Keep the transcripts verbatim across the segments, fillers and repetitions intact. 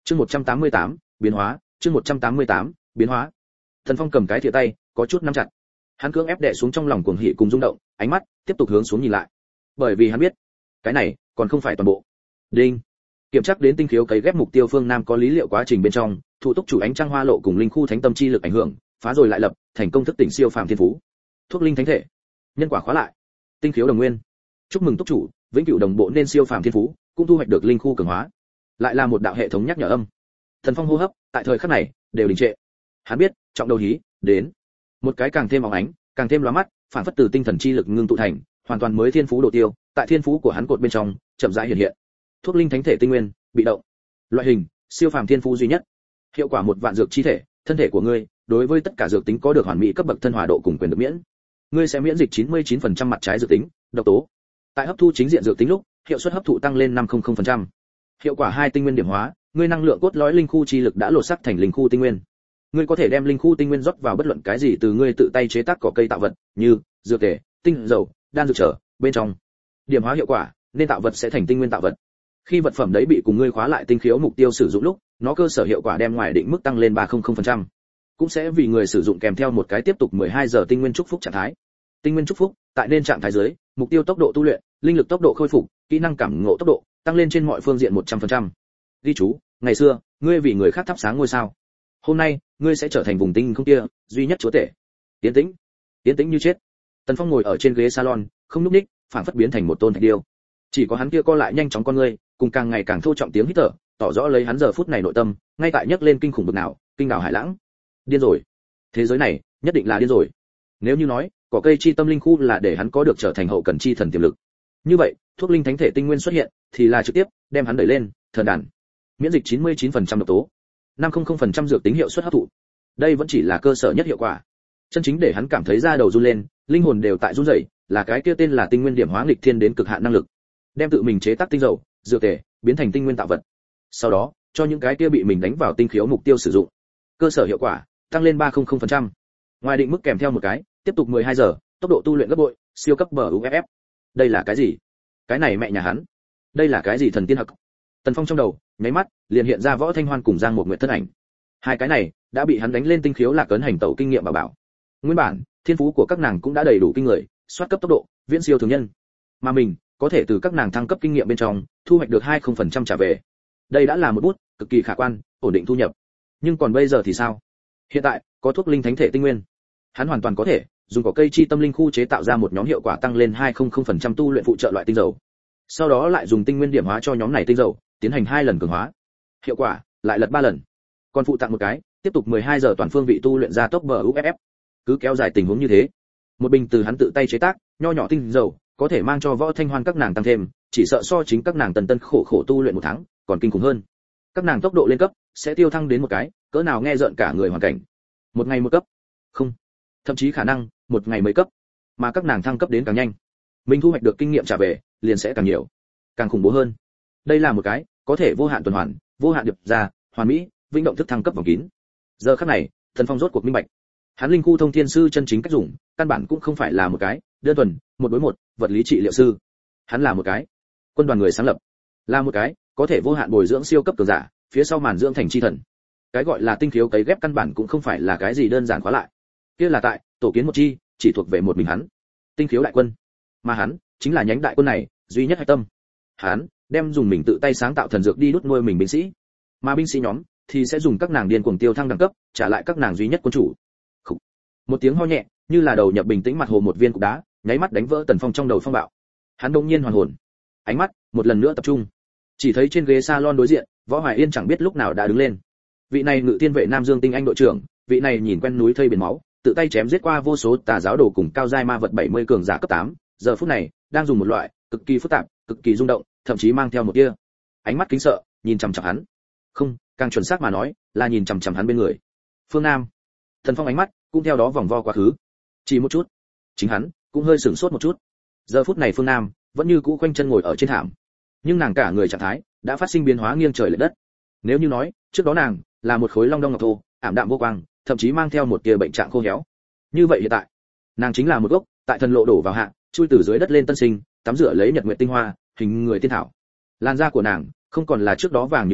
Chương một trăm tám mươi tám, biến hóa, chương một trăm tám mươi tám, biến hóa. Thần Phong cầm cái thìa tay, có chút nắm chặt. Hắn cưỡng ép đè xuống trong lòng cuồng hỉ cùng rung động, ánh mắt tiếp tục hướng xuống nhìn lại. Bởi vì hắn biết, cái này còn không phải toàn bộ. Đinh. Kiểm tra đến tinh khiếu cấy ghép mục tiêu phương Nam có lý liệu quá trình bên trong, thủ túc chủ ánh trăng hoa lộ cùng linh khu thánh tâm chi lực ảnh hưởng, phá rồi lại lập, thành công thức tỉnh siêu phàm thiên phú. Thuốc linh thánh thể. Nhân quả khóa lại. Tinh khiếu đồng nguyên. Chúc mừng túc chủ, vĩnh cửu đồng bộ nên siêu phàm thiên phú, cũng thu hoạch được linh khu cường hóa. Lại là một đạo hệ thống nhắc nhở âm. Thần Phong hô hấp, tại thời khắc này, đều đình trệ. Hắn biết, trọng đầu hí đến. Một cái càng thêm óng ánh, càng thêm lóa mắt, phản phất từ tinh thần chi lực ngưng tụ thành, hoàn toàn mới thiên phú độ tiêu, tại thiên phú của hắn cột bên trong, chậm rãi hiện hiện. Thuốc linh thánh thể tinh nguyên, bị động. Loại hình, siêu phàm thiên phú duy nhất. Hiệu quả một vạn dược chi thể, thân thể của ngươi, đối với tất cả dược tính có được hoàn mỹ cấp bậc thân hòa độ cùng quyền được miễn. Ngươi sẽ miễn dịch chín mươi chín phần trăm mặt trái dược tính, độc tố. Tại hấp thu chính diện dược tính lúc, hiệu suất hấp thụ tăng lên năm mươi phần trăm. Hiệu quả hai tinh nguyên điểm hóa, ngươi năng lượng cốt lõi linh khu chi lực đã lột sắc thành linh khu tinh nguyên. Ngươi có thể đem linh khu tinh nguyên rót vào bất luận cái gì từ ngươi tự tay chế tác cỏ cây tạo vật, như dược tể, tinh dầu, đan dược trở, bên trong. Điểm hóa hiệu quả, nên tạo vật sẽ thành tinh nguyên tạo vật. Khi vật phẩm đấy bị cùng ngươi khóa lại tinh khiếu mục tiêu sử dụng lúc, nó cơ sở hiệu quả đem ngoài định mức tăng lên ba mươi phần trăm. Cũng sẽ vì người sử dụng kèm theo một cái tiếp tục mười hai giờ tinh nguyên chúc phúc trạng thái. Tinh nguyên chúc phúc, tại nên trạng thái dưới, mục tiêu tốc độ tu luyện, linh lực tốc độ khôi phục, kỹ năng cảm ngộ tốc độ, tăng lên trên mọi phương diện một trăm phần trăm. Ghi chú, ngày xưa, ngươi vì người khác thắp sáng ngôi sao. Hôm nay, ngươi sẽ trở thành vùng tinh không kia, duy nhất chúa tể. Tiến tĩnh, tiến tĩnh như chết. Tần Phong ngồi ở trên ghế salon, không nhúc nhích, phảng phất biến thành một tôn thạch điêu. Chỉ có hắn kia co lại nhanh chóng con ngươi, cùng càng ngày càng thô trọng tiếng hít thở, tỏ rõ lấy hắn giờ phút này nội tâm, ngay tại nhấc lên kinh khủng bực nào, kinh đảo hải lãng. Điên rồi. Thế giới này, nhất định là điên rồi. Nếu như nói, cỏ cây chi tâm linh khu là để hắn có được trở thành hậu cần chi thần tiềm lực. Như vậy, thuốc linh thánh thể tinh nguyên xuất hiện, thì là trực tiếp đem hắn đẩy lên, thần đàn. Miễn dịch chín mươi chín phần trăm độc tố, năm mươi phần trăm dược tính hiệu suất hấp thụ. Đây vẫn chỉ là cơ sở nhất hiệu quả. Chân chính để hắn cảm thấy da đầu run lên, linh hồn đều tại run rẩy, là cái kia tên là tinh nguyên điểm hóa nghịch thiên đến cực hạn năng lực. Đem tự mình chế tác tinh dầu, dược tề, biến thành tinh nguyên tạo vật. Sau đó, cho những cái kia bị mình đánh vào tinh khiếu mục tiêu sử dụng. Cơ sở hiệu quả tăng lên ba mươi phần trăm. Ngoài định mức kèm theo một cái, tiếp tục mười hai giờ, tốc độ tu luyện gấp bội, siêu cấp bờ u ép ép. Đây là cái gì? Cái này mẹ nhà hắn. Đây là cái gì thần tiên hặc? Tần Phong trong đầu, nháy mắt, liền hiện ra Võ Thanh Hoan cùng Giang Một Nguyệt thân ảnh. Hai cái này đã bị hắn đánh lên tinh khiếu lạc ấn hành tẩu kinh nghiệm bảo bảo. Nguyên bản, thiên phú của các nàng cũng đã đầy đủ kinh người, soát cấp tốc độ, viễn siêu thường nhân. Mà mình, có thể từ các nàng thăng cấp kinh nghiệm bên trong, thu hoạch được hai mươi phần trăm trả về. Đây đã là một bút cực kỳ khả quan, ổn định thu nhập. Nhưng còn bây giờ thì sao? Hiện tại, có thuốc linh thánh thể tinh nguyên. Hắn hoàn toàn có thể dùng cỏ cây chi tâm linh khu chế tạo ra một nhóm hiệu quả tăng lên hai mươi phần trăm tu luyện phụ trợ loại tinh dầu. Sau đó lại dùng tinh nguyên điểm hóa cho nhóm này tinh dầu, tiến hành hai lần cường hóa. Hiệu quả lại lật ba lần. Còn phụ tặng một cái, tiếp tục mười hai giờ toàn phương vị tu luyện ra tốc bờ u ép ép. Cứ kéo dài tình huống như thế. Một bình từ hắn tự tay chế tác, nho nhỏ tinh dầu, có thể mang cho Võ Thanh Hoan các nàng tăng thêm, chỉ sợ so chính các nàng tần tân khổ khổ tu luyện một tháng, còn kinh khủng hơn. Các nàng tốc độ lên cấp sẽ tiêu thăng đến một cái, cỡ nào nghe rợn cả người hoàn cảnh. Một ngày một cấp. Không, thậm chí khả năng một ngày mấy cấp. Mà các nàng thăng cấp đến càng nhanh, mình thu hoạch được kinh nghiệm trả về, liền sẽ càng nhiều, càng khủng bố hơn. Đây là một cái có thể vô hạn tuần hoàn, vô hạn điệp ra, hoàn mỹ, vĩnh động thức thăng cấp vòng kín. Giờ khắc này, Thần Phong rốt cuộc minh bạch. Hắn linh khu thông thiên sư chân chính cách dùng, căn bản cũng không phải là một cái đơn thuần một đối một vật lý trị liệu sư. Hắn là một cái quân đoàn người sáng lập, là một cái có thể vô hạn bồi dưỡng siêu cấp cường giả, phía sau màn dưỡng thành chi thần. Cái gọi là tinh khiếu cấy ghép căn bản cũng không phải là cái gì đơn giản khóa lại. Kia là tại tổ kiến một chi, chỉ thuộc về một mình hắn. Tinh khiếu đại quân. Mà hắn chính là nhánh đại quân này duy nhất hạch tâm. Hắn đem dùng mình tự tay sáng tạo thần dược đi đút nuôi mình binh sĩ. Mà binh sĩ nhóm thì sẽ dùng các nàng điên cuồng tiêu thăng đẳng cấp, trả lại các nàng duy nhất quân chủ. Khủ. Một tiếng ho nhẹ, như là đầu nhập bình tĩnh mặt hồ một viên cục đá, nháy mắt đánh vỡ Tần Phong trong đầu phong bạo. Hắn đột nhiên hoàn hồn, ánh mắt một lần nữa tập trung. Chỉ thấy trên ghế salon đối diện, Võ Hoài Yên chẳng biết lúc nào đã đứng lên. Vị này ngự tiên vệ Nam Dương tinh anh đội trưởng, vị này nhìn quen núi thây biển máu, tự tay chém giết qua vô số tà giáo đồ cùng cao giai ma vật bảy mươi cường giả cấp tám, giờ phút này đang dùng một loại cực kỳ phức tạp, cực kỳ rung động, thậm chí mang theo một tia ánh mắt kính sợ, nhìn chằm chằm hắn. Không, càng chuẩn xác mà nói, là nhìn chằm chằm hắn bên người. Phương Nam. Thần Phong ánh mắt cũng theo đó vòng vo quá khứ. Chỉ một chút, chính hắn cũng hơi sửng sốt một chút. Giờ phút này Phương Nam vẫn như cũ khoanh chân ngồi ở trên thảm, nhưng nàng cả người trạng thái đã phát sinh biến hóa nghiêng trời lệch đất. Nếu như nói, trước đó nàng là một khối long đong ngọc thô, ảm đạm vô quang, thậm chí mang theo một tia bệnh trạng khô héo. Như vậy hiện tại, nàng chính là một gốc tại thần lộ đổ vào hạ, chui từ dưới đất lên tân sinh, tắm rửa lấy nhật nguyệt tinh hoa, hình người tiên thảo. Làn da của nàng không còn là trước đó vàng như nến,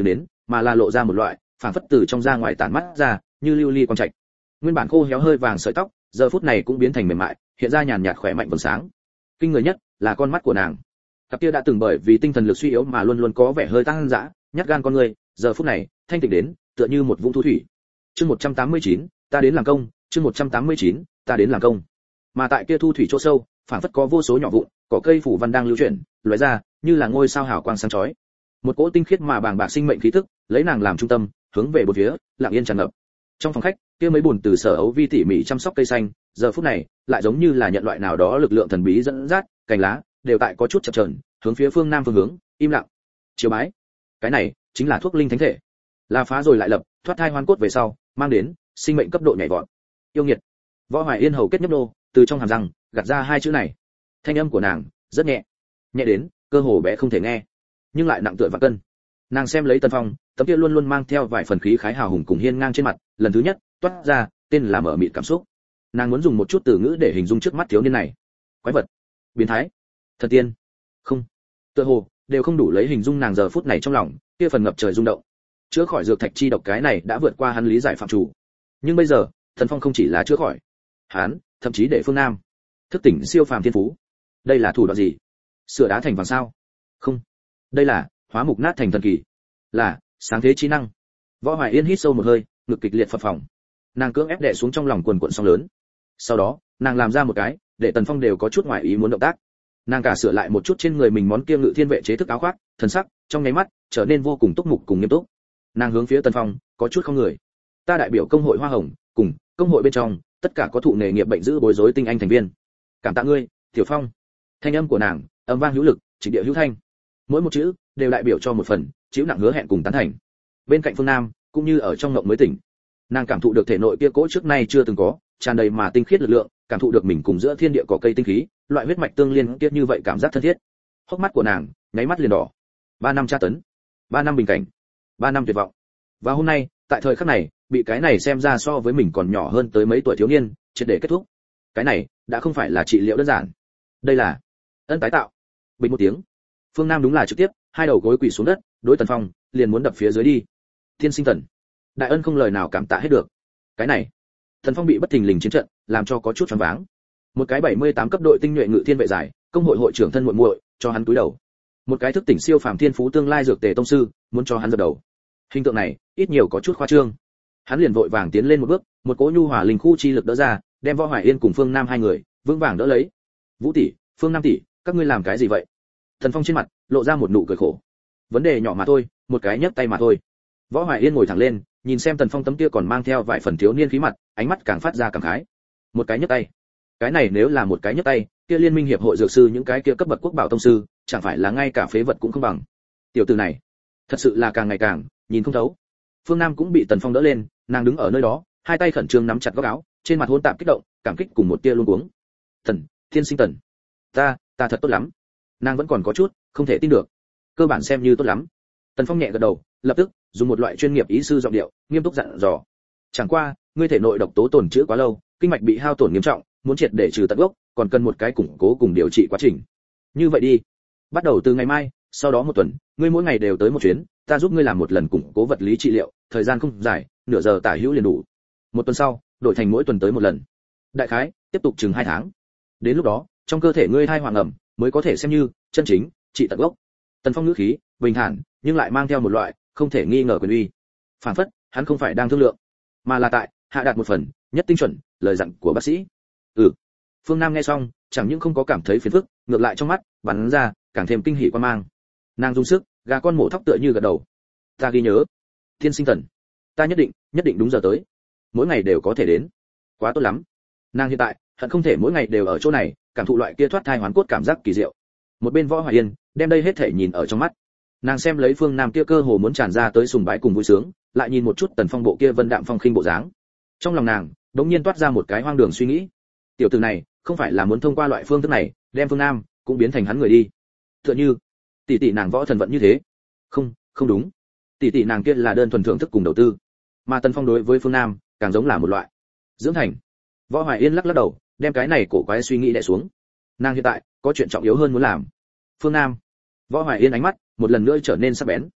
mà là lộ ra một loại phảng phất từ trong ra ngoài tản mắt ra, như lưu ly quang trạch. Nguyên bản khô héo hơi vàng sợi tóc, giờ phút này cũng biến thành mềm mại, hiện ra nhàn nhạt khỏe mạnh vầng sáng. Kinh người nhất là con mắt của nàng. Cặp kia đã từng bởi vì tinh thần lực suy yếu mà luôn luôn có vẻ hơi tăng dã, nhát gan con người, giờ phút này, thanh tịnh đến, tựa như một vũng thu thủy. Chương một trăm tám mươi chín, ta đến làm công, chương một trăm tám mươi chín, ta đến làm công. Mà tại kia thu thủy chỗ sâu, phảng phất có vô số nhỏ vụn, cỏ cây phủ văn đang lưu chuyển, lóe ra, như là ngôi sao hào quang sáng chói. Một cỗ tinh khiết mà bàng bạc sinh mệnh khí tức, lấy nàng làm trung tâm, hướng về bốn phía, lặng yên tràn ngập. Trong phòng khách, kia mấy buồn từ Sở Ấu Vi tỉ mỉ chăm sóc cây xanh, giờ phút này, lại giống như là nhận loại nào đó lực lượng thần bí dẫn dắt, cành lá đều tại có chút chập chờn, hướng phía phương nam phương hướng, im lặng. Chiều bái. Cái này chính là thuốc linh thánh thể. Là phá rồi lại lập, thoát thai hoán cốt về sau, mang đến sinh mệnh cấp độ nhảy vọt. Yêu nghiệt. Võ Hoài Yên hầu kết nhấp nô, từ trong hàm răng gạt ra hai chữ này. Thanh âm của nàng rất nhẹ, nhẹ đến cơ hồ bé không thể nghe, nhưng lại nặng tựa vạn cân. Nàng xem lấy Tần Phong, tấm kia luôn luôn mang theo vài phần khí khái hào hùng cùng hiên ngang trên mặt, lần thứ nhất toát ra tên là mở mịt cảm xúc. Nàng muốn dùng một chút từ ngữ để hình dung trước mắt thiếu niên này. Quái vật, biến thái, thần tiên, không, tựa hồ đều không đủ lấy hình dung nàng giờ phút này trong lòng kia phần ngập trời rung động. Chữa khỏi dược thạch chi độc cái này đã vượt qua hắn lý giải phạm chủ, nhưng bây giờ Tần Phong không chỉ là chữa khỏi, hắn thậm chí để Phương Nam thức tỉnh siêu phàm thiên phú. Đây là thủ đoạn gì? Sửa đá thành vàng sao? Không, đây là hóa mục nát thành thần kỳ, là sáng thế trí năng. Võ Hoài Yên hít sâu một hơi, ngực kịch liệt phập phồng. Nàng cưỡng ép đè xuống trong lòng quần cuộn sóng lớn. Sau đó, nàng làm ra một cái để Tần Phong đều có chút ngoài ý muốn động tác. Nàng cả sửa lại một chút trên người mình món kia ngự thiên vệ chế thức áo khoác, thần sắc trong nháy mắt trở nên vô cùng túc mục cùng nghiêm túc. Nàng hướng phía Tần Phong có chút không người. Ta đại biểu công hội Hoa Hồng, cùng công hội bên trong tất cả có thụ nghề nghiệp bệnh dữ bối rối tinh anh thành viên. Cảm tạ ngươi, Tiểu Phong. Thanh âm của nàng âm vang hữu lực, trịnh địa hữu thanh. Mỗi một chữ đều đại biểu cho một phần chịu nặng hứa hẹn cùng tán thành. Bên cạnh Phương Nam, cũng như ở trong ngộng mới tỉnh, nàng cảm thụ được thể nội kia cỗ trước nay chưa từng có, tràn đầy mà tinh khiết lực lượng, cảm thụ được mình cùng giữa thiên địa cỏ cây tinh khí, loại huyết mạch tương liên kia như vậy cảm giác thân thiết. Hốc mắt của nàng nháy mắt liền đỏ. Ba năm tra tấn, ba năm bình cảnh, ba năm tuyệt vọng. Và hôm nay, tại thời khắc này, bị cái này xem ra so với mình còn nhỏ hơn tới mấy tuổi thiếu niên, triệt để kết thúc. Cái này đã không phải là trị liệu đơn giản, đây là ân tái tạo. Bình một tiếng, Phương Nam đúng là trực tiếp hai đầu gối quỳ xuống đất, đối Tần Phong liền muốn đập phía dưới đi. Thiên sinh Tần, đại ân không lời nào cảm tạ hết được. Cái này, Tần Phong bị bất thình lình chiến trận làm cho có chút choáng váng. Một cái bảy mươi tám cấp đội tinh nhuệ ngự thiên vệ giải, công hội hội trưởng thân muội muội, cho hắn cúi đầu. Một cái thức tỉnh siêu phàm thiên phú tương lai dược tề tông sư, muốn cho hắn dập đầu. Hình tượng này, ít nhiều có chút khoa trương. Hắn liền vội vàng tiến lên một bước, một cỗ nhu hòa linh khu chi lực đỡ ra, đem Võ Hoài Yên cùng Phương Nam hai người vững vàng đỡ lấy. Vũ tỷ, Phương Nam tỷ, các ngươi làm cái gì vậy? Tần Phong trên mặt lộ ra một nụ cười khổ. Vấn đề nhỏ mà thôi, một cái nhấc tay mà thôi. Võ Hoài Yên ngồi thẳng lên, nhìn xem Tần Phong tấm kia còn mang theo vài phần thiếu niên khí mặt, ánh mắt càng phát ra cảm khái. Một cái nhấc tay, cái này nếu là một cái nhấc tay, kia liên minh hiệp hội dược sư những cái kia cấp bậc quốc bảo tông sư, chẳng phải là ngay cả phế vật cũng không bằng. Tiểu tử này, thật sự là càng ngày càng nhìn không thấu. Phương Nam cũng bị Tần Phong đỡ lên, nàng đứng ở nơi đó, hai tay khẩn trương nắm chặt góc áo, trên mặt hỗn tạp kích động, cảm kích cùng một tia luống cuống. Thần, thiên sinh Tần, ta, ta thật tốt lắm. Nàng vẫn còn có chút không thể tin được. Cơ bản xem như tốt lắm. Tần Phong nhẹ gật đầu, lập tức dùng một loại chuyên nghiệp ý sư giọng điệu, nghiêm túc dặn dò. Chẳng qua, ngươi thể nội độc tố tồn trữ quá lâu, kinh mạch bị hao tổn nghiêm trọng, muốn triệt để trừ tận gốc, còn cần một cái củng cố cùng điều trị quá trình. Như vậy đi, bắt đầu từ ngày mai, sau đó một tuần, ngươi mỗi ngày đều tới một chuyến, ta giúp ngươi làm một lần củng cố vật lý trị liệu, thời gian không dài, nửa giờ tả hữu liền đủ. Một tuần sau, đổi thành mỗi tuần tới một lần. Đại khái tiếp tục chừng hai tháng. Đến lúc đó, trong cơ thể ngươi thai hoàng ẩm mới có thể xem như chân chính trị tận gốc. Tần Phong ngữ khí bình thản, nhưng lại mang theo một loại không thể nghi ngờ quyền uy. Phản phất, hắn không phải đang thương lượng, mà là tại hạ đạt một phần nhất tinh chuẩn lời dặn của bác sĩ. Ừ. Phương Nam nghe xong, chẳng những không có cảm thấy phiền phức, ngược lại trong mắt bắn ra càng thêm kinh hỉ quan mang. Nàng dùng sức, gà con mổ thóc tựa như gật đầu. Ta ghi nhớ. Thiên sinh Tần, ta nhất định, nhất định đúng giờ tới. Mỗi ngày đều có thể đến. Quá tốt lắm. Nàng hiện tại hận không thể mỗi ngày đều ở chỗ này, cảm thụ loại kia thoát thai hoán cốt cảm giác kỳ diệu. Một bên Võ Hoài Yên đem đây hết thể nhìn ở trong mắt. Nàng xem lấy Phương Nam kia cơ hồ muốn tràn ra tới sùng bái cùng vui sướng, lại nhìn một chút Tần Phong bộ kia vân đạm phong khinh bộ dáng. Trong lòng nàng đột nhiên toát ra một cái hoang đường suy nghĩ. Tiểu tử này không phải là muốn thông qua loại phương thức này đem Phương Nam cũng biến thành hắn người đi. Tựa như tỷ tỷ nàng Võ Thần vận như thế. Không, không đúng. Tỷ tỷ nàng kia là đơn thuần thưởng thức cùng đầu tư, mà Tần Phong đối với Phương Nam càng giống là một loại dưỡng thành. Võ Hoài Yên lắc lắc đầu, đem cái này cổ quái suy nghĩ đè xuống. Nàng hiện tại có chuyện trọng yếu hơn muốn làm. Phương Nam. Võ Hoài Yên ánh mắt một lần nữa trở nên sắc bén.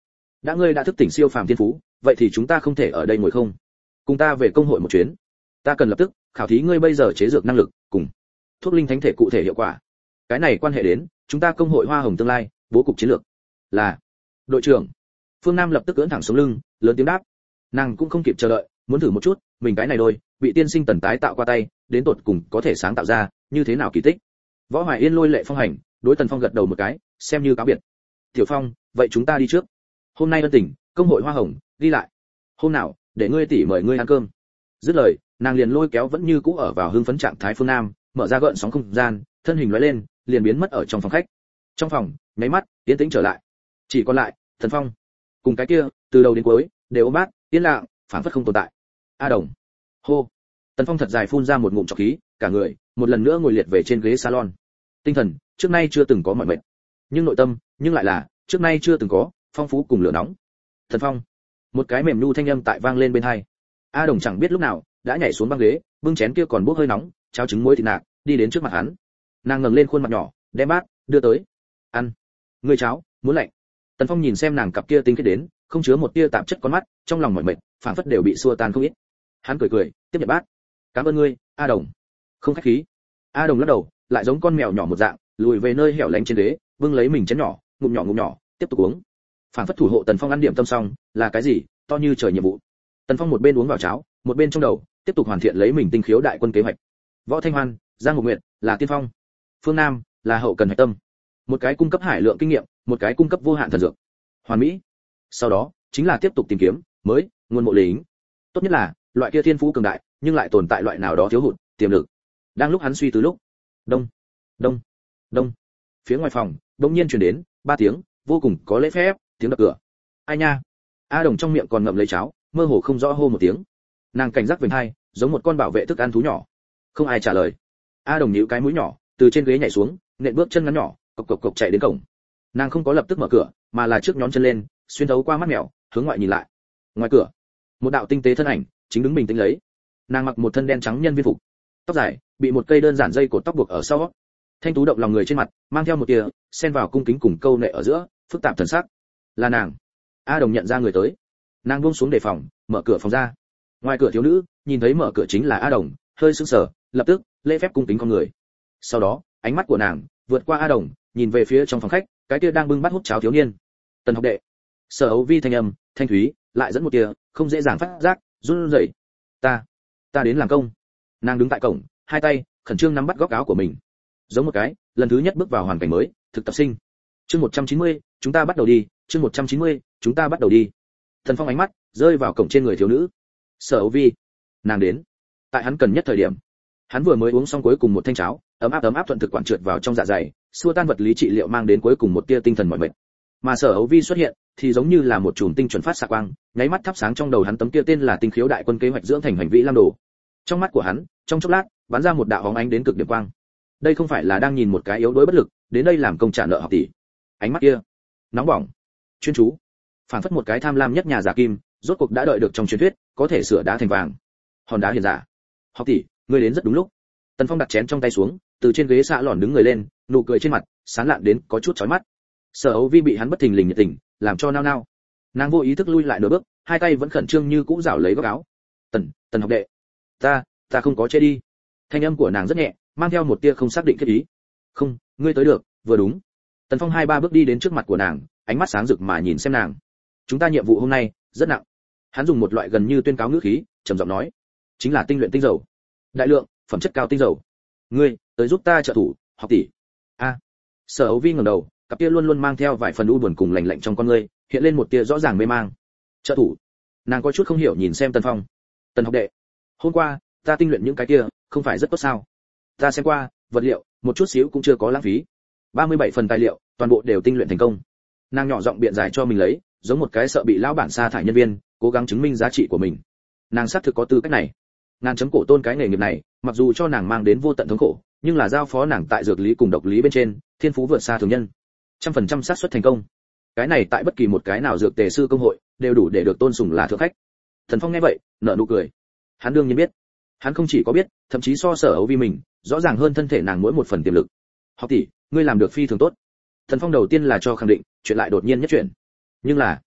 đã ngươi đã thức tỉnh siêu phàm thiên phú, vậy thì chúng ta không thể ở đây ngồi không, cùng ta về công hội một chuyến. Ta cần lập tức khảo thí ngươi bây giờ chế dược năng lực cùng thuốc linh thánh thể cụ thể hiệu quả. Cái này quan hệ đến chúng ta công hội Hoa Hồng tương lai bố cục chiến lược. Là đội trưởng. Phương Nam lập tức ưỡn thẳng sống lưng, lớn tiếng đáp. Nàng cũng không kịp chờ đợi, muốn thử một chút mình cái này đôi bị tiên sinh Tần tái tạo qua tay, đến tột cùng có thể sáng tạo ra như thế nào kỳ tích. Võ Hoài Yên lôi lệ phong hành, đối Tần Phong gật đầu một cái, xem như cáo biệt. Tiểu Phong, vậy chúng ta đi trước. Hôm nay ân tình, công hội Hoa Hồng đi lại. Hôm nào, để ngươi tỷ mời ngươi ăn cơm. Dứt lời, nàng liền lôi kéo vẫn như cũ ở vào hưng phấn trạng thái Phương Nam, mở ra gợn sóng không gian, thân hình lóe lên, liền biến mất ở trong phòng khách. Trong phòng, nháy mắt, yên tĩnh trở lại. Chỉ còn lại Tần Phong, cùng cái kia, từ đầu đến cuối đều ôm bát, yên lặng, phảng phất không tồn tại. A Đồng. Hô. Tần Phong thật dài phun ra một ngụm trọc khí, cả người một lần nữa ngồi liệt về trên ghế salon. Tinh thần trước nay chưa từng có mọi mệt, nhưng nội tâm nhưng lại là trước nay chưa từng có phong phú cùng lửa nóng. Tần Phong. Một cái mềm nu thanh âm tại vang lên bên tai. A Đồng chẳng biết lúc nào đã nhảy xuống băng ghế, bưng chén kia còn bốc hơi nóng cháo trứng muối thịt nạc, đi đến trước mặt hắn. Nàng ngẩng lên khuôn mặt nhỏ, đem bát đưa tới. Ăn. Ngươi cháo muốn lạnh. Tần Phong nhìn xem nàng cặp kia tinh khiết đến không chứa một tia tạp chất con mắt, trong lòng mỏi mệt phảng phất đều bị xua tan không ít. Hắn cười cười tiếp nhận bát. Cảm ơn ngươi, A Đồng. Không khách khí. A Đồng lắc đầu, lại giống con mèo nhỏ một dạng, lùi về nơi hẻo lánh trên ghế, bưng lấy mình chén nhỏ, ngụm nhỏ ngụm nhỏ, tiếp tục uống. Phảng phất thủ hộ Tần Phong ăn điểm tâm xong, là cái gì, to như trời nhiệm vụ. Tần Phong một bên uống vào cháo, một bên trong đầu tiếp tục hoàn thiện lấy mình tinh khiếu đại quân kế hoạch. Võ Thanh Hoan, Giang Ngọc Nguyệt là tiên phong, Phương Nam là hậu cần hạch tâm. Một cái cung cấp hải lượng kinh nghiệm, một cái cung cấp vô hạn thần dược. Hoàn mỹ. Sau đó, chính là tiếp tục tìm kiếm mới nguồn mộ lính. Tốt nhất là loại kia thiên phú cường đại, nhưng lại tồn tại loại nào đó thiếu hụt, tiềm lực. Đang lúc hắn suy tư lúc, đông, đông, đông, phía ngoài phòng đột nhiên truyền đến ba tiếng vô cùng có lễ phép tiếng đập cửa. Ai nha? A Đồng trong miệng còn ngậm lấy cháo, mơ hồ không rõ hô một tiếng. Nàng cảnh giác vểnh hai, giống một con bảo vệ thức ăn thú nhỏ. Không ai trả lời. A Đồng nhíu cái mũi nhỏ, từ trên ghế nhảy xuống, nện bước chân ngắn nhỏ, cộc cộc cộc chạy đến cổng. Nàng không có lập tức mở cửa, mà là trước nhón chân lên, xuyên thấu qua mắt mèo, hướng ngoại nhìn lại. Ngoài cửa, một đạo tinh tế thân ảnh chính đứng bình tĩnh lấy. Nàng mặc một thân đen trắng nhân viên phục, tóc dài bị một cây đơn giản dây cột tóc buộc ở sau, thanh tú động lòng người trên mặt mang theo một tia xen vào cung kính cùng câu nệ ở giữa, phức tạp thần sắc. Là nàng. A Đồng nhận ra người tới, nàng buông xuống đề phòng, mở cửa phòng ra. Ngoài cửa thiếu nữ nhìn thấy mở cửa chính là A Đồng, hơi sững sờ, lập tức lễ phép cung kính con người. Sau đó ánh mắt của nàng vượt qua A Đồng, nhìn về phía trong phòng khách, cái kia đang bưng bát hút cháo thiếu niên. Tần học đệ. Sở Âu Vi thanh âm thanh thúy, lại dẫn một tia không dễ dàng phát giác, run rẩy. Ta, ta đến làm công. Nàng đứng tại cổng, hai tay khẩn trương nắm bắt góc áo của mình, giống một cái lần thứ nhất bước vào hoàn cảnh mới, thực tập sinh. Chương một trăm chín mươi, chúng ta bắt đầu đi, chương một trăm chín mươi, chúng ta bắt đầu đi. Thần Phong ánh mắt rơi vào cổng trên người thiếu nữ. Sở Âu Vi, nàng đến tại hắn cần nhất thời điểm. Hắn vừa mới uống xong cuối cùng một thanh cháo, ấm áp ấm áp thuận thực quản trượt vào trong dạ dày, xua tan vật lý trị liệu mang đến cuối cùng một tia tinh thần mỏi mệt. Mà Sở Âu Vi xuất hiện, thì giống như là một chùm tinh chuẩn phát xạ quang, nháy mắt thắp sáng trong đầu hắn tấm kia tên là tinh khiếu đại quân kế hoạch dưỡng thành hành vĩ lam đồ. Trong mắt của hắn, trong chốc lát, bắn ra một đạo hóng ánh đến cực điểm quang. Đây không phải là đang nhìn một cái yếu đuối bất lực, đến đây làm công trả nợ học tỷ. Ánh mắt kia, nóng bỏng, chuyên chú, phản phất một cái tham lam nhất nhà giả kim, rốt cuộc đã đợi được trong truyền thuyết, có thể sửa đá thành vàng. Hòn đá hiền giả. Học tỷ, ngươi đến rất đúng lúc. Tần Phong đặt chén trong tay xuống, từ trên ghế xạ lòn đứng người lên, nụ cười trên mặt sán lạn đến có chút chói mắt. Sở Âu Vi bị hắn bất thình lình nhiệt tình làm cho nao nao. Nàng vô ý thức lui lại nửa bước, hai tay vẫn khẩn trương như cũ rảo lấy góc áo. Tần, Tần học đệ, ta, ta không có chê đi. Thanh âm của nàng rất nhẹ, mang theo một tia không xác định kết ý. Không, ngươi tới được, vừa đúng. Tần Phong hai ba bước đi đến trước mặt của nàng, ánh mắt sáng rực mà nhìn xem nàng. Chúng ta nhiệm vụ hôm nay rất nặng. Hắn dùng một loại gần như tuyên cáo ngữ khí, trầm giọng nói, chính là tinh luyện tinh dầu, đại lượng, phẩm chất cao tinh dầu. Ngươi, tới giúp ta trợ thủ, học tỷ. A. Sở Âu Vi ngẩng đầu, cặp kia luôn luôn mang theo vài phần u buồn cùng lạnh lạnh trong con ngươi, hiện lên một tia rõ ràng mê mang. Trợ thủ? Nàng có chút không hiểu nhìn xem Tần Phong. Tần học đệ, hôm qua ta tinh luyện những cái kia, không phải rất tốt sao? Ta xem qua, vật liệu, một chút xíu cũng chưa có lãng phí. ba mươi bảy phần tài liệu, toàn bộ đều tinh luyện thành công. Nàng nhỏ giọng biện giải cho mình lấy, giống một cái sợ bị lão bản sa thải nhân viên, cố gắng chứng minh giá trị của mình. Nàng xác thực có tư cách này. Ngàn chấm cổ tôn cái nghề nghiệp này, mặc dù cho nàng mang đến vô tận thống khổ, nhưng là giao phó nàng tại dược lý cùng độc lý bên trên, thiên phú vượt xa thường nhân. Trăm phần trăm xác suất thành công. Cái này tại bất kỳ một cái nào dược tề sư công hội, đều đủ để được tôn sùng là thượng khách. Thần Phong nghe vậy, nở nụ cười. Hắn đương nhiên biết. Hắn không chỉ có biết, thậm chí so Sở Âu Vi mình, rõ ràng hơn thân thể nàng mỗi một phần tiềm lực. Học tỷ, ngươi làm được phi thường tốt. Thần Phong đầu tiên là cho khẳng định, chuyện lại đột nhiên nhất chuyển. Nhưng là,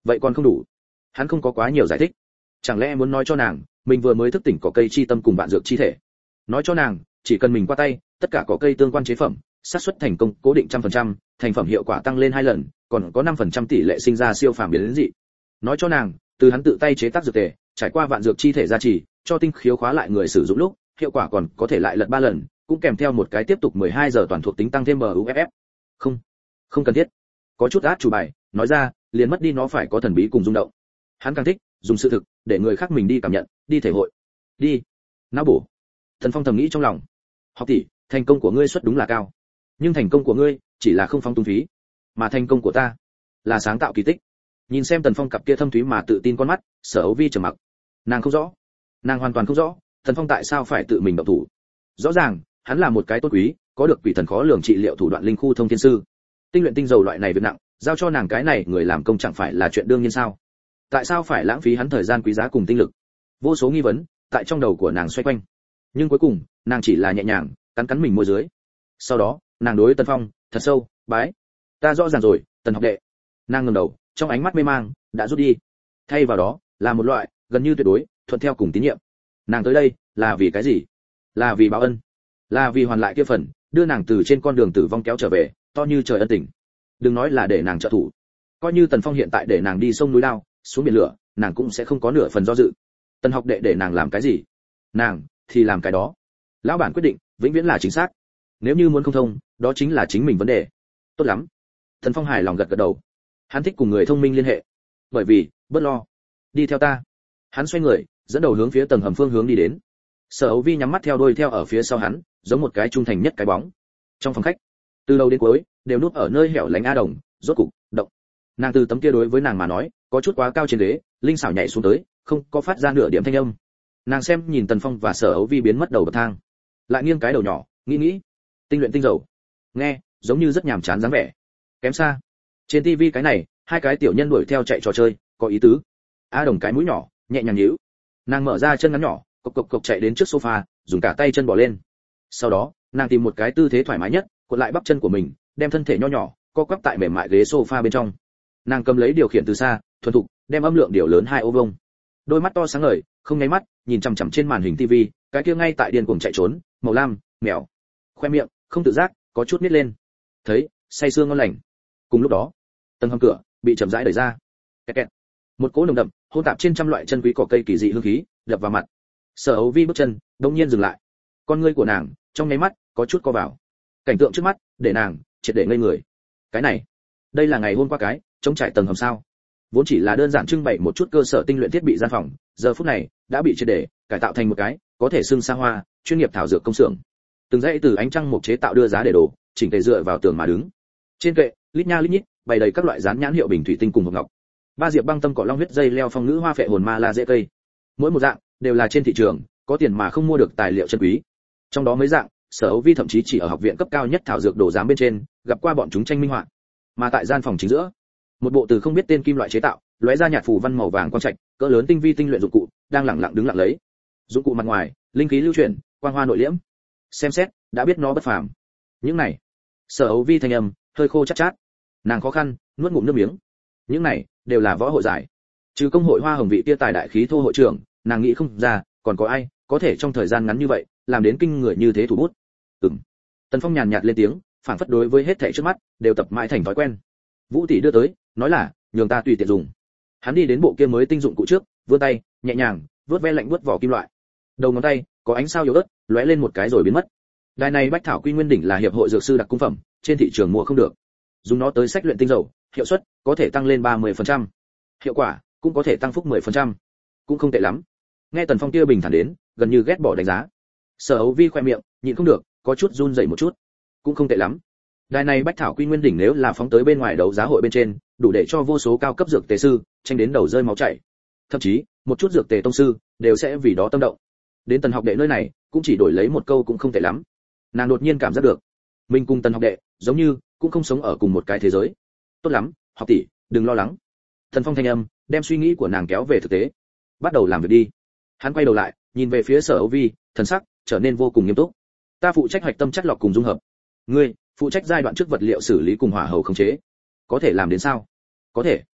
vậy còn không đủ. Hắn không có quá nhiều giải thích. Chẳng lẽ muốn nói cho nàng, mình vừa mới thức tỉnh cỏ cây chi tâm cùng vạn dược chi thể. Nói cho nàng, chỉ cần mình qua tay, tất cả cỏ cây tương quan chế phẩm, xác suất thành công cố định trăm phần trăm, thành phẩm hiệu quả tăng lên hai lần, còn có năm phần trăm tỷ lệ sinh ra siêu phàm biến dị. Nói cho nàng, từ hắn tự tay chế tác dược tề, trải qua vạn dược chi thể gia trì, cho tinh khiếu khóa lại người sử dụng lúc, hiệu quả còn có thể lại lật ba lần, cũng kèm theo một cái tiếp tục mười hai giờ toàn thuộc tính tăng thêm bờ u ép ép. Không, không cần thiết. Có chút át chủ bài, nói ra, liền mất đi nó phải có thần bí cùng rung động. Hắn càng thích dùng sự thực để người khác mình đi cảm nhận, đi thể hội. Đi. Não bổ. Thần Phong thầm nghĩ trong lòng. Học tỷ, thành công của ngươi suất đúng là cao. Nhưng thành công của ngươi chỉ là không phóng tung phí, mà thành công của ta là sáng tạo kỳ tích. Nhìn xem Tần Phong cặp kia thâm thúy mà tự tin con mắt, Sở Âu Vi trầm mặc. Nàng không rõ, nàng hoàn toàn không rõ, Tần Phong tại sao phải tự mình động thủ. Rõ ràng, hắn là một cái tốt quý, có được quỷ thần khó lường trị liệu thủ đoạn linh khu thông thiên sư. Tinh luyện tinh dầu loại này việc nặng, giao cho nàng cái này người làm công chẳng phải là chuyện đương nhiên sao? Tại sao phải lãng phí hắn thời gian quý giá cùng tinh lực? Vô số nghi vấn tại trong đầu của nàng xoay quanh. Nhưng cuối cùng, nàng chỉ là nhẹ nhàng cắn cắn mình môi dưới. Sau đó, nàng đối Tần Phong thật sâu bái. Ta rõ ràng rồi, Tần học đệ. Nàng ngẩng đầu, trong ánh mắt mê mang đã rút đi. Thay vào đó, là một loại gần như tuyệt đối thuận theo cùng tín nhiệm. Nàng tới đây là vì cái gì? Là vì báo ân, là vì hoàn lại kia phần đưa nàng từ trên con đường tử vong kéo trở về, to như trời ân tình. Đừng nói là để nàng trợ thủ, coi như Tần Phong hiện tại để nàng đi sông núi lao, xuống biển lửa, nàng cũng sẽ không có nửa phần do dự. Tần học đệ để nàng làm cái gì, nàng thì làm cái đó. Lão bản quyết định vĩnh viễn là chính xác. Nếu như muốn không thông, đó chính là chính mình vấn đề. Tốt lắm. Tần Phong hài lòng gật gật đầu. Hắn thích cùng người thông minh liên hệ, bởi vì bớt lo. Đi theo ta. Hắn xoay người, dẫn đầu hướng phía tầng hầm phương hướng đi đến. Sở Âu Vi nhắm mắt theo đuôi theo ở phía sau hắn, giống một cái trung thành nhất cái bóng. Trong phòng khách, từ đầu đến cuối đều núp ở nơi hẻo lánh A Đồng, rốt cục động. Nàng từ tấm kia đối với nàng mà nói có chút quá cao trên ghế, linh xảo nhảy xuống tới, không có phát ra nửa điểm thanh âm. Nàng xem nhìn Tần Phong và Sở Âu Vi biến mất đầu bậc thang, lại nghiêng cái đầu nhỏ, nghĩ nghĩ, tinh luyện tinh dầu, nghe giống như rất nhàm chán dáng vẻ. Kém xa. Trên tivi cái này, hai cái tiểu nhân đuổi theo chạy trò chơi, có ý tứ. A Đồng cái mũi nhỏ, nhẹ nhàng nhíu. Nàng mở ra chân ngắn nhỏ, cộc cộc cộc chạy đến trước sofa, dùng cả tay chân bỏ lên. Sau đó, nàng tìm một cái tư thế thoải mái nhất, cuộn lại bắp chân của mình, đem thân thể nho nhỏ co quắp tại mềm mại ghế sofa bên trong. Nàng cầm lấy điều khiển từ xa, thuần thục đem âm lượng điều lớn hai ô vuông. Đôi mắt to sáng ngời, không nháy mắt, nhìn chằm chằm trên màn hình tivi, cái kia ngay tại điên cuồng chạy trốn, màu lam, mèo. Khoe miệng không tự giác có chút nít lên. Thấy, say sưa ngon lành. Cùng lúc đó, tầng hầm cửa bị chậm rãi đẩy ra. Kẹt kẹt. Một cỗ nồng đậm, hỗn tạp trên trăm loại chân quý cỏ cây kỳ dị hương khí, đập vào mặt. Sở Âu Vi bước chân, đột nhiên dừng lại. Con ngươi của nàng, trong nháy mắt, có chút co vào. Cảnh tượng trước mắt, để nàng triệt để ngây người. Cái này, đây là ngày hôm qua cái, chống trải tầng hầm sao? Vốn chỉ là đơn giản trưng bày một chút cơ sở tinh luyện thiết bị gian phòng, giờ phút này đã bị triệt để cải tạo thành một cái, có thể xưng xa hoa, chuyên nghiệp thảo dược công xưởng. Từng dãy từ ánh trăng mộc chế tạo đưa giá để đồ, chỉnh tề dựa vào tường mà đứng. Trên kệ, lít nha lít nhít, bày đầy các loại dán nhãn hiệu bình thủy tinh cùng hộp ngọc. Ba diệp băng tâm cỏ long huyết dây leo phong ngữ hoa phệ hồn ma la dễ cây. Mỗi một dạng đều là trên thị trường có tiền mà không mua được tài liệu chân quý. Trong đó mấy dạng, Sở Âu Vi thậm chí chỉ ở học viện cấp cao nhất thảo dược đồ giám bên trên gặp qua bọn chúng tranh minh họa. Mà tại gian phòng chính giữa, một bộ từ không biết tên kim loại chế tạo, lóe ra nhạt phù văn màu vàng quang trạch, cỡ lớn tinh vi tinh luyện dụng cụ, đang lẳng lặng đứng lặng lấy. Dụng cụ mặt ngoài, linh khí lưu chuyển, quang hoa nội liễm. Xem xét, đã biết nó bất phàm. Những này, Sở Âu Vi thanh âm hơi khô chát chát. Nàng khó khăn nuốt ngụm nước miếng. Những này đều là võ hội giải. Trừ công hội Hoa Hồng vị kia tài đại khí thô hội trưởng, nàng nghĩ không ra, còn có ai có thể trong thời gian ngắn như vậy, làm đến kinh người như thế thủ bút. Ừm. Tần Phong nhàn nhạt lên tiếng, phản phất đối với hết thảy trước mắt, đều tập mãi thành thói quen. Vũ tỷ đưa tới, nói là, nhường ta tùy tiện dùng. Hắn đi đến bộ kia mới tinh dụng cụ trước, vươn tay, nhẹ nhàng, vuốt ve lạnh vuốt vỏ kim loại. Đầu ngón tay, có ánh sao yếu ớt, lóe lên một cái rồi biến mất. Đài này Bách Thảo Quy Nguyên đỉnh là hiệp hội dược sư đặc cung phẩm, trên thị trường mua không được. Dùng nó tới sách luyện tinh dầu, hiệu suất có thể tăng lên ba mươi phần trăm. Hiệu quả cũng có thể tăng phúc mười phần trăm. Cũng không tệ lắm. Nghe Tần Phong kia bình thản đến, gần như ghét bỏ đánh giá. Sở Âu Vi khoe miệng, nhịn không được, có chút run rẩy một chút. Cũng không tệ lắm. Đài này Bách Thảo Quy Nguyên đỉnh nếu là phóng tới bên ngoài đấu giá hội bên trên, đủ để cho vô số cao cấp dược tề sư tranh đến đầu rơi máu chảy. Thậm chí, một chút dược tề tông sư đều sẽ vì đó tâm động. Đến Tần học đệ nơi này, cũng chỉ đổi lấy một câu cũng không tệ lắm. Nàng đột nhiên cảm giác được, mình cùng Tần học đệ, giống như cũng không sống ở cùng một cái thế giới. Tốt lắm, học tỷ, đừng lo lắng. Thần Phong thanh âm đem suy nghĩ của nàng kéo về thực tế. Bắt đầu làm việc đi. Hắn quay đầu lại, nhìn về phía Sở Âu Vi, thần sắc trở nên vô cùng nghiêm túc. Ta phụ trách hoạch tâm chất lọc cùng dung hợp. Ngươi phụ trách giai đoạn trước vật liệu xử lý cùng hỏa hầu khống chế. Có thể làm đến sao? Có thể.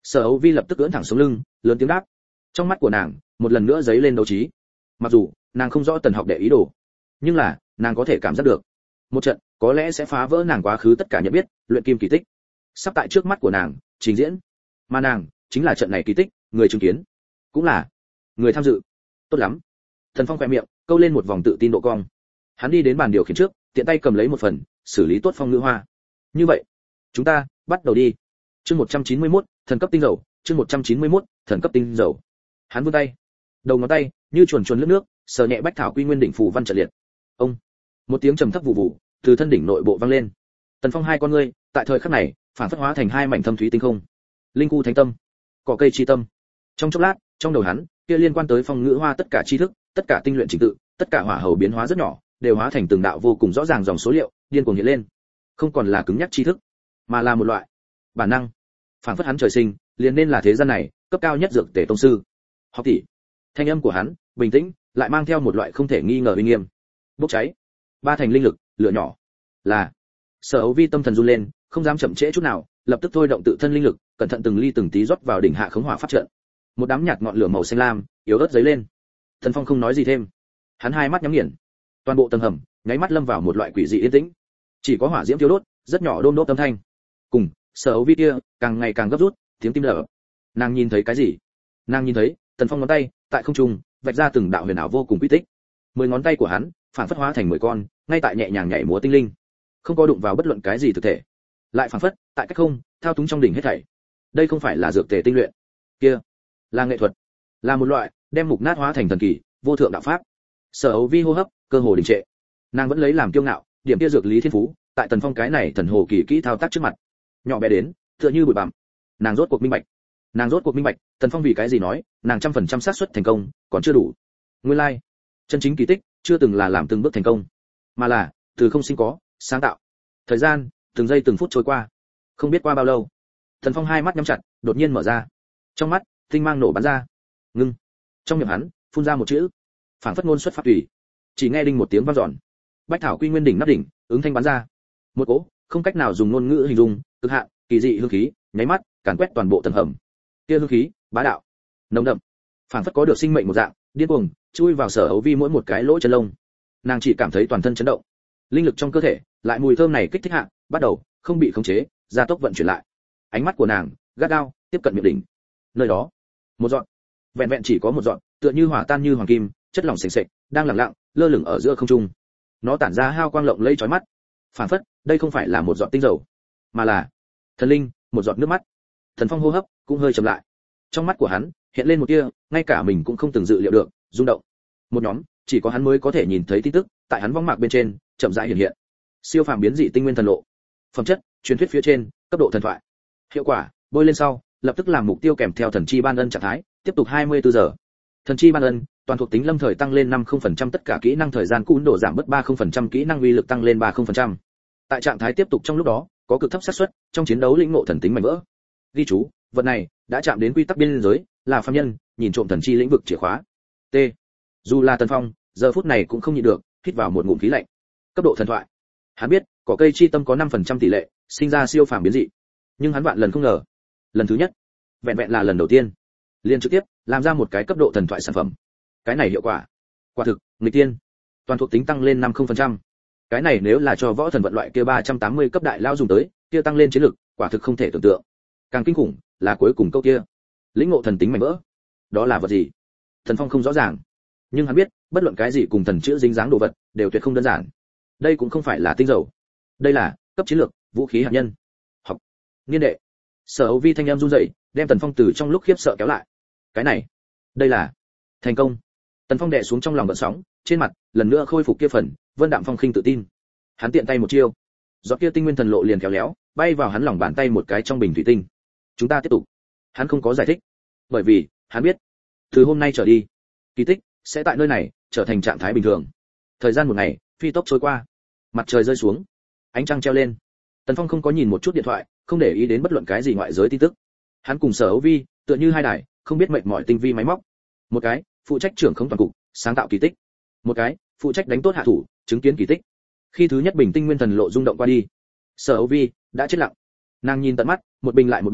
Sở Âu Vi lập tức ưỡn thẳng sống lưng, lớn tiếng đáp. Trong mắt của nàng, một lần nữa giấy lên đấu trí. Mặc dù nàng không rõ Tần Học Đệ ý đồ, nhưng là nàng có thể cảm giác được, một trận có lẽ sẽ phá vỡ nàng quá khứ tất cả nhận biết, luyện kim kỳ tích sắp tại trước mắt của nàng trình diễn, mà nàng chính là trận này kỳ tích người chứng kiến, cũng là người tham dự. Tốt lắm. Thần Phong khẽ miệng câu lên một vòng tự tin độ cong. Hắn đi đến bàn điều khiển trước, tiện tay cầm lấy một phần, xử lý tốt phong ngữ hoa. Như vậy, chúng ta bắt đầu đi. Chương một trăm chín mươi mốt, thần cấp tinh dầu, chương một trăm chín mươi mốt, thần cấp tinh dầu. Hắn vươn tay, đầu ngón tay như chuồn chuồn lướt nước, sờ nhẹ bách thảo quy nguyên đỉnh phù văn trận liệt. Ông, một tiếng trầm thấp vụ vụ từ thân đỉnh nội bộ vang lên. Tần Phong hai con ngươi, tại thời khắc này, phản phất hóa thành hai mảnh thâm thúy tinh không. Linh khu thánh tâm, cỏ cây chi tâm. Trong chốc lát, trong đầu hắn, kia liên quan tới phong ngữ hoa tất cả tri thức, tất cả tinh luyện trình tự, tất cả hỏa hầu biến hóa rất nhỏ, đều hóa thành từng đạo vô cùng rõ ràng dòng số liệu, điên cuồng hiện lên. Không còn là cứng nhắc tri thức, mà là một loại bản năng. Phản phất hắn trời sinh, liền nên là thế gian này cấp cao nhất dược tề tông sư. Học tỷ. Thanh âm của hắn, bình tĩnh, lại mang theo một loại không thể nghi ngờ uy nghiêm. Bốc cháy. Ba thành linh lực, lửa nhỏ. Là. Sở Âu Vi tâm thần run lên, không dám chậm trễ chút nào, lập tức thôi động tự thân linh lực, cẩn thận từng ly từng tí rót vào đỉnh hạ khống hỏa pháp trận. Một đám nhạt ngọn lửa màu xanh lam, yếu ớt dấy lên. Thần Phong không nói gì thêm, hắn hai mắt nhắm nghiền. Toàn bộ tầng hầm, nháy mắt lâm vào một loại quỷ dị yên tĩnh. Chỉ có hỏa diễm thiêu đốt, rất nhỏ đôm đốt âm thanh. Cùng, Sở Âu Vi kia, càng ngày càng gấp rút, tiếng tim đập. Nàng nhìn thấy cái gì? Nàng nhìn thấy, Tần Phong ngón tay, tại không trung, vạch ra từng đạo huyền ảo vô cùng quy tích. Mười ngón tay của hắn, phản phất hóa thành mười con, ngay tại nhẹ nhàng nhảy múa tinh linh. Không có đụng vào bất luận cái gì thực thể. Lại phản phất, tại cách không, thao túng trong đỉnh hết thảy. Đây không phải là dược tề tinh luyện, kia là nghệ thuật, là một loại đem mục nát hóa thành thần kỳ, vô thượng đạo pháp. Sở Âu Vi hô hấp, cơ hồ đình trệ. Nàng vẫn lấy làm kiêu ngạo, điểm kia dược lý thiên phú, tại Tần Phong cái này thần hồ kỳ kỹ thao tác trước mặt, nhỏ bé đến, tựa như bụi bặm. Nàng rốt cuộc minh bạch, nàng rốt cuộc minh bạch, Tần Phong vì cái gì nói, nàng trăm phần trăm xác suất thành công, còn chưa đủ. Nguyên lai, like, chân chính kỳ tích, chưa từng là làm từng bước thành công, mà là từ không sinh có, sáng tạo. Thời gian, từng giây từng phút trôi qua, không biết qua bao lâu. Tần Phong hai mắt nhắm chặt, đột nhiên mở ra, trong mắt tinh mang nổ bắn ra. Ngưng. Trong miệng hắn phun ra một chữ, phảng phất ngôn xuất pháp thủy. Chỉ nghe đinh một tiếng vang dọn, bách thảo quy nguyên đỉnh nắp đỉnh, ứng thanh bắn ra. Một cỗ không cách nào dùng ngôn ngữ hình dung, cực hạn, kỳ dị hương khí, nháy mắt càn quét toàn bộ tầng hầm. Kia hương khí, bá đạo, nồng đậm, phảng phất có được sinh mệnh một dạng, điên cuồng, chui vào Sở Âu Vi mỗi một cái lỗ chân lông. Nàng chỉ cảm thấy toàn thân chấn động, linh lực trong cơ thể, lại mùi thơm này kích thích hạ, bắt đầu không bị khống chế, gia tốc vận chuyển lại. Ánh mắt của nàng gắt gao tiếp cận miệng đỉnh. Nơi đó, một giọt, vẹn vẹn chỉ có một giọt, tựa như hỏa tan như hoàng kim, chất lỏng sền sệt, đang lặng lặng lơ lửng ở giữa không trung. Nó tản ra hào quang lộng lẫy chói mắt. Phản phất, đây không phải là một giọt tinh dầu, mà là thần linh, một giọt nước mắt. Thần Phong hô hấp cũng hơi chậm lại. Trong mắt của hắn hiện lên một tia, ngay cả mình cũng không từng dự liệu được, rung động. Một nhóm, chỉ có hắn mới có thể nhìn thấy tin tức, tại hắn võng mạc bên trên, chậm rãi hiện hiện. Siêu phàm biến dị tinh nguyên thần lộ. Phẩm chất, truyền thuyết phía trên, cấp độ thần thoại. Hiệu quả, bôi lên sau, lập tức làm mục tiêu kèm theo thần chi ban ân trạng thái, tiếp tục hai mươi tư giờ. Thần chi ban ân, toàn thuộc tính lâm thời tăng lên năm mươi phần trăm, tất cả kỹ năng thời gian cún độ giảm bớt ba mươi phần trăm, kỹ năng uy lực tăng lên ba mươi phần trăm. Tại trạng thái tiếp tục trong lúc đó, có cực thấp xác suất trong chiến đấu lĩnh ngộ thần tính mảnh vỡ. Ghi chú, vật này đã chạm đến quy tắc biên giới, là phàm nhân nhìn trộm thần chi lĩnh vực chìa khóa. T. Dù là Tần Phong, giờ phút này cũng không nhịn được, hít vào một ngụm khí lạnh. Cấp độ thần thoại. Hắn biết, cỏ cây chi tâm có năm phần trăm tỷ lệ sinh ra siêu phàm biến dị, nhưng hắn vạn lần không ngờ, lần thứ nhất, vẹn vẹn là lần đầu tiên, liền trực tiếp làm ra một cái cấp độ thần thoại sản phẩm. Cái này hiệu quả, quả thực nghịch tiên. Toàn thuộc tính tăng lên năm mươi phần trăm. Cái này nếu là cho võ thần vận loại kia ba trăm tám mươi cấp đại lao dùng tới, kia tăng lên chiến lực, quả thực không thể tưởng tượng. Càng kinh khủng là cuối cùng câu kia, lĩnh ngộ thần tính mảnh vỡ. Đó là vật gì? Thần Phong không rõ ràng, nhưng hắn biết, bất luận cái gì cùng thần chữ dính dáng đồ vật, đều tuyệt không đơn giản. Đây cũng không phải là tinh dầu, đây là cấp chiến lược, vũ khí hạt nhân. Học, niên đệ. Sở Âu Vi thanh em run rẩy, đem Tần Phong từ trong lúc khiếp sợ kéo lại. Cái này, đây là thành công. Tần Phong đè xuống trong lòng gợn sóng, trên mặt lần nữa khôi phục kia phần vân đạm phong khinh tự tin. Hắn tiện tay một chiêu, giọt kia tinh nguyên thần lộ liền kéo léo, bay vào hắn lòng bàn tay một cái trong bình thủy tinh. Chúng ta tiếp tục. Hắn không có giải thích, bởi vì hắn biết, từ hôm nay trở đi, kỳ tích sẽ tại nơi này trở thành trạng thái bình thường. Thời gian một ngày phi tốc trôi qua, mặt trời rơi xuống, ánh trăng treo lên. Tần Phong không có nhìn một chút điện thoại, không để ý đến bất luận cái gì ngoại giới tin tức. Hắn cùng Sở Âu Vi tựa như hai đài không biết mệt mỏi tinh vi máy móc. Một cái phụ trách trưởng không toàn cục, sáng tạo kỳ tích. Một cái phụ trách đánh tốt hạ thủ, chứng kiến kỳ tích. Khi thứ nhất bình tinh nguyên thần lộ rung động qua đi, Sở Âu Vi đã chết lặng. Nàng nhìn tận mắt, một bình lại một bình,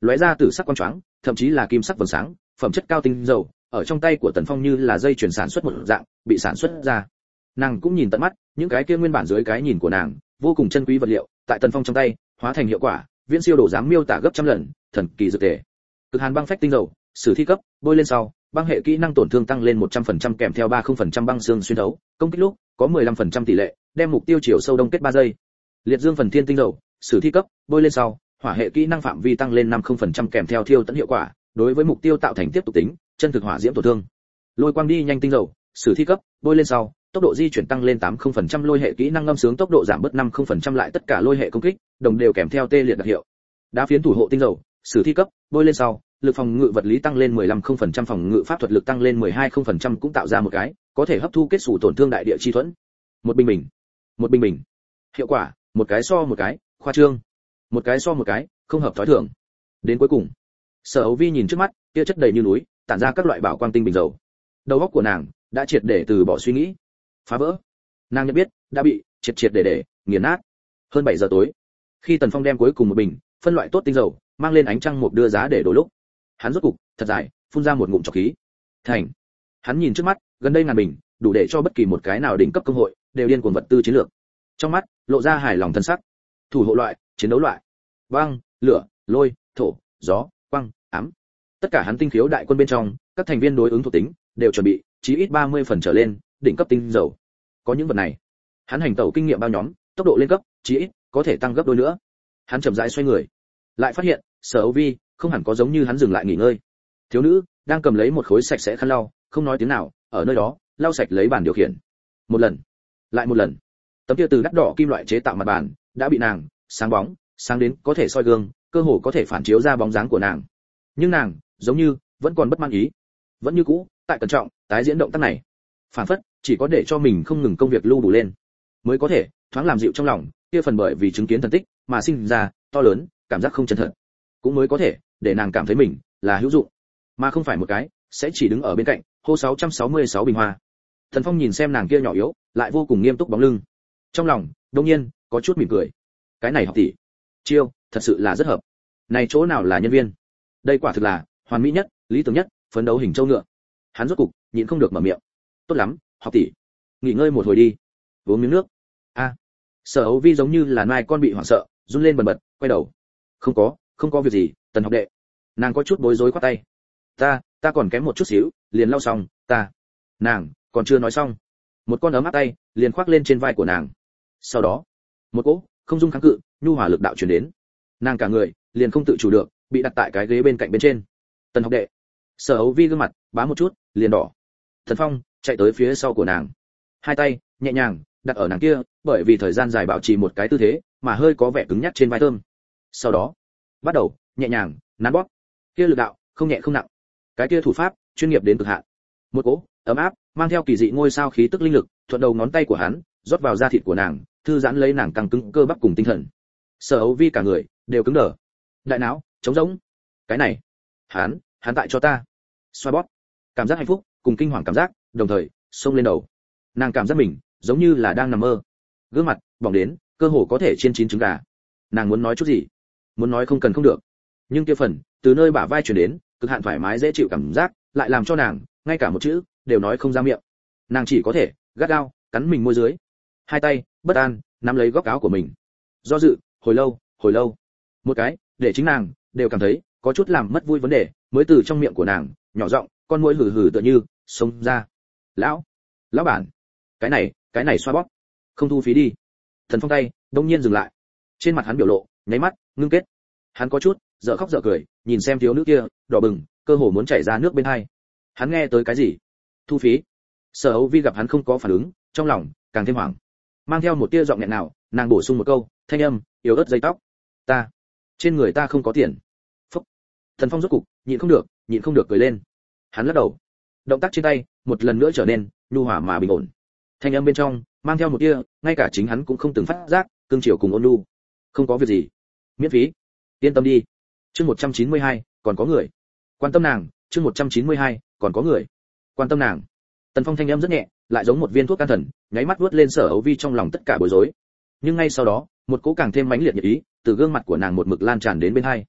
lóe ra từ sắc quang choáng, thậm chí là kim sắc vầng sáng, phẩm chất cao tinh dầu, ở trong tay của Tần Phong như là dây chuyển sản xuất một dạng, bị sản xuất ra. Nàng cũng nhìn tận mắt, những cái kia nguyên bản dưới cái nhìn của nàng, vô cùng chân quý vật liệu, tại Tần Phong trong tay, hóa thành hiệu quả, viễn siêu đổ dám miêu tả gấp trăm lần, thần kỳ dược tề. Cực hàn băng phách tinh dầu, sử thi cấp, bôi lên sau, băng hệ kỹ năng tổn thương tăng lên một trăm phần trăm kèm theo ba mươi phần trăm băng xương xuyên thấu, công kích lúc có mười lăm phần trăm tỷ lệ, đem mục tiêu chiều sâu đông kết ba giây. Liệt dương phần thiên tinh dầu, sử thi cấp, bôi lên sau, hỏa hệ kỹ năng phạm vi tăng lên năm mươi phần trăm kèm theo thiêu tận hiệu quả, đối với mục tiêu tạo thành tiếp tục tính, chân thực hỏa diễm tổn thương. Lôi quang đi nhanh tinh dầu, sử thi cấp, bôi lên sau, tốc độ di chuyển tăng lên tám mươi phần trăm, lôi hệ kỹ năng ngâm sướng tốc độ giảm bớt năm mươi phần trăm, lại tất cả lôi hệ công kích, đồng đều kèm theo tê liệt đặc hiệu. Đá phiến thủ hộ tinh dầu, sử thi cấp, bôi lên sau, lực phòng ngự vật lý tăng lên mười lăm phần trăm, phòng ngự pháp thuật lực tăng lên mười hai phần trăm, cũng tạo ra một cái có thể hấp thu kết xù tổn thương đại địa chi thuẫn. Một bình bình, một bình bình. Hiệu quả, một cái so một cái, khoa trương. Một cái so một cái, không hợp thói thường. Đến cuối cùng, Sở Âu Vi nhìn trước mắt, kia chất đầy như núi, tản ra các loại bảo quang tinh bình dầu. Đầu óc của nàng đã triệt để từ bỏ suy nghĩ, phá vỡ. Nàng nhận biết, đã bị triệt triệt để để nghiền nát. Hơn bảy giờ tối, khi Tần Phong đem cuối cùng một bình phân loại tốt tinh dầu, mang lên ánh trăng một đưa giá để đổ lúc, hắn rốt cục thật dài phun ra một ngụm trọc khí. Thành. Hắn nhìn trước mắt, gần đây ngàn bình, đủ để cho bất kỳ một cái nào đỉnh cấp công hội đều điên cuồng vật tư chiến lược. Trong mắt lộ ra hài lòng thân sắc. Thủ hộ loại, chiến đấu loại, băng, lửa, lôi, thổ, gió, quang, ám. Tất cả hắn tinh khiếu đại quân bên trong, các thành viên đối ứng thuộc tính đều chuẩn bị chí ít ba mươi phần trở lên, đỉnh cấp tinh dầu. Có những vật này, hắn hành tẩu kinh nghiệm bao nhóm, tốc độ lên cấp, chí ít có thể tăng gấp đôi nữa. Hắn chậm rãi xoay người, lại phát hiện, Sở Âu Vi không hẳn có giống như hắn dừng lại nghỉ ngơi. Thiếu nữ đang cầm lấy một khối sạch sẽ khăn lau, không nói tiếng nào, ở nơi đó lau sạch lấy bàn điều khiển. Một lần, lại một lần. Tấm kia từ đắt đỏ kim loại chế tạo mặt bàn đã bị nàng sáng bóng, sáng đến có thể soi gương, cơ hồ có thể phản chiếu ra bóng dáng của nàng. Nhưng nàng, giống như vẫn còn bất mãn ý, vẫn như cũ tại cẩn trọng tái diễn động tác này. Phản phất chỉ có để cho mình không ngừng công việc lưu đủ lên, mới có thể thoáng làm dịu trong lòng kia phần bởi vì chứng kiến thần tích mà sinh ra to lớn cảm giác không chân thật, cũng mới có thể để nàng cảm thấy mình là hữu dụng, mà không phải một cái sẽ chỉ đứng ở bên cạnh hô sáu trăm sáu mươi sáu bình hoa. Thần Phong nhìn xem nàng kia nhỏ yếu lại vô cùng nghiêm túc bóng lưng, trong lòng đột nhiên có chút mỉm cười. Cái này học tỷ chiêu thật sự là rất hợp. Này chỗ nào là nhân viên, đây quả thực là hoàn mỹ nhất, lý tưởng nhất, phấn đấu hình châu ngựa. Hắn rốt cục nhịn không được mở miệng. Tốt lắm, học tỷ, nghỉ ngơi một hồi đi, uống miếng nước. A. À, Sở Âu Vi giống như là nai con bị hoảng sợ, run lên bần bật, quay đầu. Không có, không có việc gì, Tần học đệ. Nàng có chút bối rối quát tay. Ta, ta còn kém một chút xíu, liền lau xong, ta. Nàng còn chưa nói xong, một con ấm áp tay liền khoác lên trên vai của nàng. Sau đó, một cỗ không dung kháng cự, nhu hòa lực đạo truyền đến. Nàng cả người liền không tự chủ được, bị đặt tại cái ghế bên cạnh bên trên. Tần học đệ. Sở Âu Vi gương mặt bám một chút, liền đỏ. Thần Phong chạy tới phía sau của nàng, hai tay nhẹ nhàng đặt ở nàng kia, bởi vì thời gian dài bảo trì một cái tư thế mà hơi có vẻ cứng nhắc trên vai thơm. Sau đó bắt đầu nhẹ nhàng nắn bóp, kia lực đạo không nhẹ không nặng, cái kia thủ pháp chuyên nghiệp đến cực hạn. Một cỗ ấm áp mang theo kỳ dị ngôi sao khí tức linh lực thuận đầu ngón tay của hắn rót vào da thịt của nàng, thư giãn lấy nàng căng cứng cơ bắp cùng tinh thần. Sở Âu Vi cả người đều cứng đờ, đại não trống rỗng. Cái này, hắn hắn tại cho ta xoa bóp. Cảm giác hạnh phúc cùng kinh hoàng cảm giác đồng thời xông lên đầu. Nàng cảm giác mình giống như là đang nằm mơ, gương mặt bỏng đến cơ hồ có thể chiên chín trứng gà. Nàng muốn nói chút gì, muốn nói không cần không được, nhưng kia phần từ nơi bả vai truyền đến cực hạn thoải mái dễ chịu cảm giác lại làm cho nàng ngay cả một chữ đều nói không ra miệng. Nàng chỉ có thể gắt gao cắn mình môi dưới, hai tay bất an nắm lấy góc áo của mình, do dự hồi lâu hồi lâu, một cái để chính nàng đều cảm thấy có chút làm mất vui vấn đề mới từ trong miệng của nàng nhỏ giọng con mũi hừ hừ tựa như xông ra. Lão, lão bản, cái này, cái này xoa bóp, không thu phí đi. Thần Phong tay đông nhiên dừng lại, trên mặt hắn biểu lộ nháy mắt ngưng kết. Hắn có chút dở khóc dở cười, nhìn xem thiếu nữ kia đỏ bừng, cơ hồ muốn chảy ra nước bên hai. Hắn nghe tới cái gì? Thu phí? Sở Âu Vi gặp hắn không có phản ứng, trong lòng càng thêm hoảng, mang theo một tia giọng nghẹn nào, nàng bổ sung một câu, thanh âm yếu ớt dây tóc. Ta, trên người ta không có tiền. Phúc. Thần Phong rốt cục nhịn không được, nhịn không được cười lên. Hắn lắc đầu, động tác trên tay một lần nữa trở nên nhu hòa mà bình ổn. Thanh âm bên trong mang theo một tia ngay cả chính hắn cũng không từng phát giác, cương chiều cùng ôn nhu. Không có việc gì, miễn phí, yên tâm đi. Chương một trăm chín mươi hai, còn có người quan tâm nàng. Chương một trăm chín mươi hai, còn có người quan tâm nàng. Tần Phong thanh âm rất nhẹ, lại giống một viên thuốc can thần, nháy mắt vuốt lên Sở Âu Vi trong lòng tất cả bối rối. Nhưng ngay sau đó, một cỗ càng thêm mãnh liệt nhiệt ý từ gương mặt của nàng một mực lan tràn đến bên hai.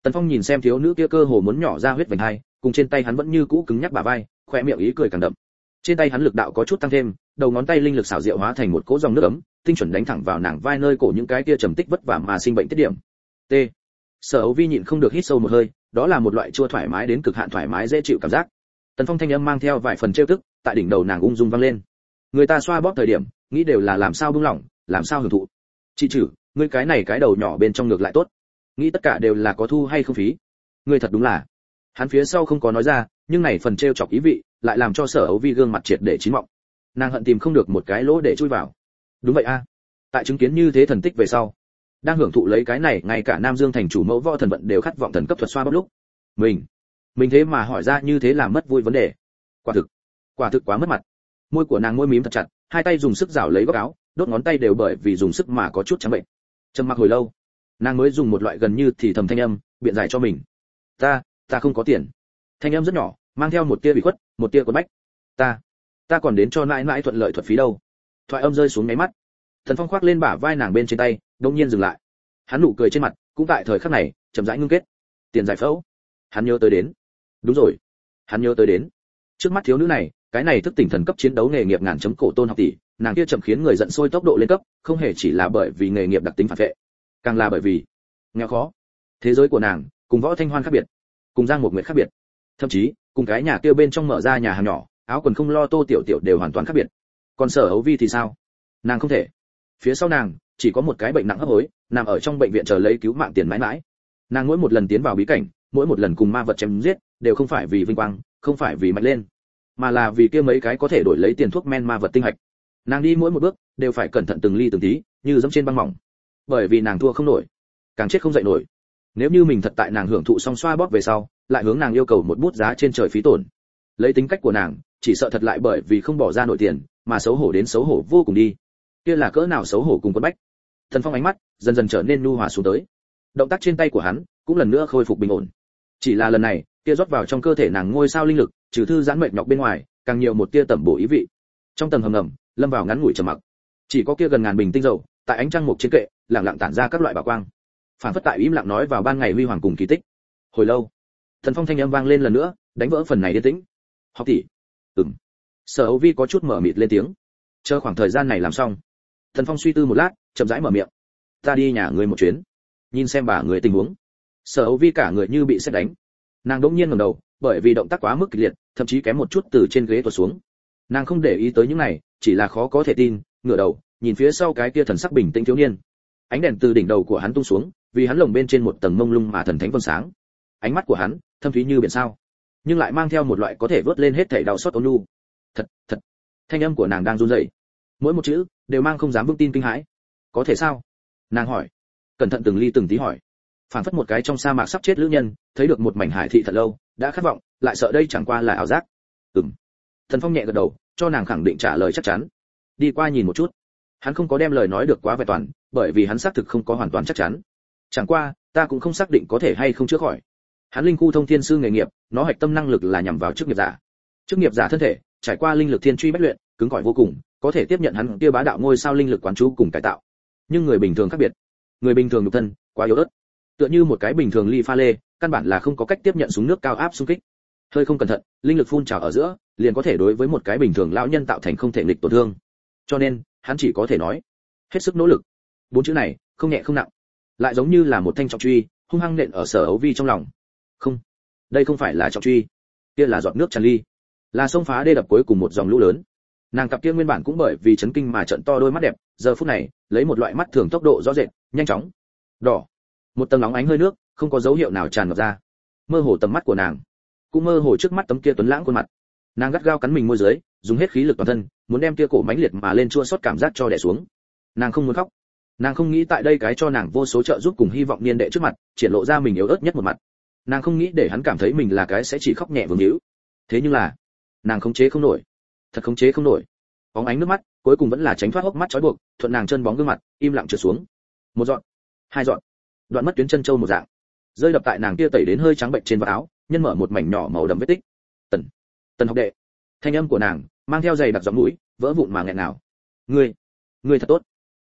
Tần Phong nhìn xem thiếu nữ kia cơ hồ muốn nhỏ ra huyết vành hai, cùng trên tay hắn vẫn như cũ cứng nhắc bả vai, khóe miệng ý cười càng đậm. Trên tay hắn lực đạo có chút tăng thêm, đầu ngón tay linh lực xảo diệu hóa thành một cỗ dòng nước ấm, tinh chuẩn đánh thẳng vào nàng vai nơi cổ những cái kia trầm tích vất vả mà sinh bệnh tiết điểm. T. Sở Âu Vi nhịn không được hít sâu một hơi, đó là một loại chua thoải mái đến cực hạn thoải mái dễ chịu cảm giác. Tần Phong thanh âm mang theo vài phần trêu tức, tại đỉnh đầu nàng ung dung vang lên. Người ta xoa bóp thời điểm, nghĩ đều là làm sao buông lỏng, làm sao hưởng thụ. Chị chử, ngươi cái này cái đầu nhỏ bên trong ngược lại tốt, nghĩ tất cả đều là có thu hay không phí. Ngươi thật đúng là. Hắn phía sau không có nói ra, nhưng này phần trêu chọc ý vị, lại làm cho Sở Âu Vi gương mặt triệt để chín mọng. Nàng hận tìm không được một cái lỗ để chui vào. Đúng vậy a. Tại chứng kiến như thế thần tích về sau, đang hưởng thụ lấy cái này, ngay cả Nam Dương thành chủ mẫu võ thần vận đều khát vọng thần cấp thuật xoa bóp lúc, mình, mình thế mà hỏi ra như thế làm mất vui vấn đề. Quả thực, quả thực quá mất mặt. Môi của nàng môi mím thật chặt, hai tay dùng sức rảo lấy góc áo, đốt ngón tay đều bởi vì dùng sức mà có chút trắng bệnh. Trầm mặc hồi lâu, nàng mới dùng một loại gần như thì thầm thanh âm biện giải cho mình. Ta, ta không có tiền. Thanh âm rất nhỏ, mang theo một tia bị khuất, một tia quấn bách. Ta, ta còn đến cho nãi nãi thuận lợi thuật phí đâu. Thoại âm rơi xuống mấy mắt. Thần Phong khoác lên bả vai nàng bên trên tay, đột nhiên dừng lại. Hắn nụ cười trên mặt, cũng tại thời khắc này, chậm rãi ngưng kết. Tiền giải phẫu. Hắn nhớ tới đến. Đúng rồi, hắn nhớ tới đến. Trước mắt thiếu nữ này, cái này thức tỉnh thần cấp chiến đấu nghề nghiệp ngàn chấm cổ tôn học tỷ, nàng kia chậm khiến người giận sôi tốc độ lên cấp, không hề chỉ là bởi vì nghề nghiệp đặc tính phản vệ, càng là bởi vì nghèo khó. Thế giới của nàng, cùng Võ Thanh Hoan khác biệt, cùng Giang Mục Nguyệt khác biệt, thậm chí cùng cái nhà kia bên trong mở ra nhà hàng nhỏ, áo quần không lo tô tiểu tiểu đều hoàn toàn khác biệt. Còn Sở Âu Vi thì sao? Nàng không thể. Phía sau nàng chỉ có một cái bệnh nặng hấp hối, nằm ở trong bệnh viện chờ lấy cứu mạng tiền mãi mãi. Nàng mỗi một lần tiến vào bí cảnh, mỗi một lần cùng ma vật chém giết, đều không phải vì vinh quang, không phải vì mạnh lên, mà là vì kia mấy cái có thể đổi lấy tiền thuốc men ma vật tinh hạch. Nàng đi mỗi một bước đều phải cẩn thận từng ly từng tí, như dẫm trên băng mỏng. Bởi vì nàng thua không nổi, càng chết không dậy nổi. Nếu như mình thật tại nàng hưởng thụ xong xoa bóp về sau, lại hướng nàng yêu cầu một bút giá trên trời phí tổn, lấy tính cách của nàng, chỉ sợ thật lại bởi vì không bỏ ra nổi tiền, mà xấu hổ đến xấu hổ vô cùng đi. Kia là cỡ nào xấu hổ cùng quấn bách. Thần Phong ánh mắt dần dần trở nên nhu hòa xuống tới. Động tác trên tay của hắn cũng lần nữa khôi phục bình ổn. Chỉ là lần này, kia rót vào trong cơ thể nàng ngôi sao linh lực, trừ thư giãn mệt nhọc bên ngoài, càng nhiều một tia tẩm bổ ý vị. Trong tầng hầm ngầm, lâm vào ngắn ngủi trầm mặc. Chỉ có kia gần ngàn bình tinh dầu, tại ánh trăng mục trên kệ, lặng lặng tản ra các loại bảo quang. Phản phất tại im lặng nói vào ban ngày huy hoàng cùng kỳ tích. Hồi lâu, Thần Phong thanh âm vang lên lần nữa, đánh vỡ phần này yên tĩnh. Học tỷ. Ừm. Sở Âu Vi có chút mở mịt lên tiếng. Chờ khoảng thời gian này làm xong, Thần Phong suy tư một lát, chậm rãi mở miệng. Ta đi nhà ngươi một chuyến, nhìn xem bà người tình huống. Sở Âu Vi cả người như bị sét đánh. Nàng đỗng nhiên ngẩng đầu, bởi vì động tác quá mức kịch liệt, thậm chí kém một chút từ trên ghế tuột xuống. Nàng không để ý tới những này, chỉ là khó có thể tin, ngửa đầu, nhìn phía sau cái kia thần sắc bình tĩnh thiếu niên. Ánh đèn từ đỉnh đầu của hắn tung xuống, vì hắn lồng bên trên một tầng mông lung mà thần thánh vầng sáng. Ánh mắt của hắn, thâm thúy như biển sao, nhưng lại mang theo một loại có thể vớt lên hết thảy đau xót ôn nhu. Thật, thật. Thanh âm của nàng đang run rẩy, mỗi một chữ đều mang không dám vững tin kinh hãi. Có thể sao? Nàng hỏi, cẩn thận từng ly từng tí hỏi. Phản phất một cái trong sa mạc sắp chết lữ nhân, thấy được một mảnh hải thị thật lâu, đã khát vọng, lại sợ đây chẳng qua là ảo giác. Ừm. Thần Phong nhẹ gật đầu, cho nàng khẳng định trả lời chắc chắn. Đi qua nhìn một chút. Hắn không có đem lời nói được quá vẹn toàn, bởi vì hắn xác thực không có hoàn toàn chắc chắn. Chẳng qua, ta cũng không xác định có thể hay không chữa khỏi. Hắn linh khu thông thiên sư nghề nghiệp, nó hạch tâm năng lực là nhằm vào chức nghiệp giả. Chức nghiệp giả thân thể, trải qua linh lực thiên truy bách luyện, cứng cỏi vô cùng, có thể tiếp nhận hắn kia bá đạo ngôi sao linh lực quán chú cùng cải tạo. Nhưng người bình thường khác biệt. Người bình thường nhục thân quá yếu ớt, tựa như một cái bình thường ly pha lê, căn bản là không có cách tiếp nhận súng nước cao áp xung kích. Hơi không cẩn thận, linh lực phun trào ở giữa, liền có thể đối với một cái bình thường lão nhân tạo thành không thể nghịch tổn thương. Cho nên, hắn chỉ có thể nói, hết sức nỗ lực. Bốn chữ này, không nhẹ không nặng, lại giống như là một thanh trọng truy, hung hăng nện ở Sở Âu Vi trong lòng. Không, đây không phải là trọng truy, kia là giọt nước tràn ly, là sông phá đê đập cuối cùng một dòng lũ lớn. Nàng cặp kia nguyên bản cũng bởi vì chấn kinh mà trợn to đôi mắt đẹp, giờ phút này, lấy một loại mắt thường tốc độ rõ rệt, nhanh chóng, đỏ, một tầng nóng ánh hơi nước, không có dấu hiệu nào tràn ngập ra. Mơ hồ tầm mắt của nàng, cũng mơ hồ trước mắt tấm kia tuấn lãng khuôn mặt. Nàng gắt gao cắn mình môi dưới, dùng hết khí lực toàn thân, muốn đem kia cổ mãnh liệt mà lên chua xót cảm giác cho đè xuống. Nàng không muốn khóc, nàng không nghĩ tại đây cái cho nàng vô số trợ giúp cùng hy vọng niên đệ trước mặt, triển lộ ra mình yếu ớt nhất một mặt. Nàng không nghĩ để hắn cảm thấy mình là cái sẽ chỉ khóc nhẹ vương hữu. Thế nhưng là, nàng khống chế không nổi, thật khống chế không nổi. Bóng ánh nước mắt, cuối cùng vẫn là tránh thoát hốc mắt trói buộc, thuận nàng chân bóng gương mặt, im lặng trượt xuống. Một giọt, hai giọt, đoạn mất tuyến chân châu một dạng, rơi đập tại nàng kia tẩy đến hơi trắng bệnh trên vạt áo, nhân mở một mảnh nhỏ màu đậm vết tích. Tần, Tần học đệ. Thanh âm của nàng mang theo giày đặc giọng mũi, vỡ vụn mà nghẹn nào. Ngươi, ngươi thật tốt.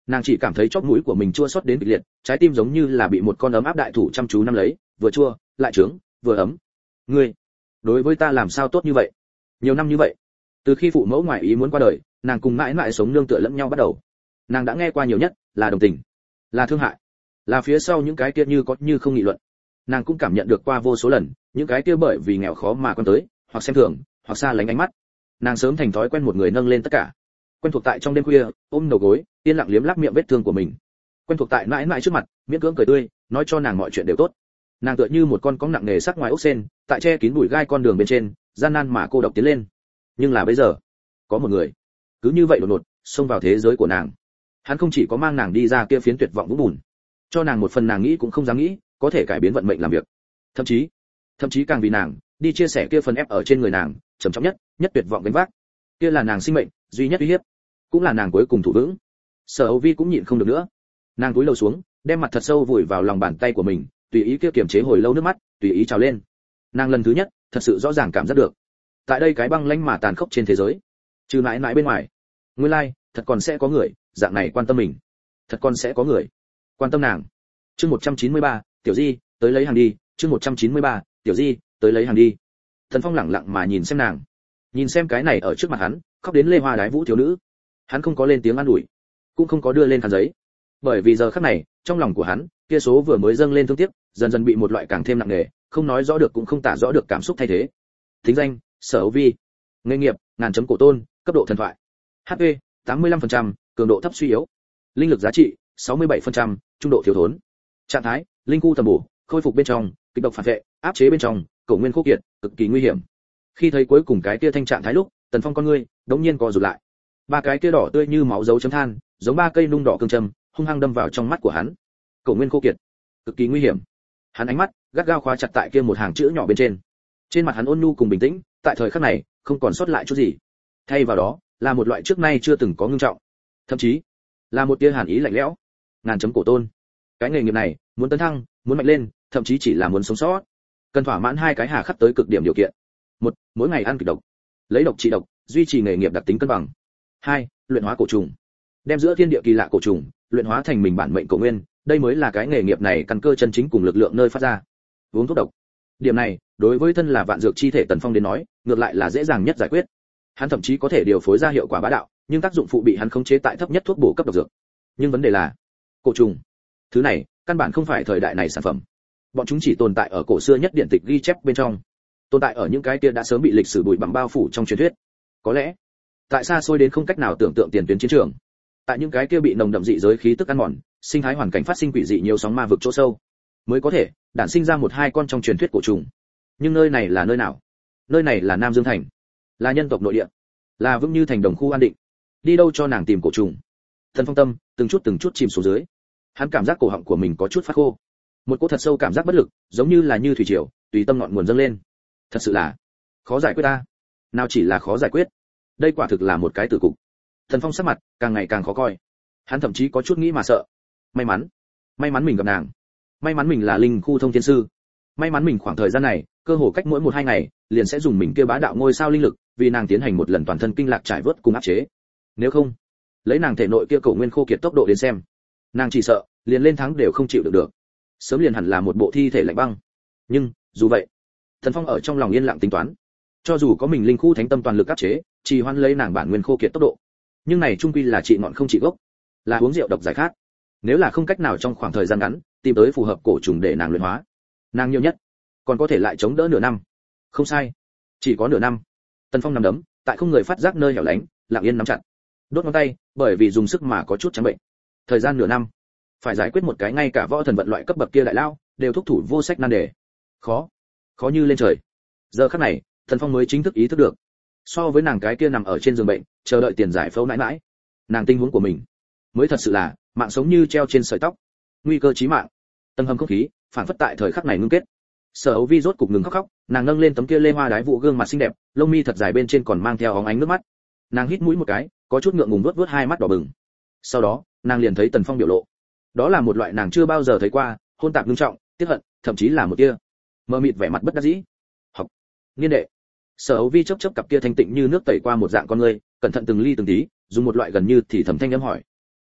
Nàng chỉ cảm thấy chóp mũi của mình chua xót đến kịch liệt, trái tim giống như là bị một con ấm áp đại thủ chăm chú nắm lấy, vừa chua lại trướng, vừa ấm. Ngươi đối với ta làm sao tốt như vậy? Nhiều năm như vậy, từ khi phụ mẫu ngoại ý muốn qua đời, nàng cùng mãi mãi sống nương tựa lẫn nhau bắt đầu. Nàng đã nghe qua nhiều nhất là đồng tình, là thương hại, là phía sau những cái kia như có như không nghị luận. Nàng cũng cảm nhận được qua vô số lần, những cái kia bởi vì nghèo khó mà quan tới, hoặc xem thường, hoặc xa lánh ánh mắt. Nàng sớm thành thói quen một người nâng lên tất cả, quen thuộc tại trong đêm khuya ôm đầu gối, yên lặng liếm láp miệng vết thương của mình, quen thuộc tại mãi mãi trước mặt miễn cưỡng cười tươi, nói cho nàng mọi chuyện đều tốt. Nàng tựa như một con cóng nặng nề sắc ngoài ốc sên, tại che kín bụi gai con đường bên trên, gian nan mà cô độc tiến lên. Nhưng là bây giờ, có một người, cứ như vậy đột ngột xông vào thế giới của nàng. Hắn không chỉ có mang nàng đi ra kia phiến tuyệt vọng vũng bùn, cho nàng một phần nàng nghĩ cũng không dám nghĩ, có thể cải biến vận mệnh làm việc. Thậm chí, thậm chí càng vì nàng, đi chia sẻ kia phần ép ở trên người nàng, trầm trọng nhất, nhất tuyệt vọng gánh vác. Kia là nàng sinh mệnh duy nhất uy hiếp, cũng là nàng cuối cùng thủ vững. Sở Âu Vi cũng nhịn không được nữa. Nàng cúi đầu xuống, đem mặt thật sâu vùi vào lòng bàn tay của mình, tùy ý kia kiềm chế hồi lâu nước mắt, tùy ý trào lên. Nàng lần thứ nhất, thật sự rõ ràng cảm giác được, tại đây cái băng lãnh mà tàn khốc trên thế giới, trừ mãi mãi bên ngoài, nguyên lai, thật còn sẽ có người dạng này quan tâm mình, thật còn sẽ có người quan tâm nàng. Chương một trăm chín mươi ba, Tiểu Di, tới lấy hàng đi, chương một trăm chín mươi ba, Tiểu Di, tới lấy hàng đi. Thần Phong lặng lặng mà nhìn xem nàng, nhìn xem cái này ở trước mặt hắn, khóc đến lê hoa đái vũ thiếu nữ. Hắn không có lên tiếng an ủi, cũng không có đưa lên khăn giấy, bởi vì giờ khắc này, trong lòng của hắn, kia số vừa mới dâng lên thương tiếc, dần dần bị một loại càng thêm nặng nề, không nói rõ được cũng không tả rõ được cảm xúc thay thế. Thính danh: Sở Âu Vi. Nghề nghiệp: ngàn chấm cổ tôn, cấp độ thần thoại. hát pê: tám mươi lăm phần trăm, cường độ thấp suy yếu. Linh lực giá trị: sáu mươi bảy phần trăm, trung độ thiếu thốn. Trạng thái: linh khu tầm bổ, khôi phục bên trong, kịch độc phản vệ, áp chế bên trong, cổ nguyên khô kiệt, cực kỳ nguy hiểm. Khi thấy cuối cùng cái kia thanh trạng thái lúc, Tần Phong con ngươi đống nhiên co rụt lại. Ba cái kia đỏ tươi như máu dấu chấm than, giống ba cây nung đỏ cương châm, hung hăng đâm vào trong mắt của hắn. Cổ nguyên khô kiệt, cực kỳ nguy hiểm. Hắn ánh mắt gắt gao khóa chặt tại kia một hàng chữ nhỏ bên trên. Trên mặt hắn ôn nhu cùng bình tĩnh, tại thời khắc này, không còn sót lại chút gì. Thay vào đó, là một loại trước nay chưa từng có ngưng trọng, thậm chí là một tia hàn ý lạnh lẽo. Ngàn chấm cổ tôn, cái nghề nghiệp này, muốn tấn thăng, muốn mạnh lên, thậm chí chỉ là muốn sống sót, cần thỏa mãn hai cái hà khắc tới cực điểm điều kiện. Một, mỗi ngày ăn kịch độc, lấy độc trị độc, duy trì nghề nghiệp đặc tính cân bằng. Hai, luyện hóa cổ trùng, đem giữa thiên địa kỳ lạ cổ trùng luyện hóa thành mình bản mệnh cổ nguyên, đây mới là cái nghề nghiệp này căn cơ chân chính cùng lực lượng nơi phát ra. Uống thuốc độc, điểm này đối với thân là vạn dược chi thể Tần Phong đến nói, ngược lại là dễ dàng nhất giải quyết. Hắn thậm chí có thể điều phối ra hiệu quả bá đạo, nhưng tác dụng phụ bị hắn khống chế tại thấp nhất thuốc bổ cấp độc dược. Nhưng vấn đề là, cổ trùng, thứ này căn bản không phải thời đại này sản phẩm. Bọn chúng chỉ tồn tại ở cổ xưa nhất điện tịch ghi chép bên trong, tồn tại ở những cái kia đã sớm bị lịch sử bụi bặm bao phủ trong truyền thuyết. Có lẽ, tại xa xôi đến không cách nào tưởng tượng tiền tuyến chiến trường, tại những cái kia bị nồng đậm dị giới khí tức ăn mòn, sinh thái hoàn cảnh phát sinh quỷ dị nhiều sóng ma vực chỗ sâu, mới có thể đản sinh ra một hai con trong truyền thuyết cổ trùng. Nhưng nơi này là nơi nào? Nơi này là Nam Dương thành, là nhân tộc nội địa, là vững như thành đồng khu an định. Đi đâu cho nàng tìm cổ trùng? Thần Phong tâm từng chút từng chút chìm xuống dưới. Hắn cảm giác cổ họng của mình có chút phát khô, một cỗ thật sâu cảm giác bất lực, giống như là như thủy triều tùy tâm ngọn nguồn dâng lên. Thật sự là khó giải quyết ta. Nào chỉ là khó giải quyết, đây quả thực là một cái tử cục. Thần Phong sắc mặt càng ngày càng khó coi. Hắn thậm chí có chút nghĩ mà sợ. May mắn, may mắn mình gặp nàng. May mắn mình là linh khu thông thiên sư. May mắn mình khoảng thời gian này, cơ hồ cách mỗi một hai ngày, liền sẽ dùng mình kia bá đạo ngôi sao linh lực, vì nàng tiến hành một lần toàn thân kinh lạc trải vớt cùng áp chế. Nếu không, lấy nàng thể nội kia cổ nguyên khô kiệt tốc độ đến xem, nàng chỉ sợ liền lên tháng đều không chịu được được, sớm liền hẳn là một bộ thi thể lạnh băng. Nhưng dù vậy, Thần Phong ở trong lòng yên lặng tính toán, cho dù có mình linh khu thánh tâm toàn lực áp chế, trì hoãn lấy nàng bản nguyên khô kiệt tốc độ, nhưng này trung quy là trị ngọn không trị gốc, là uống rượu độc giải khát. Nếu là không cách nào trong khoảng thời gian ngắn tìm tới phù hợp cổ trùng để nàng luyện hóa, nàng nhiều nhất còn có thể lại chống đỡ nửa năm. Không sai, chỉ có nửa năm. Tần Phong nằm đấm tại không người phát giác nơi hẻo lánh, lặng yên nắm chặt, đốt ngón tay, bởi vì dùng sức mà có chút trắng bệnh. Thời gian nửa năm, phải giải quyết một cái ngay cả võ thần vận loại cấp bậc kia đại lao đều thúc thủ vô sách nan đề, khó, khó như lên trời. Giờ khắc này, Tần Phong mới chính thức ý thức được, so với nàng cái kia nằm ở trên giường bệnh chờ đợi tiền giải phẫu mãi mãi, nàng tình huống của mình mới thật sự là mạng sống như treo trên sợi tóc, nguy cơ chí mạng. Tầng hầm không khí phản phất tại thời khắc này ngưng kết. Sở Âu Vi rốt cục ngừng khóc khóc, nàng nâng lên tấm kia lê hoa đái vụ gương mặt xinh đẹp, lông mi thật dài bên trên còn mang theo óng ánh nước mắt. Nàng hít mũi một cái, có chút ngượng ngùng vuốt vuốt hai mắt đỏ bừng. Sau đó, nàng liền thấy Tần Phong biểu lộ. Đó là một loại nàng chưa bao giờ thấy qua, hôn tạp nghiêm trọng, tiếc hận, thậm chí là một tia mờ mịt vẻ mặt bất đắc dĩ. Học, niên đệ. Sở Âu Vi chớp chớp cặp kia thanh tịnh như nước tẩy qua một dạng con ngươi, cẩn thận từng ly từng tí, dùng một loại gần như thì thầm thanh âm hỏi.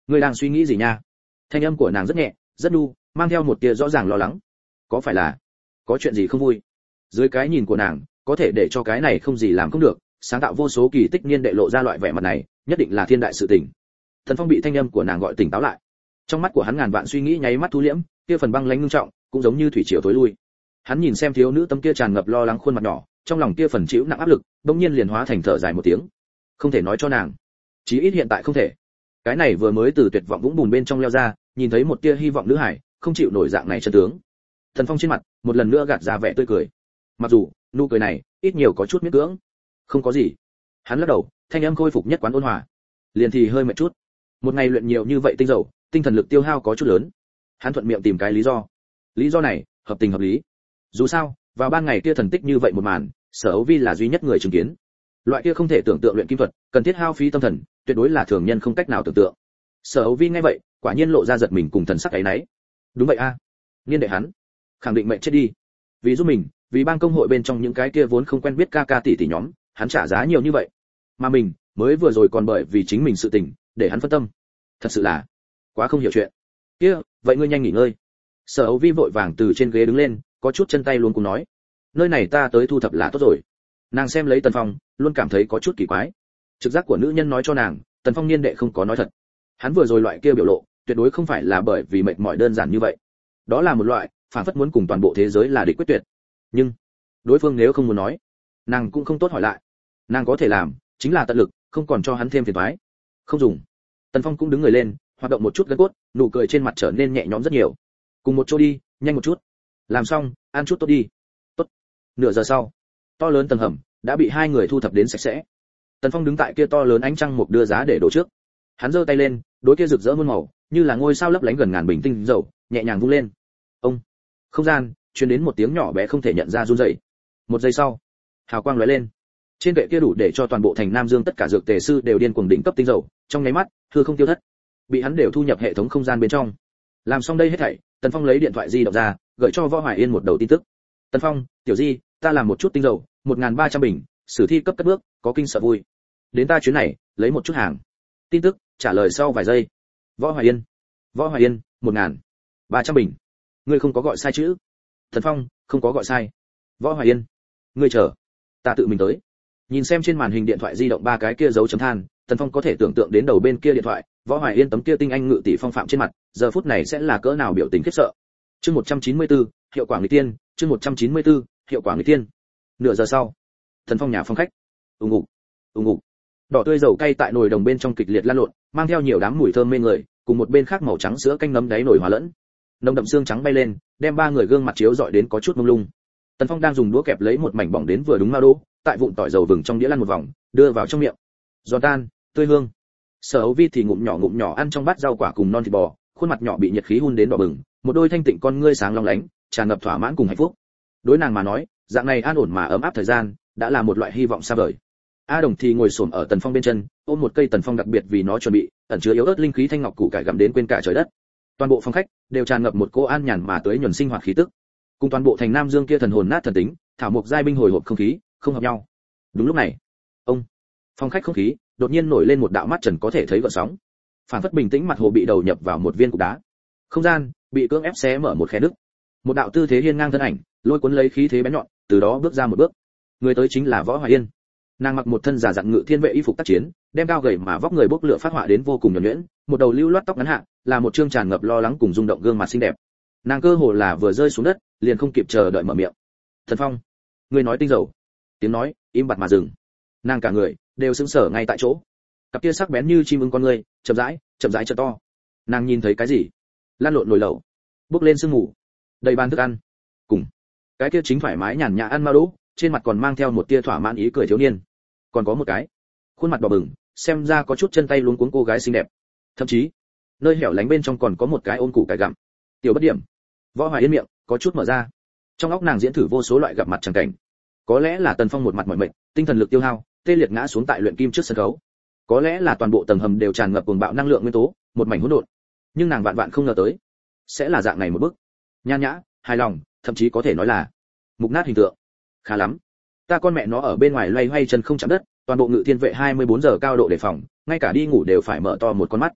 Ngươi đang suy nghĩ gì nha? Thanh âm của nàng rất nhẹ, rất nhu, mang theo một tia rõ ràng lo lắng. Có phải là có chuyện gì không vui? Dưới cái nhìn của nàng, có thể để cho cái này không gì làm không được, sáng tạo vô số kỳ tích niên đệ lộ ra loại vẻ mặt này, nhất định là thiên đại sự tình. Thần Phong bị thanh âm của nàng gọi tỉnh táo lại. Trong mắt của hắn ngàn vạn suy nghĩ nháy mắt thu liễm, kia phần băng lãnh ngưng trọng, cũng giống như thủy triều tối lui. Hắn nhìn xem thiếu nữ tấm kia tràn ngập lo lắng khuôn mặt nhỏ, trong lòng kia phần chịu nặng áp lực, bỗng nhiên liền hóa thành thở dài một tiếng. Không thể nói cho nàng, chí ít hiện tại không thể. Cái này vừa mới từ tuyệt vọng vũng bùn bên trong leo ra, nhìn thấy một tia hy vọng nữ hải, không chịu nổi dạng này chân tướng. Thần Phong trên mặt một lần nữa gạt ra vẻ tươi cười. Mặc dù nụ cười này ít nhiều có chút miễn cưỡng. Không có gì. Hắn lắc đầu, thanh âm khôi phục nhất quán ôn hòa. Liền thì hơi mệt chút. Một ngày luyện nhiều như vậy tinh dầu, tinh thần lực tiêu hao có chút lớn. Hắn thuận miệng tìm cái lý do. Lý do này hợp tình hợp lý. Dù sao, vào ban ngày kia thần tích như vậy một màn, Sở Âu Vi là duy nhất người chứng kiến. Loại kia không thể tưởng tượng luyện kim thuật, cần thiết hao phí tâm thần, tuyệt đối là thường nhân không cách nào tưởng tượng. Sở Âu Vi nghe vậy, quả nhiên lộ ra giật mình cùng thần sắc ấy nấy. Đúng vậy a, à. Niên đệ hắn, khẳng định mệnh chết đi. Vì giúp mình, vì bang công hội bên trong những cái kia vốn không quen biết ca ca tỷ tỷ nhóm, hắn trả giá nhiều như vậy. Mà mình, mới vừa rồi còn bởi vì chính mình sự tình, để hắn phân tâm. Thật sự là quá không hiểu chuyện. Kia, vậy ngươi nhanh nghỉ ngơi. Sở Âu Vi vội vàng từ trên ghế đứng lên, có chút chân tay luôn cùng nói, nơi này ta tới thu thập là tốt rồi. Nàng xem lấy Tần Phong, luôn cảm thấy có chút kỳ quái. Trực giác của nữ nhân nói cho nàng, Tần Phong niên đệ không có nói thật. Hắn vừa rồi loại kia biểu lộ, tuyệt đối không phải là bởi vì mệt mỏi đơn giản như vậy. Đó là một loại, phản phất muốn cùng toàn bộ thế giới là địch quyết tuyệt. Nhưng, đối phương nếu không muốn nói, nàng cũng không tốt hỏi lại. Nàng có thể làm, chính là tận lực, không còn cho hắn thêm phiền toái. Không dùng. Tần Phong cũng đứng người lên, hoạt động một chút gân cốt, nụ cười trên mặt trở nên nhẹ nhõm rất nhiều. Cùng một chỗ đi, nhanh một chút. Làm xong, ăn chút tốt đi. Tốt. Nửa giờ sau, to lớn tầng hầm đã bị hai người thu thập đến sạch sẽ. Tần Phong đứng tại kia to lớn ánh trăng mục đưa giá để đổ trước. Hắn giơ tay lên, đối kia rực rỡ muôn màu, như là ngôi sao lấp lánh gần ngàn bình tinh dầu, nhẹ nhàng vung lên. Ông. Không gian truyền đến một tiếng nhỏ bé không thể nhận ra run rẩy. Một giây sau, hào quang lóe lên. Trên kệ kia đủ để cho toàn bộ thành Nam Dương tất cả dược tề sư đều điên cuồng đỉnh cấp tinh dầu, trong nháy mắt, hư không tiêu thất. Bị hắn đều thu nhập hệ thống không gian bên trong. Làm xong đây hết thảy, Tần Phong lấy điện thoại di động ra, gửi cho Võ Hoài Yên một đầu tin tức. Tần Phong, tiểu di, ta làm một chút tinh dầu, một nghìn ba trăm bình, sử thi cấp cất bước, có kinh sợ vui. Đến ta chuyến này, lấy một chút hàng. Tin tức trả lời sau vài giây. Võ Hoài Yên. Võ Hoài Yên, một nghìn ba trăm bình. Ngươi không có gọi sai chữ. Tần Phong, không có gọi sai. Võ Hoài Yên. Ngươi chờ, ta tự mình tới. Nhìn xem trên màn hình điện thoại di động ba cái kia dấu chấm than, Tần Phong có thể tưởng tượng đến đầu bên kia điện thoại, Võ Hoài Yên tấm kia tinh anh ngự tỷ phong phạm trên mặt, giờ phút này sẽ là cỡ nào biểu tình khiếp sợ. Chương một trăm chín mươi tư, hiệu quả người tiên, chương một trăm chín mươi tư, hiệu quả người tiên. Nửa giờ sau, Tần Phong nhà phòng khách. Ùng ục, ùng ục. Đỏ tươi dầu cay tại nồi đồng bên trong kịch liệt lan lộn, mang theo nhiều đám mùi thơm mê người, cùng một bên khác màu trắng sữa canh nấm đáy nồi hòa lẫn. Nồng đậm xương trắng bay lên, đem ba người gương mặt chiếu rọi đến có chút mông lung. Tần Phong đang dùng đũa kẹp lấy một mảnh bỏng đến vừa đúng mao đỗ, tại vụn tỏi dầu vừng trong đĩa lăn một vòng, đưa vào trong miệng. Giòn tan, tươi hương. Sở Âu Vi thì ngụm nhỏ ngụm nhỏ ăn trong bát rau quả cùng non thịt bò, khuôn mặt nhỏ bị nhiệt khí hun đến đỏ bừng, một đôi thanh tịnh con ngươi sáng long lánh, tràn ngập thỏa mãn cùng hạnh phúc. Đối nàng mà nói, dạng này an ổn mà ấm áp thời gian, đã là một loại hy vọng xa vời. A Đồng thì ngồi xổm ở Tần Phong bên chân, ôm một cây Tần Phong đặc biệt vì nó chuẩn bị, ẩn chứa yếu ớt linh khí thanh ngọc củ cải gặm đến quên cả trời đất. Toàn bộ phòng khách đều tràn ngập một cô an nhàn mà tới nhuần sinh hoạt khí tức. Cùng toàn bộ thành Nam Dương kia thần hồn nát thần tính, thảo mộc giai binh hồi hộp không khí, không hợp nhau. Đúng lúc này, ông, phòng khách không khí đột nhiên nổi lên một đạo mắt trần có thể thấy gợn sóng. Phản phất bình tĩnh mặt hồ bị đầu nhập vào một viên cục đá. Không gian bị cưỡng ép xé mở một khe nứt. Một đạo tư thế hiên ngang thân ảnh, lôi cuốn lấy khí thế bén nhọn, từ đó bước ra một bước. Người tới chính là Võ Hoài Yên. Nàng mặc một thân giả dặn ngự thiên vệ y phục tác chiến, đem cao gầy mà vóc người bốc lửa phát họa đến vô cùng nhuần nhuyễn, một đầu lưu loát tóc ngắn hạ, là một trương tràn ngập lo lắng cùng rung động gương mặt xinh đẹp. Nàng cơ hồ là vừa rơi xuống đất, liền không kịp chờ đợi mở miệng. "Thần Phong, ngươi nói tinh dầu." Tiếng nói im bặt mà dừng. Nàng cả người đều sững sờ ngay tại chỗ. Cặp kia sắc bén như chim ưng con ngươi, chậm rãi, chậm rãi trợ to. Nàng nhìn thấy cái gì? Lan lộn nồi lẩu, bốc lên sương mù, đầy bàn thức ăn. Cùng cái kia chính thoải mái nhàn nhã ăn mao đỗ, trên mặt còn mang theo một tia thỏa mãn ý cười thiếu niên. Còn có một cái, khuôn mặt đỏ bừng, xem ra có chút chân tay luống cuống cô gái xinh đẹp. Thậm chí, nơi hẻo lánh bên trong còn có một cái ôm củ cải gặm. Tiểu bất điểm. Võ Hoài Yên miệng có chút mở ra. Trong óc nàng diễn thử vô số loại gặp mặt chẳng cảnh. Có lẽ là Tần Phong một mặt mỏi mệt, tinh thần lực tiêu hao, tê liệt ngã xuống tại luyện kim trước sân khấu. Có lẽ là toàn bộ tầng hầm đều tràn ngập cuồng bạo năng lượng nguyên tố, một mảnh hỗn độn. Nhưng nàng vạn vạn không ngờ tới, sẽ là dạng này một bước. Nhan nhã, hài lòng, thậm chí có thể nói là mục nát hình tượng. Khá lắm. Ta con mẹ nó ở bên ngoài loay hoay chân không chạm đất, toàn bộ ngự thiên vệ hai mươi bốn giờ cao độ đề phòng, ngay cả đi ngủ đều phải mở to một con mắt.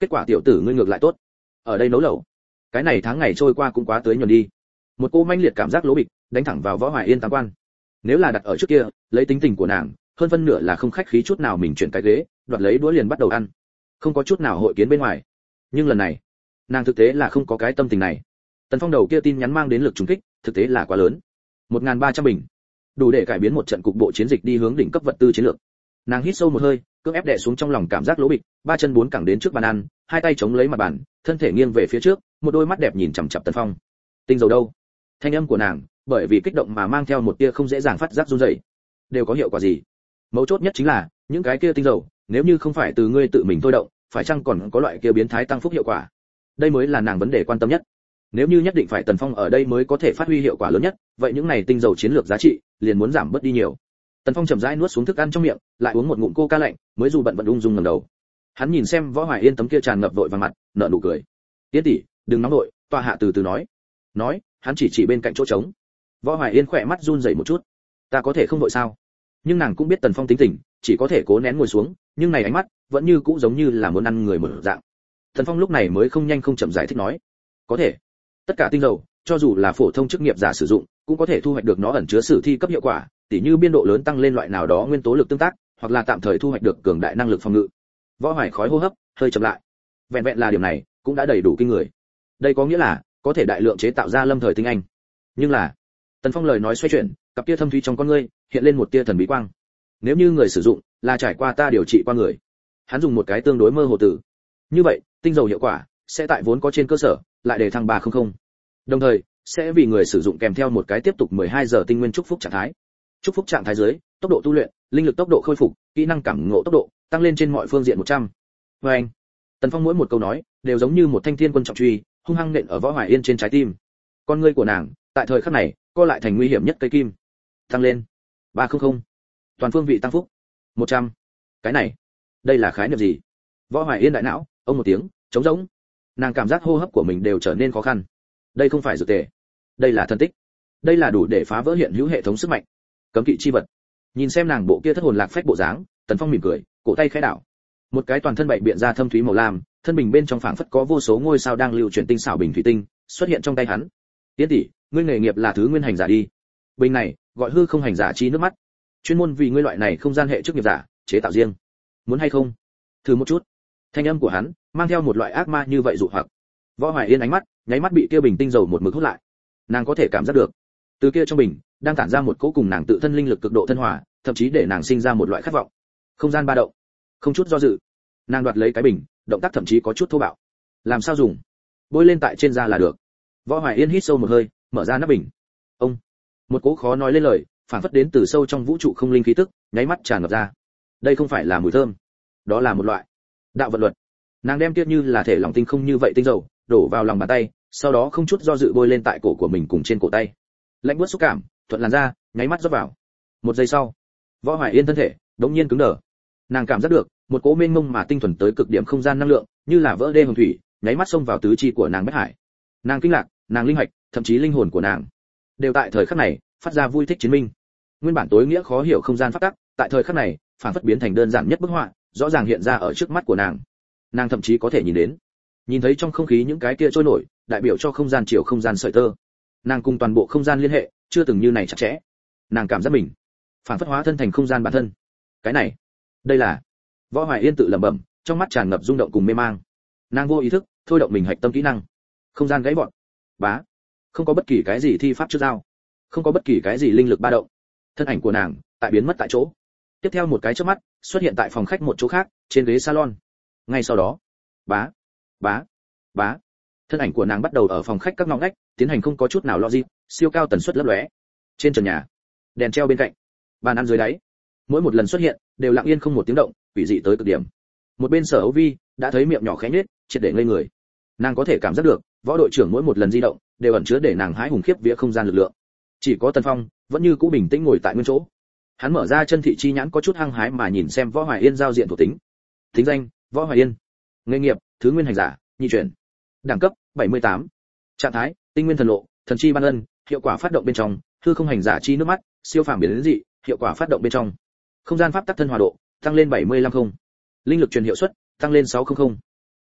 Kết quả tiểu tử ngươi ngược lại tốt, ở đây nấu lẩu. Cái này tháng ngày trôi qua cũng quá tới nhuần đi. Một cô manh liệt cảm giác lố bịch đánh thẳng vào Võ Hoài Yên tam quan. Nếu là đặt ở trước kia, lấy tính tình của nàng, hơn phân nửa là không khách khí chút nào mình chuyển cái ghế, đoạt lấy đũa liền bắt đầu ăn, không có chút nào hội kiến bên ngoài. Nhưng lần này, nàng thực tế là không có cái tâm tình này. Tần Phong đầu kia tin nhắn mang đến lực trùng kích, thực tế là quá lớn. một nghìn ba trăm bình, đủ để cải biến một trận cục bộ chiến dịch đi hướng đỉnh cấp vật tư chiến lược. Nàng hít sâu một hơi, cưỡng ép đè xuống trong lòng cảm giác lố bịch, ba chân bốn cẳng đến trước bàn ăn, hai tay chống lấy mặt bàn, thân thể nghiêng về phía trước, một đôi mắt đẹp nhìn chằm chằm Tần Phong. Tinh dầu đâu? Thanh âm của nàng, bởi vì kích động mà mang theo một tia không dễ dàng phát giác run rẩy. Đều có hiệu quả gì? Mấu chốt nhất chính là, những cái kia tinh dầu, nếu như không phải từ ngươi tự mình thôi động, phải chăng còn có loại kia biến thái tăng phúc hiệu quả? Đây mới là nàng vấn đề quan tâm nhất. Nếu như nhất định phải Tần Phong ở đây mới có thể phát huy hiệu quả lớn nhất, vậy những này tinh dầu chiến lược giá trị liền muốn giảm bớt đi nhiều. Tần Phong chậm rãi nuốt xuống thức ăn trong miệng, lại uống một ngụm coca lạnh, mới dù bận bận ung dung ngẩng đầu. Hắn nhìn xem Võ Hoài Yên tấm kia tràn ngập vội vàng mặt, nở nụ cười. "Yên tỷ, đừng nóng nội, tọa hạ từ từ nói." Nói, hắn chỉ chỉ bên cạnh chỗ trống. Võ Hoài Yên khỏe mắt run rẩy một chút. "Ta có thể không vội sao?" Nhưng nàng cũng biết Tần Phong tính tình, chỉ có thể cố nén ngồi xuống, nhưng này ánh mắt vẫn như cũ giống như là muốn ăn người mở dạng. Tần Phong lúc này mới không nhanh không chậm giải thích nói, "Có thể. Tất cả tinh dầu, cho dù là phổ thông chức nghiệp giả sử dụng, cũng có thể thu hoạch được nó ẩn chứa sử thi cấp hiệu quả, tỉ như biên độ lớn tăng lên loại nào đó nguyên tố lực tương tác, hoặc là tạm thời thu hoạch được cường đại năng lực phòng ngự." Võ Hoài khói hô hấp, hơi chậm lại. Vẹn vẹn là điểm này, cũng đã đầy đủ kinh người. Đây có nghĩa là có thể đại lượng chế tạo ra lâm thời tinh anh. Nhưng là, Tần Phong lời nói xoay chuyển, cặp tia thâm thúy trong con ngươi hiện lên một tia thần bí quang. Nếu như người sử dụng là trải qua ta điều trị qua người, hắn dùng một cái tương đối mơ hồ từ. Như vậy, tinh dầu hiệu quả sẽ tại vốn có trên cơ sở, lại để thăng ba trăm. Đồng thời, sẽ vì người sử dụng kèm theo một cái tiếp tục mười hai giờ tinh nguyên chúc phúc trạng thái. Chúc phúc trạng thái dưới, tốc độ tu luyện, linh lực tốc độ khôi phục, kỹ năng cảm ngộ tốc độ tăng lên trên mọi phương diện một trăm. Và anh, Tần Phong mỗi một câu nói đều giống như một thanh thiên quân trọng truy, hung hăng nện ở Võ Hoài Yên trên trái tim. Con ngươi của nàng, tại thời khắc này, co lại thành nguy hiểm nhất cây kim. Tăng lên ba trăm. Toàn phương vị tăng phúc một trăm. Cái này, đây là khái niệm gì? Võ Hoài Yên đại não, ông một tiếng, trống rỗng. Nàng cảm giác hô hấp của mình đều trở nên khó khăn. Đây không phải dược tề, đây là thần tích. Đây là đủ để phá vỡ hiện hữu hệ thống sức mạnh. Cấm kỵ chi vật. Nhìn xem nàng bộ kia thất hồn lạc phách bộ dáng, Tần Phong mỉm cười, cổ tay khẽ đảo. Một cái toàn thân bảy biện ra thâm thúy màu lam, thân bình bên trong phảng phất có vô số ngôi sao đang lưu chuyển tinh xảo bình thủy tinh, xuất hiện trong tay hắn. "Tiến tỷ, ngươi nghề nghiệp là thứ nguyên hành giả đi." Bình này, gọi hư không hành giả chi nước mắt. Chuyên môn vì ngươi loại này không gian hệ chức nghiệp giả, chế tạo riêng. Muốn hay không? Thử một chút. Thanh âm của hắn mang theo một loại ác ma như vậy dụ hoặc. Võ Hoài Yên ánh mắt, nháy mắt bị kia bình tinh dầu một mực hút lại. Nàng có thể cảm giác được, từ kia trong bình đang tản ra một cỗ cùng nàng tự thân linh lực cực độ thân hòa, thậm chí để nàng sinh ra một loại khát vọng. Không gian ba động, không chút do dự, nàng đoạt lấy cái bình, động tác thậm chí có chút thô bạo. Làm sao dùng? Bôi lên tại trên da là được. Võ Hoài Yên hít sâu một hơi, mở ra nắp bình. Ông, một cỗ khó nói lên lời, phản phất đến từ sâu trong vũ trụ không linh khí tức, nháy mắt tràn ngập ra. Đây không phải là mùi thơm, đó là một loại đạo vận luật. Nàng đem tiếp như là thể lòng tinh không như vậy tinh dầu đổ vào lòng bàn tay, sau đó không chút do dự bôi lên tại cổ của mình cùng trên cổ tay. Lạnh buốt xúc cảm thuận làn da nháy mắt rót vào. Một giây sau, Võ Hoài Yên thân thể đống nhiên cứng đờ. Nàng cảm giác được một cỗ mênh mông mà tinh thuần tới cực điểm không gian năng lượng, như là vỡ đê hồng thủy, nháy mắt xông vào tứ chi của nàng bất hải. Nàng kinh ngạc, nàng linh hạch, thậm chí linh hồn của nàng đều tại thời khắc này phát ra vui thích chiến minh. Nguyên bản tối nghĩa khó hiểu không gian pháp tắc, tại thời khắc này phản phất biến thành đơn giản nhất bức họa, rõ ràng hiện ra ở trước mắt của nàng. Nàng thậm chí có thể nhìn đến, nhìn thấy trong không khí những cái kia trôi nổi, đại biểu cho không gian chiều không gian sợi tơ. Nàng cùng toàn bộ không gian liên hệ, chưa từng như này chặt chẽ. Nàng cảm giác mình phản phất hóa thân thành không gian bản thân. Cái này, đây là Võ Hoài Yên tự lẩm bẩm, trong mắt tràn ngập rung động cùng mê mang. Nàng vô ý thức thôi động mình hạch tâm kỹ năng. Không gian gãy vọt. Bá. Không có bất kỳ cái gì thi pháp trước dao, không có bất kỳ cái gì linh lực ba động. Thân ảnh của nàng tại biến mất tại chỗ. Tiếp theo một cái chớp mắt, xuất hiện tại phòng khách một chỗ khác, trên ghế salon. Ngay sau đó, bá, bá, bá, thân ảnh của nàng bắt đầu ở phòng khách các ngõ ngách tiến hành không có chút nào logic, siêu cao tần suất lấp lóe. Trên trần nhà, đèn treo bên cạnh, bàn ăn dưới đáy, mỗi một lần xuất hiện đều lặng yên không một tiếng động, quỷ dị tới cực điểm. Một bên Sở Âu Vi đã thấy miệng nhỏ khẽ nhếch, triệt để ngây người. Nàng có thể cảm giác được, võ đội trưởng mỗi một lần di động đều ẩn chứa để nàng hãi hùng khiếp vía không gian lực lượng. Chỉ có Tần Phong vẫn như cũ bình tĩnh ngồi tại nguyên chỗ. Hắn mở ra chân thị chi nhãn có chút hăng hái mà nhìn xem Võ Hoài Yên giao diện thuộc tính. Tính danh: Võ Hoài Yên. Nghề nghiệp: thứ nguyên hành giả, nhị chuyển. Đẳng cấp: bảy mươi tám. Trạng thái: tinh nguyên thần lộ, thần chi ban ân, hiệu quả phát động bên trong, hư không hành giả chi nước mắt, siêu phàm biến dị, hiệu quả phát động bên trong. Không gian pháp tắc thân hòa độ, tăng lên bảy mươi lăm không. Linh lực truyền hiệu suất, tăng lên sáu trăm.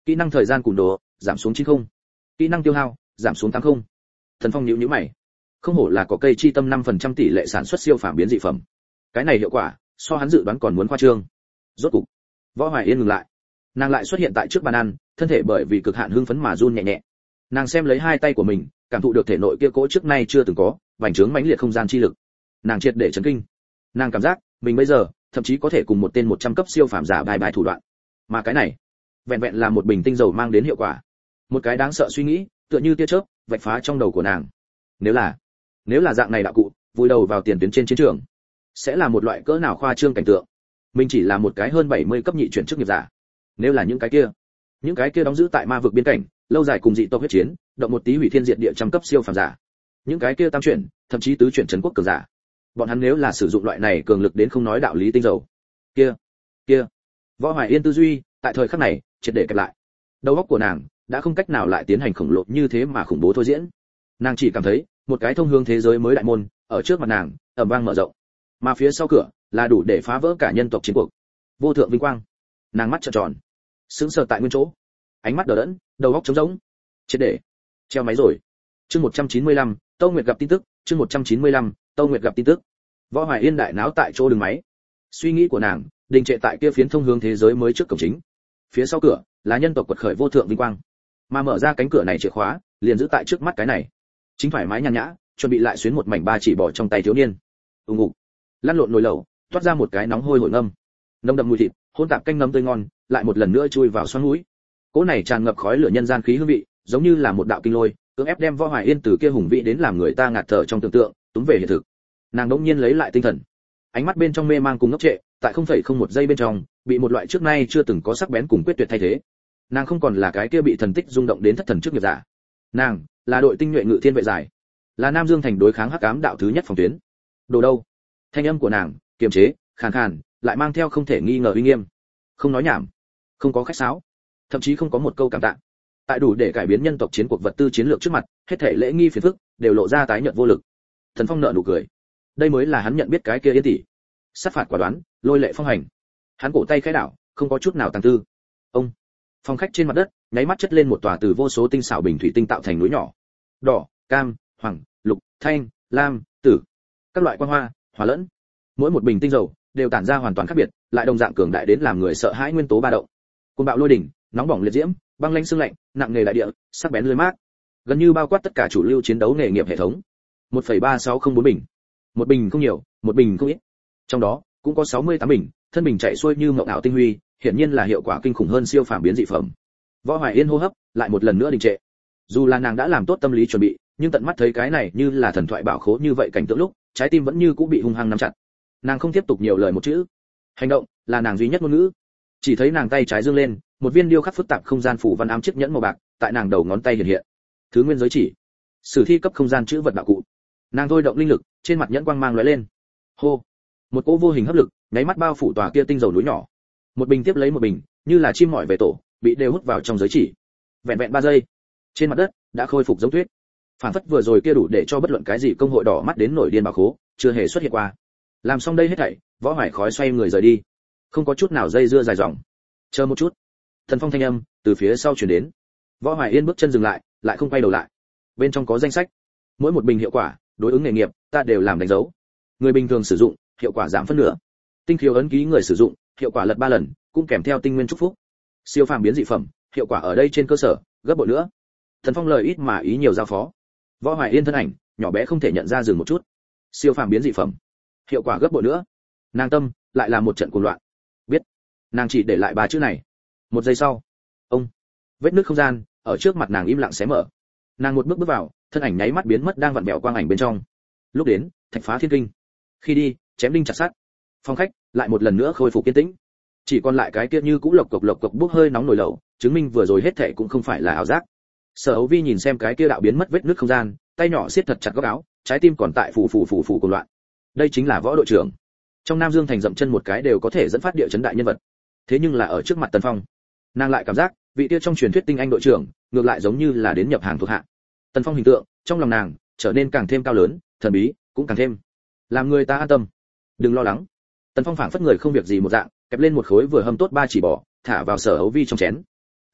Kỹ năng thời gian cùn đồ giảm xuống chín không. Kỹ năng tiêu hao giảm xuống tám không. Thần Phong nhíu nhíu mày. Không hổ là có cây chi tâm năm phần trăm tỷ lệ sản xuất siêu phàm biến dị phẩm. Cái này hiệu quả so hắn dự đoán còn muốn khoa trương. Rốt cục, Võ Hoài Yên ngừng lại. Nàng lại xuất hiện tại trước bàn ăn, thân thể bởi vì cực hạn hưng phấn mà run nhẹ nhẹ. Nàng xem lấy hai tay của mình, cảm thụ được thể nội kia cỗ trước nay chưa từng có, vành trướng mãnh liệt không gian chi lực. Nàng triệt để chấn kinh. Nàng cảm giác, mình bây giờ, thậm chí có thể cùng một tên một trăm cấp siêu phàm giả bài bài thủ đoạn. Mà cái này, vẹn vẹn là một bình tinh dầu mang đến hiệu quả. Một cái đáng sợ suy nghĩ, tựa như tia chớp, vạch phá trong đầu của nàng. Nếu là, nếu là dạng này đạo cụ, vùi đầu vào tiền tuyến trên chiến trường, sẽ là một loại cỡ nào khoa trương cảnh tượng. Mình chỉ là một cái hơn bảy mươi cấp nhị chuyển chức nghiệp giả. Nếu là những cái kia, những cái kia đóng giữ tại ma vực biên cảnh, lâu dài cùng dị tộc huyết chiến, động một tí hủy thiên diệt địa trăm cấp siêu phàm giả. Những cái kia tam chuyển, thậm chí tứ chuyển trấn quốc cường giả. Bọn hắn nếu là sử dụng loại này cường lực đến không nói đạo lý tinh dầu. Kia, kia. Võ Hoài Yên tư duy, tại thời khắc này, triệt để kẹp lại. Đầu óc của nàng đã không cách nào lại tiến hành khổng lồ như thế mà khủng bố thôi diễn. Nàng chỉ cảm thấy, một cái thông hướng thế giới mới đại môn, ở trước mặt nàng, ầm vang mở rộng. Mà phía sau cửa, là đủ để phá vỡ cả nhân tộc chiến cuộc. Vô thượng vinh quang. Nàng mắt trợn tròn, sững sờ tại nguyên chỗ, ánh mắt đờ đẫn, đầu óc trống rỗng. Triệt để treo máy rồi. Chương một trăm chín mươi lăm, Tâu Nguyệt gặp tin tức, chương một trăm chín mươi lăm, Tâu Nguyệt gặp tin tức. Võ Hoài Yên đại náo tại chỗ đường máy. Suy nghĩ của nàng đình trệ tại kia phiến thông hướng thế giới mới trước cổng chính. Phía sau cửa là nhân tộc quật khởi vô thượng vinh quang. Mà mở ra cánh cửa này chìa khóa, liền giữ tại trước mắt cái này. Chính thoải mái nhàn nhã, chuẩn bị lại xuyến một mảnh ba chỉ bỏ trong tay thiếu niên. Ùng ục. Lăn lộn nồi lẩu, toát ra một cái nóng hôi hổi ngâm. Nồng đậm mùi thịt, hỗn tạp canh ngâm tươi ngon, lại một lần nữa chui vào xoắn mũi. Cỗ này tràn ngập khói lửa nhân gian khí hương vị, giống như là một đạo kinh lôi, cưỡng ép đem Võ Hoài Yên từ kia hùng vĩ đến làm người ta ngạt thở trong tưởng tượng, túm về hiện thực. Nàng đống nhiên lấy lại tinh thần, ánh mắt bên trong mê mang cùng ngốc trệ, tại không phẩy không một giây bên trong, bị một loại trước nay chưa từng có sắc bén cùng quyết tuyệt thay thế. Nàng không còn là cái kia bị thần tích rung động đến thất thần trước nghiệp giả. Nàng là đội tinh nhuệ ngự thiên vệ giải, là Nam Dương thành đối kháng hắc ám đạo thứ nhất phòng tuyến. Đồ đâu? Thanh âm của nàng kiềm chế, khàn khàn, lại mang theo không thể nghi ngờ uy nghiêm. Không nói nhảm, không có khách sáo, thậm chí không có một câu cảm tạ. Tại đủ để cải biến nhân tộc chiến cuộc vật tư chiến lược trước mặt, hết thảy lễ nghi phiền phức đều lộ ra tái nhợt vô lực. Thần Phong nở nụ cười. Đây mới là hắn nhận biết cái kia Yên tỷ. Sát phạt quả đoán, lôi lệ phong hành. Hắn cổ tay khẽ đảo, không có chút nào tàng tư. Ông. Phòng khách trên mặt đất, nháy mắt chất lên một tòa từ vô số tinh xảo bình thủy tinh tạo thành núi nhỏ. Đỏ, cam, hoàng, lục, thanh, lam, tử. Các loại quang hoa, hòa lẫn. Mỗi một bình tinh dầu đều tản ra hoàn toàn khác biệt, lại đồng dạng cường đại đến làm người sợ hãi nguyên tố ba động. Cơn bạo lôi đỉnh, nóng bỏng liệt diễm, băng lãnh sương lạnh, nặng nề đại địa, sắc bén lưỡi mát. Gần như bao quát tất cả chủ lưu chiến đấu nghề nghiệp hệ thống. một phẩy ba sáu không bốn bình. Một bình không nhiều, một bình không ít. Trong đó cũng có sáu mươi tám bình, thân bình chạy xuôi như mộng ảo tinh huy, hiển nhiên là hiệu quả kinh khủng hơn siêu phàm biến dị phẩm. Võ Hoài Yên hô hấp lại một lần nữa đình trệ. Dù là nàng đã làm tốt tâm lý chuẩn bị, nhưng tận mắt thấy cái này như là thần thoại bảo khố như vậy cảnh tượng lúc, trái tim vẫn như cũ bị hung hăng nắm chặt. Nàng không tiếp tục nhiều lời một chữ. Hành động là nàng duy nhất ngôn ngữ. Chỉ thấy nàng tay trái dương lên, một viên điêu khắc phức tạp không gian phủ văn ám chiếc nhẫn màu bạc, tại nàng đầu ngón tay hiện hiện. Thứ nguyên giới chỉ, sử thi cấp không gian chữ vật đạo cụ. Nàng thôi động linh lực, trên mặt nhẫn quang mang lóe lên. Hô, một cỗ vô hình hấp lực, nháy mắt bao phủ tòa kia tinh dầu núi nhỏ. Một bình tiếp lấy một bình, như là chim mỏi về tổ, bị đều hút vào trong giới chỉ. Vẹn vẹn ba giây, trên mặt đất đã khôi phục giống tuyết. Phản phất vừa rồi kia đủ để cho bất luận cái gì công hội đỏ mắt đến nổi điên bảo khố, chưa hề xuất hiện qua. Làm xong đây hết thảy, Võ Hoài khói xoay người rời đi, không có chút nào dây dưa dài dòng. Chờ một chút. Thần Phong thanh âm từ phía sau truyền đến. Võ Hoài Yên bước chân dừng lại, lại không quay đầu lại. Bên trong có danh sách, mỗi một bình hiệu quả, đối ứng nghề nghiệp, ta đều làm đánh dấu. Người bình thường sử dụng, hiệu quả giảm phân nửa. Tinh khiếu ấn ký người sử dụng, hiệu quả lật ba lần, cũng kèm theo tinh nguyên chúc phúc. Siêu phàm biến dị phẩm, hiệu quả ở đây trên cơ sở gấp bội nữa. Thần Phong lời ít mà ý nhiều giao phó. Võ Hoài Yên thân ảnh nhỏ bé không thể nhận ra dừng một chút. Siêu phàm biến dị phẩm, hiệu quả gấp bội nữa. Nàng tâm lại là một trận cuồng loạn. Biết, nàng chỉ để lại ba chữ này. Một giây sau, ông, vết nứt không gian ở trước mặt nàng im lặng xé mở. Nàng một bước bước vào, thân ảnh nháy mắt biến mất đang vặn vẹo quang ảnh bên trong. Lúc đến, thạch phá thiên kinh. Khi đi, chém đinh chặt sắt. Phòng khách lại một lần nữa khôi phục yên tĩnh. Chỉ còn lại cái kia như cũ lộc cộc lộc cộc bốc hơi nóng nổi lẩu, chứng minh vừa rồi hết thảy cũng không phải là ảo giác. Sở Âu Vi nhìn xem cái kia đạo biến mất vết nứt không gian, tay nhỏ siết thật chặt góc áo, trái tim còn tại phù phù phù phù cuồng loạn. Đây chính là Võ đội trưởng. Trong Nam Dương thành dậm chân một cái đều có thể dẫn phát địa chấn đại nhân vật. Thế nhưng là ở trước mặt Tần Phong, nàng lại cảm giác, vị kia trong truyền thuyết tinh anh đội trưởng, ngược lại giống như là đến nhập hàng thuộc hạ. Tần Phong hình tượng, trong lòng nàng trở nên càng thêm cao lớn, thần bí, cũng càng thêm làm người ta an tâm. Đừng lo lắng. Tần Phong phảng phất người không việc gì một dạng, kẹp lên một khối vừa hâm tốt ba chỉ bò, thả vào Sở Âu Vi trong chén.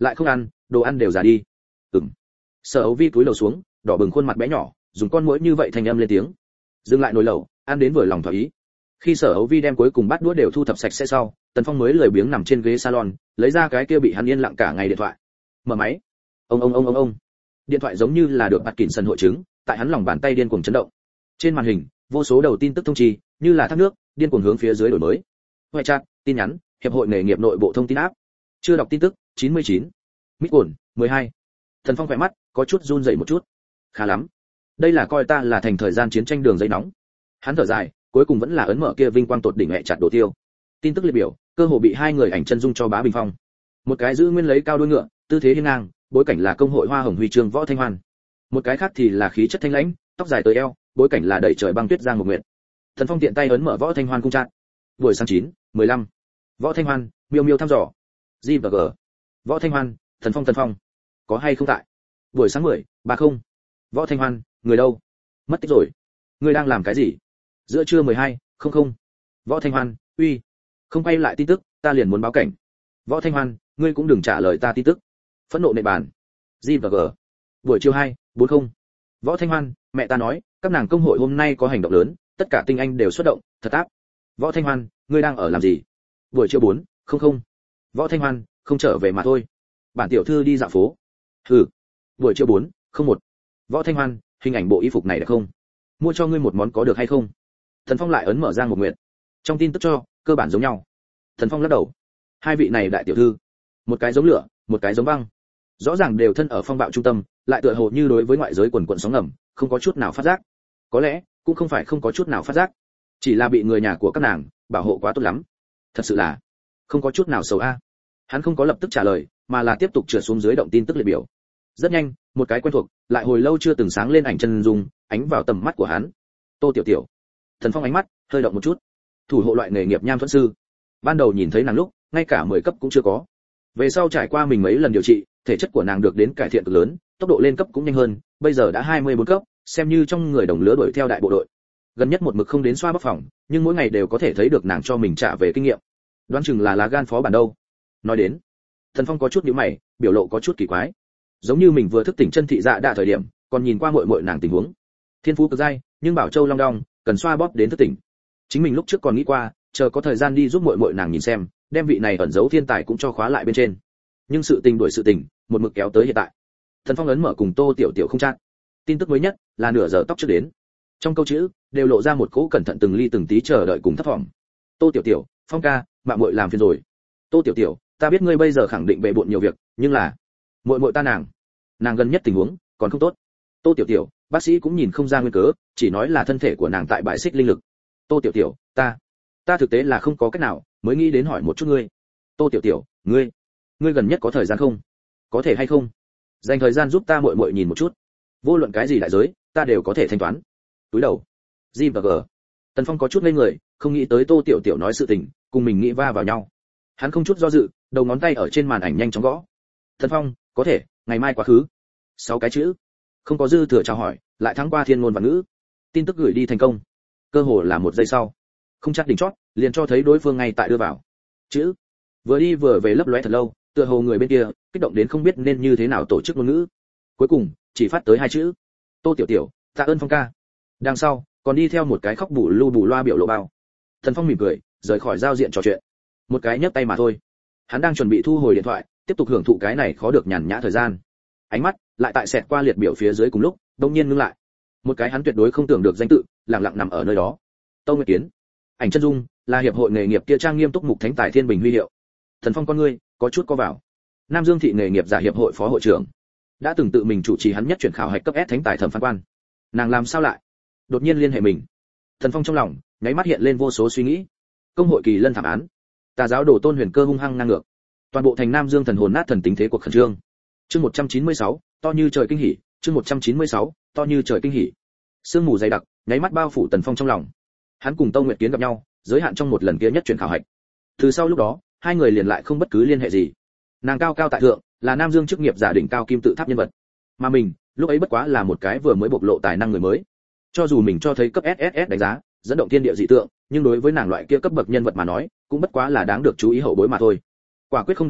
lại không ăn, đồ ăn đều già đi. Ừm. Sở Âu Vi cúi đầu xuống, đỏ bừng khuôn mặt bé nhỏ, dùng con muỗi như vậy thành âm lên tiếng. Dừng lại nồi lẩu, ăn đến vừa lòng thỏa ý. Khi Sở Âu Vi đem cuối cùng bát đũa đều thu thập sạch sẽ sau, Tần Phong mới lười biếng nằm trên ghế salon, lấy ra cái kia bị hắn yên lặng cả ngày điện thoại. Mở máy. Ông ông ông ông ông. Điện thoại giống như là được bắt kỉn sân hội chứng, tại hắn lòng bàn tay điên cuồng chấn động. Trên màn hình, vô số đầu tin tức thông trì, như là thác nước, điên cuồng hướng phía dưới đổi mới. Ngoại chat, tin nhắn, hiệp hội nghề nghiệp nội bộ thông tin áp. Chưa đọc tin tức, chín mươi chín. Mít ổn, mười hai. Thần Phong khỏe mắt, có chút run rẩy một chút. Khá lắm. Đây là coi ta là thành thời gian chiến tranh đường dây nóng. Hắn thở dài, cuối cùng vẫn là ấn mở kia vinh quang tột đỉnh mẹ chặt đồ tiêu. Tin tức liệt biểu, cơ hồ bị hai người ảnh chân dung cho bá bình phong. Một cái giữ nguyên lấy cao đuôi ngựa, tư thế hiên ngang, bối cảnh là công hội hoa hồng huy chương Võ Thanh Hoan. Một cái khác thì là khí chất thanh lãnh, tóc dài tới eo, bối cảnh là đẩy trời băng tuyết giang một nguyệt. Thần Phong tiện tay ấn mở Võ Thanh Hoan cung trạng. Buổi sáng chín, mười lăm. Võ Thanh Hoan, miêu miêu thăm dò. G và G. Võ Thanh Hoan, Thần Phong Thần Phong. Có hay không tại? Buổi sáng mười, ba không. Võ Thanh Hoan, người đâu? Mất tích rồi. Ngươi đang làm cái gì? Giữa trưa mười hai, không không. Võ Thanh Hoan, uy. Không quay lại tin tức, ta liền muốn báo cảnh. Võ Thanh Hoan, ngươi cũng đừng trả lời ta tin tức. Phẫn nộ nệ bàn. G và G. Buổi chiều hai, bốn không. Võ Thanh Hoan, mẹ ta nói, các nàng công hội hôm nay có hành động lớn, tất cả tinh anh đều xuất động, thật áp. Võ Thanh Hoan, ngươi đang ở làm gì? Buổi chiều bốn, không không. Võ Thanh Hoan, không trở về mà thôi. Bản tiểu thư đi dạo phố. Hừ. Buổi chiều bốn, không một. Võ Thanh Hoan, hình ảnh bộ y phục này được không? Mua cho ngươi một món có được hay không? Thần Phong lại ấn mở Giang một Nguyệt. Trong tin tức cho, cơ bản giống nhau. Thần Phong lắc đầu. Hai vị này đại tiểu thư, một cái giống lửa, một cái giống băng. Rõ ràng đều thân ở phong bạo trung tâm, lại tựa hồ như đối với ngoại giới quần quần sóng ngầm, không có chút nào phát giác. Có lẽ, cũng không phải không có chút nào phát giác, chỉ là bị người nhà của các nàng bảo hộ quá tốt lắm. Thật sự là không có chút nào xấu a. Hắn không có lập tức trả lời, mà là tiếp tục trượt xuống dưới động tin tức liệt biểu. Rất nhanh, một cái quen thuộc, lại hồi lâu chưa từng sáng lên ảnh chân dung, ánh vào tầm mắt của hắn. Tô Tiểu Tiểu. Thần Phong ánh mắt hơi động một chút. Thủ hộ loại nghề nghiệp nham thuẫn sư. Ban đầu nhìn thấy nàng lúc, ngay cả mười cấp cũng chưa có. Về sau trải qua mình mấy lần điều trị, thể chất của nàng được đến cải thiện cực lớn, tốc độ lên cấp cũng nhanh hơn, bây giờ đã hai mươi bốn cấp, xem như trong người đồng lứa đuổi theo đại bộ đội. Gần nhất một mực không đến xoa bóc phòng, nhưng mỗi ngày đều có thể thấy được nàng cho mình trả về kinh nghiệm. Đoán chừng là lá gan phó bản đâu. Nói đến, Thần Phong có chút nhíu mày, biểu lộ có chút kỳ quái. Giống như mình vừa thức tỉnh chân thị dạ đạ thời điểm, còn nhìn qua muội muội nàng tình huống. Thiên phú cực dai, nhưng bảo châu long đong, cần xoa bóp đến thức tỉnh. Chính mình lúc trước còn nghĩ qua, chờ có thời gian đi giúp muội muội nàng nhìn xem, đem vị này ẩn giấu thiên tài cũng cho khóa lại bên trên. Nhưng sự tình đuổi sự tình, một mực kéo tới hiện tại. Thần Phong ấn mở cùng Tô Tiểu Tiểu không chat. Tin tức mới nhất là nửa giờ tóc trước đến. Trong câu chữ đều lộ ra một cỗ cẩn thận từng ly từng tí chờ đợi cùng thấp vọng. Tô Tiểu Tiểu, Phong ca, mạ muội làm phiền rồi. Tô Tiểu Tiểu, ta biết ngươi bây giờ khẳng định bệ bội nhiều việc, nhưng là muội muội ta nàng, nàng gần nhất tình huống còn không tốt. Tô Tiểu Tiểu, bác sĩ cũng nhìn không ra nguyên cớ, chỉ nói là thân thể của nàng tại bại xích linh lực. Tô Tiểu Tiểu, ta, ta thực tế là không có cách nào, mới nghĩ đến hỏi một chút ngươi. Tô Tiểu Tiểu, ngươi, ngươi gần nhất có thời gian không? Có thể hay không? Dành thời gian giúp ta muội muội nhìn một chút. Vô luận cái gì đại giới, ta đều có thể thanh toán. Túi đầu. G và G. Tần Phong có chút ngây người, không nghĩ tới Tô Tiểu Tiểu nói sự tình, cùng mình nghĩ va vào nhau. Hắn không chút do dự, đầu ngón tay ở trên màn ảnh nhanh chóng gõ. Tần Phong, có thể, ngày mai quá khứ. Sáu cái chữ. Không có dư thừa chào hỏi, lại thắng qua thiên ngôn và ngữ. Tin tức gửi đi thành công. Cơ hồ là một giây sau. Không chắc đỉnh chót, liền cho thấy đối phương ngay tại đưa vào. Chữ. Vừa đi vừa về lấp lóe thật lâu, tựa hồ người bên kia kích động đến không biết nên như thế nào tổ chức ngôn ngữ. Cuối cùng, chỉ phát tới hai chữ. Tô Tiểu Tiểu, tạ ơn Phong ca. Đằng sau, còn đi theo một cái khóc bù lu bù loa biểu lộ bao. Thần Phong mỉm cười, rời khỏi giao diện trò chuyện. Một cái nhấc tay mà thôi. Hắn đang chuẩn bị thu hồi điện thoại, tiếp tục hưởng thụ cái này khó được nhàn nhã thời gian. Ánh mắt lại tại xẹt qua liệt biểu phía dưới cùng lúc, đông nhiên ngưng lại. Một cái hắn tuyệt đối không tưởng được danh tự, lặng lặng nằm ở nơi đó. Tâu Nguyệt Kiến. Ảnh chân dung, là hiệp hội nghề nghiệp kia trang nghiêm túc mục thánh tài thiên bình huy hiệu. Thần Phong con ngươi có chút co vào. Nam Dương thị nghề nghiệp giả hiệp hội phó hội trưởng, đã từng tự mình chủ trì hắn nhất chuyển khảo hạch cấp S thánh tài thẩm phán quan. Nàng làm sao lại đột nhiên liên hệ mình? Thần Phong trong lòng nháy mắt hiện lên vô số suy nghĩ. Công hội kỳ lân thảm án, tà giáo đồ Tôn Huyền Cơ hung hăng ngang ngược, toàn bộ thành Nam Dương thần hồn nát thần tính thế cuộc khẩn trương. Chương một trăm chín mươi sáu, to như trời kinh hỉ, chương một trăm chín mươi sáu, to như trời kinh hỉ. Sương mù dày đặc, nháy mắt bao phủ Tần Phong trong lòng. Hắn cùng Tâu Nguyệt Kiến gặp nhau, giới hạn trong một lần kia nhất chuyển khảo hạch. Từ sau lúc đó, hai người liền lại không bất cứ liên hệ gì. Nàng cao cao tại thượng, là Nam Dương chức nghiệp giả đỉnh cao kim tự tháp nhân vật, mà mình, lúc ấy bất quá là một cái vừa mới bộc lộ tài năng người mới. Cho dù mình cho thấy cấp ét ét ét đánh giá, dẫn động thiên địa dị tượng, nhưng đối với nàng loại kia cấp bậc nhân vật mà nói, cũng bất quá là đáng được chú ý hậu bối mà thôi. Quả quyết không đến mức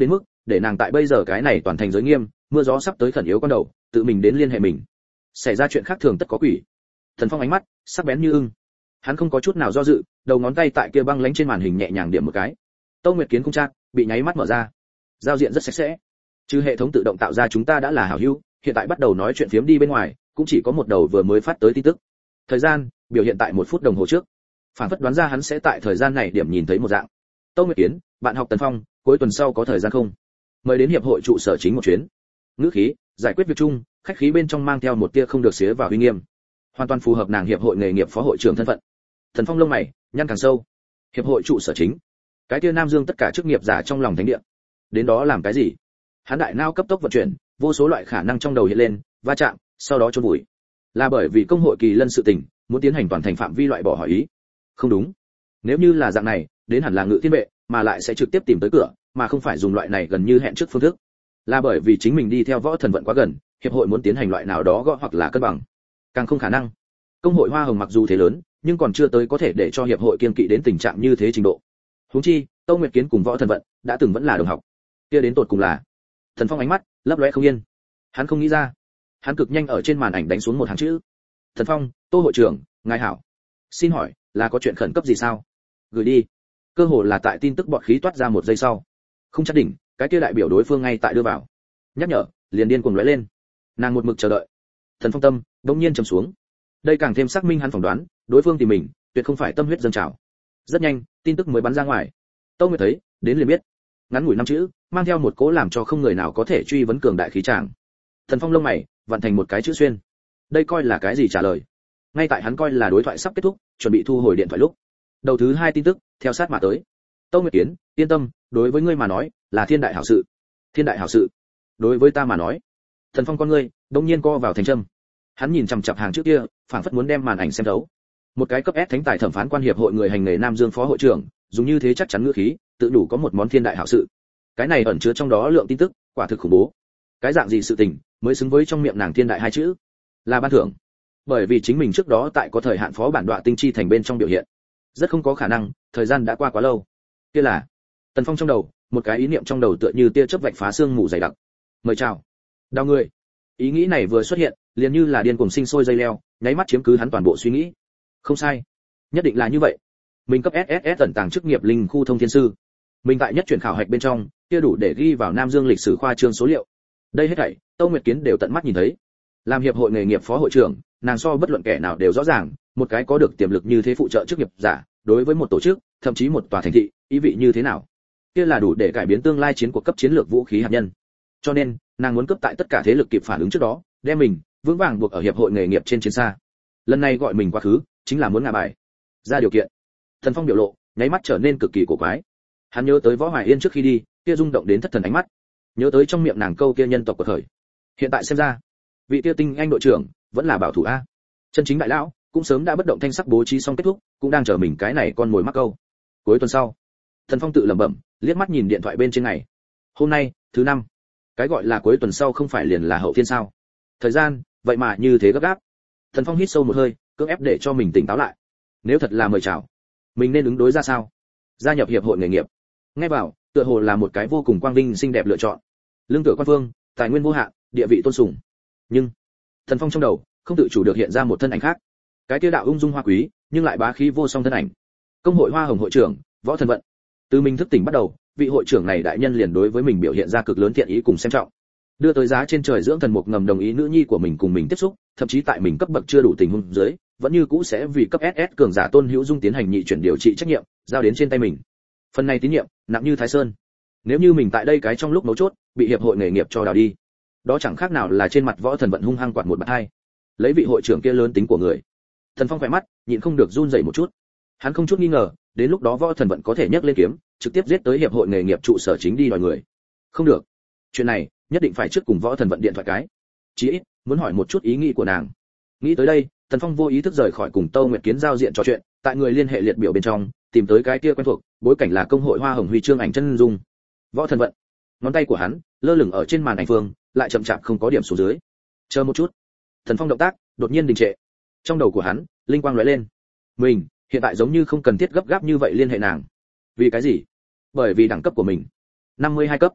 để nàng tại bây giờ cái này toàn thành giới nghiêm, mưa gió sắp tới khẩn yếu con đầu, tự mình đến liên hệ mình. Xảy ra chuyện khác thường tất có quỷ. Thần Phong ánh mắt sắc bén như ưng. Hắn không có chút nào do dự, đầu ngón tay tại kia băng lánh trên màn hình nhẹ nhàng điểm một cái. Tâu Nguyệt Kiến cung trác bị nháy mắt mở ra. Giao diện rất sạch sẽ. Trừ hệ thống tự động tạo ra chúng ta đã là hảo hữu, hiện tại bắt đầu nói chuyện phiếm đi bên ngoài, cũng chỉ có một đầu vừa mới phát tới tin tức. Thời gian biểu hiện tại một phút đồng hồ trước. Phản phất đoán ra hắn sẽ tại thời gian này điểm nhìn thấy một dạng. Tâu Nguyệt Kiến, bạn học Tần Phong, cuối tuần sau có thời gian không? Mời đến hiệp hội trụ sở chính một chuyến. Ngữ khí, giải quyết việc chung, khách khí bên trong mang theo một tia không được xía vào uy nghiêm. Hoàn toàn phù hợp nàng hiệp hội nghề nghiệp phó hội trưởng thân phận. Thần Phong lông mày nhăn càng sâu. Hiệp hội trụ sở chính, cái tia Nam Dương tất cả chức nghiệp giả trong lòng thánh địa. Đến đó làm cái gì? Hắn đại não cấp tốc vận chuyển, vô số loại khả năng trong đầu hiện lên, va chạm, sau đó chôn vùi. Là bởi vì công hội kỳ lân sự tình, muốn tiến hành toàn thành phạm vi loại bỏ hỏi ý. Không đúng. Nếu như là dạng này, đến hẳn là Ngự Thiên Vệ, mà lại sẽ trực tiếp tìm tới cửa, mà không phải dùng loại này gần như hẹn trước phương thức. Là bởi vì chính mình đi theo võ thần vận quá gần, hiệp hội muốn tiến hành loại nào đó gõ hoặc là cân bằng. Càng không khả năng. Công hội Hoa Hồng mặc dù thế lớn, nhưng còn chưa tới có thể để cho hiệp hội kiên kỵ đến tình trạng như thế trình độ. Huống chi, Tâu Nguyệt Kiến cùng võ thần vận đã từng vẫn là đồng học. Kia đến tột cùng là. Thần Phong ánh mắt lấp lóe không yên. Hắn không nghĩ ra. Hắn cực nhanh ở trên màn ảnh đánh xuống một hàng chữ. Thần Phong, Tô hội trưởng, ngài hảo. Xin hỏi, là có chuyện khẩn cấp gì sao? Gửi đi. Cơ hồ là tại tin tức bọt khí toát ra một giây sau. Không chắc đỉnh, cái kia đại biểu đối phương ngay tại đưa vào. Nhắc nhở, liền điên cuồng lóe lên. Nàng một mực chờ đợi. Thần Phong tâm đột nhiên trầm xuống. Đây càng thêm xác minh hắn phỏng đoán, đối phương tìm mình, tuyệt không phải tâm huyết dâng trào. Rất nhanh, tin tức mới bắn ra ngoài. Tâu Nguyệt thấy, đến liền biết. Ngắn ngủi năm chữ, mang theo một cố làm cho không người nào có thể truy vấn cường đại khí tràng. Thần Phong lông mày vặn thành một cái chữ xuyên. Đây coi là cái gì trả lời? Ngay tại hắn coi là đối thoại sắp kết thúc, chuẩn bị thu hồi điện thoại lúc, đầu thứ hai tin tức theo sát mà tới. Tâu Nguyệt Kiến, yên tâm, đối với ngươi mà nói, là thiên đại hảo sự. Thiên đại hảo sự. Đối với ta mà nói. Thần Phong con ngươi đột nhiên co vào thành châm. Hắn nhìn chằm chằm hàng trước kia, phảng phất muốn đem màn ảnh xem thấu. Một cái cấp S thánh tài thẩm phán quan hiệp hội người hành nghề Nam Dương phó hội trưởng, dùng như thế chắc chắn ngữ khí, tự đủ có một món thiên đại hảo sự. Cái này ẩn chứa trong đó lượng tin tức, quả thực khủng bố. Cái dạng gì sự tình mới xứng với trong miệng nàng thiên đại hai chữ? Là ban thưởng. Bởi vì chính mình trước đó tại có thời hạn phó bản đoạ tinh chi thành bên trong biểu hiện, rất không có khả năng, thời gian đã qua quá lâu. Kia là Tần Phong trong đầu, một cái ý niệm trong đầu tựa như tia chớp vạch phá xương mù dày đặc. Mời chào. Đau người. Ý nghĩ này vừa xuất hiện, liền như là điên cuồng sinh sôi dây leo, nháy mắt chiếm cứ hắn toàn bộ suy nghĩ. Không sai, nhất định là như vậy. Mình cấp ét ét ét tận tàng chức nghiệp linh khu thông thiên sư. Mình tại nhất chuyển khảo hạch bên trong, kia đủ để ghi vào Nam Dương lịch sử khoa trương số liệu. Đây hết thảy, Tâu Nguyệt Kiến đều tận mắt nhìn thấy. Làm hiệp hội nghề nghiệp phó hội trưởng, nàng so bất luận kẻ nào đều rõ ràng, một cái có được tiềm lực như thế phụ trợ chức nghiệp giả, đối với một tổ chức, thậm chí một tòa thành thị, ý vị như thế nào? Kia là đủ để cải biến tương lai chiến cuộc cấp chiến lược vũ khí hạt nhân. Cho nên, nàng muốn cấp tại tất cả thế lực kịp phản ứng trước đó, đem mình vững vàng buộc ở hiệp hội nghề nghiệp trên chiến xa. Lần này gọi mình quá khứ, chính là muốn ngả bài. Ra điều kiện. Thần Phong biểu lộ, nháy mắt trở nên cực kỳ cổ quái. Hắn nhớ tới Võ Hoài Yên trước khi đi, kia rung động đến thất thần ánh mắt. Nhớ tới trong miệng nàng câu kia nhân tộc của khởi. Hiện tại xem ra, vị kia tinh anh đội trưởng vẫn là bảo thủ a. Chân chính đại lão cũng sớm đã bất động thanh sắc bố trí xong kết thúc, cũng đang chờ mình cái này con mồi mắc câu. Cuối tuần sau, Thần Phong tự lẩm bẩm, liếc mắt nhìn điện thoại bên trên ngày. Hôm nay, thứ năm. Cái gọi là cuối tuần sau không phải liền là hậu thiên sao? Thời gian, vậy mà như thế gấp gáp. Thần Phong hít sâu một hơi, cưỡng ép để cho mình tỉnh táo lại. Nếu thật là mời chào, mình nên ứng đối ra sao? Gia nhập hiệp hội nghề nghiệp. Nghe vào, tựa hồ là một cái vô cùng quang vinh xinh đẹp lựa chọn. Lương tựa quan vương, tài nguyên vô hạn, địa vị tôn sùng. Nhưng, Thần Phong trong đầu không tự chủ được hiện ra một thân ảnh khác. Cái kia đạo ung dung hoa quý, nhưng lại bá khí vô song thân ảnh. Công hội Hoa Hồng hội trưởng, Võ Thần Vận. Từ mình thức tỉnh bắt đầu, vị hội trưởng này đại nhân liền đối với mình biểu hiện ra cực lớn thiện ý cùng xem trọng. Đưa tới giá trên trời dưỡng thần mục ngầm đồng ý nữ nhi của mình cùng mình tiếp xúc, thậm chí tại mình cấp bậc chưa đủ tình huống dưới, vẫn như cũ sẽ vì cấp ét ét cường giả Tôn Hữu Dung tiến hành nhị chuyển điều trị trách nhiệm, giao đến trên tay mình. Phần này tín nhiệm, nặng như Thái Sơn. Nếu như mình tại đây cái trong lúc mấu chốt, bị hiệp hội nghề nghiệp cho đào đi, đó chẳng khác nào là trên mặt Võ Thần Vận hung hăng quạt một bạt hai. Lấy vị hội trưởng kia lớn tính của người, Thần Phong khỏe mắt, nhịn không được run rẩy một chút. Hắn không chút nghi ngờ, đến lúc đó Võ Thần Vận có thể nhấc lên kiếm, trực tiếp giết tới hiệp hội nghề nghiệp trụ sở chính đi đòi người. Không được, chuyện này nhất định phải trước cùng Võ Thần Vận điện thoại cái. Chí ít muốn hỏi một chút ý nghĩ của nàng. Nghĩ tới đây, Thần Phong vô ý thức rời khỏi cùng Tâu Nguyệt Kiến giao diện trò chuyện, tại người liên hệ liệt biểu bên trong, tìm tới cái kia quen thuộc, bối cảnh là công hội Hoa Hồng huy chương ảnh chân dung. Võ Thần Vận. Ngón tay của hắn lơ lửng ở trên màn ảnh phương, lại chậm chạp không có điểm xuống dưới. Chờ một chút. Thần Phong động tác đột nhiên đình trệ. Trong đầu của hắn, linh quang lóe lên. Mình, hiện tại giống như không cần thiết gấp gáp như vậy liên hệ nàng. Vì cái gì? Bởi vì đẳng cấp của mình năm mươi hai cấp.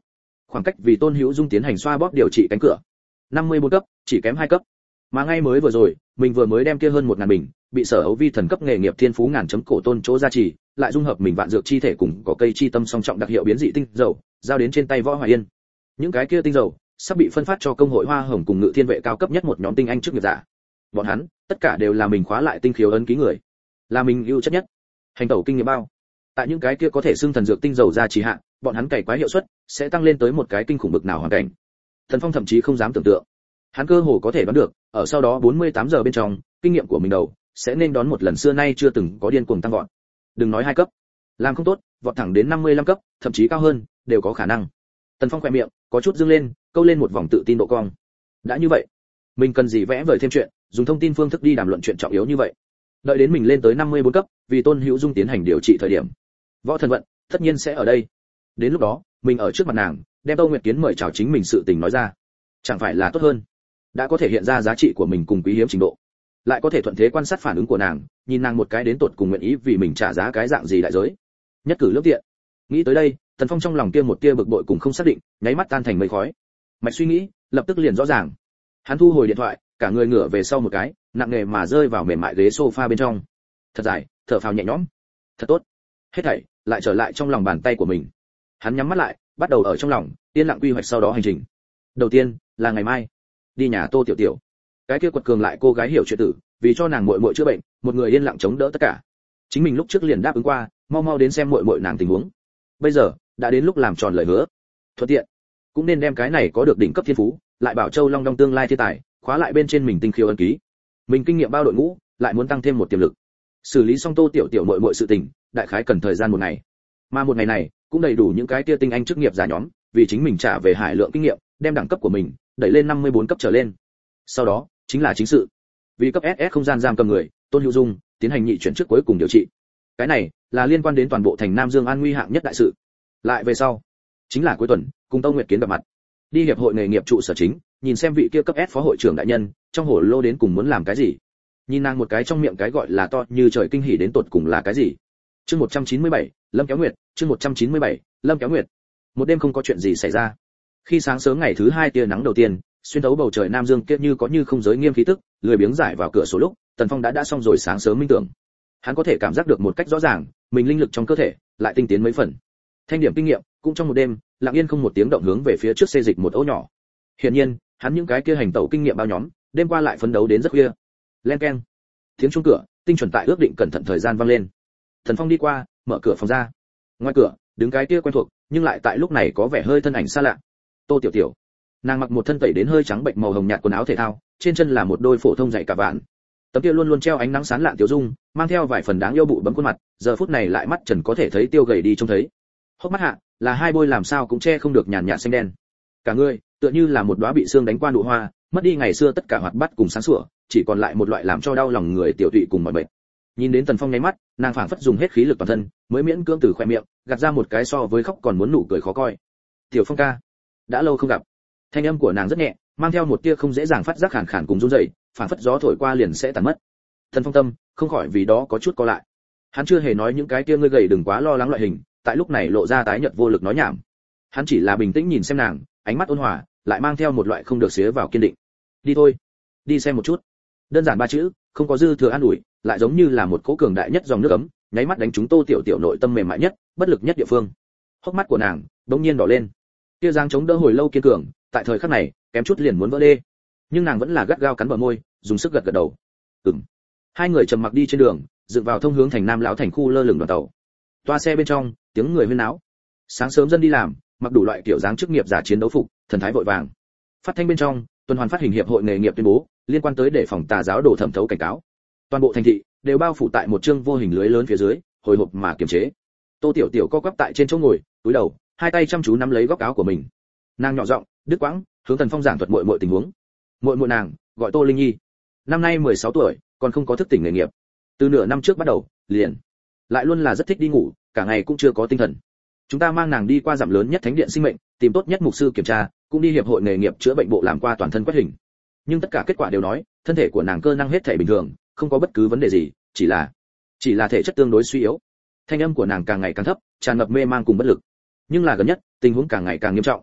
khoảng cách vì Tôn Hữu Dung tiến hành xoa bóp điều trị cánh cửa. năm mươi bốn cấp, chỉ kém hai cấp. Mà ngay mới vừa rồi, mình vừa mới đem kia hơn một ngàn bình, bị Sở Ấu Vi thần cấp nghề nghiệp thiên phú ngàn chấm cổ tôn chỗ gia trì, lại dung hợp mình vạn dược chi thể cùng có cây chi tâm song trọng đặc hiệu biến dị tinh dầu, giao đến trên tay Võ Hoài Yên. Những cái kia tinh dầu sắp bị phân phát cho công hội Hoa Hồng cùng Ngự Thiên vệ cao cấp nhất một nhóm tinh anh chức nghiệp giả. Bọn hắn, tất cả đều là mình khóa lại tinh khiếu ấn ký người, là mình ưu chất nhất. Hành tẩu kinh nghiệm bao. Tại những cái kia có thể xưng thần dược tinh dầu ra trì hạ, bọn hắn cày quái hiệu suất sẽ tăng lên tới một cái kinh khủng bực nào hoàn cảnh. Thần Phong thậm chí không dám tưởng tượng. Hắn cơ hồ có thể đoán được, ở sau đó bốn mươi tám giờ bên trong, kinh nghiệm của mình đầu sẽ nên đón một lần xưa nay chưa từng có điên cuồng tăng vọt. Đừng nói hai cấp, làm không tốt, vọt thẳng đến năm mươi lăm cấp, thậm chí cao hơn, đều có khả năng. Tần Phong khẽ miệng, có chút dương lên, câu lên một vòng tự tin độ cong. Đã như vậy, mình cần gì vẽ vời thêm chuyện, dùng thông tin phương thức đi đàm luận chuyện trọng yếu như vậy. Đợi đến mình lên tới năm mươi bốn cấp, vì Tôn Hữu Dung tiến hành điều trị thời điểm, Võ Thần Vận tất nhiên sẽ ở đây. Đến lúc đó, mình ở trước mặt nàng, đem Tô Nguyệt Kiến mời chào chính mình sự tình nói ra, chẳng phải là tốt hơn? Đã có thể hiện ra giá trị của mình cùng quý hiếm trình độ, lại có thể thuận thế quan sát phản ứng của nàng, nhìn nàng một cái đến tột cùng nguyện ý vì mình trả giá cái dạng gì đại giới. Nhất cử lưỡng tiện. Nghĩ tới đây, Tần Phong trong lòng kia một tia bực bội cùng không xác định, nháy mắt tan thành mây khói. Mạch suy nghĩ, lập tức liền rõ ràng. Hắn thu hồi điện thoại, cả người ngửa về sau một cái, nặng nề mà rơi vào mềm mại ghế sofa bên trong. Thật dài, thở phào nhẹ nhõm. Thật tốt. Hết thảy lại trở lại trong lòng bàn tay của mình. Hắn nhắm mắt lại, bắt đầu ở trong lòng yên lặng quy hoạch sau đó hành trình. Đầu tiên là ngày mai, đi nhà Tô Tiểu Tiểu. Cái kia quật cường lại cô gái hiểu chuyện tử, vì cho nàng muội muội chữa bệnh, một người yên lặng chống đỡ tất cả. Chính mình lúc trước liền đáp ứng qua, mau mau đến xem muội muội nàng tình huống. Bây giờ đã đến lúc làm tròn lời hứa. Thuận tiện cũng nên đem cái này có được đỉnh cấp thiên phú, lại bảo Châu Long Đong tương lai thiên tài, khóa lại bên trên mình tinh khiếu ấn ký. Mình kinh nghiệm bao đội ngũ, lại muốn tăng thêm một tiềm lực. Xử lý xong Tô Tiểu Tiểu muội muội sự tình, đại khái cần thời gian một ngày. Mà một ngày này, cũng đầy đủ những cái kia tinh anh chức nghiệp giả nhóm, vì chính mình trả về hải lượng kinh nghiệm, đem đẳng cấp của mình đẩy lên năm mươi bốn cấp trở lên. Sau đó, chính là chính sự. Vì cấp ét ét không gian giam cầm người, Tôn Hữu Dung tiến hành nhị chuyển trước cuối cùng điều trị. Cái này là liên quan đến toàn bộ thành Nam Dương an nguy hạng nhất đại sự. Lại về sau, chính là cuối tuần, cùng Tông Nguyệt Kiến gặp mặt. Đi hiệp hội nghề nghiệp trụ sở chính, nhìn xem vị kia cấp S phó hội trưởng đại nhân, trong hồ lô đến cùng muốn làm cái gì. Nhìn nàng một cái trong miệng cái gọi là to như trời kinh hỉ đến tột cùng là cái gì. Chương một trăm chín mươi bảy, Lâm Kéo Nguyệt, chương một trăm chín mươi bảy, Lâm Kéo Nguyệt. Một đêm không có chuyện gì xảy ra. Khi sáng sớm ngày thứ hai tia nắng đầu tiên, xuyên thấu bầu trời Nam Dương kia như có như không giới nghiêm khí tức, lười biếng giải vào cửa sổ lúc, Tần Phong đã đã xong rồi sáng sớm minh tưởng. Hắn có thể cảm giác được một cách rõ ràng, mình linh lực trong cơ thể lại tinh tiến mấy phần. Thanh điểm kinh nghiệm cũng trong một đêm, lặng yên không một tiếng động hướng về phía trước xê dịch một ô nhỏ. Hiển nhiên, hắn những cái kia hành tẩu kinh nghiệm bao nhóm, đêm qua lại phấn đấu đến rất khuya. Len keng. Tiếng chuông cửa, tinh chuẩn tại ước định cẩn thận thời gian vang lên. Tần Phong đi qua, mở cửa phòng ra. Ngoài cửa, đứng cái kia quen thuộc, nhưng lại tại lúc này có vẻ hơi thân ảnh xa lạ. Tô Tiểu Tiểu. Nàng mặc một thân tẩy đến hơi trắng bệnh màu hồng nhạt quần áo thể thao, trên chân là một đôi phổ thông giày cà vạt. Tấm kia luôn luôn treo ánh nắng sáng lạn tiểu dung, mang theo vài phần đáng yêu bụ bấm khuôn mặt, giờ phút này lại mắt trần có thể thấy tiêu gầy đi trông thấy. Hốc mắt hạ, là hai bôi làm sao cũng che không được nhàn nhạt xanh đen. Cả người, tựa như là một đóa bị sương đánh qua nụ hoa, mất đi ngày xưa tất cả hoạt bát cùng sáng sủa, chỉ còn lại một loại làm cho đau lòng người tiểu tụy cùng mỏi mệt. Nhìn đến Tần Phong nháy mắt, nàng phảng phất dùng hết khí lực toàn thân, mới miễn cưỡng từ khóe miệng, gạt ra một cái so với khóc còn muốn nụ cười khó coi. "Tiểu Phong ca, đã lâu không gặp." Thanh âm của nàng rất nhẹ, mang theo một tia không dễ dàng phát giác khàn khàn cùng run rẩy, phảng phất gió thổi qua liền sẽ tàn mất. Tần Phong tâm không khỏi vì đó có chút co lại. Hắn chưa hề nói những cái kia ngươi gầy đừng quá lo lắng loại hình, tại lúc này lộ ra tái nhợt vô lực nói nhảm. Hắn chỉ là bình tĩnh nhìn xem nàng, ánh mắt ôn hòa, lại mang theo một loại không được xía vào kiên định. "Đi thôi, đi xem một chút." Đơn giản ba chữ, không có dư thừa an ủi, lại giống như là một cỗ cường đại nhất dòng nước ấm, nháy mắt đánh trúng Tô Tiểu Tiểu nội tâm mềm mại nhất, bất lực nhất địa phương. Hốc mắt của nàng bỗng nhiên đỏ lên. Kia dáng chống đỡ hồi lâu kiên cường, tại thời khắc này, kém chút liền muốn vỡ đê. Nhưng nàng vẫn là gắt gao cắn bờ môi, dùng sức gật gật đầu. Ừm. Hai người trầm mặc đi trên đường, dựng vào thông hướng thành Nam lão thành khu lơ lửng đoàn tàu. Toa xe bên trong, tiếng người huyên náo. Sáng sớm dân đi làm, mặc đủ loại kiểu dáng chức nghiệp giả chiến đấu phục, thần thái vội vàng. Phát thanh bên trong, tuần hoàn phát hình hiệp hội nghề nghiệp tuyên bố, liên quan tới để phòng tà giáo đổ thẩm thấu cảnh cáo. Toàn bộ thành thị đều bao phủ tại một chương vô hình lưới lớn phía dưới, hồi hộp mà kiềm chế. Tô Tiểu Tiểu co quắp tại trên chỗ ngồi, cúi đầu, hai tay chăm chú nắm lấy góc áo của mình. Nàng nhỏ giọng, đứt quãng, hướng Tần Phong giảng thuật muội muội tình huống. Muội muội nàng, gọi Tô Linh Nhi, năm nay mười sáu tuổi, còn không có thức tỉnh nghề nghiệp. Từ nửa năm trước bắt đầu, liền lại luôn là rất thích đi ngủ, cả ngày cũng chưa có tinh thần. Chúng ta mang nàng đi qua dặm lớn nhất thánh điện sinh mệnh, tìm tốt nhất mục sư kiểm tra, cũng đi hiệp hội nghề nghiệp chữa bệnh bộ làm qua toàn thân quét hình. Nhưng tất cả kết quả đều nói, thân thể của nàng cơ năng hết thể bình thường, không có bất cứ vấn đề gì, chỉ là chỉ là thể chất tương đối suy yếu. Thanh âm của nàng càng ngày càng thấp, tràn ngập mê mang cùng bất lực. Nhưng là gần nhất, tình huống càng ngày càng nghiêm trọng.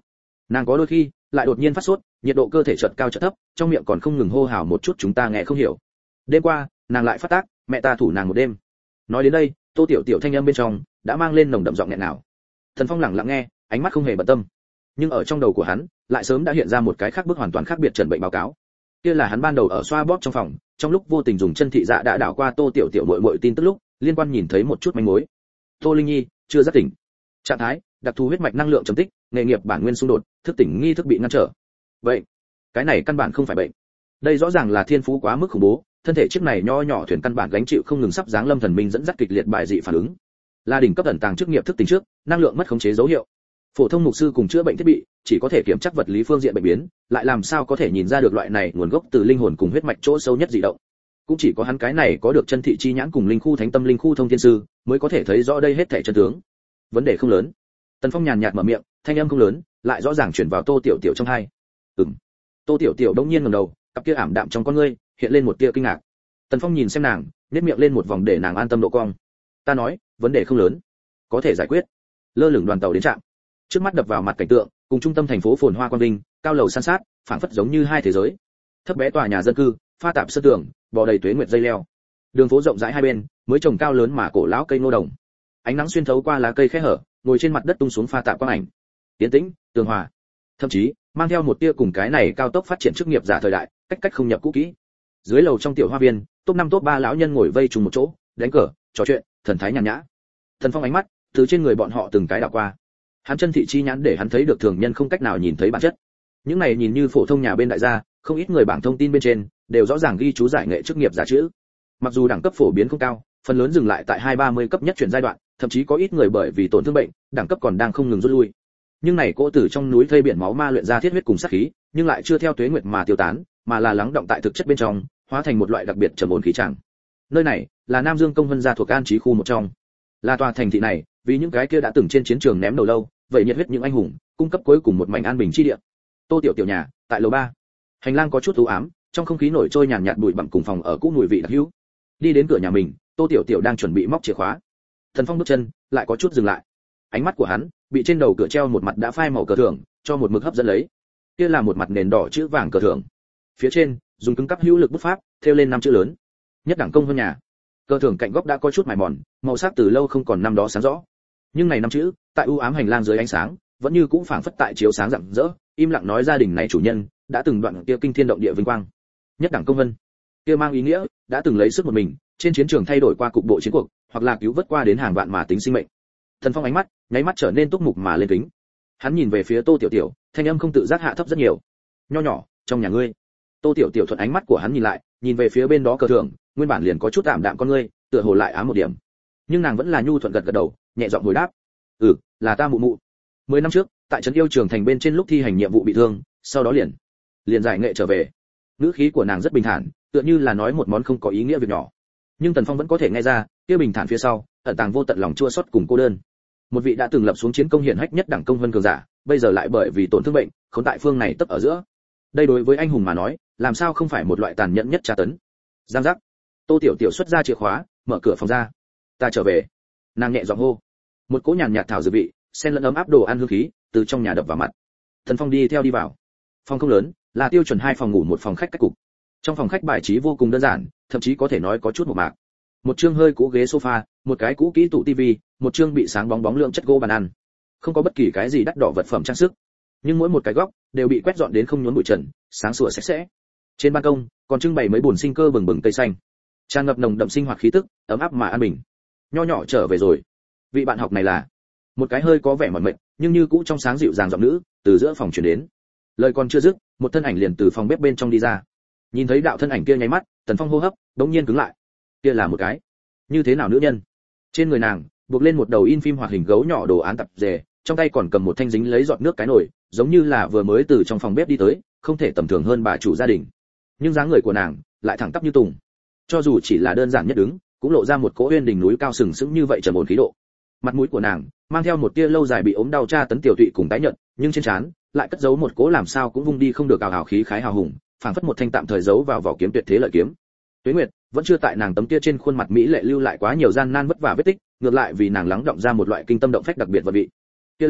Nàng có đôi khi lại đột nhiên phát sốt, nhiệt độ cơ thể chợt cao chợt thấp, trong miệng còn không ngừng hô hào một chút chúng ta nghe không hiểu. Đêm qua, nàng lại phát tác, mẹ ta thủ nàng một đêm. Nói đến đây, Tô Tiểu Tiểu thanh âm bên trong đã mang lên nồng đậm giọng nghẹn ngào. Thần Phong lặng lặng nghe, ánh mắt không hề bận tâm. Nhưng ở trong đầu của hắn, lại sớm đã hiện ra một cái khác bước hoàn toàn khác biệt trần bệnh báo cáo. Kia là hắn ban đầu ở xoa bóp trong phòng, trong lúc vô tình dùng chân thị dạ đã đảo qua Tô Tiểu Tiểu muội muội tin tức lúc, liên quan nhìn thấy một chút manh mối. Tô Linh Nhi chưa giác tỉnh. Trạng thái, đặc thù huyết mạch năng lượng trầm tích, nghề nghiệp bản nguyên xung đột, thức tỉnh nghi thức bị ngăn trở. Vậy, cái này căn bản không phải bệnh. Đây rõ ràng là thiên phú quá mức khủng bố, thân thể chiếc này nho nhỏ thuyền căn bản gánh chịu không ngừng sắp giáng lâm thần minh dẫn dắt kịch liệt bại dị phản ứng. Là đỉnh cấp ẩn tàng chức nghiệp thức tỉnh trước, năng lượng mất khống chế dấu hiệu. Phổ thông mục sư cùng chữa bệnh thiết bị, chỉ có thể kiểm tra vật lý phương diện bệnh biến, lại làm sao có thể nhìn ra được loại này nguồn gốc từ linh hồn cùng huyết mạch chỗ sâu nhất dị động. Cũng chỉ có hắn cái này có được chân thị chi nhãn cùng linh khu thánh tâm linh khu thông thiên sư, mới có thể thấy rõ đây hết thảy chân tướng. Vấn đề không lớn. Tần Phong nhàn nhạt mở miệng, thanh âm không lớn, lại rõ ràng truyền vào Tô Tiểu Tiểu trong tai. Ừm. Tô Tiểu Tiểu đống nhiên ngẩng đầu, cặp kia ảm đạm trong con ngươi hiện lên một tia kinh ngạc. Tần Phong nhìn xem nàng, nhếch miệng lên một vòng để nàng an tâm độ cong. Ta nói, vấn đề không lớn, có thể giải quyết. Lơ lửng đoàn tàu đến trạm. Trước mắt đập vào mặt cảnh tượng, cùng trung tâm thành phố phồn hoa quang vinh, cao lầu san sát, phảng phất giống như hai thế giới. Thấp bé tòa nhà dân cư, pha tạp sơn tường, bò đầy tuế nguyệt dây leo. Đường phố rộng rãi hai bên, mới trồng cao lớn mà cổ lão cây ngô đồng. Ánh nắng xuyên thấu qua lá cây khe hở, ngồi trên mặt đất tung xuống pha tạp quang ảnh. Tiến tĩnh, tường hòa, thậm chí mang theo một tia cùng cái này cao tốc phát triển chức nghiệp giả thời đại, cách cách không nhập cũ kỹ. Dưới lầu trong tiểu hoa viên, top năm top ba lão nhân ngồi vây trùng một chỗ, đánh cờ, trò chuyện, thần thái nhàn nhã. Thần Phong ánh mắt từ trên người bọn họ từng cái đảo qua. Hắn chân thị chi nhãn để hắn thấy được thường nhân không cách nào nhìn thấy bản chất. Những này nhìn như phổ thông nhà bên đại gia, không ít người bảng thông tin bên trên đều rõ ràng ghi chú giải nghệ chức nghiệp giả chữ. Mặc dù đẳng cấp phổ biến không cao, phần lớn dừng lại tại hai ba mươi cấp nhất chuyển giai đoạn, thậm chí có ít người bởi vì tổn thương bệnh, đẳng cấp còn đang không ngừng rút lui. Nhưng này cỗ tử trong núi thây biển máu ma luyện ra thiết huyết cùng sát khí, nhưng lại chưa theo tuế nguyệt mà tiêu tán, mà là lắng động tại thực chất bên trong, hóa thành một loại đặc biệt trầm ổn khí tràng. Nơi này là Nam Dương công vân gia thuộc An Chí khu một trong. Là tòa thành thị này, vì những cái kia đã từng trên chiến trường ném đầu lâu, vậy nhiệt huyết những anh hùng, cung cấp cuối cùng một mảnh an bình chi địa. Tô Tiểu Tiểu nhà, tại lầu ba. Hành lang có chút u ám, trong không khí nổi trôi nhàn nhạt bụi bặm cùng phòng ở cũ mùi vị đặc hữu. Đi đến cửa nhà mình, Tô Tiểu Tiểu đang chuẩn bị móc chìa khóa. Thần Phong bước chân lại có chút dừng lại. Ánh mắt của hắn bị trên đầu cửa treo một mặt đã phai màu cờ thưởng, cho một mực hấp dẫn lấy. Kia là một mặt nền đỏ chữ vàng cờ thưởng. Phía trên, dùng cứng cắp hữu lực bút pháp, thêu lên năm chữ lớn. Nhất đẳng công hơn nhà. Cờ thưởng cạnh góc đã có chút mài mòn, màu sắc từ lâu không còn năm đó sáng rõ. Nhưng này năm chữ, tại u ám hành lang dưới ánh sáng, vẫn như cũng phảng phất tại chiếu sáng rạng rỡ, im lặng nói gia đình này chủ nhân đã từng đoạn kia kinh thiên động địa vinh quang. Nhất đẳng công vân. Kia mang ý nghĩa đã từng lấy sức một mình, trên chiến trường thay đổi qua cục bộ chiến cuộc, hoặc là cứu vớt qua đến hàng vạn mà tính sinh mệnh. Thần Phong ánh mắt nháy mắt trở nên túc mục mà lên kính. Hắn nhìn về phía Tô Tiểu Tiểu, thanh âm không tự giác hạ thấp rất nhiều. Nho nhỏ, trong nhà ngươi. Tô Tiểu Tiểu thuận ánh mắt của hắn nhìn lại, nhìn về phía bên đó cờ thưởng, nguyên bản liền có chút tạm đạm con ngươi, tựa hồ lại ám một điểm. Nhưng nàng vẫn là nhu thuận gật gật đầu, nhẹ giọng hồi đáp. Ừ, là ta mụ mụ. Mười năm trước, tại trấn yêu trường thành bên trên lúc thi hành nhiệm vụ bị thương, sau đó liền liền giải nghệ trở về. Ngữ khí của nàng rất bình thản, tựa như là nói một món không có ý nghĩa việc nhỏ. Nhưng Tần Phong vẫn có thể nghe ra, kia bình thản phía sau, ẩn tàng vô tận lòng chua xót cùng cô đơn. Một vị đã từng lập xuống chiến công hiển hách nhất đẳng công vân cường giả, bây giờ lại bởi vì tổn thương bệnh, khốn tại phương này tấp ở giữa. Đây đối với anh hùng mà nói, làm sao không phải một loại tàn nhẫn nhất tra tấn. Giang giác. Tô Tiểu Tiểu xuất ra chìa khóa, mở cửa phòng ra. Ta trở về. Nàng nhẹ giọng hô. Một cỗ nhàn nhạt thảo dược vị, xen lẫn ấm áp đồ ăn hương khí, từ trong nhà đập vào mặt. Thần Phong đi theo đi vào. Phòng không lớn, là tiêu chuẩn hai phòng ngủ một phòng khách cách cục. Trong phòng khách bài trí vô cùng đơn giản, thậm chí có thể nói có chút mộc mạc. Một chương hơi cũ ghế sofa, một cái cũ kỹ tủ tivi, một chương bị sáng bóng bóng lượng chất gỗ bàn ăn. Không có bất kỳ cái gì đắt đỏ vật phẩm trang sức, nhưng mỗi một cái góc đều bị quét dọn đến không nhốn bụi trần, sáng sủa sạch sẽ. Trên ban công còn trưng bày mấy bồn sinh cơ bừng bừng cây xanh, tràn ngập nồng đậm sinh hoạt khí tức, ấm áp mà an bình. Nho nhỏ trở về rồi. Vị bạn học này là một cái hơi có vẻ mỏi mệt, nhưng như cũ trong sáng dịu dàng giọng nữ từ giữa phòng truyền đến. Lời còn chưa dứt, một thân ảnh liền từ phòng bếp bên trong đi ra. Nhìn thấy đạo thân ảnh kia nháy mắt, Tần Phong hô hấp đống nhiên cứng lại. Kia là một cái như thế nào nữ nhân? Trên người nàng buộc lên một đầu in phim hoạt hình gấu nhỏ đồ án tập dề, trong tay còn cầm một thanh dính lấy giọt nước cái nồi, giống như là vừa mới từ trong phòng bếp đi tới, không thể tầm thường hơn bà chủ gia đình. Nhưng dáng người của nàng lại thẳng tắp như tùng, cho dù chỉ là đơn giản nhất đứng, cũng lộ ra một cỗ uyên đỉnh núi cao sừng sững như vậy trầm ổn khí độ. Mặt mũi của nàng mang theo một tia lâu dài bị ốm đau tra tấn tiểu tụy cùng tái nhợt, nhưng trên trán lại cất giấu một cỗ làm sao cũng vung đi không được ảo ảo khí khái hào hùng, phảng phất một thanh tạm thời giấu vào vỏ kiếm tuyệt thế lợi kiếm. Tuế Nguyệt vẫn chưa tại nàng tấm kia trên khuôn mặt mỹ lệ lưu lại quá nhiều gian nan vất vả vết tích, ngược lại vì nàng lắng động ra một loại kinh tâm động phách đặc biệt và vị. Kia là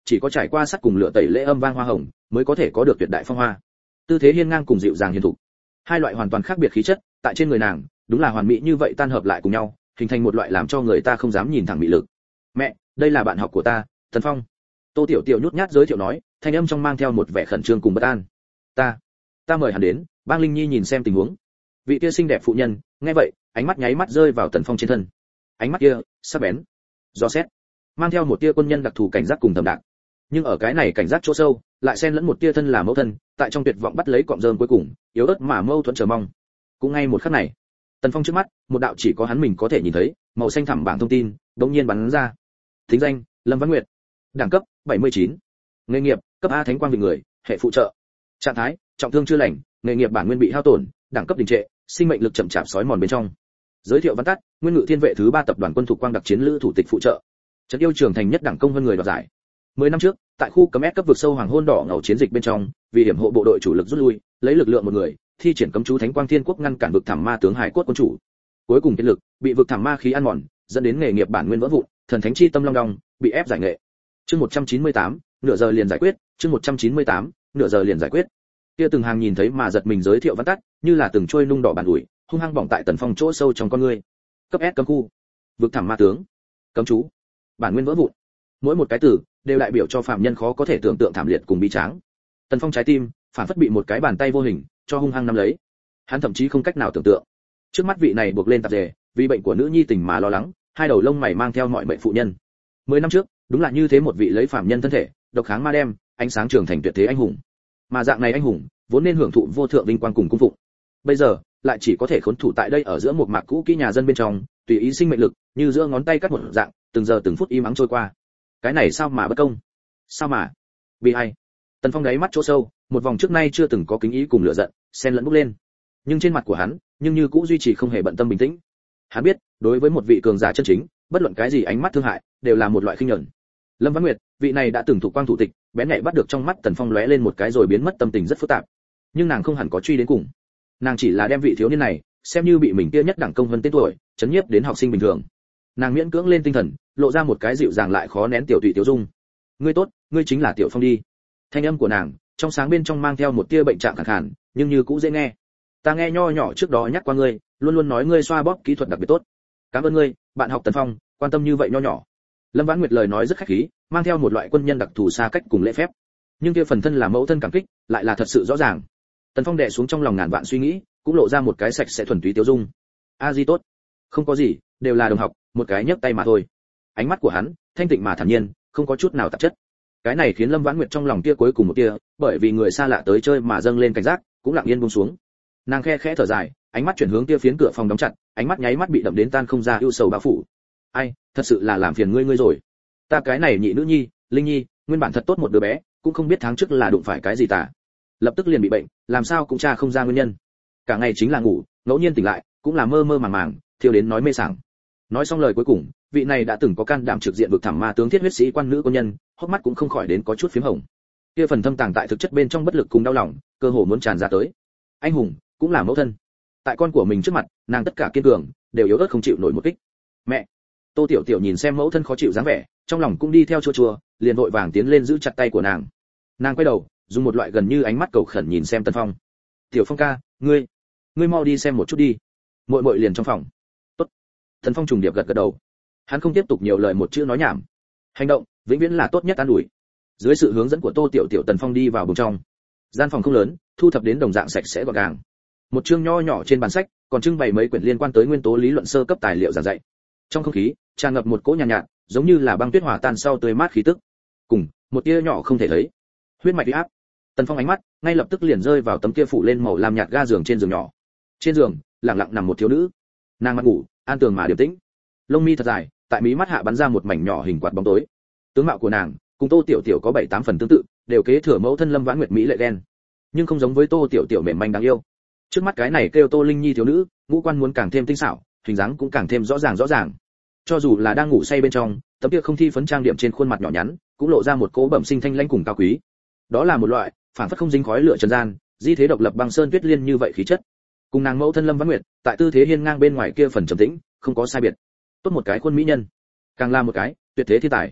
chỉ có trải qua sắt cùng lửa tẩy lễ âm vang hoa hồng mới có thể có được tuyệt đại phong hoa. Tư thế hiên ngang cùng dịu dàng hiền thục, hai loại hoàn toàn khác biệt khí chất tại trên người nàng đúng là hoàn mỹ như vậy tan hợp lại cùng nhau, hình thành một loại làm cho người ta không dám nhìn thẳng mỹ lực. Mẹ, đây là bạn học của ta, Tần Phong. Tô Tiểu Tiểu nhút nhát giới thiệu nói, thanh âm trong mang theo một vẻ khẩn trương cùng bất an. Ta, ta mời hắn đến. Bang Linh Nhi nhìn xem tình huống. Vị kia xinh đẹp phụ nhân, nghe vậy, ánh mắt nháy mắt rơi vào Tần Phong trên thân. Ánh mắt kia, sắc bén, rõ xét, mang theo một tia quân nhân đặc thù cảnh giác cùng thầm đạn. Nhưng ở cái này cảnh giác chỗ sâu, lại xen lẫn một tia thân là mẫu thân, tại trong tuyệt vọng bắt lấy cọng rơm cuối cùng, yếu ớt mà mâu thuẫn chờ mong. Cũng ngay một khắc này, Tần Phong trước mắt, một đạo chỉ có hắn mình có thể nhìn thấy, màu xanh thẳm bảng thông tin, đột nhiên bắn ra. Thính danh: Lâm Vãn Nguyệt. Đẳng cấp: bảy mươi chín. Nghề nghiệp: cấp A Thánh Quang vị người, hệ phụ trợ. Trạng thái: trọng thương chưa lành, nghề nghiệp bản nguyên bị hao tổn, đẳng cấp đình trệ, sinh mệnh lực chậm chạp sói mòn bên trong. Giới thiệu văn tắt: Nguyên Ngự Thiên Vệ thứ ba tập đoàn quân thuộc quang đặc chiến lữ thủ tịch phụ trợ. Trấn yêu trường thành nhất đẳng công hơn người đoạt giải. mười năm trước, tại khu cấm ép cấp vực sâu hoàng hôn đỏ ngầu chiến dịch bên trong, vì hiểm hộ bộ đội chủ lực rút lui, lấy lực lượng một người, thi triển cấm chú Thánh Quang Thiên Quốc ngăn cản vực thẳm ma tướng Hải Cốt quân chủ. Cuối cùng kết lực, bị vực thẳm ma khí ăn mòn, dẫn đến nghề nghiệp bản nguyên vỡ vụn, thần thánh chi tâm long đong, bị ép giải nghệ. Chương một trăm chín mươi tám, nửa giờ liền giải quyết, chương một trăm chín mươi tám, nửa giờ liền giải quyết. Kia từng hàng nhìn thấy mà giật mình giới thiệu văn tắt, như là từng trôi nung đỏ bàn ủi, hung hăng bỏng tại Tần Phong chỗ sâu trong con người. Cấp S cấm khu, vực thẳm ma tướng, cấm chú, bản nguyên vỡ vụn. Mỗi một cái từ đều đại biểu cho phạm nhân khó có thể tưởng tượng thảm liệt cùng bi tráng. Tần Phong trái tim phản phất bị một cái bàn tay vô hình cho hung hăng nắm lấy. Hắn thậm chí không cách nào tưởng tượng, trước mắt vị này buộc lên tạp dề, vì bệnh của nữ nhi tình mà lo lắng, hai đầu lông mày mang theo mọi mệnh phụ nhân. Mười năm trước, đúng là như thế một vị lấy phạm nhân thân thể, độc kháng ma đem, ánh sáng trường thành tuyệt thế anh hùng. Mà dạng này anh hùng, vốn nên hưởng thụ vô thượng vinh quang cùng cung phụng. Bây giờ, lại chỉ có thể khốn thủ tại đây ở giữa một mạc cũ kỹ nhà dân bên trong, tùy ý sinh mệnh lực, như giữa ngón tay cắt một dạng, từng giờ từng phút im ắng trôi qua. Cái này sao mà bất công? Sao mà? Vì ai? Tần Phong đáy mắt chỗ sâu, một vòng trước nay chưa từng có kính ý cùng lửa giận, xen lẫn bốc lên. Nhưng trên mặt của hắn, nhưng như cũ duy trì không hề bận tâm bình tĩnh. Hắn biết, đối với một vị cường giả chân chính, bất luận cái gì ánh mắt thương hại, đều là một loại khinh nhẫn. Lâm Vãn Nguyệt, vị này đã từng thuộc quang thủ tịch, bén nhạy bắt được trong mắt Tần Phong lóe lên một cái rồi biến mất, tâm tình rất phức tạp. Nhưng nàng không hẳn có truy đến cùng. Nàng chỉ là đem vị thiếu niên này xem như bị mình kia nhất đẳng công hơn tên tuổi, chấn nhiếp đến học sinh bình thường. Nàng miễn cưỡng lên tinh thần, lộ ra một cái dịu dàng lại khó nén tiểu tụy tiểu dung. Ngươi tốt, ngươi chính là Tiểu Phong đi. Thanh âm của nàng trong sáng bên trong mang theo một tia bệnh trạng khàn khàn, nhưng như cũ dễ nghe. Ta nghe nho nhỏ trước đó nhắc qua ngươi, luôn luôn nói ngươi xoa bóp kỹ thuật đặc biệt tốt. Cảm ơn ngươi, bạn học Tần Phong, quan tâm như vậy nho nhỏ. Lâm Vãn Nguyệt lời nói rất khách khí, mang theo một loại quân nhân đặc thù xa cách cùng lễ phép. Nhưng kia phần thân là mẫu thân cảm kích, lại là thật sự rõ ràng. Tần Phong đè xuống trong lòng ngàn vạn suy nghĩ, cũng lộ ra một cái sạch sẽ thuần túy tiêu dung. A Di tốt, không có gì, đều là đồng học, một cái nhấc tay mà thôi. Ánh mắt của hắn thanh tịnh mà thản nhiên, không có chút nào tạp chất. Cái này khiến Lâm Vãn Nguyệt trong lòng kia cuối cùng một tia, bởi vì người xa lạ tới chơi mà dâng lên cảnh giác, cũng lặng yên buông xuống. Nàng khe khẽ thở dài, ánh mắt chuyển hướng kia phiến cửa phòng đóng chặt, ánh mắt nháy mắt bị đậm đến tan không ra ưu sầu bao phủ. Ai, thật sự là làm phiền ngươi ngươi rồi. Ta cái này nhị nữ nhi, Linh Nhi, nguyên bản thật tốt một đứa bé, cũng không biết tháng trước là đụng phải cái gì tả. Lập tức liền bị bệnh, làm sao cũng tra không ra nguyên nhân. Cả ngày chính là ngủ, ngẫu nhiên tỉnh lại, cũng là mơ mơ màng màng, thiêu đến nói mê sảng. Nói xong lời cuối cùng, vị này đã từng có can đảm trực diện vực thẳm ma tướng thiết huyết sĩ quan nữ quân nhân, hốc mắt cũng không khỏi đến có chút phím hồng. Kia phần thâm tàng tại thực chất bên trong bất lực cùng đau lòng, cơ hồ muốn tràn ra tới. Anh hùng, cũng là mẫu thân. Tại con của mình trước mặt, nàng tất cả kiên cường, đều yếu ớt không chịu nổi một kích. Mẹ. Tô Tiểu Tiểu nhìn xem mẫu thân khó chịu dáng vẻ, trong lòng cũng đi theo chua chua, liền vội vàng tiến lên giữ chặt tay của nàng. Nàng quay đầu, dùng một loại gần như ánh mắt cầu khẩn nhìn xem Tần Phong. Tiểu Phong ca, ngươi, ngươi mau đi xem một chút đi. Muội muội liền trong phòng. Tốt. Tần Phong trùng điệp gật gật đầu. Hắn không tiếp tục nhiều lời một chữ nói nhảm. Hành động, vĩnh viễn là tốt nhất an ủi. Dưới sự hướng dẫn của Tô Tiểu Tiểu, Tần Phong đi vào buồng trong. Gian phòng không lớn, thu thập đến đồng dạng sạch sẽ gọn gàng. Một chương nho nhỏ trên bàn sách, còn trưng bày mấy quyển liên quan tới nguyên tố lý luận sơ cấp tài liệu giảng dạy. Trong không khí tràn ngập một cỗ nhàn nhạt, nhạt, giống như là băng tuyết hòa tan sau tươi mát khí tức. Cùng một tia nhỏ không thể thấy huyết mạch uy áp. Tần Phong ánh mắt ngay lập tức liền rơi vào tấm kia phủ lên màu lam nhạt ga giường trên giường nhỏ. Trên giường lặng lặng nằm một thiếu nữ, nàng mặt ngủ an tường mà điềm tĩnh, lông mi thật dài, tại mí mắt hạ bắn ra một mảnh nhỏ hình quạt bóng tối. Tướng mạo của nàng cùng Tô Tiểu Tiểu có bảy tám phần tương tự, đều kế thừa mẫu thân Lâm Vãn Nguyệt mỹ lệ đen, nhưng không giống với Tô Tiểu Tiểu mềm manh đáng yêu. Trước mắt cái này kêu Tô Linh Nhi thiếu nữ, ngũ quan muốn càng thêm tinh xảo, hình dáng cũng càng thêm rõ ràng rõ ràng. Cho dù là đang ngủ say bên trong, tấm kia không thi phấn trang điểm trên khuôn mặt nhỏ nhắn, cũng lộ ra một cỗ bẩm sinh thanh lãnh cùng cao quý. Đó là một loại phản phất không dính khói lửa trần gian, di thế độc lập băng sơn tuyết liên như vậy khí chất. Cùng nàng mẫu thân Lâm Vãn Nguyệt, tại tư thế hiên ngang bên ngoài kia phần trầm tĩnh, không có sai biệt. Tốt một cái khuôn mỹ nhân, càng là một cái tuyệt thế thiên tài.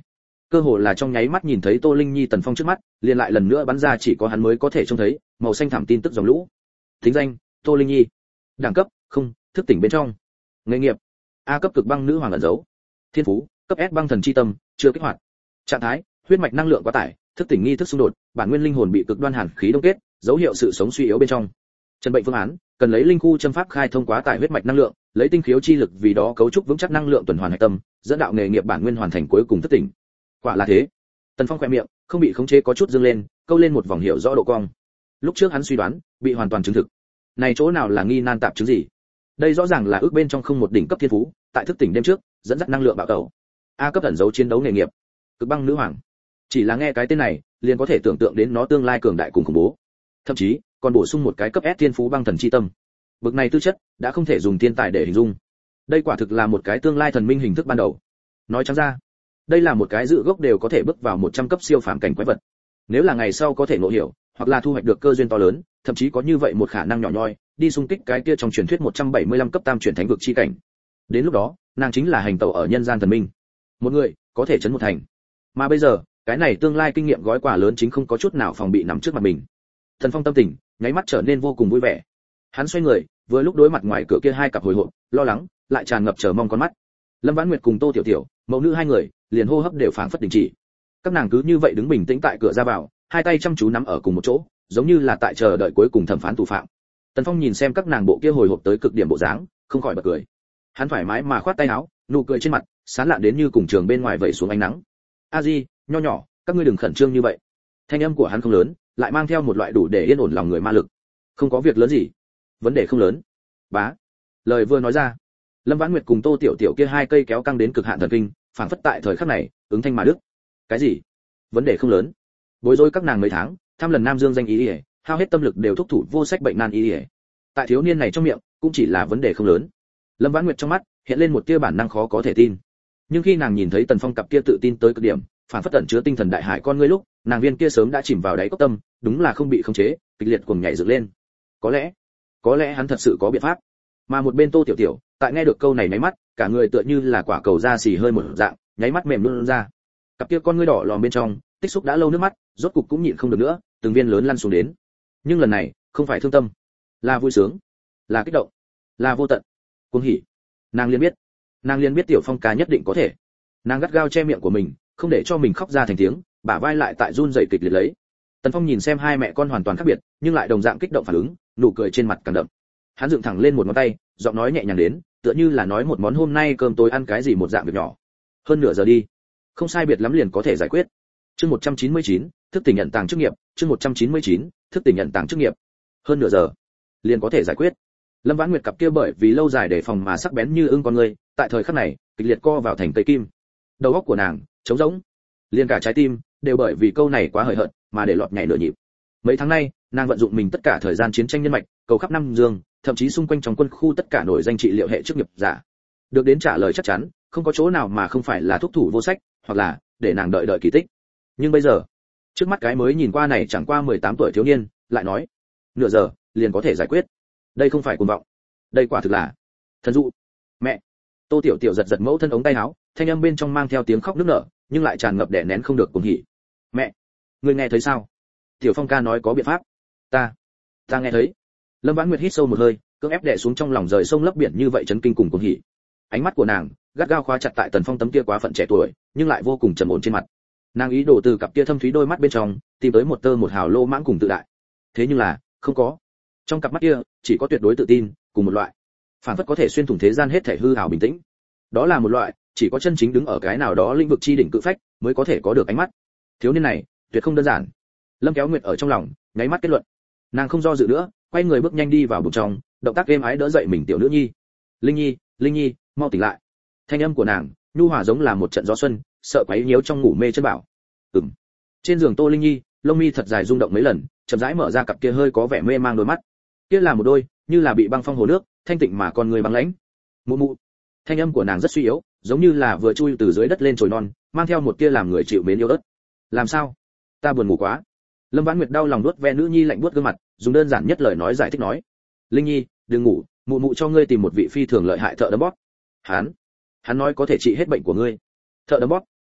cơ hồ là trong nháy mắt nhìn thấy Tô Linh Nhi Tần Phong trước mắt, liền lại lần nữa bắn ra chỉ có hắn mới có thể trông thấy, màu xanh thẳm tin tức dòng lũ. Thính danh: Tô Linh Nhi. Đẳng cấp: không, thức tỉnh bên trong. Nghề nghiệp: A cấp cực băng nữ hoàng ẩn dấu. Thiên phú: cấp S băng thần chi tâm, chưa kích hoạt. Trạng thái: huyết mạch năng lượng quá tải, thức tỉnh nghi thức xung đột, bản nguyên linh hồn bị cực đoan hàn khí đông kết, dấu hiệu sự sống suy yếu bên trong. Trần bệnh phương án: cần lấy linh khu châm pháp khai thông quá tải huyết mạch năng lượng, lấy tinh khiếu chi lực vì đó cấu trúc vững chắc năng lượng tuần hoàn hạch tâm, dẫn đạo nghề nghiệp bản nguyên hoàn thành cuối cùng thức tỉnh. Quả là thế. Tần Phong khẽ miệng, không bị khống chế có chút dương lên, câu lên một vòng hiệu rõ độ cong. Lúc trước hắn suy đoán, bị hoàn toàn chứng thực. Này chỗ nào là nghi nan tạp chứng gì? Đây rõ ràng là ước bên trong không một đỉnh cấp thiên phú, tại thức tỉnh đêm trước, dẫn dắt năng lượng bạo tẩu. A cấp ẩn dấu chiến đấu nghề nghiệp, cực băng nữ hoàng. Chỉ là nghe cái tên này, liền có thể tưởng tượng đến nó tương lai cường đại cùng khủng bố. Thậm chí, còn bổ sung một cái cấp S thiên phú băng thần chi tâm. Bực này tư chất, đã không thể dùng thiên tài để hình dung. Đây quả thực là một cái tương lai thần minh hình thức ban đầu. Nói trắng ra, đây là một cái dự gốc đều có thể bước vào một trăm cấp siêu phàm cảnh quái vật. Nếu là ngày sau có thể ngộ hiểu, hoặc là thu hoạch được cơ duyên to lớn, thậm chí có như vậy một khả năng nhỏ nhoi, đi xung kích cái kia trong truyền thuyết một trăm bảy mươi lăm cấp tam chuyển thánh vực chi cảnh. Đến lúc đó, nàng chính là hành tẩu ở nhân gian thần minh. Một người có thể chấn một thành. Mà bây giờ, cái này tương lai kinh nghiệm gói quà lớn chính không có chút nào phòng bị nằm trước mặt mình. Thần Phong tâm tình nháy mắt trở nên vô cùng vui vẻ. Hắn xoay người, vừa lúc đối mặt ngoài cửa kia hai cặp hồi hộp, lo lắng, lại tràn ngập chờ mong con mắt. Lâm Vãn Nguyệt cùng Tô Tiểu Tiểu, mẫu nữ hai người, liền hô hấp đều phảng phất đình chỉ. Các nàng cứ như vậy đứng bình tĩnh tại cửa ra vào, hai tay chăm chú nắm ở cùng một chỗ, giống như là tại chờ đợi cuối cùng thẩm phán tù phạm. Tần Phong nhìn xem các nàng bộ kia hồi hộp tới cực điểm bộ dáng, không khỏi bật cười. Hắn thoải mái mà khoát tay áo, nụ cười trên mặt sán lạn đến như cùng trường bên ngoài vẩy xuống ánh nắng. A Di, nho nhỏ, các ngươi đừng khẩn trương như vậy. Thanh âm của hắn không lớn, lại mang theo một loại đủ để yên ổn lòng người ma lực. Không có việc lớn gì, vấn đề không lớn. Bá. Lời vừa nói ra, Lâm Vãn Nguyệt cùng Tô Tiểu Tiểu kia hai cây kéo căng đến cực hạn thần kinh, phảng phất tại thời khắc này, ứng thanh mà đức. Cái gì? Vấn đề không lớn. Bối rối các nàng mấy tháng, tham lần Nam Dương danh ý, ý hao hết tâm lực đều thúc thủ vô sách bệnh nan y. Tại thiếu niên này trong miệng, cũng chỉ là vấn đề không lớn. Lâm Vãn Nguyệt trong mắt hiện lên một tia bản năng khó có thể tin. Nhưng khi nàng nhìn thấy Tần Phong cặp kia tự tin tới cực điểm, phản phất tẩn chứa tinh thần đại hải con ngươi lúc, nàng viên kia sớm đã chìm vào đáy cốc tâm, đúng là không bị khống chế, kịch liệt cuồng nhảy dựng lên. Có lẽ, có lẽ hắn thật sự có biện pháp. Mà một bên Tô Tiểu Tiểu, tại nghe được câu này nháy mắt, cả người tựa như là quả cầu da xì hơi một dạng, nháy mắt mềm luôn ra. Cặp kia con ngươi đỏ lòm bên trong, tích xúc đã lâu nước mắt, rốt cục cũng nhịn không được nữa, từng viên lớn lăn xuống đến. Nhưng lần này, không phải thương tâm, là vui sướng, là kích động, là vô tận, cuồng hỉ. Nàng liền biết, nàng liền biết Tiểu Phong ca nhất định có thể. Nàng gắt gao che miệng của mình, không để cho mình khóc ra thành tiếng, bả vai lại tại run rẩy kịch liệt lấy. Tần Phong nhìn xem hai mẹ con hoàn toàn khác biệt, nhưng lại đồng dạng kích động phản ứng, nụ cười trên mặt càng đậm. Hắn dựng thẳng lên một ngón tay, giọng nói nhẹ nhàng đến, tựa như là nói một món hôm nay cơm tối ăn cái gì một dạng việc nhỏ. Hơn nửa giờ đi, không sai biệt lắm liền có thể giải quyết. Chương một trăm chín mươi chín, thức tỉnh nhận tàng chức nghiệp, chương một trăm chín mươi chín, thức tỉnh nhận tàng chức nghiệp. Hơn nửa giờ, liền có thể giải quyết. Lâm Vãn Nguyệt cặp kia bởi vì lâu dài để phòng mà sắc bén như ưng con người, tại thời khắc này, kịch liệt co vào thành cây kim. Đầu óc của nàng trống rỗng, liền cả trái tim đều bởi vì câu này quá hời hợt mà để lọt nhảy nửa nhịp. Mấy tháng nay, nàng vận dụng mình tất cả thời gian chiến tranh nhân mạch, cầu khắp năm Dương, thậm chí xung quanh trong quân khu tất cả nổi danh trị liệu hệ chức nghiệp giả. Được đến trả lời chắc chắn, không có chỗ nào mà không phải là thuốc thủ vô sách, hoặc là để nàng đợi đợi kỳ tích. Nhưng bây giờ, trước mắt cái mới nhìn qua này chẳng qua mười tám tuổi thiếu niên, lại nói, nửa giờ liền có thể giải quyết. Đây không phải cuồng vọng, đây quả thực là thần dụ. Mẹ. Tô Tiểu Tiểu giật giật mẫu thân ống tay áo, thanh âm bên trong mang theo tiếng khóc nức nở, nhưng lại tràn ngập đè nén không được cuồng hỉ. Mẹ, ngươi nghe thấy sao? Tiểu Phong ca nói có biện pháp. Ta, ta nghe thấy. Lâm Vãn Nguyệt hít sâu một hơi, cưỡng ép đè xuống trong lòng rời sông lấp biển như vậy chấn kinh cùng cuồng hỉ. Ánh mắt của nàng gắt gao khóa chặt tại Tần Phong tấm kia quá phận trẻ tuổi, nhưng lại vô cùng trầm ổn trên mặt. Nàng ý đồ từ cặp kia thâm thúy đôi mắt bên trong tìm tới một tơ một hào lô mãng cùng tự đại. Thế nhưng là, không có. Trong cặp mắt kia, chỉ có tuyệt đối tự tin, cùng một loại phản phất có thể xuyên thủng thế gian hết thảy hư ảo bình tĩnh. Đó là một loại chỉ có chân chính đứng ở cái nào đó lĩnh vực chi đỉnh cự phách mới có thể có được ánh mắt. Thiếu niên này tuyệt không đơn giản. Lâm Kéo Nguyệt ở trong lòng nháy mắt kết luận. Nàng không do dự nữa, quay người bước nhanh đi vào bụng trong, động tác êm ái đỡ dậy mình tiểu nữ nhi. Linh Nhi, Linh Nhi, mau tỉnh lại. Thanh âm của nàng nhu hòa giống là một trận gió xuân, sợ quấy nhiễu trong ngủ mê chân bảo. Ừm. Trên giường Tô Linh Nhi, lông mi thật dài rung động mấy lần, chậm rãi mở ra cặp kia hơi có vẻ mê mang đôi mắt. Kia là một đôi, như là bị băng phong hồ nước, thanh tịnh mà con người băng lãnh. Mụ mụ. Thanh âm của nàng rất suy yếu, giống như là vừa chui từ dưới đất lên chồi non, mang theo một tia làm người chịu mến yêu ớt. Làm sao? Ta buồn ngủ quá. Lâm Vãn Nguyệt đau lòng nuốt ve nữ nhi lạnh buốt gương mặt, dùng đơn giản nhất lời nói giải thích nói. Linh Nhi, đừng ngủ, mụ mụ cho ngươi tìm một vị phi thường lợi hại thợ đấm bóp. Hắn, hắn nói có thể trị hết bệnh của ngươi. Thợ đấm bóp?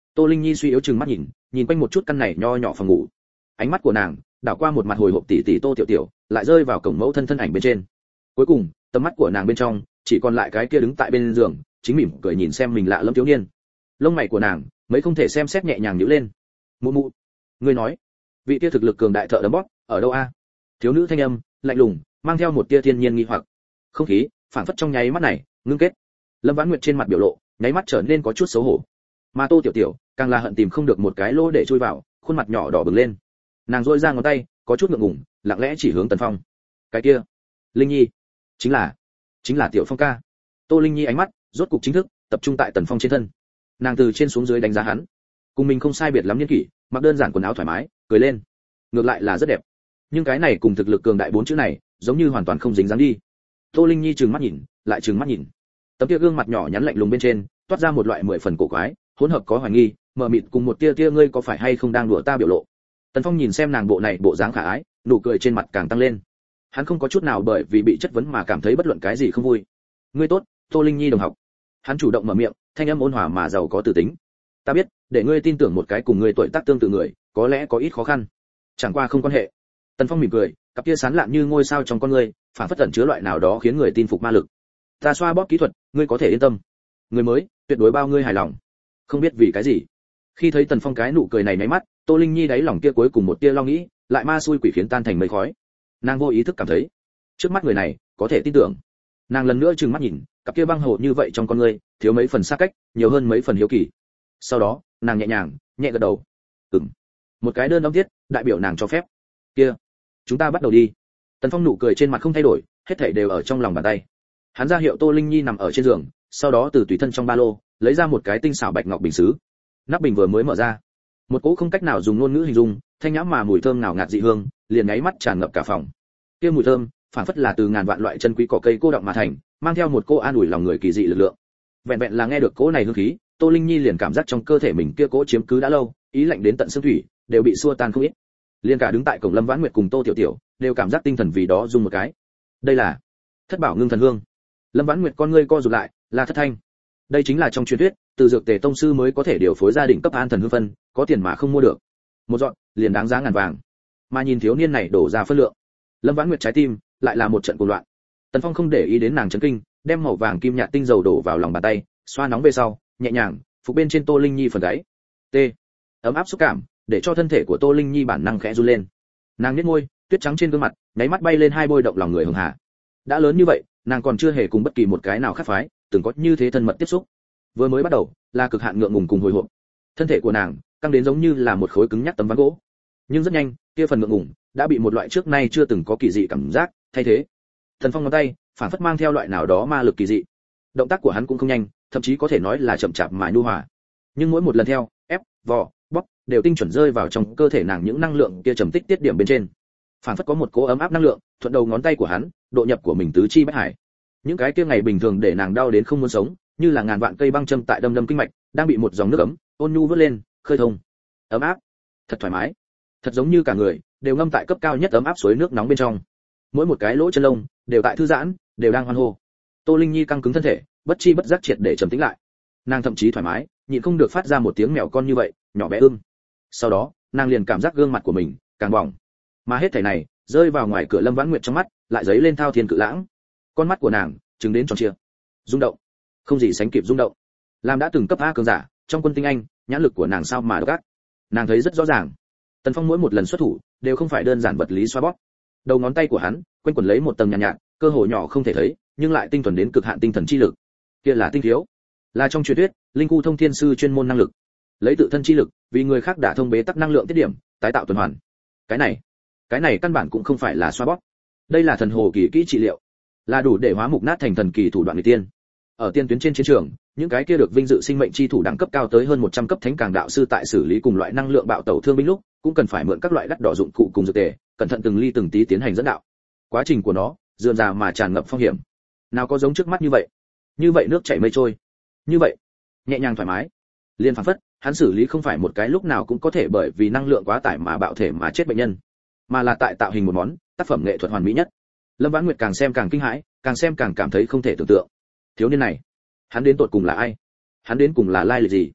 Tô Linh Nhi suy yếu chừng mắt nhìn, nhìn quanh một chút căn này nho nhỏ phòng ngủ. Ánh mắt của nàng đảo qua một mặt hồi hộp tỷ tỷ Tô Tiểu Tiểu, lại rơi vào cổng mẫu thân thân ảnh bên trên. Cuối cùng, tầm mắt của nàng bên trong chỉ còn lại cái kia đứng tại bên giường, chính mỉm cười nhìn xem mình lạ lẫm thiếu niên. Lông mày của nàng mấy không thể xem xét nhẹ nhàng nhíu lên. Mụ mụ, ngươi nói, vị kia thực lực cường đại thợ đấm bóp ở đâu a? Thiếu nữ thanh âm lạnh lùng, mang theo một tia thiên nhiên nghi hoặc. Không khí phảng phất trong nháy mắt này ngưng kết. Lâm Vãn Nguyệt trên mặt biểu lộ nháy mắt trở nên có chút xấu hổ. Mà Tô Tiểu Tiểu càng là hận tìm không được một cái lỗ để chui vào, khuôn mặt nhỏ đỏ bừng lên. Nàng duỗi ra ngón tay, có chút ngượng ngùng, lặng lẽ chỉ hướng Tần Phong. Cái kia, Linh Nhi, chính là, chính là Tiểu Phong ca. Tô Linh Nhi ánh mắt rốt cục chính thức tập trung tại Tần Phong trên thân. Nàng từ trên xuống dưới đánh giá hắn, cùng mình không sai biệt lắm niên kỷ, mặc đơn giản quần áo thoải mái, cười lên. Ngược lại là rất đẹp. Nhưng cái này cùng thực lực cường đại bốn chữ này, giống như hoàn toàn không dính dáng đi. Tô Linh Nhi trừng mắt nhìn, lại trừng mắt nhìn. Tấm kia gương mặt nhỏ nhắn lạnh lùng bên trên, toát ra một loại mười phần cổ quái, hỗn hợp có hoài nghi, mờ mịt cùng một tia tia ngươi có phải hay không đang đùa ta biểu lộ. Tần Phong nhìn xem nàng bộ này bộ dáng khả ái, nụ cười trên mặt càng tăng lên. Hắn không có chút nào bởi vì bị chất vấn mà cảm thấy bất luận cái gì không vui. Ngươi tốt, Tô Linh Nhi đồng học. Hắn chủ động mở miệng, thanh âm ôn hòa mà giàu có từ tính. Ta biết, để ngươi tin tưởng một cái cùng ngươi tuổi tác tương tự người, có lẽ có ít khó khăn. Chẳng qua không quan hệ. Tần Phong mỉm cười, cặp kia sáng lạn như ngôi sao trong con ngươi, phản phất tẩn chứa loại nào đó khiến người tin phục ma lực. Ta xoa bóp kỹ thuật, ngươi có thể yên tâm. Người mới, tuyệt đối bao ngươi hài lòng. Không biết vì cái gì, khi thấy Tần Phong cái nụ cười này nháy mắt, Tô Linh Nhi đáy lòng kia cuối cùng một tia lo nghĩ, lại ma xui quỷ khiến tan thành mây khói. Nàng vô ý thức cảm thấy, trước mắt người này có thể tin tưởng. Nàng lần nữa trừng mắt nhìn, cặp kia băng hồ như vậy trong con ngươi, thiếu mấy phần xa cách, nhiều hơn mấy phần hiếu kỳ. Sau đó, nàng nhẹ nhàng, nhẹ gật đầu. Ừm. Một cái đơn âm tiết, đại biểu nàng cho phép. Kia, chúng ta bắt đầu đi. Tần Phong nụ cười trên mặt không thay đổi, hết thảy đều ở trong lòng bàn tay. Hắn ra hiệu Tô Linh Nhi nằm ở trên giường, sau đó từ tùy thân trong ba lô lấy ra một cái tinh xảo bạch ngọc bình sứ. Nắp bình vừa mới mở ra, một cỗ không cách nào dùng ngôn ngữ hình dung, thanh nhã mà mùi thơm ngào ngạt dị hương, liền nháy mắt tràn ngập cả phòng. Kia mùi thơm, phản phất là từ ngàn vạn loại chân quý cỏ cây cô đọng mà thành, mang theo một cô an ủi lòng người kỳ dị lực lượng. Vẹn vẹn là nghe được cỗ này hương khí, Tô Linh Nhi liền cảm giác trong cơ thể mình kia cỗ chiếm cứ đã lâu, ý lạnh đến tận xương thủy, đều bị xua tan không ít. Liên cả đứng tại cổng Lâm Vãn Nguyệt cùng Tô Tiểu Tiểu, đều cảm giác tinh thần vì đó rung một cái. Đây là Thất Bảo Ngưng Thần Hương. Lâm Vãn Nguyệt con ngươi co rụt lại, là thất thanh. Đây chính là trong truyền thuyết, từ dược tề tông sư mới có thể điều phối gia đình cấp an thần hương phân, có tiền mà không mua được. Một dọn, liền đáng giá ngàn vàng. Mà nhìn thiếu niên này đổ ra phân lượng, Lâm Vãn Nguyệt trái tim lại là một trận cuồng loạn. Tần Phong không để ý đến nàng chấn kinh, đem màu vàng kim nhạt tinh dầu đổ vào lòng bàn tay, xoa nóng về sau, nhẹ nhàng phục bên trên Tô Linh Nhi phần gáy. T. Ấm áp xúc cảm, để cho thân thể của Tô Linh Nhi bản năng khẽ run lên. Nàng nhếch môi, tuyết trắng trên gương mặt, nháy mắt bay lên hai bôi động lòng người hường hà. Đã lớn như vậy, nàng còn chưa hề cùng bất kỳ một cái nào khác phái từng có như thế thân mật tiếp xúc. Vừa mới bắt đầu là cực hạn ngượng ngùng cùng hồi hộp, thân thể của nàng căng đến giống như là một khối cứng nhắc tấm ván gỗ. Nhưng rất nhanh, kia phần ngượng ngùng đã bị một loại trước nay chưa từng có kỳ dị cảm giác thay thế. Thần Phong ngón tay phản phất mang theo loại nào đó ma lực kỳ dị. Động tác của hắn cũng không nhanh, thậm chí có thể nói là chậm chạp mà nhu hòa. Nhưng mỗi một lần theo, ép, vò, bóp, đều tinh chuẩn rơi vào trong cơ thể nàng những năng lượng kia trầm tích tiết điểm bên trên. Phản phất có một cỗ ấm áp năng lượng thuận đầu ngón tay của hắn, độ nhập của mình tứ chi bách hải. Những cái kia ngày bình thường để nàng đau đến không muốn sống, như là ngàn vạn cây băng châm tại đâm đâm kinh mạch, đang bị một dòng nước ấm ôn nhu vớt lên, khơi thông. Ấm áp, thật thoải mái, thật giống như cả người đều ngâm tại cấp cao nhất ấm áp suối nước nóng bên trong. Mỗi một cái lỗ chân lông đều tại thư giãn, đều đang hoan hô. Tô Linh Nhi căng cứng thân thể, bất chi bất giác triệt để trầm tĩnh lại. Nàng thậm chí thoải mái, nhịn không được phát ra một tiếng mèo con như vậy, nhỏ bé ưm. Sau đó, nàng liền cảm giác gương mặt của mình càng bỏng. Mà hết thảy này rơi vào ngoài cửa Lâm Vãn Nguyệt trong mắt, lại giấy lên thao thiên cự lãng. Con mắt của nàng trừng đến tròn trịa, rung động, không gì sánh kịp rung động. Làm đã từng cấp A cường giả, trong quân tinh anh, nhãn lực của nàng sao mà độc ác. Nàng thấy rất rõ ràng, Tần Phong mỗi một lần xuất thủ, đều không phải đơn giản vật lý xoa bóp. Đầu ngón tay của hắn quanh quẩn lấy một tầng nhàn nhạt, nhạt, cơ hồ nhỏ không thể thấy, nhưng lại tinh thuần đến cực hạn tinh thần chi lực. Kia là tinh thiếu, là trong truyền thuyết, linh cu thông thiên sư chuyên môn năng lực, lấy tự thân chi lực, vì người khác đả thông bế tắc năng lượng tiết điểm, tái tạo tuần hoàn. Cái này, cái này căn bản cũng không phải là xoa bóp. Đây là thần hồ kỳ kỹ trị liệu, là đủ để hóa mục nát thành thần kỳ thủ đoạn người tiên. Ở tiên tuyến trên chiến trường, những cái kia được vinh dự sinh mệnh chi thủ đẳng cấp cao tới hơn một trăm cấp thánh càng đạo sư tại xử lý cùng loại năng lượng bạo tẩu thương binh lúc, cũng cần phải mượn các loại đắt đỏ dụng cụ cùng dược tề, cẩn thận từng ly từng tí tiến hành dẫn đạo. Quá trình của nó, rườm rà mà tràn ngập phong hiểm. Nào có giống trước mắt như vậy, như vậy nước chảy mây trôi, như vậy nhẹ nhàng thoải mái. Liên phảng phất, hắn xử lý không phải một cái lúc nào cũng có thể bởi vì năng lượng quá tải mà bạo thể mà chết bệnh nhân, mà là tại tạo hình một món tác phẩm nghệ thuật hoàn mỹ nhất. Lâm Vãn Nguyệt càng xem càng kinh hãi, càng xem càng cảm thấy không thể tưởng tượng. Thiếu niên này, hắn đến tột cùng là ai? Hắn đến cùng là lai lịch gì?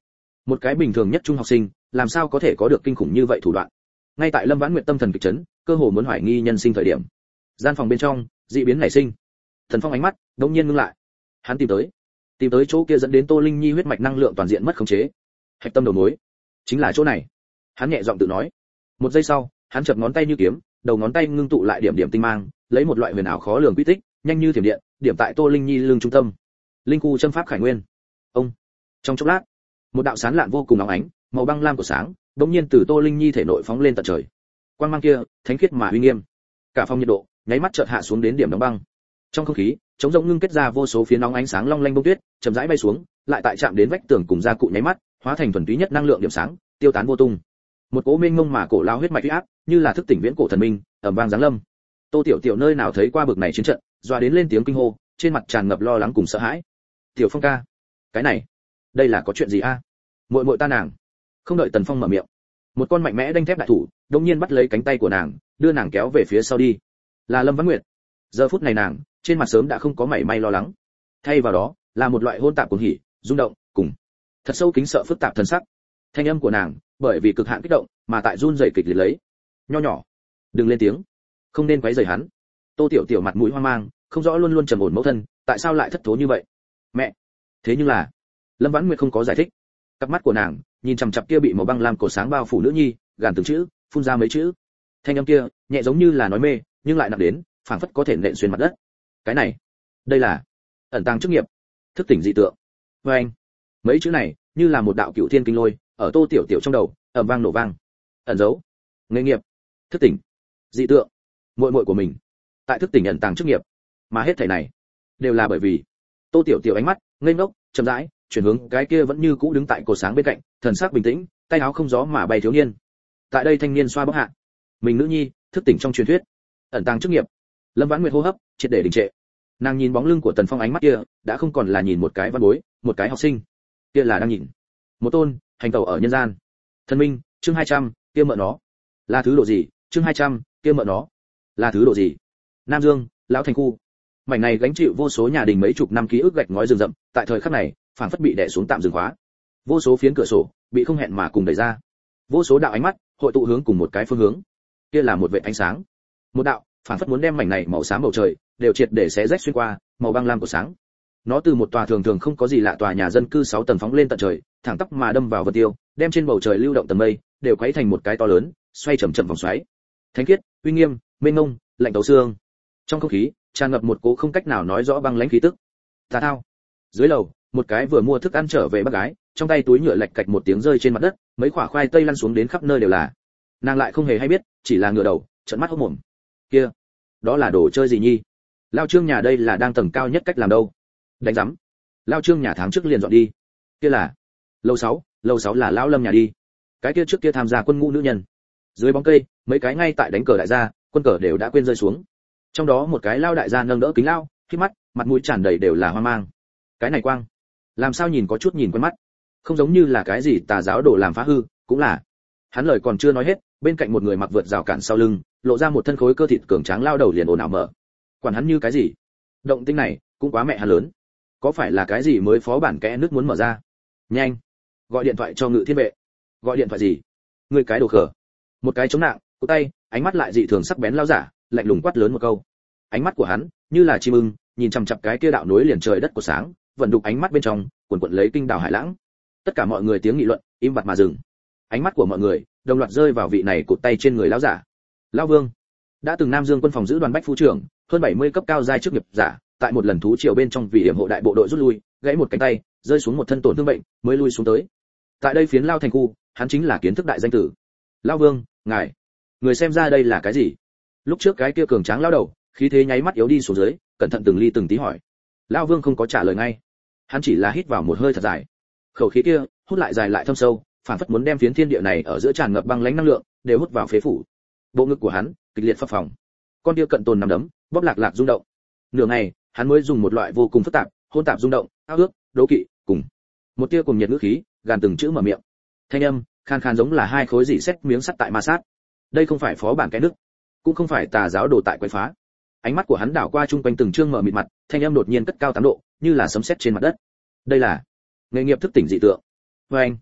Một cái bình thường nhất trung học sinh, làm sao có thể có được kinh khủng như vậy thủ đoạn. Ngay tại Lâm Vãn Nguyệt tâm thần kịch chấn, cơ hồ muốn hoài nghi nhân sinh thời điểm, gian phòng bên trong, dị biến nảy sinh. Thần Phong ánh mắt đột nhiên ngưng lại. Hắn tìm tới, tìm tới chỗ kia dẫn đến Tô Linh Nhi huyết mạch năng lượng toàn diện mất khống chế. Hạch tâm đầu mối, chính là chỗ này. Hắn nhẹ giọng tự nói. Một giây sau, hắn chập ngón tay như kiếm, đầu ngón tay ngưng tụ lại điểm điểm tinh mang, lấy một loại huyền ảo khó lường quy tích, nhanh như thiểm điện, điểm tại Tô Linh Nhi lưng trung tâm. Linh khu châm pháp khải nguyên. Ông. Trong chốc lát, một đạo sáng lạn vô cùng óng ánh, màu băng lam của sáng, đột nhiên từ Tô Linh Nhi thể nội phóng lên tận trời. Quang mang kia, thánh khiết mà uy nghiêm. Cả phòng nhiệt độ, nháy mắt chợt hạ xuống đến điểm đóng băng. Trong không khí, trống rỗng ngưng kết ra vô số phiến nóng ánh sáng long lanh bông tuyết, chậm rãi bay xuống, lại tại chạm đến vách tường cùng gia cụ nháy mắt, hóa thành thuần túy nhất năng lượng điểm sáng, tiêu tán vô tung. Một cỗ mênh mông mà cổ lao huyết mạch uy áp, như là thức tỉnh viễn cổ thần minh, ầm vang giáng lâm. Tô Tiểu Tiểu nơi nào thấy qua bực này chiến trận, doa đến lên tiếng kinh hô, trên mặt tràn ngập lo lắng cùng sợ hãi. "Tiểu Phong ca, cái này, đây là có chuyện gì a?" Muội muội ta nàng. Không đợi Tần Phong mở miệng, một con mạnh mẽ đanh thép đại thủ, đột nhiên bắt lấy cánh tay của nàng, đưa nàng kéo về phía sau đi. Là Lâm Vãn Nguyệt. Giờ phút này nàng, trên mặt sớm đã không có mảy may lo lắng, thay vào đó là một loại hỗn tạp cuồng hỉ, rung động, cùng thật sâu kính sợ phức tạp thần sắc. Thanh âm của nàng, bởi vì cực hạn kích động, mà tại run rẩy kịch liệt lấy. "Nho nhỏ, đừng lên tiếng, không nên quấy rầy hắn." Tô Tiểu Tiểu mặt mũi hoang mang, không rõ luôn luôn trầm ổn mẫu thân, tại sao lại thất thố như vậy? "Mẹ." Thế nhưng là, Lâm Vãn Nguyệt không có giải thích. Cặp mắt của nàng nhìn chằm chằm kia bị màu băng lam cổ sáng bao phủ nữ nhi, gàn từng chữ, phun ra mấy chữ. Thanh âm kia, nhẹ giống như là nói mê, nhưng lại nặng đến, phảng phất có thể nện xuyên mặt đất. Cái này, đây là ẩn tàng chức nghiệp, thức tỉnh dị tượng. Và anh, mấy chữ này như là một đạo cựu thiên kinh lôi, ở Tô Tiểu Tiểu trong đầu, ầm vang nổ vang. Ẩn dấu, nghề nghiệp, thức tỉnh, dị tượng, muội muội của mình, tại thức tỉnh ẩn tàng chức nghiệp, mà hết thảy này đều là bởi vì Tô Tiểu Tiểu ánh mắt ngây ngốc, chậm rãi chuyển hướng cái kia vẫn như cũ đứng tại cột sáng bên cạnh, thần sắc bình tĩnh, tay áo không gió mà bay thiếu niên. Tại đây thanh niên xoa bóp hạ, mình nữ nhi thức tỉnh trong truyền thuyết, ẩn tàng chức nghiệp. Lâm Vãn Nguyệt hô hấp triệt để đình trệ. Nàng nhìn bóng lưng của Tần Phong, ánh mắt kia đã không còn là nhìn một cái văn bối, một cái học sinh, kia là đang nhìn một tôn hành tẩu ở nhân gian thần minh. Chương hai trăm, kia mợ nó là thứ độ gì? Chương hai trăm, kia mợ nó là thứ độ gì? Nam Dương, lão thành khu. Mảnh này gánh chịu vô số nhà đình mấy chục năm ký ức gạch ngói rừng rậm, tại thời khắc này, phảng phất bị đè xuống tạm dừng khóa. Vô số phiến cửa sổ bị không hẹn mà cùng đẩy ra. Vô số đạo ánh mắt hội tụ hướng cùng một cái phương hướng. Kia là một vệt ánh sáng. Một đạo, phảng phất muốn đem mảnh này màu xám bầu trời đều triệt để xé rách xuyên qua, màu băng lam của sáng. Nó từ một tòa thường thường không có gì lạ tòa nhà dân cư sáu tầng phóng lên tận trời, thẳng tắp mà đâm vào vân tiêu, đem trên bầu trời lưu động tầng mây đều quấy thành một cái to lớn, xoay chậm chậm vòng xoáy. Thánh khiết, uy nghiêm, mênh mông, lạnh tấu xương. Trong không khí tràn ngập một cỗ không cách nào nói rõ băng lãnh khí tức. Tà thao. Dưới lầu, một cái vừa mua thức ăn trở về bác gái, trong tay túi nhựa lạch cạch một tiếng rơi trên mặt đất, mấy quả khoai tây lăn xuống đến khắp nơi đều là. Nàng lại không hề hay biết, chỉ là ngửa đầu, trợn mắt hốt mồm. Kia, đó là đồ chơi gì nhi? Lao Trương nhà đây là đang tầng cao nhất cách làm đâu? Đánh rắm. Lao Trương nhà tháng trước liền dọn đi. Kia là lầu sáu, lầu sáu là lão Lâm nhà đi. Cái kia trước kia tham gia quân ngũ nữ nhân. Dưới bóng cây, mấy cái ngay tại đánh cờ đại gia, quân cờ đều đã quên rơi xuống. Trong đó một cái lao đại gia nâng đỡ kính lao, khi mắt, mặt mũi tràn đầy đều là hoang mang. Cái này quang, làm sao nhìn có chút nhìn quen mắt, không giống như là cái gì tà giáo đồ làm phá hư, cũng là. Hắn lời còn chưa nói hết, bên cạnh một người mặc vượt rào cản sau lưng, lộ ra một thân khối cơ thịt cường tráng lao đầu liền ồn ào mở. Quản hắn như cái gì? Động tĩnh này cũng quá mẹ hắn lớn. Có phải là cái gì mới phó bản kẽ nước muốn mở ra? Nhanh, gọi điện thoại cho Ngự Thiên vệ. Gọi điện thoại gì? Người cái đồ khờ. Một cái chống nạng, cụ tay, ánh mắt lại dị thường sắc bén lao giả, lạnh lùng quát lớn một câu. Ánh mắt của hắn như là chim ưng, nhìn chằm chằm cái kia đạo núi liền trời đất của sáng, vận đục ánh mắt bên trong, cuồn cuộn lấy kinh đào hải lãng. Tất cả mọi người tiếng nghị luận im bặt mà dừng. Ánh mắt của mọi người đồng loạt rơi vào vị này cụt tay trên người lão giả. Lão Vương, đã từng Nam Dương quân phòng giữ đoàn bách phu trưởng, hơn bảy mươi cấp cao giai chức nghiệp giả, tại một lần thú triều bên trong vì hiểm hộ đại bộ đội rút lui, gãy một cánh tay, rơi xuống một thân tổn thương bệnh, mới lui xuống tới. Tại đây phiến lao thành khu, hắn chính là kiến thức đại danh tử. Lão Vương, ngài, người xem ra đây là cái gì? Lúc trước cái kia cường tráng lão đầu, khí thế nháy mắt yếu đi xuống dưới, cẩn thận từng ly từng tí hỏi. Lão Vương không có trả lời ngay, hắn chỉ là hít vào một hơi thật dài. Khẩu khí kia hút lại dài lại thâm sâu, phản phất muốn đem phiến thiên địa này ở giữa tràn ngập băng lãnh năng lượng đều hút vào phế phủ. Bộ ngực của hắn kịch liệt phập phồng, con kia cận tồn nằm đấm bóp lạc lạc rung động. Nửa ngày, hắn mới dùng một loại vô cùng phức tạp, hỗn tạp rung động, ao ước, đố kỵ, cùng một tia cùng nhiệt ngữ khí, gàn từng chữ mở miệng. Thanh âm khan khan giống là hai khối dị sét miếng sắt tại ma sát. Đây không phải phó bản cái nước, cũng không phải tà giáo đồ tại quấy phá. Ánh mắt của hắn đảo qua chung quanh từng trương mở mịt mặt, thanh âm đột nhiên cất cao tám độ, như là sấm sét trên mặt đất. Đây là nghề nghiệp thức tỉnh dị tượng. Và anh,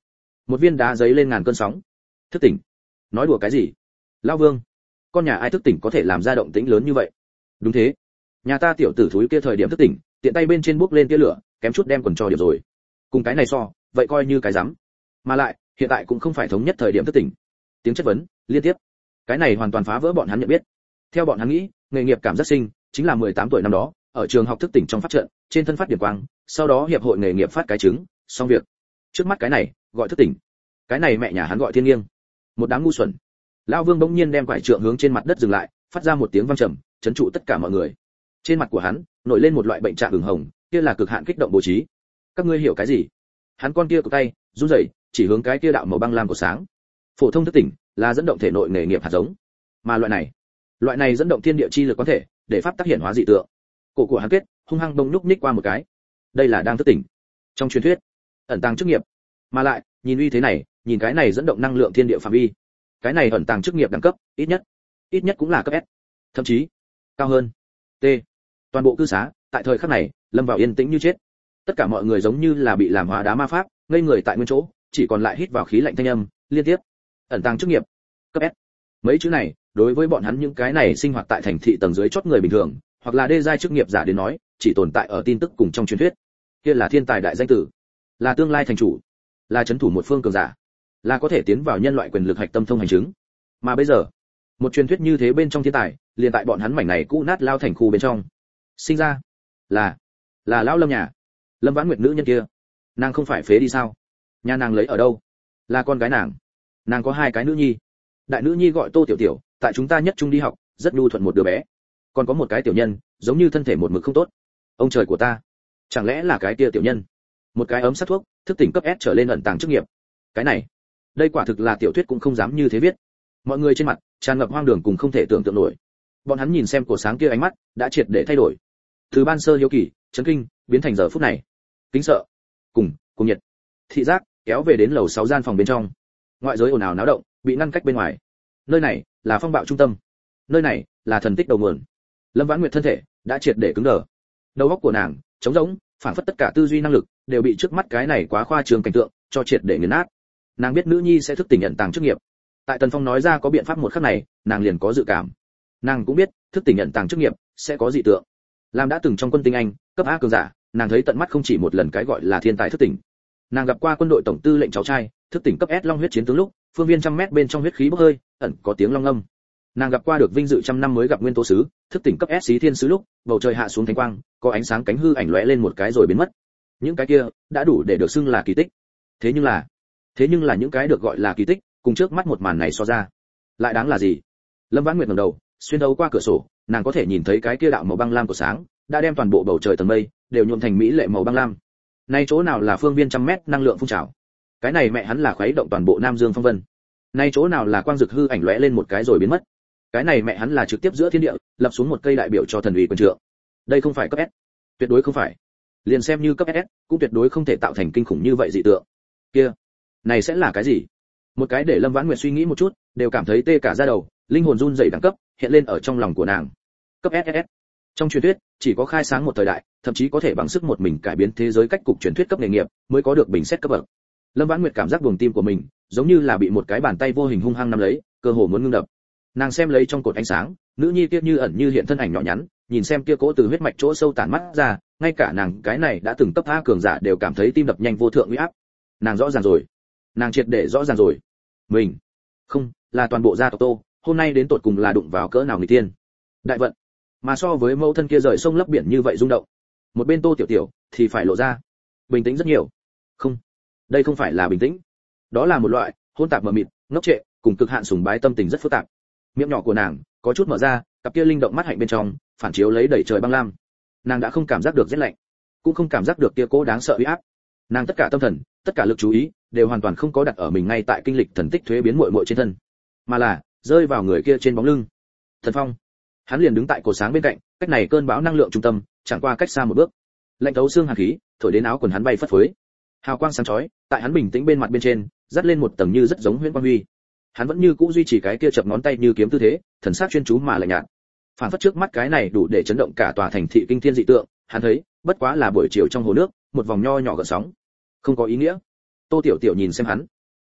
một viên đá giấy lên ngàn cơn sóng. Thức tỉnh? Nói đùa cái gì? Lão Vương, con nhà ai thức tỉnh có thể làm ra động tĩnh lớn như vậy? Đúng thế, nhà ta tiểu tử thúi kia thời điểm thức tỉnh, tiện tay bên trên bốc lên tia lửa, kém chút đem quần cho điểm rồi. Cùng cái này so, vậy coi như cái rắm. Mà lại, hiện tại cũng không phải thống nhất thời điểm thức tỉnh. Tiếng chất vấn liên tiếp. Cái này hoàn toàn phá vỡ bọn hắn nhận biết. Theo bọn hắn nghĩ, nghề nghiệp cảm giác sinh chính là mười tám tuổi năm đó, ở trường học thức tỉnh trong phát trận, trên thân phát điểm quang, sau đó hiệp hội nghề nghiệp phát cái trứng, xong việc. Trước mắt cái này, gọi thức tỉnh. Cái này mẹ nhà hắn gọi thiên nghiêng. Một đám ngu xuẩn. Lão Vương bỗng nhiên đem quải trượng hướng trên mặt đất dừng lại, phát ra một tiếng vang trầm, chấn trụ tất cả mọi người. Trên mặt của hắn nổi lên một loại bệnh trạng ửng hồng, kia là cực hạn kích động bố trí. Các ngươi hiểu cái gì? Hắn con kia của tay run rẩy, chỉ hướng cái kia đạo màu băng lam của sáng. Phổ thông thức tỉnh là dẫn động thể nội nghề nghiệp hạt giống, mà loại này, loại này dẫn động thiên địa chi lực có thể để pháp tác hiện hóa dị tượng. Cổ của hắn kết hung hăng đông nhúc nhích qua một cái. Đây là đang thức tỉnh. Trong truyền thuyết, ẩn tàng chức nghiệp, mà lại nhìn uy thế này, nhìn cái này dẫn động năng lượng thiên địa phạm vi, cái này ẩn tàng chức nghiệp đẳng cấp ít nhất ít nhất cũng là cấp S, thậm chí cao hơn. T. Toàn bộ cư xá tại thời khắc này lâm vào yên tĩnh như chết. Tất cả mọi người giống như là bị làm hóa đá ma pháp, ngây người tại nguyên chỗ, chỉ còn lại hít vào khí lạnh thanh âm liên tiếp. Ẩn tàng chức nghiệp cấp S. Mấy chữ này đối với bọn hắn những cái này sinh hoạt tại thành thị tầng dưới chót người bình thường, hoặc là đê giai chức nghiệp giả đến nói, chỉ tồn tại ở tin tức cùng trong truyền thuyết. Kia là thiên tài đại danh tử, là tương lai thành chủ, là chấn thủ một phương cường giả, là có thể tiến vào nhân loại quyền lực hạch tâm thông hành chứng. Mà bây giờ, một truyền thuyết như thế bên trong thiên tài, liền tại bọn hắn mảnh này cũ nát lao thành khu bên trong. Sinh ra là là lão Lâm nhà. Lâm Vãn Nguyệt nữ nhân kia, nàng không phải phế đi sao? Nhà nàng lấy ở đâu? Là con gái nàng. Nàng có hai cái nữ nhi. Đại nữ nhi gọi Tô Tiểu Tiểu, tại chúng ta nhất trung đi học, rất nhu thuận một đứa bé. Còn có một cái tiểu nhân, giống như thân thể một mực không tốt. Ông trời của ta, chẳng lẽ là cái kia tiểu nhân? Một cái ấm sát thuốc, thức tỉnh cấp S trở lên ẩn tàng chức nghiệp. Cái này, đây quả thực là tiểu thuyết cũng không dám như thế viết. Mọi người trên mặt tràn ngập hoang đường cùng không thể tưởng tượng nổi. Bọn hắn nhìn xem cổ sáng kia ánh mắt đã triệt để thay đổi. Từ ban sơ hiếu kỳ, chấn kinh, biến thành giờ phút này kính sợ, cùng cùng nhiệt. Thị giác kéo về đến lầu sáu gian phòng bên trong. Ngoại giới ồn ào náo động, bị ngăn cách bên ngoài. Nơi này là phong bạo trung tâm. Nơi này là thần tích đầu nguồn. Lâm Vãn Nguyệt thân thể đã triệt để cứng đờ. Đầu óc của nàng trống rỗng, phản phất tất cả tư duy năng lực đều bị trước mắt cái này quá khoa trương cảnh tượng cho triệt để nghiền nát. Nàng biết nữ nhi sẽ thức tỉnh nhận tàng chức nghiệp. Tại Tần Phong nói ra có biện pháp một khắc này, nàng liền có dự cảm. Nàng cũng biết, thức tỉnh nhận tàng chức nghiệp sẽ có dị tượng. Làm đã từng trong quân tinh anh, cấp A cường giả, nàng thấy tận mắt không chỉ một lần cái gọi là thiên tài thức tỉnh. Nàng gặp qua quân đội tổng tư lệnh cháu trai, thức tỉnh cấp S long huyết chiến tướng lúc, phương viên trăm mét bên trong huyết khí bốc hơi, ẩn có tiếng long âm. Nàng gặp qua được vinh dự trăm năm mới gặp nguyên tố sứ, thức tỉnh cấp S xí thiên sứ lúc, bầu trời hạ xuống thánh quang, có ánh sáng cánh hư ảnh lóe lên một cái rồi biến mất. Những cái kia đã đủ để được xưng là kỳ tích. Thế nhưng là, thế nhưng là những cái được gọi là kỳ tích, cùng trước mắt một màn này so ra, lại đáng là gì? Lâm Vãn Nguyệt ngẩng đầu, xuyên thấu qua cửa sổ, nàng có thể nhìn thấy cái kia đạo màu băng lam của sáng, đã đem toàn bộ bầu trời tầng mây đều nhuộm thành mỹ lệ màu băng lam. Nay chỗ nào là phương viên trăm mét năng lượng phun trào? Cái này mẹ hắn là khuấy động toàn bộ Nam Dương phong vân. Nay chỗ nào là quang dực hư ảnh lóe lên một cái rồi biến mất? Cái này mẹ hắn là trực tiếp giữa thiên địa, lập xuống một cây đại biểu cho thần uy quyền trượng. Đây không phải cấp S, tuyệt đối không phải. Liền xem như cấp S, cũng tuyệt đối không thể tạo thành kinh khủng như vậy dị tượng. Kia, này sẽ là cái gì? Một cái để Lâm Vãn Nguyệt suy nghĩ một chút, đều cảm thấy tê cả da đầu, linh hồn run rẩy đẳng cấp hiện lên ở trong lòng của nàng. Cấp ét ét ét. Trong truyền thuyết, chỉ có khai sáng một thời đại, thậm chí có thể bằng sức một mình cải biến thế giới cách cục truyền thuyết cấp nghề nghiệp, mới có được bình xét cấp bậc. Lâm Vãn Nguyệt cảm giác buồng tim của mình, giống như là bị một cái bàn tay vô hình hung hăng nắm lấy, cơ hồ muốn ngưng đập. Nàng xem lấy trong cột ánh sáng, nữ nhi kia như ẩn như hiện thân ảnh nhỏ nhắn, nhìn xem kia cỗ từ huyết mạch chỗ sâu tản mắt ra, ngay cả nàng cái này đã từng cấp A cường giả đều cảm thấy tim đập nhanh vô thượng uy áp. Nàng rõ ràng rồi, nàng triệt để rõ ràng rồi. Mình, không, là toàn bộ gia tộc Tô, hôm nay đến tột cùng là đụng vào cỡ nào người tiên. Đại vận. Mà so với mẫu thân kia rời sông lấp biển như vậy rung động, một bên Tô Tiểu Tiểu thì phải lộ ra bình tĩnh rất nhiều. Không, đây không phải là bình tĩnh, đó là một loại hỗn tạp mờ mịt, ngốc trệ, cùng cực hạn sùng bái tâm tình rất phức tạp. Miệng nhỏ của nàng có chút mở ra, cặp kia linh động mắt hạnh bên trong phản chiếu lấy đầy trời băng lam. Nàng đã không cảm giác được rét lạnh, cũng không cảm giác được kia cố đáng sợ uy áp. Nàng tất cả tâm thần, tất cả lực chú ý đều hoàn toàn không có đặt ở mình ngay tại kinh lịch thần tích thuế biến muội muội trên thân, mà là rơi vào người kia trên bóng lưng. Thần Phong, hắn liền đứng tại cột sáng bên cạnh, cách này cơn bão năng lượng trung tâm, chẳng qua cách xa một bước. Lạnh thấu xương hàn khí, thổi đến áo quần hắn bay phất phới. Hào quang sáng chói, tại hắn bình tĩnh bên mặt bên trên, dắt lên một tầng như rất giống huyễn quang huy. Hắn vẫn như cũ duy trì cái kia chập ngón tay như kiếm tư thế, thần sắc chuyên chú mà lạnh nhạt. Phản phất trước mắt cái này đủ để chấn động cả tòa thành thị kinh thiên dị tượng, hắn thấy, bất quá là buổi chiều trong hồ nước, một vòng nho nhỏ gợn sóng, không có ý nghĩa. Tô Tiểu Tiểu nhìn xem hắn,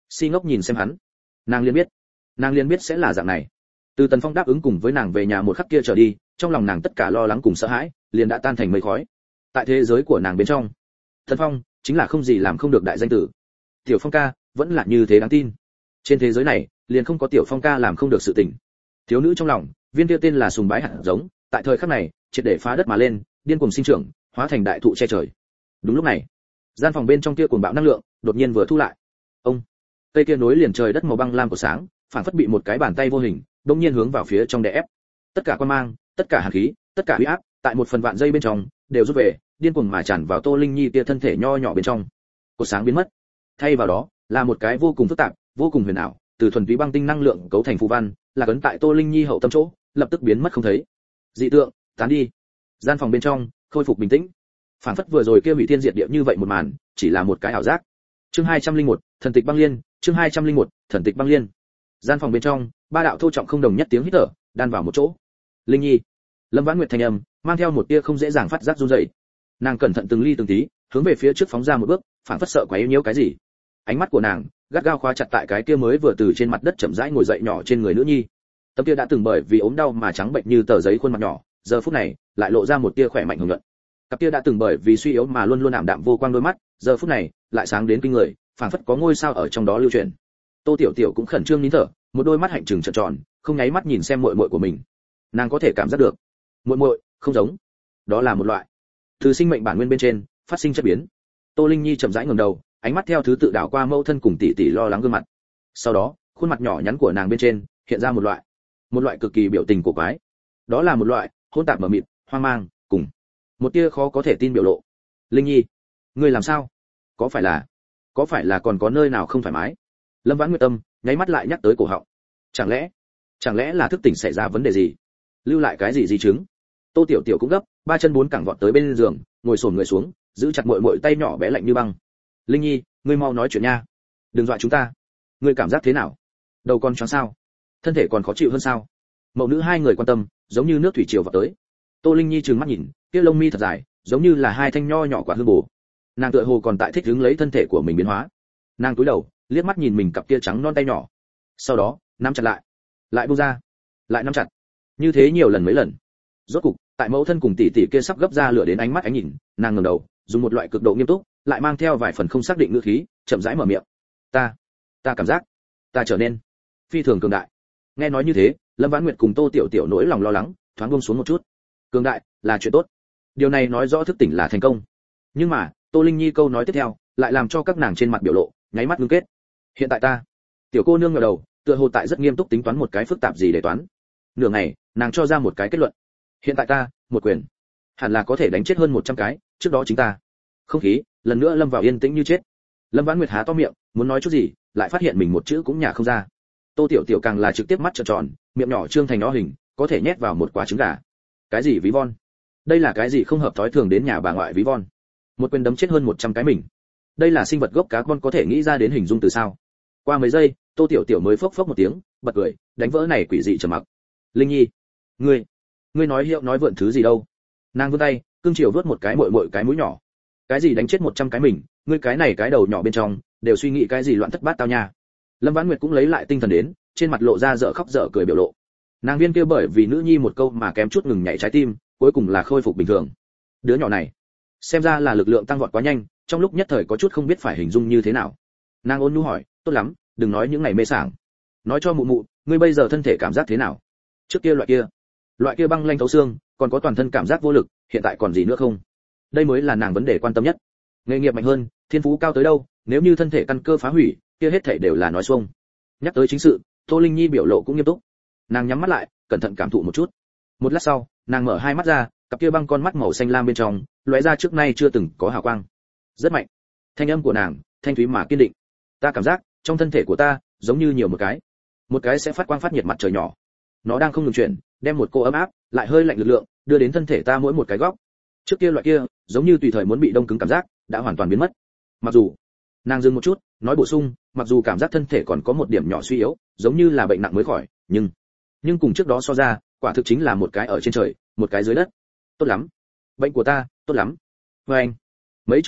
Si ngốc nhìn xem hắn, nàng liền biết, nàng liền biết sẽ là dạng này. Từ Tần Phong đáp ứng cùng với nàng về nhà một khắc kia trở đi, trong lòng nàng tất cả lo lắng cùng sợ hãi, liền đã tan thành mây khói. Tại thế giới của nàng bên trong, Tần Phong chính là không gì làm không được đại danh tử. Tiểu Phong ca vẫn là như thế đáng tin. Trên thế giới này, liền không có Tiểu Phong ca làm không được sự tình. Thiếu nữ trong lòng, viên kia tên là sùng bái hạt giống, tại thời khắc này, triệt để phá đất mà lên, điên cuồng sinh trưởng, hóa thành đại thụ che trời. Đúng lúc này, gian phòng bên trong kia cuồng bạo năng lượng, đột nhiên vừa thu lại. Ông, cây kia nối liền trời đất màu băng lam của sáng, phản phất bị một cái bàn tay vô hình, đột nhiên hướng vào phía trong đè ép. Tất cả quan mang, tất cả hàn khí, tất cả uy áp, tại một phần vạn giây bên trong, đều rút về, điên cuồng mà tràn vào Tô Linh Nhi kia thân thể nho nhỏ bên trong. Cột sáng biến mất, thay vào đó là một cái vô cùng phức tạp, vô cùng huyền ảo, từ thuần túy băng tinh năng lượng cấu thành phù văn, là ấn tại Tô Linh Nhi hậu tâm chỗ, lập tức biến mất không thấy. Dị tượng tán đi, gian phòng bên trong khôi phục bình tĩnh. Phản phất vừa rồi kia hủy thiên diệt địa như vậy một màn, chỉ là một cái ảo giác. Chương hai trăm linh một, thần tịch băng liên, chương hai trăm linh một, thần tịch băng liên. Gian phòng bên trong, ba đạo thô trọng không đồng nhất tiếng hít thở, đan vào một chỗ. Linh Nhi, Lâm Vãn Nguyệt thanh âm, mang theo một tia không dễ dàng phát giác run rẩy. Nàng cẩn thận từng ly từng tí, hướng về phía trước phóng ra một bước, phản phất sợ quá yếu nhiễu cái gì. Ánh mắt của nàng gắt gao khóa chặt tại cái kia mới vừa từ trên mặt đất chậm rãi ngồi dậy nhỏ trên người nữ nhi. Tấm kia đã từng bởi vì ốm đau mà trắng bệnh như tờ giấy khuôn mặt nhỏ, giờ phút này lại lộ ra một tia khỏe mạnh hùng nhuận. Cặp kia đã từng bởi vì suy yếu mà luôn luôn ảm đạm vô quang đôi mắt, giờ phút này lại sáng đến kinh người, phảng phất có ngôi sao ở trong đó lưu truyền. Tô Tiểu Tiểu cũng khẩn trương nín thở, một đôi mắt hạnh trừng trợn tròn, không nháy mắt nhìn xem muội muội của mình. Nàng có thể cảm giác được, muội muội không giống, đó là một loại từ sinh mệnh bản nguyên bên trên phát sinh chất biến. Tô Linh Nhi chậm rãi ngẩng đầu, ánh mắt theo thứ tự đảo qua mẫu thân cùng tỷ tỷ lo lắng gương mặt. Sau đó, khuôn mặt nhỏ nhắn của nàng bên trên hiện ra một loại, một loại cực kỳ biểu tình cổ quái. Đó là một loại hỗn tạp mờ mịt, hoang mang, cùng một tia khó có thể tin biểu lộ. Linh Nhi, ngươi làm sao? Có phải là, có phải là còn có nơi nào không thoải mái? Lâm Vãn Nguyệt tâm nháy mắt lại nhắc tới cổ họng. Chẳng lẽ, chẳng lẽ là thức tỉnh xảy ra vấn đề gì? Lưu lại cái gì di chứng? Tô Tiểu Tiểu cũng gấp, ba chân bốn cẳng vọt tới bên giường, ngồi xổm người xuống, giữ chặt muội muội tay nhỏ bé lạnh như băng. Linh Nhi, ngươi mau nói chuyện nha, đừng dọa chúng ta. Ngươi cảm giác thế nào? Đầu con choáng sao? Thân thể còn khó chịu hơn sao? Mẫu nữ hai người quan tâm, giống như nước thủy triều vào tới. Tô Linh Nhi trừng mắt nhìn, kia lông mi thật dài, giống như là hai thanh nho nhỏ quả hương bổ. Nàng tựa hồ còn tại thích ứng lấy thân thể của mình biến hóa. Nàng cúi đầu, liếc mắt nhìn mình cặp kia trắng non tay nhỏ. Sau đó, nắm chặt lại, lại buông ra, lại nắm chặt. Như thế nhiều lần mấy lần. Rốt cục, tại mẫu thân cùng tỷ tỷ kia sắp gấp ra lửa đến ánh mắt ánh nhìn, nàng ngẩng đầu, dùng một loại cực độ nghiêm túc, lại mang theo vài phần không xác định ngữ khí, chậm rãi mở miệng. Ta, ta cảm giác, ta trở nên phi thường cường đại. Nghe nói như thế, Lâm Vãn Nguyệt cùng Tô Tiểu Tiểu nỗi lòng lo lắng, thoáng buông xuống một chút. Cường đại là chuyện tốt. Điều này nói rõ thức tỉnh là thành công. Nhưng mà, Tô Linh Nhi câu nói tiếp theo, lại làm cho các nàng trên mặt biểu lộ nháy mắt ngưng kết. Hiện tại ta, tiểu cô nương ngẩng đầu, tựa hồ tại rất nghiêm túc tính toán một cái phức tạp gì để toán. Nửa ngày, nàng cho ra một cái kết luận. Hiện tại ta, một quyền, hẳn là có thể đánh chết hơn một trăm cái, trước đó chính ta. Không khí, lần nữa lâm vào yên tĩnh như chết. Lâm Vãn Nguyệt há to miệng, muốn nói chút gì, lại phát hiện mình một chữ cũng nhả không ra. Tô Tiểu Tiểu càng là trực tiếp mắt trợn tròn, miệng nhỏ trương thành nó hình, có thể nhét vào một quả trứng gà. Cái gì ví von? Đây là cái gì không hợp thói thường đến nhà bà ngoại ví von? Một quyền đấm chết hơn một trăm cái mình. Đây là sinh vật gốc cá con có thể nghĩ ra đến hình dung từ sao? Qua mấy giây, Tô Tiểu Tiểu mới phốc phốc một tiếng, bật cười, đánh vỡ này quỷ dị trầm mặc. Linh Nhi, ngươi, ngươi nói hiệu nói vượn thứ gì đâu? Nàng vươn tay, cương chiều vớt một cái muội muội cái mũi nhỏ. Cái gì đánh chết một trăm cái mình, ngươi cái này cái đầu nhỏ bên trong, đều suy nghĩ cái gì loạn thất bát tao nha. Lâm Vãn Nguyệt cũng lấy lại tinh thần đến, trên mặt lộ ra dở khóc dở cười biểu lộ. Nàng viên kia bởi vì nữ nhi một câu mà kém chút ngừng nhảy trái tim, cuối cùng là khôi phục bình thường. Đứa nhỏ này, xem ra là lực lượng tăng vọt quá nhanh, trong lúc nhất thời có chút không biết phải hình dung như thế nào. Nàng ôn nhu hỏi, tốt lắm, đừng nói những ngày mê sảng, nói cho mụ mụ, ngươi bây giờ thân thể cảm giác thế nào? Trước kia loại kia, loại kia băng lanh thấu xương, còn có toàn thân cảm giác vô lực, hiện tại còn gì nữa không? Đây mới là nàng vấn đề quan tâm nhất. Nghề nghiệp mạnh hơn, thiên phú cao tới đâu, nếu như thân thể căn cơ phá hủy, kia hết thảy đều là nói xuông. Nhắc tới chính sự, Tô Linh Nhi biểu lộ cũng nghiêm túc. Nàng nhắm mắt lại, cẩn thận cảm thụ một chút. Một lát sau, nàng mở hai mắt ra, cặp kia băng con mắt màu xanh lam bên trong, lóe ra trước nay chưa từng có hào quang. Rất mạnh. Thanh âm của nàng, thanh thúy mà kiên định. Ta cảm giác, trong thân thể của ta, giống như nhiều một cái, một cái sẽ phát quang phát nhiệt mặt trời nhỏ. Nó đang không ngừng chuyển, đem một cô ấm áp, lại hơi lạnh lực lượng, đưa đến thân thể ta mỗi một cái góc. Trước kia loại kia, giống như tùy thời muốn bị đông cứng cảm giác, đã hoàn toàn biến mất. Mặc dù, nàng dừng một chút, nói bổ sung, mặc dù cảm giác thân thể còn có một điểm nhỏ suy yếu, giống như là bệnh nặng mới khỏi, nhưng, nhưng cùng trước đó so ra, quả thực chính là một cái ở trên trời, một cái dưới đất. Tốt lắm, bệnh của ta, tốt lắm. Và anh, mấy chữ này,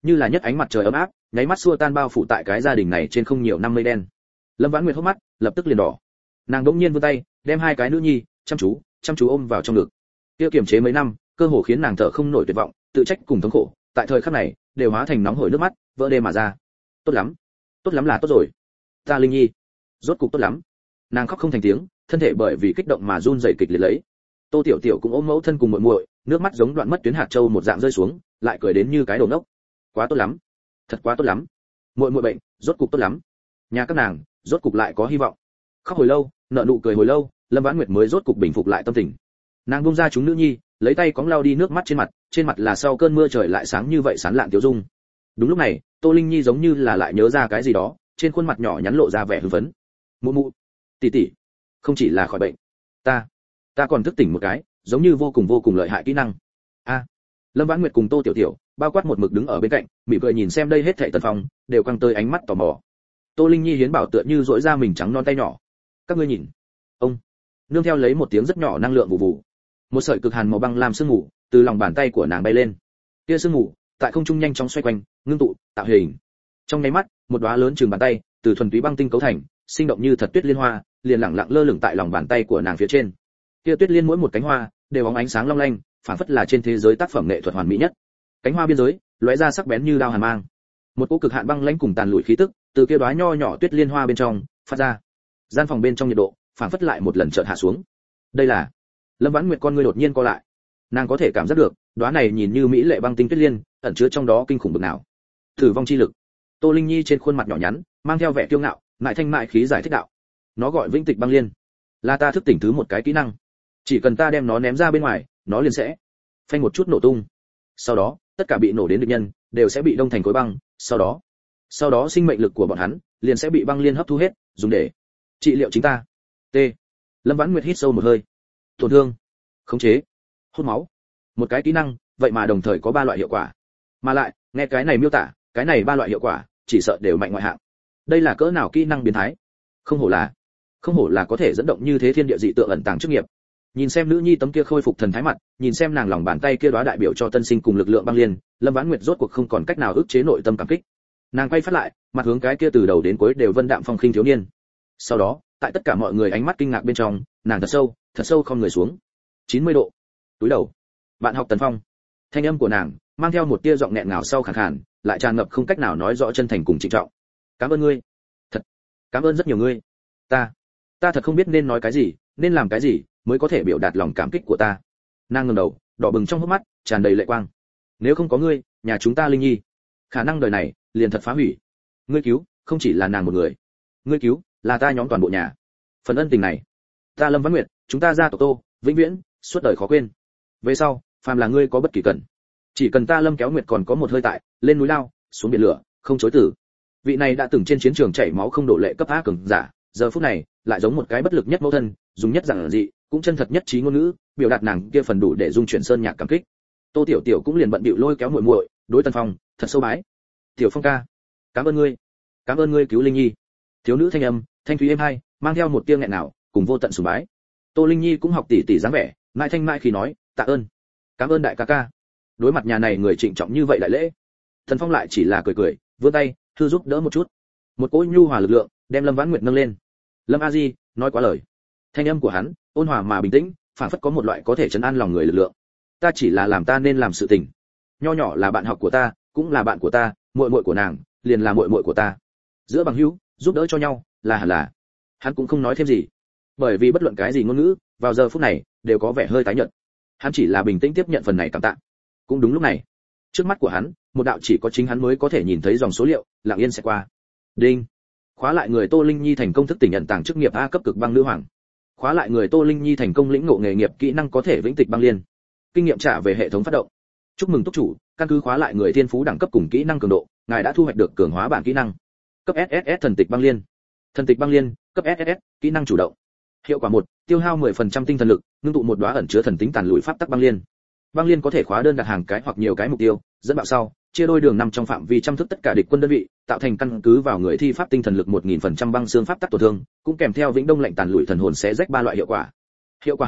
như là nhất ánh mặt trời ấm áp, nháy mắt xua tan bao phủ tại cái gia đình này trên không nhiều năm mây đen. Lâm Vãn Nguyệt hốc mắt lập tức liền đỏ. Nàng đỗng nhiên vươn tay, đem hai cái nữ nhi chăm chú, chăm chú ôm vào trong ngực. Kia kiềm chế mấy năm, cơ hồ khiến nàng thở không nổi tuyệt vọng, tự trách cùng thống khổ, tại thời khắc này, đều hóa thành nóng hổi nước mắt, vỡ đê mà ra. Tốt lắm, tốt lắm là tốt rồi. Ta Linh Nhi, rốt cục tốt lắm. Nàng khóc không thành tiếng, thân thể bởi vì kích động mà run rẩy kịch liệt lấy. Tô Tiểu Tiểu cũng ôm mẫu thân cùng muội muội, nước mắt giống đoạn mất tuyến hạt châu một dạng rơi xuống, lại cười đến như cái đồ ngốc. Quá tốt lắm, thật quá tốt lắm. Muội muội bệnh, rốt cục tốt lắm. Nhà các nàng, rốt cục lại có hy vọng. Khóc hồi lâu, nợ nụ cười hồi lâu, Lâm Vãn Nguyệt mới rốt cục bình phục lại tâm tình. Nàng buông ra chúng nữ nhi, lấy tay cóng lau đi nước mắt trên mặt, trên mặt là sau cơn mưa trời lại sáng như vậy sáng lạn tiểu dung. Đúng lúc này, Tô Linh Nhi giống như là lại nhớ ra cái gì đó, trên khuôn mặt nhỏ nhắn lộ ra vẻ hưng phấn. Mụ mụ, tỷ tỷ, không chỉ là khỏi bệnh, ta, ta còn thức tỉnh một cái, giống như vô cùng vô cùng lợi hại kỹ năng. A. Lâm Vãn Nguyệt cùng Tô Tiểu Tiểu, bao quát một mực đứng ở bên cạnh, mỉm cười nhìn xem đây hết thảy Tần Phong, đều căng tới ánh mắt tò mò. Tô Linh Nhi hiến bảo tựa như duỗi ra mình trắng non tay nhỏ. Các ngươi nhìn. Ông. Nương theo lấy một tiếng rất nhỏ năng lượng vụ vụ. Một sợi cực hàn màu băng lam sương mù từ lòng bàn tay của nàng bay lên. Kia sương mù tại không trung nhanh chóng xoay quanh, ngưng tụ, tạo hình. Trong nháy mắt, một đóa lớn chừng bàn tay, từ thuần túy băng tinh cấu thành, sinh động như thật tuyết liên hoa, liền lẳng lặng lơ lửng tại lòng bàn tay của nàng phía trên. Kia tuyết liên mỗi một cánh hoa đều bóng ánh sáng long lanh, phản phất là trên thế giới tác phẩm nghệ thuật hoàn mỹ nhất. Cánh hoa biên giới lóe ra sắc bén như đao hàn mang. Một cỗ cực hạn băng lãnh cùng tàn lụi khí tức từ kia đóa nho nhỏ tuyết liên hoa bên trong phát ra. Gian phòng bên trong nhiệt độ phản phất lại một lần chợt hạ xuống. Đây là Lâm Vãn Nguyệt con ngươi đột nhiên co lại. Nàng có thể cảm giác được, đóa này nhìn như mỹ lệ băng tinh tuyết liên, ẩn chứa trong đó kinh khủng bực nào. Tử vong chi lực. Tô Linh Nhi trên khuôn mặt nhỏ nhắn, mang theo vẻ kiêu ngạo, mại thanh mại khí giải thích đạo. Nó gọi Vĩnh Tịch Băng Liên, là ta thức tỉnh thứ một cái kỹ năng. Chỉ cần ta đem nó ném ra bên ngoài, nó liền sẽ phanh một chút nổ tung. Sau đó, tất cả bị nổ đến địch nhân đều sẽ bị đông thành khối băng, sau đó, sau đó sinh mệnh lực của bọn hắn liền sẽ bị băng liên hấp thu hết, dùng để trị liệu chính ta. T. Lâm Vãn Nguyệt hít sâu một hơi. Tổn thương, khống chế, hút máu. Một cái kỹ năng, vậy mà đồng thời có ba loại hiệu quả. Mà lại, nghe cái này miêu tả, cái này ba loại hiệu quả, chỉ sợ đều mạnh ngoại hạng. Đây là cỡ nào kỹ năng biến thái? Không hổ là, không hổ là có thể dẫn động như thế thiên địa dị tượng ẩn tàng chức nghiệp. Nhìn xem nữ nhi tấm kia khôi phục thần thái mặt, nhìn xem nàng lòng bàn tay kia đóa đại biểu cho tân sinh cùng lực lượng băng liên, Lâm Vãn Nguyệt rốt cuộc không còn cách nào ức chế nội tâm cảm kích. Nàng quay phát lại, mặt hướng cái kia từ đầu đến cuối đều vân đạm phong khinh thiếu niên. Sau đó, tại tất cả mọi người ánh mắt kinh ngạc bên trong, nàng thật sâu, thật sâu không người xuống. chín mươi độ. Túi đầu. Bạn học Tần Phong. Thanh âm của nàng mang theo một tia giọng nghẹn ngào sau khàn khàn, lại tràn ngập không cách nào nói rõ chân thành cùng trịnh trọng. Cảm ơn ngươi. Thật. Cảm ơn rất nhiều ngươi. Ta, ta thật không biết nên nói cái gì, nên làm cái gì mới có thể biểu đạt lòng cảm kích của ta. Nàng ngẩng đầu, đỏ bừng trong hốc mắt tràn đầy lệ quang. Nếu không có ngươi, nhà chúng ta Linh Nhi, khả năng đời này liền thật phá hủy. Ngươi cứu, không chỉ là nàng một người. Ngươi cứu, là ta nhóm toàn bộ nhà. Phần ân tình này, ta Lâm Vãn Nguyệt, chúng ta gia tộc Tô, vĩnh viễn, suốt đời khó quên. Về sau, phàm là ngươi có bất kỳ cần, chỉ cần ta Lâm Kéo Nguyệt còn có một hơi tại, lên núi lao, xuống biển lửa, không chối từ. Vị này đã từng trên chiến trường chảy máu không đổ lệ cấp á cường giả, giờ phút này, lại giống một cái bất lực nhất mẫu thân, dùng nhất giản dị, cũng chân thật nhất trí ngôn ngữ, biểu đạt nàng kia phần đủ để dung chuyển sơn nhạc cảm kích. Tô Tiểu Tiểu cũng liền bận bịu lôi kéo muội muội, đối Tần Phong, thật sâu bái. Tiểu Phong ca, cảm ơn ngươi, cảm ơn ngươi cứu Linh Nhi. Thiếu nữ thanh âm, thanh thúy êm hai, mang theo một tia nghẹn nào, cùng vô tận sùng bái. Tô Linh Nhi cũng học tỉ tỉ dáng vẻ, mãi thanh mãi khi nói, tạ ơn, cảm ơn đại ca ca. Đối mặt nhà này người trịnh trọng như vậy đại lễ, Tần Phong lại chỉ là cười cười, vươn tay, thư giúp đỡ một chút. Một cỗ nhu hòa lực lượng, đem Lâm Vãn Nguyệt nâng lên. Lâm A Di, nói quá lời. Thanh âm của hắn, ôn hòa mà bình tĩnh, phản phất có một loại có thể trấn an lòng người lực lượng. Ta chỉ là làm ta nên làm sự tình. Nho nhỏ là bạn học của ta, cũng là bạn của ta, muội muội của nàng, liền là muội muội của ta. Giữa bằng hữu, giúp đỡ cho nhau, là hẳn là. Hắn cũng không nói thêm gì, bởi vì bất luận cái gì ngôn ngữ, vào giờ phút này đều có vẻ hơi tái nhợt. Hắn chỉ là bình tĩnh tiếp nhận phần này cảm tạ. Cũng đúng lúc này, trước mắt của hắn, một đạo chỉ có chính hắn mới có thể nhìn thấy dòng số liệu, lặng yên sẽ qua. Đinh. Khóa lại người Tô Linh Nhi thành công thức tỉnh nhận tàng chức nghiệp A cấp cực băng nữ hoàng. Khóa lại người Tô Linh Nhi thành công lĩnh ngộ nghề nghiệp kỹ năng có thể vĩnh tịch băng liên. Kinh nghiệm trả về hệ thống phát động. Chúc mừng túc chủ, căn cứ khóa lại người thiên phú đẳng cấp cùng kỹ năng cường độ, ngài đã thu hoạch được cường hóa bản kỹ năng. Cấp ét ét ét thần tịch băng liên. Thần tịch băng liên, cấp ét ét ét, kỹ năng chủ động. Hiệu quả một, tiêu hao mười phần trăm tinh thần lực, ngưng tụ một đóa ẩn chứa thần tính tàn lùi pháp tắc băng liên. Băng liên có thể khóa đơn đặt hàng cái hoặc nhiều cái mục tiêu, dẫn bạo sau, chia đôi đường nằm trong phạm vi trăm thức tất cả địch quân đơn vị, tạo thành căn cứ vào người thi pháp tinh thần lực một nghìn phần trăm băng xương pháp tắc tổn thương, cũng kèm theo vĩnh đông lạnh tàn lùi thần hồn xé rách ba loại hiệu quả. Hiệu quả hai,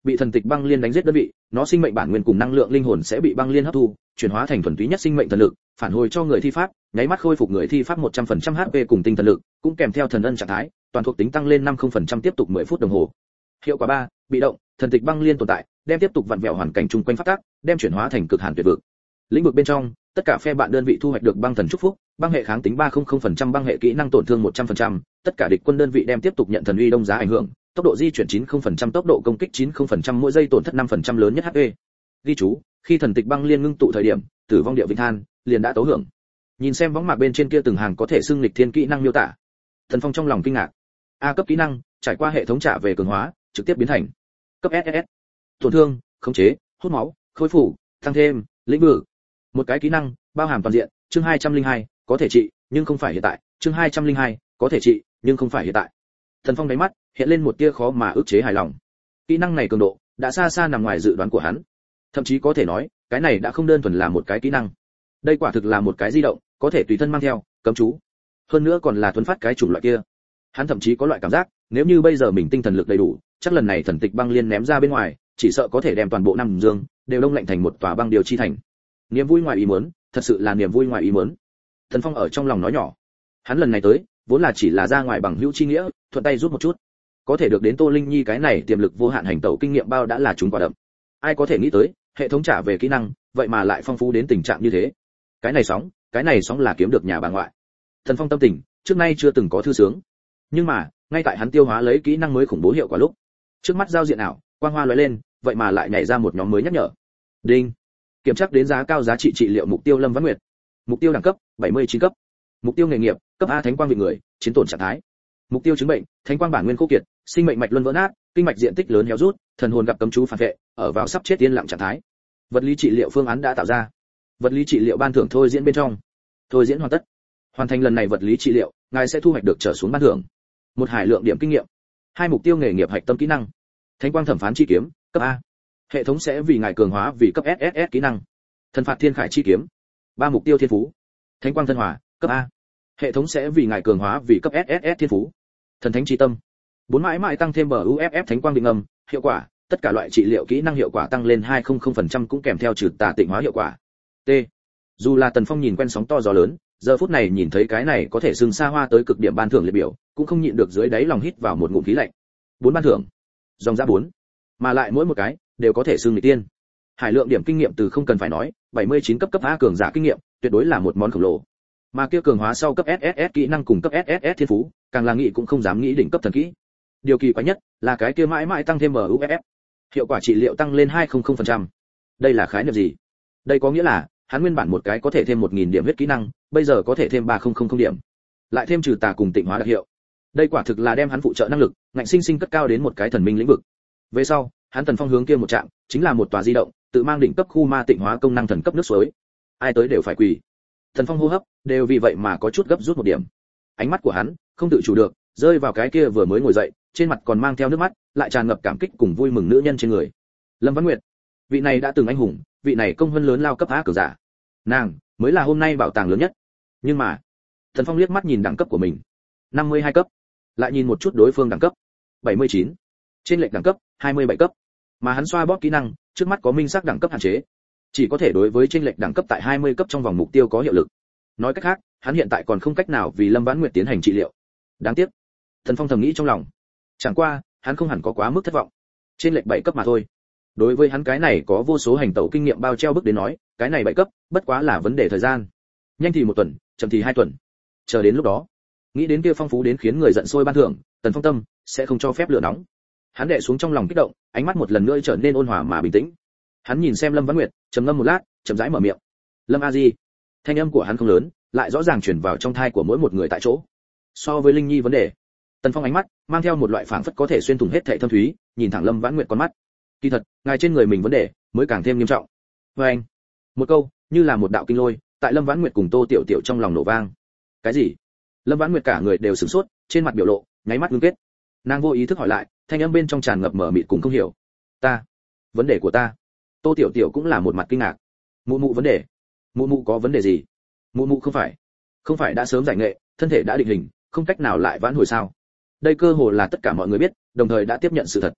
bị thần tịch băng liên đánh giết đơn vị, nó sinh mệnh bản nguyên cùng năng lượng linh hồn sẽ bị băng liên hấp thu, chuyển hóa thành thuần túy nhất sinh mệnh thần lực, phản hồi cho người thi pháp, nháy mắt khôi phục người thi pháp một trăm phần trăm hát pê cùng tinh thần lực, cũng kèm theo thần ân trạng thái, toàn thuộc tính tăng lên năm mươi phần trăm tiếp tục mười phút đồng hồ. Hiệu quả ba, bị động, thần tịch băng liên tồn tại, đem tiếp tục vặn vẹo hoàn cảnh chung quanh phát tác, đem chuyển hóa thành cực hàn tuyệt vực. Lĩnh vực bên trong, tất cả phe bạn đơn vị thu hoạch được băng thần chúc phúc, băng hệ kháng tính ba trăm phần trăm, băng hệ kỹ năng tổn thương một trăm phần trăm, tất cả địch quân đơn vị đem tiếp tục nhận thần uy đông giá ảnh hưởng, tốc độ di chuyển chín mươi phần trăm, tốc độ công kích chín mươi phần trăm, mỗi giây tổn thất năm phần trăm lớn nhất hát pê. Ghi chú, khi thần tịch băng liên ngưng tụ thời điểm, tử vong địa vĩnh than liền đã tấu hưởng. Nhìn xem võng mạc bên trên kia từng hàng có thể xưng lịch thiên kỹ năng miêu tả, Thần Phong trong lòng kinh ngạc. A cấp kỹ năng, trải qua hệ thống trả về cường hóa, trực tiếp biến thành cấp ét ét ét. Tổn thương, khống chế, hút máu, khôi phục, tăng thêm, lĩnh vực. Một cái kỹ năng, bao hàm toàn diện, chương hai trăm linh hai, có thể trị, nhưng không phải hiện tại, chương hai trăm linh hai, có thể trị, nhưng không phải hiện tại. Thần Phong đáy mắt hiện lên một tia khó mà ức chế hài lòng. Kỹ năng này cường độ đã xa xa nằm ngoài dự đoán của hắn. Thậm chí có thể nói, cái này đã không đơn thuần là một cái kỹ năng. Đây quả thực là một cái di động, có thể tùy thân mang theo, cấm chú. Hơn nữa còn là thuần phát cái chủng loại kia. Hắn thậm chí có loại cảm giác, nếu như bây giờ mình tinh thần lực đầy đủ, chắc lần này thần tịch băng liên ném ra bên ngoài, chỉ sợ có thể đem toàn bộ Nam Dương đều đông lạnh thành một tòa băng điều chi thành. Niềm vui ngoài ý muốn, thật sự là niềm vui ngoài ý muốn. Thần Phong ở trong lòng nói nhỏ. Hắn lần này tới, vốn là chỉ là ra ngoài bằng hữu chi nghĩa, thuận tay rút một chút. Có thể được đến Tô Linh Nhi cái này tiềm lực vô hạn hành tẩu kinh nghiệm bao đã là chúng quả đậm. Ai có thể nghĩ tới, hệ thống trả về kỹ năng, vậy mà lại phong phú đến tình trạng như thế. Cái này sóng, cái này sóng là kiếm được nhà bà ngoại. Thần Phong tâm tình, trước nay chưa từng có thư sướng. Nhưng mà, ngay tại hắn tiêu hóa lấy kỹ năng mới khủng bố hiệu quả lúc, trước mắt giao diện ảo, quang hoa lóe lên, vậy mà lại nhảy ra một nhóm mới nhắc nhở. Đinh. Kiểm tra đến giá cao giá trị trị liệu mục tiêu Lâm Vãn Nguyệt. Mục tiêu đẳng cấp, bảy mươi chín cấp. Mục tiêu nghề nghiệp, cấp A thánh quang vị người, chiến tổn trạng thái. Mục tiêu chứng bệnh, thánh quang bản nguyên khô kiệt, sinh mệnh mạch luân vỡ nát, kinh mạch diện tích lớn héo rút, thần hồn gặp cấm chú phản vệ, ở vào sắp chết yên lặng trạng thái. Vật lý trị liệu phương án đã tạo ra. Vật lý trị liệu ban thưởng thôi diễn bên trong. Thôi diễn hoàn tất. Hoàn thành lần này vật lý trị liệu, ngài sẽ thu hoạch được trở xuống ban thưởng. Một hải lượng điểm kinh nghiệm. Hai mục tiêu nghề nghiệp hạch tâm kỹ năng. Thánh quang thẩm phán chi kiếm, cấp A. Hệ thống sẽ vì ngài cường hóa vì cấp ét ét ét kỹ năng. Thần phạt thiên khải chi kiếm. Ba mục tiêu thiên phú. Thánh quang thân hòa, cấp A. Hệ thống sẽ vì ngài cường hóa vì cấp ét ét ét thiên phú. Thần thánh chi tâm. Bốn mãi mãi tăng thêm bờ u ép ép thánh quang định âm, hiệu quả, tất cả loại trị liệu kỹ năng hiệu quả tăng lên hai mươi phần trăm cũng kèm theo trừ tà tịnh hóa hiệu quả. T. Dù là Tần Phong nhìn quen sóng to gió lớn, giờ phút này nhìn thấy cái này có thể xưng xa hoa tới cực điểm ban thưởng liệt biểu, cũng không nhịn được dưới đáy lòng hít vào một ngụm khí lạnh. Bốn ban thưởng, dòng ra bốn, mà lại mỗi một cái đều có thể xưng người tiên. Hải lượng điểm kinh nghiệm từ không cần phải nói, bảy mươi chín cấp cấp A cường giả kinh nghiệm, tuyệt đối là một món khổng lồ. Mà kia cường hóa sau cấp ét ét ét kỹ năng cùng cấp ét ét ét thiên phú, càng là nghĩ cũng không dám nghĩ đỉnh cấp thần kỹ. Điều kỳ quái nhất là cái kia mãi mãi tăng thêm em u ép ép. Hiệu quả trị liệu tăng lên hai mươi phần trăm. Đây là khái niệm gì? Đây có nghĩa là, hắn nguyên bản một cái có thể thêm một nghìn điểm huyết kỹ năng, bây giờ có thể thêm ba nghìn điểm. Lại thêm trừ tà cùng tịnh hóa đặc hiệu. Đây quả thực là đem hắn phụ trợ năng lực, ngạnh sinh sinh cất cao đến một cái thần minh lĩnh vực. Về sau, hắn Tần Phong hướng kia một trạm, chính là một tòa di động, tự mang đỉnh cấp khu ma tịnh hóa công năng thần cấp nước suối. Ai tới đều phải quỳ. Tần Phong hô hấp đều vì vậy mà có chút gấp rút một điểm. Ánh mắt của hắn không tự chủ được rơi vào cái kia vừa mới ngồi dậy, trên mặt còn mang theo nước mắt, lại tràn ngập cảm kích cùng vui mừng nữ nhân trên người. Lâm Vãn Nguyệt, vị này đã từng anh hùng, vị này công hơn lớn lao cấp á cường giả. Nàng mới là hôm nay bảo tàng lớn nhất. Nhưng mà, Tần Phong liếc mắt nhìn đẳng cấp của mình, năm mươi hai cấp, lại nhìn một chút đối phương đẳng cấp, bảy mươi chín. Trên lệch đẳng cấp, hai mươi bảy cấp. Mà hắn xoa bóp kỹ năng, trước mắt có minh xác đẳng cấp hạn chế, chỉ có thể đối với trên lệch đẳng cấp tại hai mươi cấp trong vòng mục tiêu có hiệu lực. Nói cách khác, hắn hiện tại còn không cách nào vì Lâm Vãn Nguyệt tiến hành trị liệu. Đáng tiếc. Tần Phong thầm nghĩ trong lòng. Chẳng qua, hắn không hẳn có quá mức thất vọng. Trên lệch bảy cấp mà thôi. Đối với hắn cái này có vô số hành tẩu kinh nghiệm bao treo bức đến nói, cái này bảy cấp, bất quá là vấn đề thời gian. Nhanh thì một tuần, chậm thì hai tuần. Chờ đến lúc đó, nghĩ đến kia phong phú đến khiến người giận sôi ban thưởng, Tần Phong tâm sẽ không cho phép lửa nóng. Hắn đè xuống trong lòng kích động, ánh mắt một lần nữa trở nên ôn hòa mà bình tĩnh. Hắn nhìn xem Lâm Vãn Nguyệt, trầm ngâm một lát, chậm rãi mở miệng. Lâm A Di. Thanh âm của hắn không lớn, lại rõ ràng truyền vào trong thai của mỗi một người tại chỗ. So với Linh Nhi vấn đề, Tần Phong ánh mắt mang theo một loại phảng phất có thể xuyên thủng hết thảy thâm thúy, nhìn thẳng Lâm Vãn Nguyệt con mắt. Kỳ thật, ngài trên người mình vấn đề mới càng thêm nghiêm trọng. Và anh, một câu như là một đạo kinh lôi, tại Lâm Vãn Nguyệt cùng Tô Tiểu Tiểu trong lòng nổ vang. Cái gì? Lâm Vãn Nguyệt cả người đều sửng sốt, trên mặt biểu lộ nháy mắt ngưng kết. Nàng vô ý thức hỏi lại, thanh âm bên trong tràn ngập mở mịt cùng không hiểu. Ta, vấn đề của ta. Tô Tiểu Tiểu cũng là một mặt kinh ngạc. Mụ mụ vấn đề? Mụ mụ có vấn đề gì? Mụ mụ không phải, không phải đã sớm giải nghệ, thân thể đã định hình, không cách nào lại vãn hồi sao? Đây cơ hồ là tất cả mọi người biết, đồng thời đã tiếp nhận sự thật.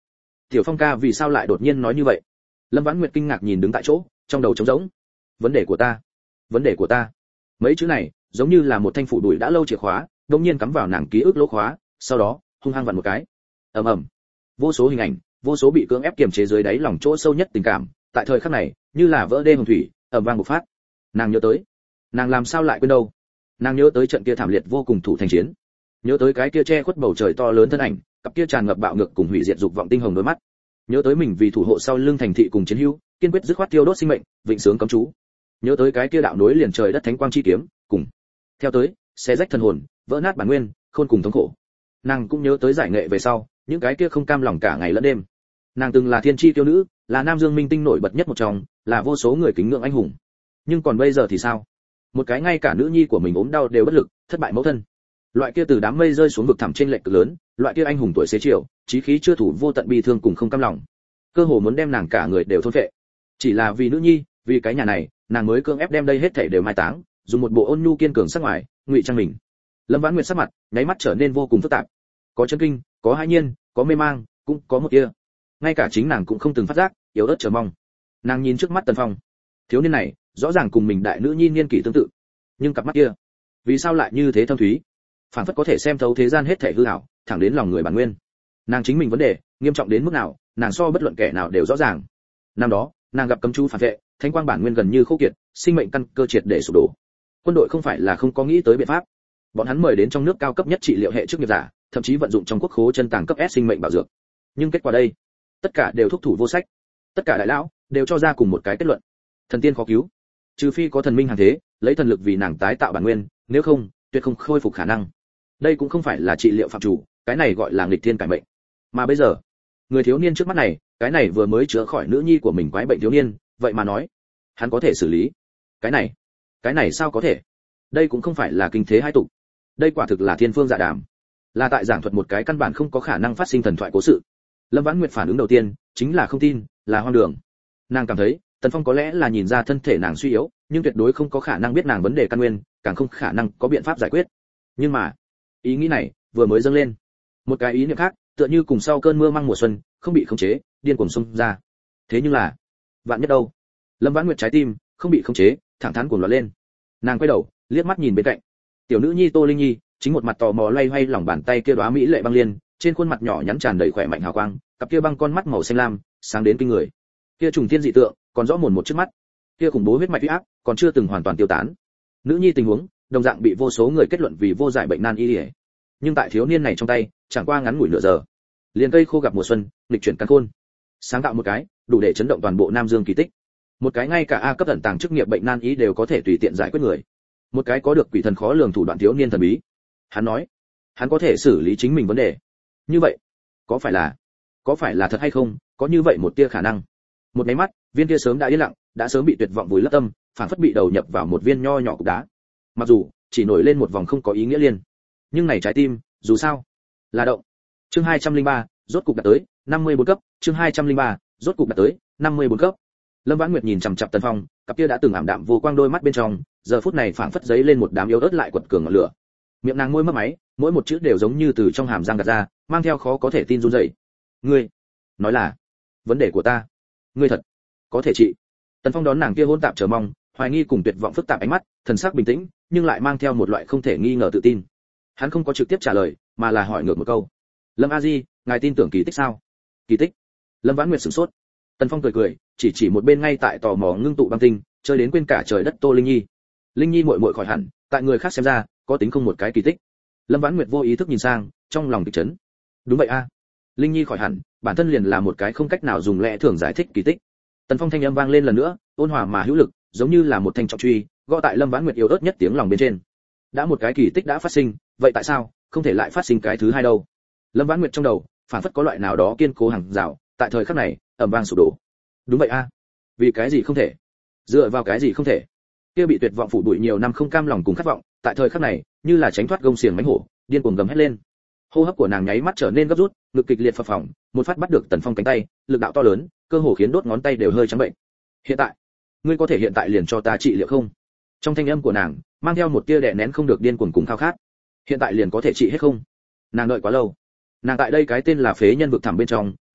Tiểu Phong ca vì sao lại đột nhiên nói như vậy? Lâm Vãn Nguyệt kinh ngạc nhìn đứng tại chỗ, trong đầu trống rỗng. Vấn đề của ta, vấn đề của ta. Mấy chữ này, giống như là một thanh phủ đuổi đã lâu chìa khóa, đột nhiên cắm vào nàng ký ức lỗ khóa, sau đó, hung hăng vặn một cái. Ầm ầm. Vô số hình ảnh, vô số bị cưỡng ép kiềm chế dưới đáy lòng chỗ sâu nhất tình cảm, tại thời khắc này, như là vỡ đê hồng thủy, ầm vang bộc phát. Nàng nhớ tới, nàng làm sao lại quên đâu? Nàng nhớ tới trận kia thảm liệt vô cùng thủ thành chiến, nhớ tới cái kia che khuất bầu trời to lớn thân ảnh, cặp kia tràn ngập bạo ngược cùng hủy diệt dục vọng tinh hồng đôi mắt, nhớ tới mình vì thủ hộ sau lưng thành thị cùng chiến hữu, kiên quyết dứt khoát tiêu đốt sinh mệnh, vịnh sướng cấm chú, nhớ tới cái kia đạo nối liền trời đất thánh quang chi kiếm, cùng theo tới, xé rách thần hồn, vỡ nát bản nguyên, khôn cùng thống khổ. Nàng cũng nhớ tới giải nghệ về sau, những cái kia không cam lòng cả ngày lẫn đêm. Nàng từng là thiên chi tiêu nữ, là nam dương minh tinh nổi bật nhất một trong, là vô số người kính ngưỡng anh hùng. Nhưng còn bây giờ thì sao? Một cái ngay cả nữ nhi của mình ốm đau đều bất lực, thất bại mẫu thân. Loại kia từ đám mây rơi xuống vực thẳm trên lệch cực lớn, loại kia anh hùng tuổi xế chiều, chí khí chưa thủ vô tận bi thương cùng không cam lòng. Cơ hồ muốn đem nàng cả người đều thôn phệ. Chỉ là vì nữ nhi, vì cái nhà này, nàng mới cưỡng ép đem đây hết thảy đều mai táng, dùng một bộ ôn nhu kiên cường sắc ngoài, ngụy trang mình. Lâm Vãn Nguyệt sắc mặt, nháy mắt trở nên vô cùng phức tạp. Có chấn kinh, có hãi nhiên, có mê mang, cũng có một kia. Ngay cả chính nàng cũng không từng phát giác, yếu ớt chờ mong. Nàng nhìn trước mắt Tần Phong. Thiếu niên này, rõ ràng cùng mình đại nữ nhi niên kỷ tương tự, nhưng cặp mắt kia, vì sao lại như thế thâm thúy? Phản phất có thể xem thấu thế gian hết thảy hư ảo, thẳng đến lòng người bản nguyên. Nàng chính mình vấn đề, nghiêm trọng đến mức nào, nàng so bất luận kẻ nào đều rõ ràng. Năm đó, nàng gặp cấm chú phản vệ, thánh quang bản nguyên gần như khô kiệt, sinh mệnh căn cơ triệt để sụp đổ. Quân đội không phải là không có nghĩ tới biện pháp. Bọn hắn mời đến trong nước cao cấp nhất trị liệu hệ chức nghiệp giả, thậm chí vận dụng trong quốc khố chân tàng cấp S sinh mệnh bảo dược. Nhưng kết quả đây, tất cả đều thúc thủ vô sách. Tất cả đại lão đều cho ra cùng một cái kết luận: thần tiên khó cứu. Trừ phi có thần minh hàng thế, lấy thần lực vì nàng tái tạo bản nguyên, nếu không, tuyệt không khôi phục khả năng. Đây cũng không phải là trị liệu phạm chủ, cái này gọi là nghịch thiên cải mệnh. Mà bây giờ, người thiếu niên trước mắt này, cái này vừa mới chữa khỏi nữ nhi của mình quái bệnh thiếu niên, vậy mà nói, hắn có thể xử lý. Cái này, cái này sao có thể? Đây cũng không phải là kinh thế hai tục. Đây quả thực là thiên phương dạ đàm, là tại giảng thuật một cái căn bản không có khả năng phát sinh thần thoại cố sự. Lâm Vãn Nguyệt phản ứng đầu tiên chính là không tin, là hoang đường. Nàng cảm thấy, Tần Phong có lẽ là nhìn ra thân thể nàng suy yếu, nhưng tuyệt đối không có khả năng biết nàng vấn đề căn nguyên, càng không khả năng có biện pháp giải quyết. Nhưng mà, ý nghĩ này vừa mới dâng lên, một cái ý niệm khác, tựa như cùng sau cơn mưa măng mùa xuân, không bị khống chế, điên cuồng xông ra. Thế nhưng là, vạn nhất đâu? Lâm Vãn Nguyệt trái tim không bị khống chế, thẳng thắn cuồng loạn lên. Nàng quay đầu, liếc mắt nhìn bên cạnh. Tiểu nữ nhi Tô Linh Nhi, chính một mặt tò mò loay hoay lòng bàn tay kia đóa mỹ lệ băng liên, trên khuôn mặt nhỏ nhắn tràn đầy khỏe mạnh hào quang, cặp kia băng con mắt màu xanh lam, sáng đến kinh người. Kia trùng thiên dị tượng, còn rõ mồn một trước mắt. Kia khủng bố huyết mạch uy áp, còn chưa từng hoàn toàn tiêu tán. Nữ nhi tình huống, đồng dạng bị vô số người kết luận vì vô giải bệnh nan y. Nhưng tại thiếu niên này trong tay, chẳng qua ngắn ngủi nửa giờ, liền cây khô gặp mùa xuân, nghịch chuyển căn khôn, sáng tạo một cái, đủ để chấn động toàn bộ Nam Dương kỳ tích. Một cái ngay cả A cấp ẩn tàng chức nghiệp bệnh nan y đều có thể tùy tiện giải quyết người. Một cái có được quỷ thần khó lường thủ đoạn thiếu niên thần bí. Hắn nói, hắn có thể xử lý chính mình vấn đề. Như vậy, có phải là, có phải là thật hay không? Có như vậy một tia khả năng. Một cái mắt, viên kia sớm đã yên lặng, đã sớm bị tuyệt vọng vùi lấp tâm, phản phất bị đầu nhập vào một viên nho nhỏ cục đá. Mặc dù chỉ nổi lên một vòng không có ý nghĩa liên, nhưng này trái tim, dù sao, là động. Chương hai trăm lẻ ba, rốt cục đạt tới năm mươi bốn cấp, chương hai trăm lẻ ba, rốt cục đạt tới năm mươi bốn cấp. Lâm Vãn Nguyệt nhìn chằm chằm Tần Phong, cặp kia đã từng ảm đạm vô quang đôi mắt bên trong, giờ phút này phảng phất giấy lên một đám yếu ớt lại quật cường ngọn lửa. Miệng nàng môi mấp máy, mỗi một chữ đều giống như từ trong hàm răng gạt ra, mang theo khó có thể tin run rẩy. Ngươi, nói là, vấn đề của ta, ngươi thật có thể trị? Tần Phong đón nàng kia hỗn tạp chờ mong, hoài nghi cùng tuyệt vọng phức tạp ánh mắt, thần sắc bình tĩnh, nhưng lại mang theo một loại không thể nghi ngờ tự tin. Hắn không có trực tiếp trả lời, mà là hỏi ngược một câu. Lâm A Di, ngài tin tưởng kỳ tích sao? Kỳ tích? Lâm Vãn Nguyệt sửng sốt. Tần Phong cười cười, chỉ chỉ một bên ngay tại tò mò ngưng tụ băng tinh, chơi đến quên cả trời đất Tô Linh Nhi. Linh Nhi muội muội khỏi hẳn, tại người khác xem ra, có tính không một cái kỳ tích. Lâm Vãn Nguyệt vô ý thức nhìn sang, trong lòng kịch chấn. Đúng vậy a, Linh Nhi khỏi hẳn, bản thân liền là một cái không cách nào dùng lẽ thường giải thích kỳ tích. Tần Phong thanh âm vang lên lần nữa, ôn hòa mà hữu lực, giống như là một thanh trọng truy, gõ tại Lâm Vãn Nguyệt yếu ớt nhất tiếng lòng bên trên. Đã một cái kỳ tích đã phát sinh, vậy tại sao không thể lại phát sinh cái thứ hai đâu? Lâm Vãn Nguyệt trong đầu, phản phất có loại nào đó kiên cố hàng rào, tại thời khắc này, ầm vang sụp đổ. Đúng vậy a, vì cái gì không thể? Dựa vào cái gì không thể? Kia bị tuyệt vọng phủ bụi nhiều năm không cam lòng cùng khát vọng, tại thời khắc này, như là tránh thoát gông xiềng mãnh hổ, điên cuồng gầm hét lên. Hô hấp của nàng nháy mắt trở nên gấp rút, ngực kịch liệt phập phồng, một phát bắt được Tần Phong cánh tay, lực đạo to lớn, cơ hồ khiến đốt ngón tay đều hơi trắng bệnh. Hiện tại, ngươi có thể hiện tại liền cho ta trị liệu không? Trong thanh âm của nàng, mang theo một tia đè nén không được điên cuồng cùng khao khát. Hiện tại liền có thể trị hết không? Nàng đợi quá lâu. Nàng tại đây cái tên là phế nhân vực thẳm bên trong,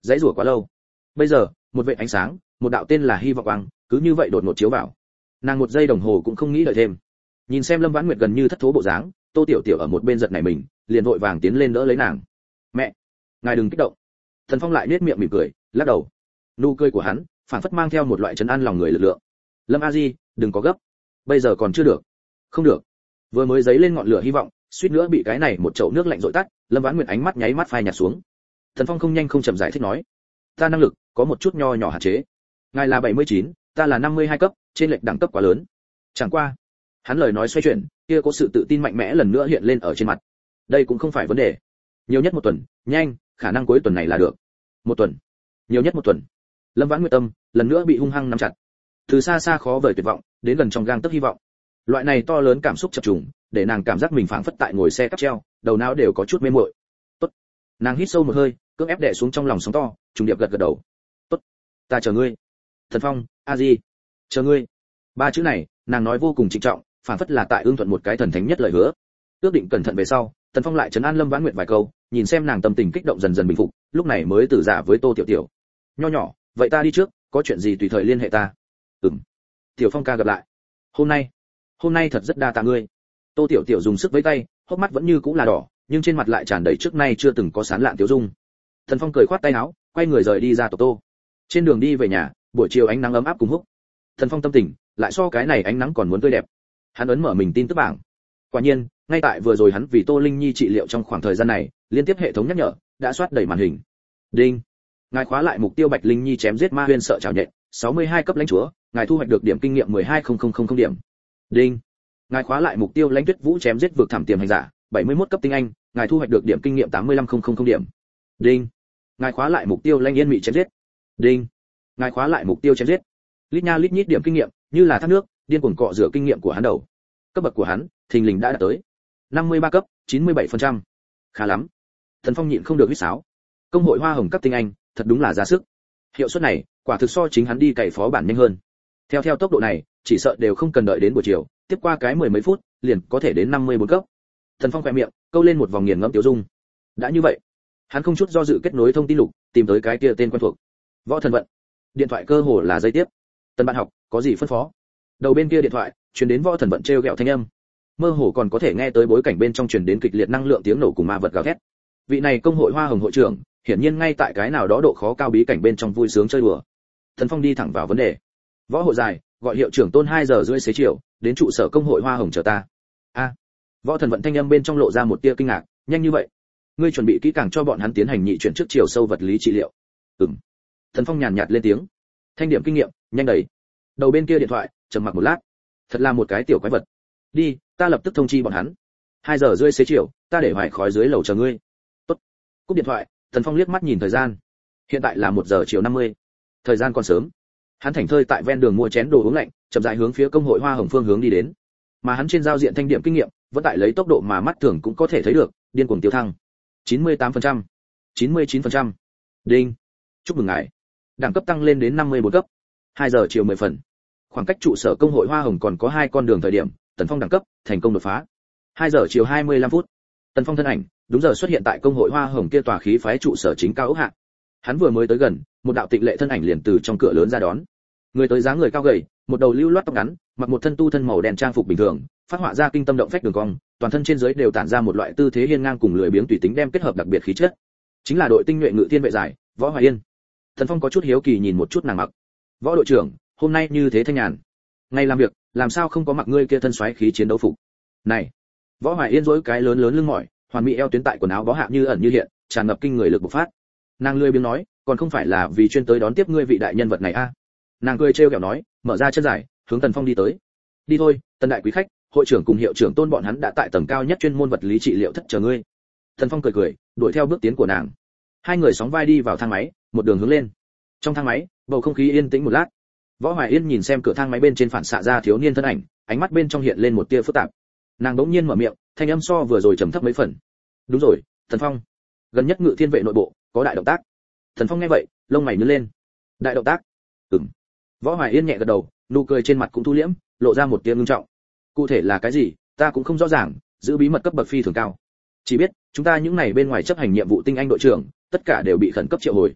dãy rủa quá lâu. Bây giờ, một vệt ánh sáng, một đạo tên là hy vọng quang, cứ như vậy đột ngột chiếu vào. Nàng một giây đồng hồ cũng không nghĩ đợi thêm. Nhìn xem Lâm Vãn Nguyệt gần như thất thố bộ dáng, Tô Tiểu Tiểu ở một bên giật nảy mình, liền vội vàng tiến lên đỡ lấy nàng. "Mẹ, ngài đừng kích động." Thần Phong lại nhếch miệng mỉm cười, lắc đầu. Nụ cười của hắn, phản phất mang theo một loại trấn an lòng người lực lượng. "Lâm A Di, đừng có gấp. Bây giờ còn chưa được." "Không được." Vừa mới giấy lên ngọn lửa hy vọng, suýt nữa bị cái này một chậu nước lạnh dội tắt, Lâm Vãn Nguyệt ánh mắt nháy mắt phai nhạt xuống. Thần Phong không nhanh không chậm giải thích nói: "Ta năng lực có một chút nho nhỏ hạn chế. Ngài là bảy mươi chín, ta là năm mươi hai cấp, trên lệch đẳng cấp quá lớn." Chẳng qua, hắn lời nói xoay chuyển, kia có sự tự tin mạnh mẽ lần nữa hiện lên ở trên mặt. Đây cũng không phải vấn đề. Nhiều nhất một tuần, nhanh, khả năng cuối tuần này là được. Một tuần, nhiều nhất một tuần. Lâm Vãn Nguyệt tâm lần nữa bị hung hăng nắm chặt. Từ xa xa khó vời tuyệt vọng, đến gần trong gang tấc hy vọng. Loại này to lớn cảm xúc chập trùng, để nàng cảm giác mình phảng phất tại ngồi xe cáp treo, đầu não đều có chút mê muội. "Tốt." Nàng hít sâu một hơi, cưỡng ép đè xuống trong lòng sóng to, trùng điệp gật gật đầu. "Tốt, ta chờ ngươi." "Thần Phong, a di, chờ ngươi." Ba chữ này, nàng nói vô cùng trịnh trọng, phảng phất là tại ưng thuận một cái thần thánh nhất lời hứa. Ước định cẩn thận về sau, Tần Phong lại trấn an Lâm Vãn Nguyệt vài câu, nhìn xem nàng tâm tình kích động dần dần bình phục, lúc này mới từ giả với Tô Tiểu Tiểu. "Nho nhỏ, vậy ta đi trước, có chuyện gì tùy thời liên hệ ta." "Ừm." "Tiểu Phong ca gặp lại." "Hôm nay, hôm nay thật rất đa tạ ngươi." Tô Tiểu Tiểu dùng sức vẫy tay, hốc mắt vẫn như cũ là đỏ, nhưng trên mặt lại tràn đầy trước nay chưa từng có sán lạn tiểu dung. Tần Phong cười khoát tay áo, quay người rời đi ra tộc Tô. Trên đường đi về nhà, buổi chiều ánh nắng ấm áp cùng húc. Tần Phong tâm tình lại so cái này ánh nắng còn muốn tươi đẹp. Hắn ấn mở mình tin tức bảng. Quả nhiên, ngay tại vừa rồi hắn vì Tô Linh Nhi trị liệu trong khoảng thời gian này, liên tiếp hệ thống nhắc nhở đã soát đầy màn hình. Đinh. Ngài khóa lại mục tiêu Bạch Linh Nhi chém giết ma huyên sợ chảo nhện, sáu mươi hai cấp lãnh chúa, ngài thu hoạch được điểm kinh nghiệm mười hai nghìn điểm. Đinh. Ngài khóa lại mục tiêu Lãnh Tuyết Vũ chém giết vực thảm tiềm hành giả, bảy mươi mốt cấp tinh anh, ngài thu hoạch được điểm kinh nghiệm tám mươi lăm nghìn điểm. Đinh. Ngài khóa lại mục tiêu Lãnh Yên Mị chém giết. Đinh. Ngài khóa lại mục tiêu chém giết. Lít nha lít nhít điểm kinh nghiệm, như là thác nước, điên cuồng cọ rửa kinh nghiệm của hắn đầu. Cấp bậc của hắn, thình lình đã đạt tới năm mươi ba cấp, chín mươi bảy phần trăm. Khá lắm. Thần Phong nhịn không được huýt sáo. Công hội hoa hồng cấp tinh anh, thật đúng là ra sức. Hiệu suất này, quả thực so chính hắn đi cày phó bản nhanh hơn. Theo theo tốc độ này, chỉ sợ đều không cần đợi đến buổi chiều, tiếp qua cái mười mấy phút, liền có thể đến năm mươi bốn cấp. Thần Phong khẽ miệng, câu lên một vòng nghiền ngẫm tiêu dung. Đã như vậy, hắn không chút do dự kết nối thông tin lục, tìm tới cái kia tên quen thuộc. Võ Thần Vận. Điện thoại cơ hồ là dây tiếp. Tần bạn học, có gì phân phó? Đầu bên kia điện thoại, truyền đến Võ Thần Vận trêu ghẹo thanh âm. Mơ hồ còn có thể nghe tới bối cảnh bên trong truyền đến kịch liệt năng lượng tiếng nổ cùng ma vật gào thét. Vị này công hội hoa hồng hội trưởng, hiển nhiên ngay tại cái nào đó độ khó cao bí cảnh bên trong vui sướng chơi đùa. Thần Phong đi thẳng vào vấn đề. Võ hội dài, gọi hiệu trưởng Tôn hai giờ rưỡi xế chiều, đến trụ sở công hội hoa hồng chờ ta. A. Võ Thần Vận thanh âm bên trong lộ ra một tia kinh ngạc, nhanh như vậy? Ngươi chuẩn bị kỹ càng cho bọn hắn tiến hành nhị chuyển trước chiều sâu vật lý trị liệu. Ừm. Thần Phong nhàn nhạt lên tiếng. Thanh điểm kinh nghiệm, nhanh đầy. Đầu bên kia điện thoại, trầm mặc một lát. Thật là một cái tiểu quái vật. Đi, ta lập tức thông chi bọn hắn. Hai giờ rưỡi xế chiều, ta để hoài khói dưới lầu chờ ngươi. Tốt. Cúp điện thoại, Thần Phong liếc mắt nhìn thời gian. Hiện tại là một giờ chiều năm mươi. Thời gian còn sớm. Hắn thảnh thơi tại ven đường mua chén đồ uống lạnh, chậm rãi hướng phía công hội hoa hồng phương hướng đi đến. Mà hắn trên giao diện thanh điểm kinh nghiệm, vẫn tại lấy tốc độ mà mắt thường cũng có thể thấy được, điên cuồng tiêu thăng. chín mươi tám phần trăm, chín mươi chín phần trăm. Đinh. Chúc mừng ngài. Đẳng cấp tăng lên đến năm mươi bốn cấp. hai giờ chiều mười phần. Khoảng cách trụ sở công hội hoa hồng còn có hai con đường thời điểm, Tần Phong đẳng cấp thành công đột phá. hai giờ chiều hai mươi lăm phút. Tần Phong thân ảnh đúng giờ xuất hiện tại công hội hoa hồng kia tòa khí phái trụ sở chính cao ốc hạ. Hắn vừa mới tới gần, một đạo tịnh lệ thân ảnh liền từ trong cửa lớn ra đón. Người tới dáng người cao gầy, một đầu lưu loát tóc ngắn, mặc một thân tu thân màu đen trang phục bình thường, phát họa ra kinh tâm động phách đường cong, toàn thân trên dưới đều tản ra một loại tư thế hiên ngang cùng lười biếng tùy tính đem kết hợp đặc biệt khí chất. Chính là đội tinh nhuệ ngự thiên vệ giải, Võ Hoài Yên. Thần Phong có chút hiếu kỳ nhìn một chút nàng mặc. Võ đội trưởng, hôm nay như thế thanh nhàn. Ngày làm việc, làm sao không có mặc ngươi kia thân xoáy khí chiến đấu phục? Này. Võ Hoài Yên dỗi cái lớn lớn lưng mỏi, hoàn mỹ eo tuyến tại quần áo bó hạ như ẩn như hiện, tràn ngập kinh người lực bộc phát. Nàng lười biếng nói, còn không phải là vì chuyên tới đón tiếp ngươi vị đại nhân vật này a? À? Nàng cười trêu ghẹo nói, mở ra chân dài, hướng Tần Phong đi tới. Đi thôi, Tần đại quý khách, hội trưởng cùng hiệu trưởng Tôn bọn hắn đã tại tầng cao nhất chuyên môn vật lý trị liệu thất chờ ngươi. Tần Phong cười cười, đuổi theo bước tiến của nàng. Hai người sóng vai đi vào thang máy, một đường hướng lên. Trong thang máy, bầu không khí yên tĩnh một lát. Võ Hoài Yên nhìn xem cửa thang máy bên trên phản xạ ra thiếu niên thân ảnh, ánh mắt bên trong hiện lên một tia phức tạp. Nàng đống nhiên mở miệng, thanh âm so vừa rồi trầm thấp mấy phần. Đúng rồi, Tần Phong, gần nhất ngự thiên vệ nội bộ có đại động tác. Tần Phong nghe vậy, lông mày nhướng lên. Đại động tác? Ừm. Võ Hoài Yên nhẹ gật đầu, nụ cười trên mặt cũng thu liễm, lộ ra một tia ngưng trọng. Cụ thể là cái gì, ta cũng không rõ ràng, giữ bí mật cấp bậc phi thường cao. Chỉ biết, chúng ta những này bên ngoài chấp hành nhiệm vụ tinh anh đội trưởng, tất cả đều bị khẩn cấp triệu hồi.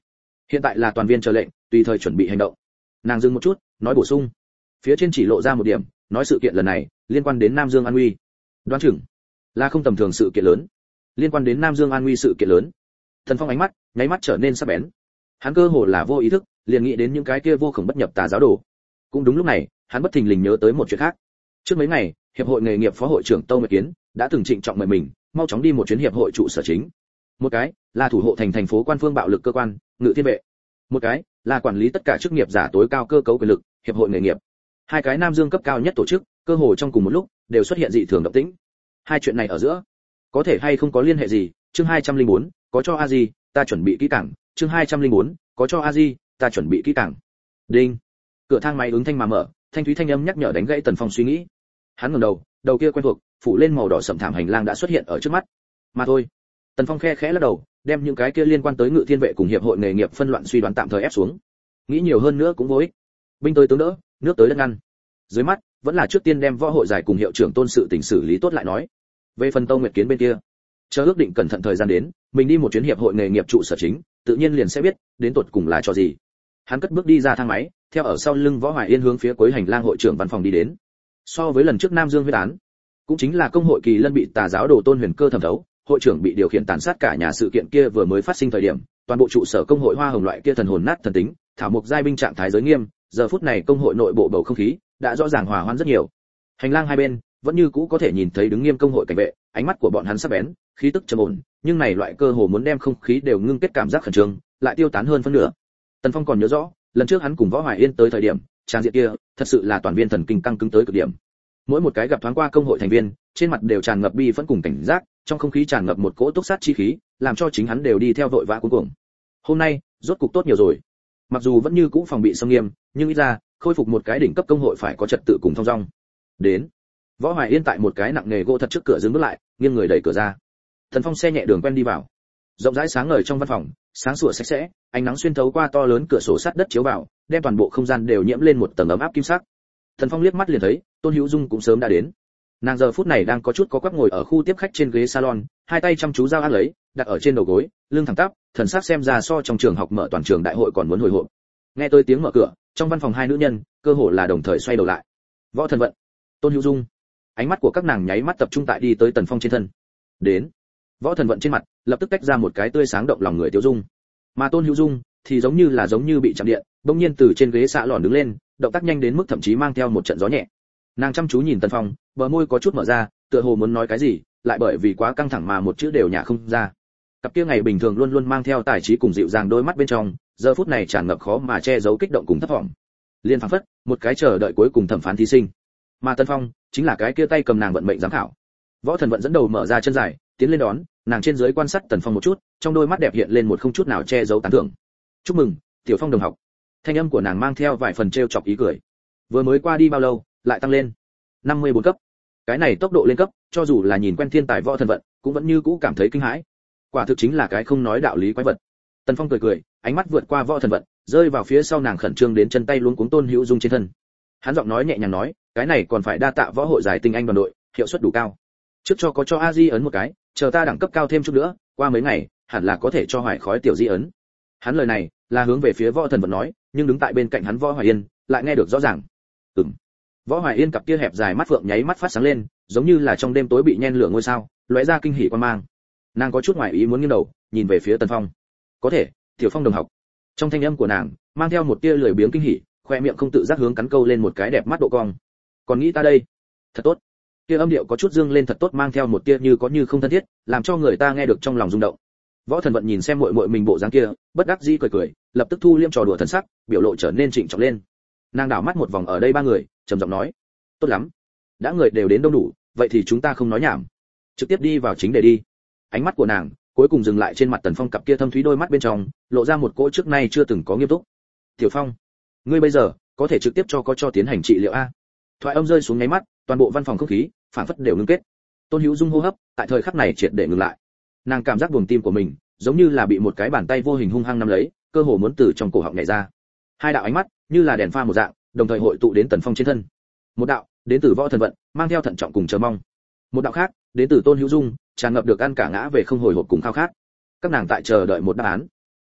hiện tại là toàn viên chờ lệnh, tùy thời chuẩn bị hành động. Nàng dừng một chút, nói bổ sung, phía trên chỉ lộ ra một điểm, nói sự kiện lần này liên quan đến Nam Dương an nguy, đoán chừng là không tầm thường sự kiện lớn. Liên quan đến Nam Dương an nguy sự kiện lớn. Thần Phong ánh mắt nháy mắt trở nên sắc bén. Hắn cơ hồ là vô ý thức liền nghĩ đến những cái kia vô khổng bất nhập tà giáo đồ. Cũng đúng lúc này, hắn bất thình lình nhớ tới một chuyện khác. Trước mấy ngày, hiệp hội nghề nghiệp phó hội trưởng Tâu Nguyệt Kiến đã từng trịnh trọng mời mình mau chóng đi một chuyến hiệp hội trụ sở chính. Một cái là thủ hộ thành thành phố quan phương bạo lực cơ quan Ngự Thiên vệ, một cái là quản lý tất cả chức nghiệp giả tối cao cơ cấu quyền lực hiệp hội nghề nghiệp. Hai cái Nam Dương cấp cao nhất tổ chức, cơ hồ trong cùng một lúc đều xuất hiện dị thường động tĩnh. Hai chuyện này ở giữa có thể hay không có liên hệ gì? Chương hai trăm lẻ bốn, có cho a di, ta chuẩn bị kỹ càng. Chương hai trăm lẻ bốn, có cho a di, ta chuẩn bị kỹ càng. Đinh. Cửa thang máy ứng thanh mà mở, thanh thúy thanh âm nhắc nhở đánh gãy Tần Phong suy nghĩ. Hắn ngẩng đầu, đầu kia quen thuộc, phủ lên màu đỏ sẫm thảm hành lang đã xuất hiện ở trước mắt. Mà thôi. Tần Phong khe khẽ lắc đầu, đem những cái kia liên quan tới Ngự Thiên vệ cùng hiệp hội nghề nghiệp phân loạn suy đoán tạm thời ép xuống. Nghĩ nhiều hơn nữa cũng vô ích. Binh tới tướng đỡ, nước tới đất ngăn. Dưới mắt, vẫn là trước tiên đem võ hội giải cùng hiệu trưởng Tôn sự tình xử lý tốt lại nói. Về phần Tâu Nguyệt Kiến bên kia, chờ ước định cẩn thận thời gian đến, mình đi một chuyến hiệp hội nghề nghiệp trụ sở chính, tự nhiên liền sẽ biết đến tột cùng là cho gì. Hắn cất bước đi ra thang máy, theo ở sau lưng Võ Hoài Yên hướng phía cuối hành lang hội trưởng văn phòng đi đến. So với lần trước Nam Dương huyết án, cũng chính là công hội Kỳ Lân bị tà giáo đồ Tôn Huyền Cơ thẩm thấu, hội trưởng bị điều khiển tàn sát cả nhà sự kiện kia vừa mới phát sinh thời điểm, toàn bộ trụ sở công hội Hoa Hồng loại kia thần hồn nát thần tính, thảo mục giai binh trạng thái giới nghiêm, giờ phút này công hội nội bộ bầu không khí đã rõ ràng hòa hoãn rất nhiều. Hành lang hai bên vẫn như cũ có thể nhìn thấy đứng nghiêm công hội cảnh vệ, ánh mắt của bọn hắn sắc bén, khí tức trầm ổn, nhưng này loại cơ hồ muốn đem không khí đều ngưng kết cảm giác khẩn trương, lại tiêu tán hơn phân nửa. Tần Phong còn nhớ rõ, lần trước hắn cùng Võ Hoài Yên tới thời điểm, trang diện kia, thật sự là toàn viên thần kinh căng cứng tới cực điểm. Mỗi một cái gặp thoáng qua công hội thành viên, trên mặt đều tràn ngập bi phẫn cùng cảnh giác, trong không khí tràn ngập một cỗ túc sát chi khí, làm cho chính hắn đều đi theo vội vã cuống cuồng. Hôm nay, rốt cục tốt nhiều rồi. Mặc dù vẫn như cũ phòng bị xâm nghiêm, nhưng ít ra, khôi phục một cái đỉnh cấp công hội phải có trật tự cùng thông dong. Đến. Võ Hoài Yên tại một cái nặng nghề gỗ thật trước cửa dừng bước lại, nghiêng người đẩy cửa ra. Thần Phong xe nhẹ đường quen đi vào. Rộng rãi sáng ngời trong văn phòng, sáng sủa sạch sẽ, ánh nắng xuyên thấu qua to lớn cửa sổ sắt đất chiếu vào, đem toàn bộ không gian đều nhiễm lên một tầng ấm áp kim sắc. Thần Phong liếc mắt liền thấy, Tôn Hữu Dung cũng sớm đã đến. Nàng giờ phút này đang có chút có quắp ngồi ở khu tiếp khách trên ghế salon, hai tay chăm chú giao ác lấy, đặt ở trên đầu gối, lưng thẳng tắp, thần sắc xem ra so trong trường học mở toàn trường đại hội còn muốn hồi hộp. Nghe tôi tiếng mở cửa, trong văn phòng hai nữ nhân, cơ hồ là đồng thời xoay đầu lại. Võ Thần Vận, Tôn Hữu Dung. Ánh mắt của các nàng nháy mắt tập trung tại đi tới Tần Phong trên thân. Đến. Võ Thần Vận trên mặt lập tức tách ra một cái tươi sáng động lòng người tiêu dung. Mà Tôn Hữu Dung thì giống như là giống như bị chạm điện, bỗng nhiên từ trên ghế xạ lòn đứng lên, động tác nhanh đến mức thậm chí mang theo một trận gió nhẹ. Nàng chăm chú nhìn Tần Phong, bờ môi có chút mở ra, tựa hồ muốn nói cái gì, lại bởi vì quá căng thẳng mà một chữ đều nhả không ra. Cặp kia ngày bình thường luôn luôn mang theo tài trí cùng dịu dàng đôi mắt bên trong, giờ phút này tràn ngập khó mà che giấu kích động cùng thất vọng. Liên phảng phất, một cái chờ đợi cuối cùng thẩm phán thí sinh. Mà Tần Phong chính là cái kia tay cầm nàng vận mệnh giám khảo. Võ Thần Vận dẫn đầu mở ra chân dài, tiến lên đón, nàng trên dưới quan sát Tần Phong một chút, trong đôi mắt đẹp hiện lên một không chút nào che giấu tán thưởng. "Chúc mừng, Tiểu Phong đồng học." Thanh âm của nàng mang theo vài phần trêu chọc ý cười. Vừa mới qua đi bao lâu, lại tăng lên năm mươi bốn cấp. Cái này tốc độ lên cấp, cho dù là nhìn quen thiên tài Võ Thần Vận, cũng vẫn như cũ cảm thấy kinh hãi. Quả thực chính là cái không nói đạo lý quái vật. Tần Phong cười cười, ánh mắt vượt qua Võ Thần Vận, rơi vào phía sau nàng khẩn trương đến chân tay luống cuống Tôn Hữu Dung trên thân. Hắn giọng nói nhẹ nhàng nói, cái này còn phải đa tạ võ hội giải tinh anh đoàn đội, hiệu suất đủ cao. Trước cho có cho a di ấn một cái, chờ ta đẳng cấp cao thêm chút nữa, qua mấy ngày hẳn là có thể cho Hoài Khói tiểu di ấn. Hắn lời này là hướng về phía Võ Thần Vận nói, nhưng đứng tại bên cạnh hắn Võ Hoài Yên lại nghe được rõ ràng. Ừm. Võ Hoài Yên cặp kia hẹp dài mắt phượng nháy mắt phát sáng lên, giống như là trong đêm tối bị nhen lửa ngôi sao, lóe ra kinh hỉ quan mang. Nàng có chút ngoài ý muốn nghiêng đầu, nhìn về phía Tần Phong. Có thể, Tiểu Phong đồng học. Trong thanh âm của nàng mang theo một tia lười biếng kinh hỉ, khoe miệng không tự giác hướng cắn câu lên một cái đẹp mắt độ cong. Còn nghĩ ta đây, thật tốt. Kia âm điệu có chút dương lên thật tốt, mang theo một tia như có như không thân thiết, làm cho người ta nghe được trong lòng rung động. Võ Thần Vận nhìn xem muội muội mình bộ dáng kia, bất đắc dĩ cười cười, lập tức thu liêm trò đùa thần sắc, biểu lộ trở nên trịnh trọng lên. Nàng đảo mắt một vòng ở đây ba người, trầm giọng nói: "Tốt lắm, đã người đều đến đông đủ, vậy thì chúng ta không nói nhảm, trực tiếp đi vào chính đề đi." Ánh mắt của nàng cuối cùng dừng lại trên mặt Tần Phong cặp kia thâm thúy đôi mắt bên trong, lộ ra một cỗ trước nay chưa từng có nghiêm túc. "Tiểu Phong, ngươi bây giờ có thể trực tiếp cho có cho tiến hành trị liệu a?" Thoại âm rơi xuống nháy mắt, toàn bộ văn phòng không khí phản phất đều ngưng kết. Tôn Hữu Dung hô hấp tại thời khắc này triệt để ngừng lại. Nàng cảm giác buồng tim của mình giống như là bị một cái bàn tay vô hình hung hăng nắm lấy, cơ hồ muốn từ trong cổ họng nhảy ra. Hai đạo ánh mắt như là đèn pha một dạng, đồng thời hội tụ đến Tần Phong trên thân. Một đạo đến từ Võ Thần Vận, mang theo thận trọng cùng chờ mong. Một đạo khác đến từ Tôn Hữu Dung, tràn ngập được ăn cả ngã về không hồi hộp cùng khao khát. Các nàng tại chờ đợi một đáp án.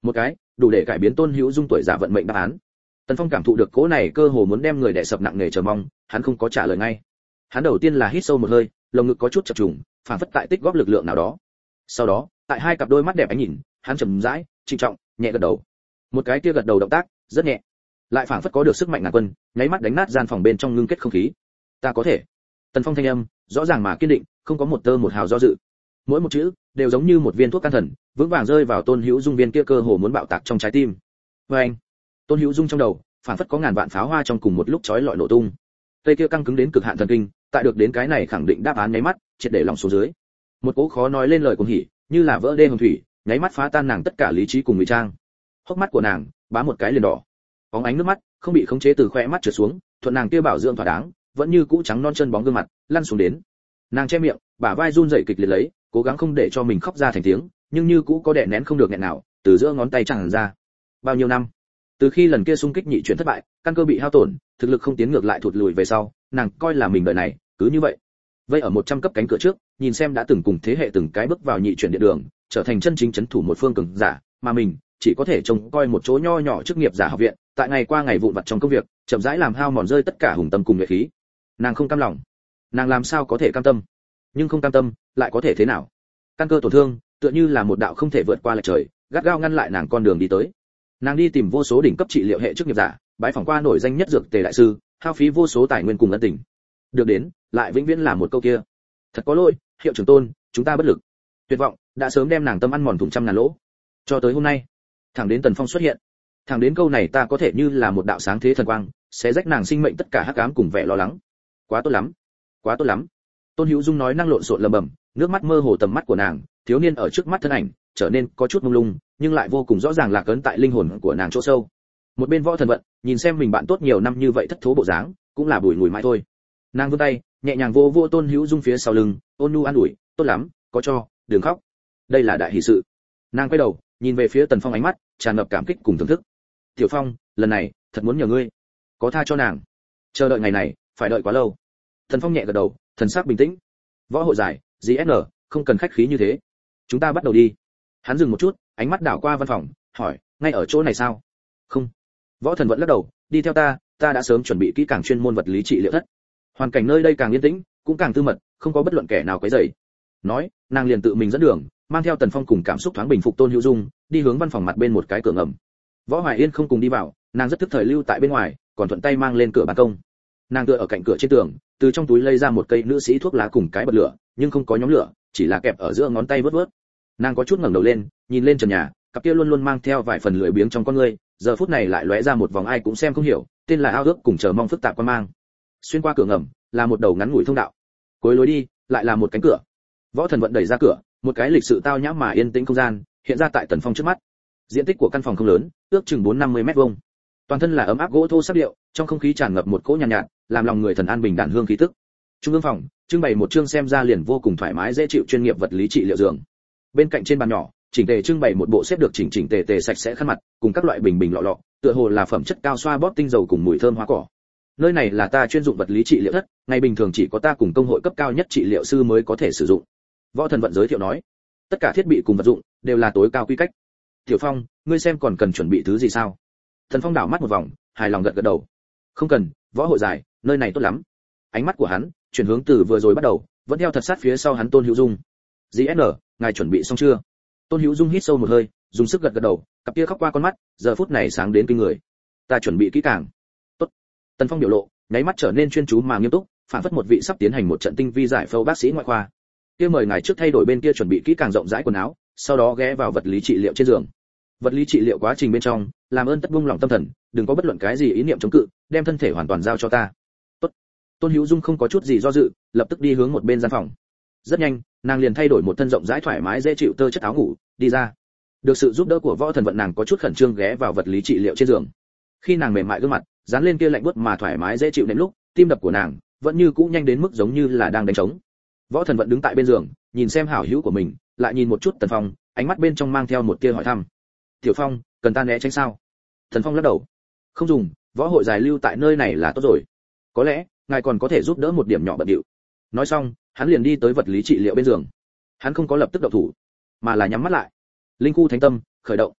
một cái đủ để cải biến Tôn Hữu Dung tuổi già vận mệnh đáp án. Tần Phong cảm thụ được cỗ này cơ hồ muốn đem người đè sập nặng nề chờ mong, hắn không có trả lời ngay. Hắn đầu tiên là hít sâu một hơi, lồng ngực có chút chập trùng, phản phất tại tích góp lực lượng nào đó. Sau đó, tại hai cặp đôi mắt đẹp ánh nhìn, hắn chậm rãi, trịnh trọng, nhẹ gật đầu. Một cái kia gật đầu động tác, rất nhẹ, lại phản phất có được sức mạnh ngàn quân, nháy mắt đánh nát gian phòng bên trong ngưng kết không khí. Ta có thể. Tần Phong thanh âm, rõ ràng mà kiên định, không có một tơ một hào do dự. Mỗi một chữ đều giống như một viên thuốc can thần, vững vàng rơi vào Tôn Hữu Dung viên kia cơ hồ muốn bạo tạc trong trái tim. Và anh, Tôn Hữu Dung trong đầu, phản phất có ngàn vạn pháo hoa trong cùng một lúc chói lọi nổ tung. Cây kia căng cứng đến cực hạn thần kinh, tại được đến cái này khẳng định đáp án nháy mắt, triệt để lòng xuống dưới. Một cỗ khó nói lên lời cuồng hỉ, như là vỡ đê hồng thủy, nháy mắt phá tan nàng tất cả lý trí cùng ngụy trang. Hốc mắt của nàng bá một cái liền đỏ, bóng ánh nước mắt không bị khống chế từ khóe mắt trượt xuống, thuận nàng kia bảo dưỡng thỏa đáng, vẫn như cũ trắng non chân bóng gương mặt, lăn xuống đến. Nàng che miệng, bả vai run rẩy kịch liệt lấy, cố gắng không để cho mình khóc ra thành tiếng, nhưng như cũ có đè nén không được nghẹn nào, từ giữa ngón tay tràn ra. Bao nhiêu năm, từ khi lần kia xung kích nhị chuyển thất bại, căn cơ bị hao tổn, thực lực không tiến ngược lại thụt lùi về sau, nàng coi là mình đời này cứ như vậy vây ở một trăm cấp cánh cửa trước, nhìn xem đã từng cùng thế hệ từng cái bước vào nhị chuyển điện đường, trở thành chân chính chấn thủ một phương cường giả, mà mình chỉ có thể trông coi một chỗ nho nhỏ chức nghiệp giả học viện, tại ngày qua ngày vụn vặt trong công việc, chậm rãi làm hao mòn rơi tất cả hùng tâm cùng nhuệ khí. Nàng không cam lòng, nàng làm sao có thể cam tâm? Nhưng không cam tâm, lại có thể thế nào? Căn cơ tổn thương, tựa như là một đạo không thể vượt qua lệch trời, gắt gao ngăn lại nàng con đường đi tới. Nàng đi tìm vô số đỉnh cấp trị liệu hệ chức nghiệp giả, bái phỏng qua nổi danh nhất dược tề đại sư, hao phí vô số tài nguyên cùng ân tình. Được đến, lại vĩnh viễn là một câu kia. Thật có lỗi, hiệu trưởng Tôn, chúng ta bất lực. Tuyệt vọng đã sớm đem nàng tâm ăn mòn thủng trăm ngàn lỗ. Cho tới hôm nay, thẳng đến Tần Phong xuất hiện, thẳng đến câu này ta có thể như là một đạo sáng thế thần quang, sẽ rách nàng sinh mệnh tất cả hắc ám cùng vẻ lo lắng. Quá tốt lắm, quá tốt lắm. Tôn Hữu Dung nói năng lộn xộn lầm bầm, nước mắt mơ hồ tầm mắt của nàng, thiếu niên ở trước mắt thân ảnh, trở nên có chút mông lung, nhưng lại vô cùng rõ ràng lạc ấn tại linh hồn của nàng chỗ sâu. Một bên Võ Thần Vận, nhìn xem mình bạn tốt nhiều năm như vậy thất thố bộ dáng, cũng là bùi ngùi mãi thôi. Nàng vươn tay, nhẹ nhàng vô vô Tôn Hữu Dung phía sau lưng, ôn nhu an ủi, tốt lắm, có cho, đừng khóc. Đây là đại hỷ sự. Nàng quay đầu, nhìn về phía Tần Phong, ánh mắt tràn ngập cảm kích cùng thưởng thức. Tiểu Phong, lần này, thật muốn nhờ ngươi, có tha cho nàng. Chờ đợi ngày này, phải đợi quá lâu. Tần Phong nhẹ gật đầu, thần sắc bình tĩnh. Võ hội giải, giê ét en, không cần khách khí như thế. Chúng ta bắt đầu đi. Hắn dừng một chút, ánh mắt đảo qua văn phòng, hỏi, ngay ở chỗ này sao? Không. Võ Thần Vận lắc đầu, đi theo ta, ta đã sớm chuẩn bị kỹ càng chuyên môn vật lý trị liệu thất. Hoàn cảnh nơi đây càng yên tĩnh, cũng càng tư mật, không có bất luận kẻ nào quấy rầy. Nói, nàng liền tự mình dẫn đường, mang theo Tần Phong cùng cảm xúc thoáng bình phục Tôn Hữu Dung, đi hướng văn phòng mặt bên một cái cửa ngầm. Võ Hoài Yên không cùng đi vào, nàng rất tức thời lưu tại bên ngoài, còn thuận tay mang lên cửa ban công. Nàng tựa ở cạnh cửa trên tường, từ trong túi lấy ra một cây nữ sĩ thuốc lá cùng cái bật lửa, nhưng không có nhóm lửa, chỉ là kẹp ở giữa ngón tay vớt vớt. Nàng có chút ngẩng đầu lên, nhìn lên trần nhà, cặp kia luôn luôn mang theo vài phần lười biếng trong con ngươi, giờ phút này lại lóe ra một vòng ai cũng xem không hiểu, tên là ao ước cùng chờ mong phức tạp quan mang. Xuyên qua cửa ngầm, là một đầu ngắn ngủi thông đạo. Cuối lối đi, lại là một cánh cửa. Võ Thần Vận đẩy ra cửa, một cái lịch sự tao nhã mà yên tĩnh không gian hiện ra tại Tần Phong trước mắt. Diện tích của căn phòng không lớn, ước chừng bốn năm mươi mét vuông. Toàn thân là ấm áp gỗ thô sắc điệu, trong không khí tràn ngập một cỗ nhàn nhạt, nhạt, làm lòng người thần an bình đàn hương khí tức. Trung ương phòng, trưng bày một chương xem ra liền vô cùng thoải mái dễ chịu chuyên nghiệp vật lý trị liệu giường. Bên cạnh trên bàn nhỏ, chỉnh tề trưng bày một bộ xếp được chỉnh chỉnh tề tề sạch sẽ khăn mặt, cùng các loại bình bình lọ lọ, tựa hồ là phẩm chất cao xoa bóp tinh dầu cùng mùi thơm hoa cỏ. Nơi này là ta chuyên dụng vật lý trị liệu thất, ngày bình thường chỉ có ta cùng công hội cấp cao nhất trị liệu sư mới có thể sử dụng. Võ Thần Vận giới thiệu nói, tất cả thiết bị cùng vật dụng đều là tối cao quy cách. Tiểu Phong, ngươi xem còn cần chuẩn bị thứ gì sao? Thần Phong đảo mắt một vòng, hài lòng gật gật đầu. Không cần, võ hội giải, nơi này tốt lắm. Ánh mắt của hắn chuyển hướng từ vừa rồi bắt đầu, vẫn theo thật sát phía sau hắn Tôn Hữu Dung. giê ét en, ngài chuẩn bị xong chưa? Tôn Hữu Dung hít sâu một hơi, dùng sức gật gật đầu, cặp kia khóc qua con mắt, giờ phút này sáng đến kinh người. Ta chuẩn bị kỹ càng. Tốt. Tần Phong biểu lộ, nháy mắt trở nên chuyên chú mà nghiêm túc, phản phất một vị sắp tiến hành một trận tinh vi giải phẫu bác sĩ ngoại khoa. Kia mời ngài trước thay đổi bên kia chuẩn bị kỹ càng rộng rãi quần áo, sau đó ghé vào vật lý trị liệu trên giường. Vật lý trị liệu quá trình bên trong, làm ơn tất buông lòng tâm thần, đừng có bất luận cái gì ý niệm chống cự, đem thân thể hoàn toàn giao cho ta. Tốt. Tôn Hữu Dung không có chút gì do dự, lập tức đi hướng một bên gian phòng. Rất nhanh, nàng liền thay đổi một thân rộng rãi thoải mái dễ chịu tơ chất áo ngủ, đi ra. Được sự giúp đỡ của Võ Thần Vận, nàng có chút khẩn trương ghé vào vật lý trị liệu trên giường. Khi nàng mềm mại gương mặt dán lên kia lạnh buốt mà thoải mái dễ chịu đến lúc, tim đập của nàng vẫn như cũ nhanh đến mức giống như là đang đánh trống. Võ Thần Vận đứng tại bên giường, nhìn xem hảo hữu của mình, lại nhìn một chút Tần Phong, ánh mắt bên trong mang theo một tia hỏi thăm. "Tiểu Phong, cần ta né tránh sao?" Tần Phong lắc đầu. "Không dùng, võ hội giải lưu tại nơi này là tốt rồi. Có lẽ, ngài còn có thể giúp đỡ một điểm nhỏ bận điệu." Nói xong, hắn liền đi tới vật lý trị liệu bên giường. Hắn không có lập tức động thủ, mà là nhắm mắt lại. Linh khu thánh tâm khởi động.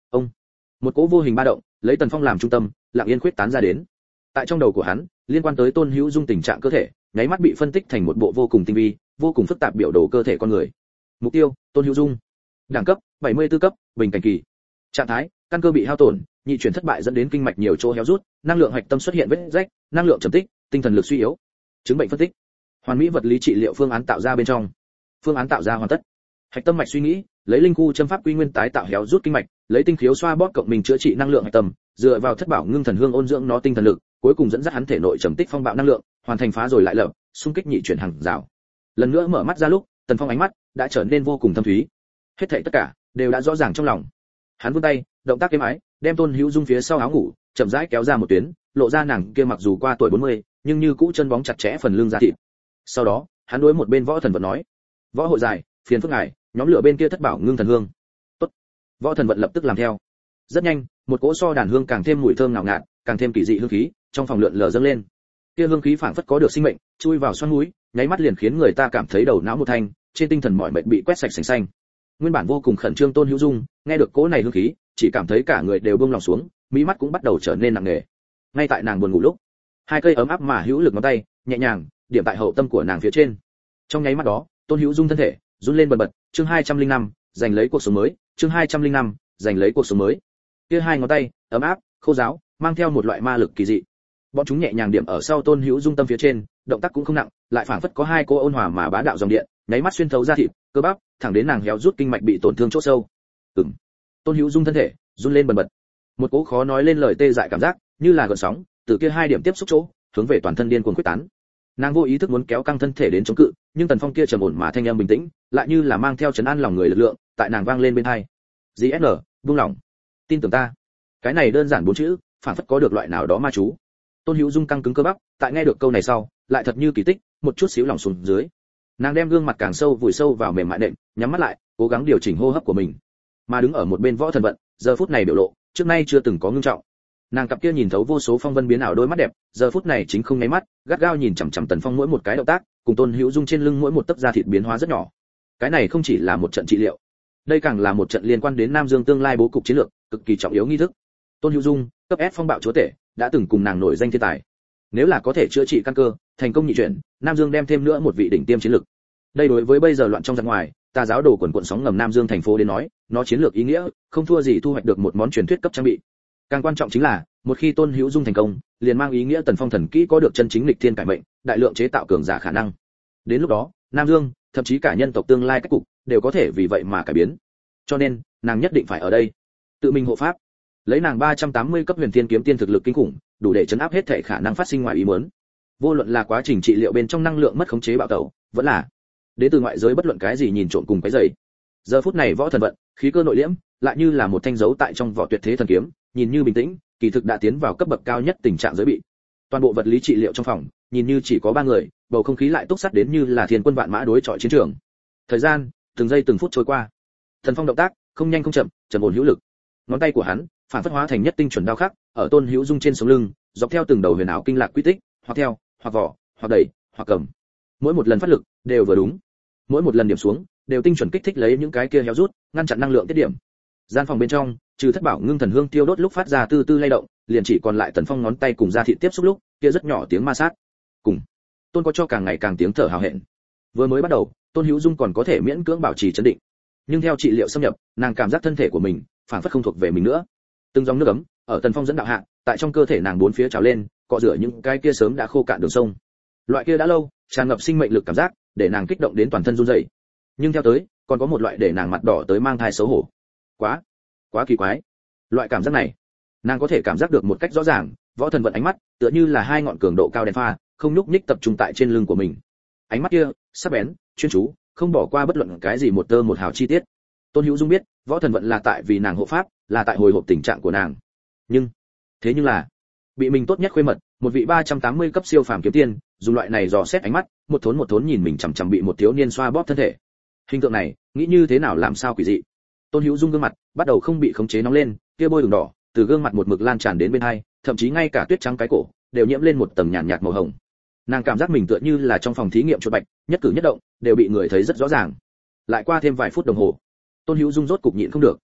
Ông, một cỗ vô hình ba động, lấy Tần Phong làm trung tâm, lặng yên khuyết tán ra đến. Tại trong đầu của hắn, liên quan tới Tôn Hữu Dung tình trạng cơ thể, nháy mắt bị phân tích thành một bộ vô cùng tinh vi, vô cùng phức tạp biểu đồ cơ thể con người. Mục tiêu: Tôn Hữu Dung. Đẳng cấp: bảy mươi tư cấp, bình cảnh kỳ. Trạng thái: căn cơ bị hao tổn, nhị chuyển thất bại dẫn đến kinh mạch nhiều chỗ héo rút, năng lượng hạch tâm xuất hiện vết rách, năng lượng trầm tích, tinh thần lực suy yếu. Chứng bệnh phân tích: hoàn mỹ vật lý trị liệu phương án tạo ra bên trong. Phương án tạo ra hoàn tất. Hạch tâm mạch suy nghĩ, lấy linh khu châm pháp quy nguyên tái tạo héo rút kinh mạch, lấy tinh khiếu xoa bóp cộng mình chữa trị năng lượng hạch tâm, dựa vào thất bảo ngưng thần hương ôn dưỡng nó tinh thần lực, cuối cùng dẫn dắt hắn thể nội trầm tích phong bạo năng lượng, hoàn thành phá rồi lại lập, xung kích nhị chuyển hàng rào. Lần nữa mở mắt ra lúc, Tần Phong ánh mắt đã trở nên vô cùng thâm thúy. Hết thảy tất cả đều đã rõ ràng trong lòng. Hắn vươn tay, động tác êm ái, đem Tôn Hữu Dung phía sau áo ngủ, chậm rãi kéo ra một tuyến, lộ ra nàng kia mặc dù qua tuổi bốn mươi, nhưng như cũ chân bóng chặt chẽ phần lưng da thịt. Sau đó, hắn đối một bên Võ Thần Vận nói: "Võ hội dài, phiền phức ngài, nhóm lửa bên kia thất bảo ngưng thần hương." "Tốt." Võ Thần Vận lập tức làm theo. Rất nhanh, một cỗ so đàn hương càng thêm mùi thơm ngào ngạt, càng thêm kỳ dị hương khí, trong phòng lượn lờ dâng lên. Kia hương khí phảng phất có được sinh mệnh, chui vào xoắn mũi, nháy mắt liền khiến người ta cảm thấy đầu não một thanh, trên tinh thần mọi mệt bị quét sạch sành xanh. Nguyên bản vô cùng khẩn trương Tôn Hữu Dung, nghe được cỗ này hương khí, chỉ cảm thấy cả người đều buông lòng xuống, mí mắt cũng bắt đầu trở nên nặng nề. Ngay tại nàng buồn ngủ lúc, hai cây ấm áp mà hữu lực ngón tay, nhẹ nhàng điểm tại hậu tâm của nàng phía trên. Trong nháy mắt đó, Tôn Hữu Dung thân thể run lên bần bật, chương hai trăm linh năm, giành lấy cuộc sống mới, chương hai trăm linh năm, giành lấy cuộc sống mới. Kia hai ngón tay, ấm áp, khô ráo, mang theo một loại ma lực kỳ dị. Bọn chúng nhẹ nhàng điểm ở sau Tôn Hữu Dung tâm phía trên, động tác cũng không nặng, lại phảng phất có hai cô ôn hòa mà bá đạo dòng điện, nháy mắt xuyên thấu ra thịt, cơ bắp, thẳng đến nàng héo rút kinh mạch bị tổn thương chỗ sâu. Ừm. Tôn Hữu Dung thân thể run lên bần bật. Một cỗ khó nói lên lời tê dại cảm giác, như là gợn sóng, từ kia hai điểm tiếp xúc chỗ, hướng về toàn thân điên cuồng quyết tán. Nàng vô ý thức muốn kéo căng thân thể đến chống cự, nhưng Tần Phong kia trầm ổn mà thanh âm bình tĩnh, lại như là mang theo trấn an lòng người lực lượng, tại nàng vang lên bên tai. "giê ét en, buông lỏng, tin tưởng ta." Cái này đơn giản bốn chữ, phản phất có được loại nào đó ma chú. Tôn Hữu Dung căng cứng cơ bắp, tại nghe được câu này sau, lại thật như kỳ tích, một chút xíu lỏng xuống dưới. Nàng đem gương mặt càng sâu vùi sâu vào mềm mại nệm, nhắm mắt lại, cố gắng điều chỉnh hô hấp của mình. Mà đứng ở một bên Võ Thần Vận, giờ phút này biểu lộ, trước nay chưa từng có ngưng trọng. Nàng cặp kia nhìn thấu vô số phong vân biến ảo đôi mắt đẹp, giờ phút này chính không nháy mắt, gắt gao nhìn chằm chằm Tần Phong mỗi một cái động tác, cùng Tôn Hữu Dung trên lưng mỗi một tấc da thịt biến hóa rất nhỏ. Cái này không chỉ là một trận trị liệu, đây càng là một trận liên quan đến Nam Dương tương lai bố cục chiến lược, cực kỳ trọng yếu nghi thức. Tôn Hữu Dung, cấp S phong bạo chúa tể, đã từng cùng nàng nổi danh thiên tài. Nếu là có thể chữa trị căn cơ, thành công nhị chuyển, Nam Dương đem thêm nữa một vị đỉnh tiêm chiến lược. Đây đối với bây giờ loạn trong giặc ngoài, tà giáo đồ quần quần sóng ngầm Nam Dương thành phố đến nói, nó chiến lược ý nghĩa, không thua gì thu hoạch được một món truyền thuyết cấp trang bị. Càng quan trọng chính là, một khi Tôn Hữu Dung thành công, liền mang ý nghĩa Tần Phong thần kỹ có được chân chính lịch thiên cải mệnh, đại lượng chế tạo cường giả khả năng. Đến lúc đó, Nam Dương, thậm chí cả nhân tộc tương lai cách cục, đều có thể vì vậy mà cải biến. Cho nên, nàng nhất định phải ở đây, tự mình hộ pháp. Lấy nàng ba trăm tám mươi cấp huyền thiên kiếm tiên thực lực kinh khủng, đủ để chấn áp hết thể khả năng phát sinh ngoài ý muốn. Vô luận là quá trình trị liệu bên trong năng lượng mất khống chế bạo tẩu, vẫn là đến từ ngoại giới bất luận cái gì nhìn trộm cùng cái dày. Giờ phút này Võ Thần Vận, khí cơ nội liễm, lại như là một thanh dấu tại trong vỏ tuyệt thế thần kiếm, nhìn như bình tĩnh, kỳ thực đã tiến vào cấp bậc cao nhất tình trạng giới bị. Toàn bộ vật lý trị liệu trong phòng, nhìn như chỉ có ba người, bầu không khí lại túc sắt đến như là thiên quân vạn mã đối chọi chiến trường. Thời gian, từng giây từng phút trôi qua. Thần Phong động tác, không nhanh không chậm, trầm ổn hữu lực. Ngón tay của hắn, phản phất hóa thành nhất tinh chuẩn đao khắc, ở Tôn Hữu Dung trên sống lưng, dọc theo từng đầu huyền ảo kinh lạc quy tích, hoặc theo, hoặc vỏ, hoặc đẩy, hoặc cầm. Mỗi một lần phát lực, đều vừa đúng. Mỗi một lần điểm xuống, đều tinh chuẩn kích thích lấy những cái kia héo rút, ngăn chặn năng lượng tiết điểm. Gian phòng bên trong, trừ thất bảo ngưng thần hương tiêu đốt lúc phát ra tư tư lay động, liền chỉ còn lại Tần Phong ngón tay cùng da thịt tiếp xúc lúc, kia rất nhỏ tiếng ma sát. Cùng Tôn có cho càng ngày càng tiếng thở hào hẹn. Vừa mới bắt đầu, Tôn Hữu Dung còn có thể miễn cưỡng bảo trì trấn định, nhưng theo trị liệu xâm nhập, nàng cảm giác thân thể của mình phản phất không thuộc về mình nữa. Từng dòng nước ấm ở Tần Phong dẫn đạo hạ, tại trong cơ thể nàng bốn phía trào lên, cọ rửa những cái kia sớm đã khô cạn đường sông. Loại kia đã lâu tràn ngập sinh mệnh lực cảm giác, để nàng kích động đến toàn thân run rẩy. Nhưng theo tới, còn có một loại để nàng mặt đỏ tới mang thai xấu hổ. Quá, quá kỳ quái. Loại cảm giác này, nàng có thể cảm giác được một cách rõ ràng. Võ Thần Vận ánh mắt, tựa như là hai ngọn cường độ cao đèn pha, không nhúc nhích tập trung tại trên lưng của mình. Ánh mắt kia, sắc bén, chuyên chú, không bỏ qua bất luận cái gì một tơ một hào chi tiết. Tôn Hữu Dung biết, Võ Thần Vận là tại vì nàng hộ pháp, là tại hồi hộp tình trạng của nàng. Nhưng, thế nhưng là, bị mình tốt nhất khuê mật, một vị ba trăm tám mươi cấp siêu phàm kiếm tiên, dùng loại này dò xét ánh mắt, một thốn một thốn nhìn mình chằm chằm bị một thiếu niên xoa bóp thân thể. Hình tượng này, nghĩ như thế nào làm sao quỷ dị. Tôn Hữu Dung gương mặt bắt đầu không bị khống chế nóng lên, kia bôi đường đỏ, từ gương mặt một mực lan tràn đến bên hai, thậm chí ngay cả tuyết trắng cái cổ đều nhiễm lên một tầng nhàn nhạt màu hồng. Nàng cảm giác mình tựa như là trong phòng thí nghiệm chuột bạch, nhất cử nhất động đều bị người thấy rất rõ ràng. Lại qua thêm vài phút đồng hồ, Tôn Hữu Dung rốt cục nhịn không được.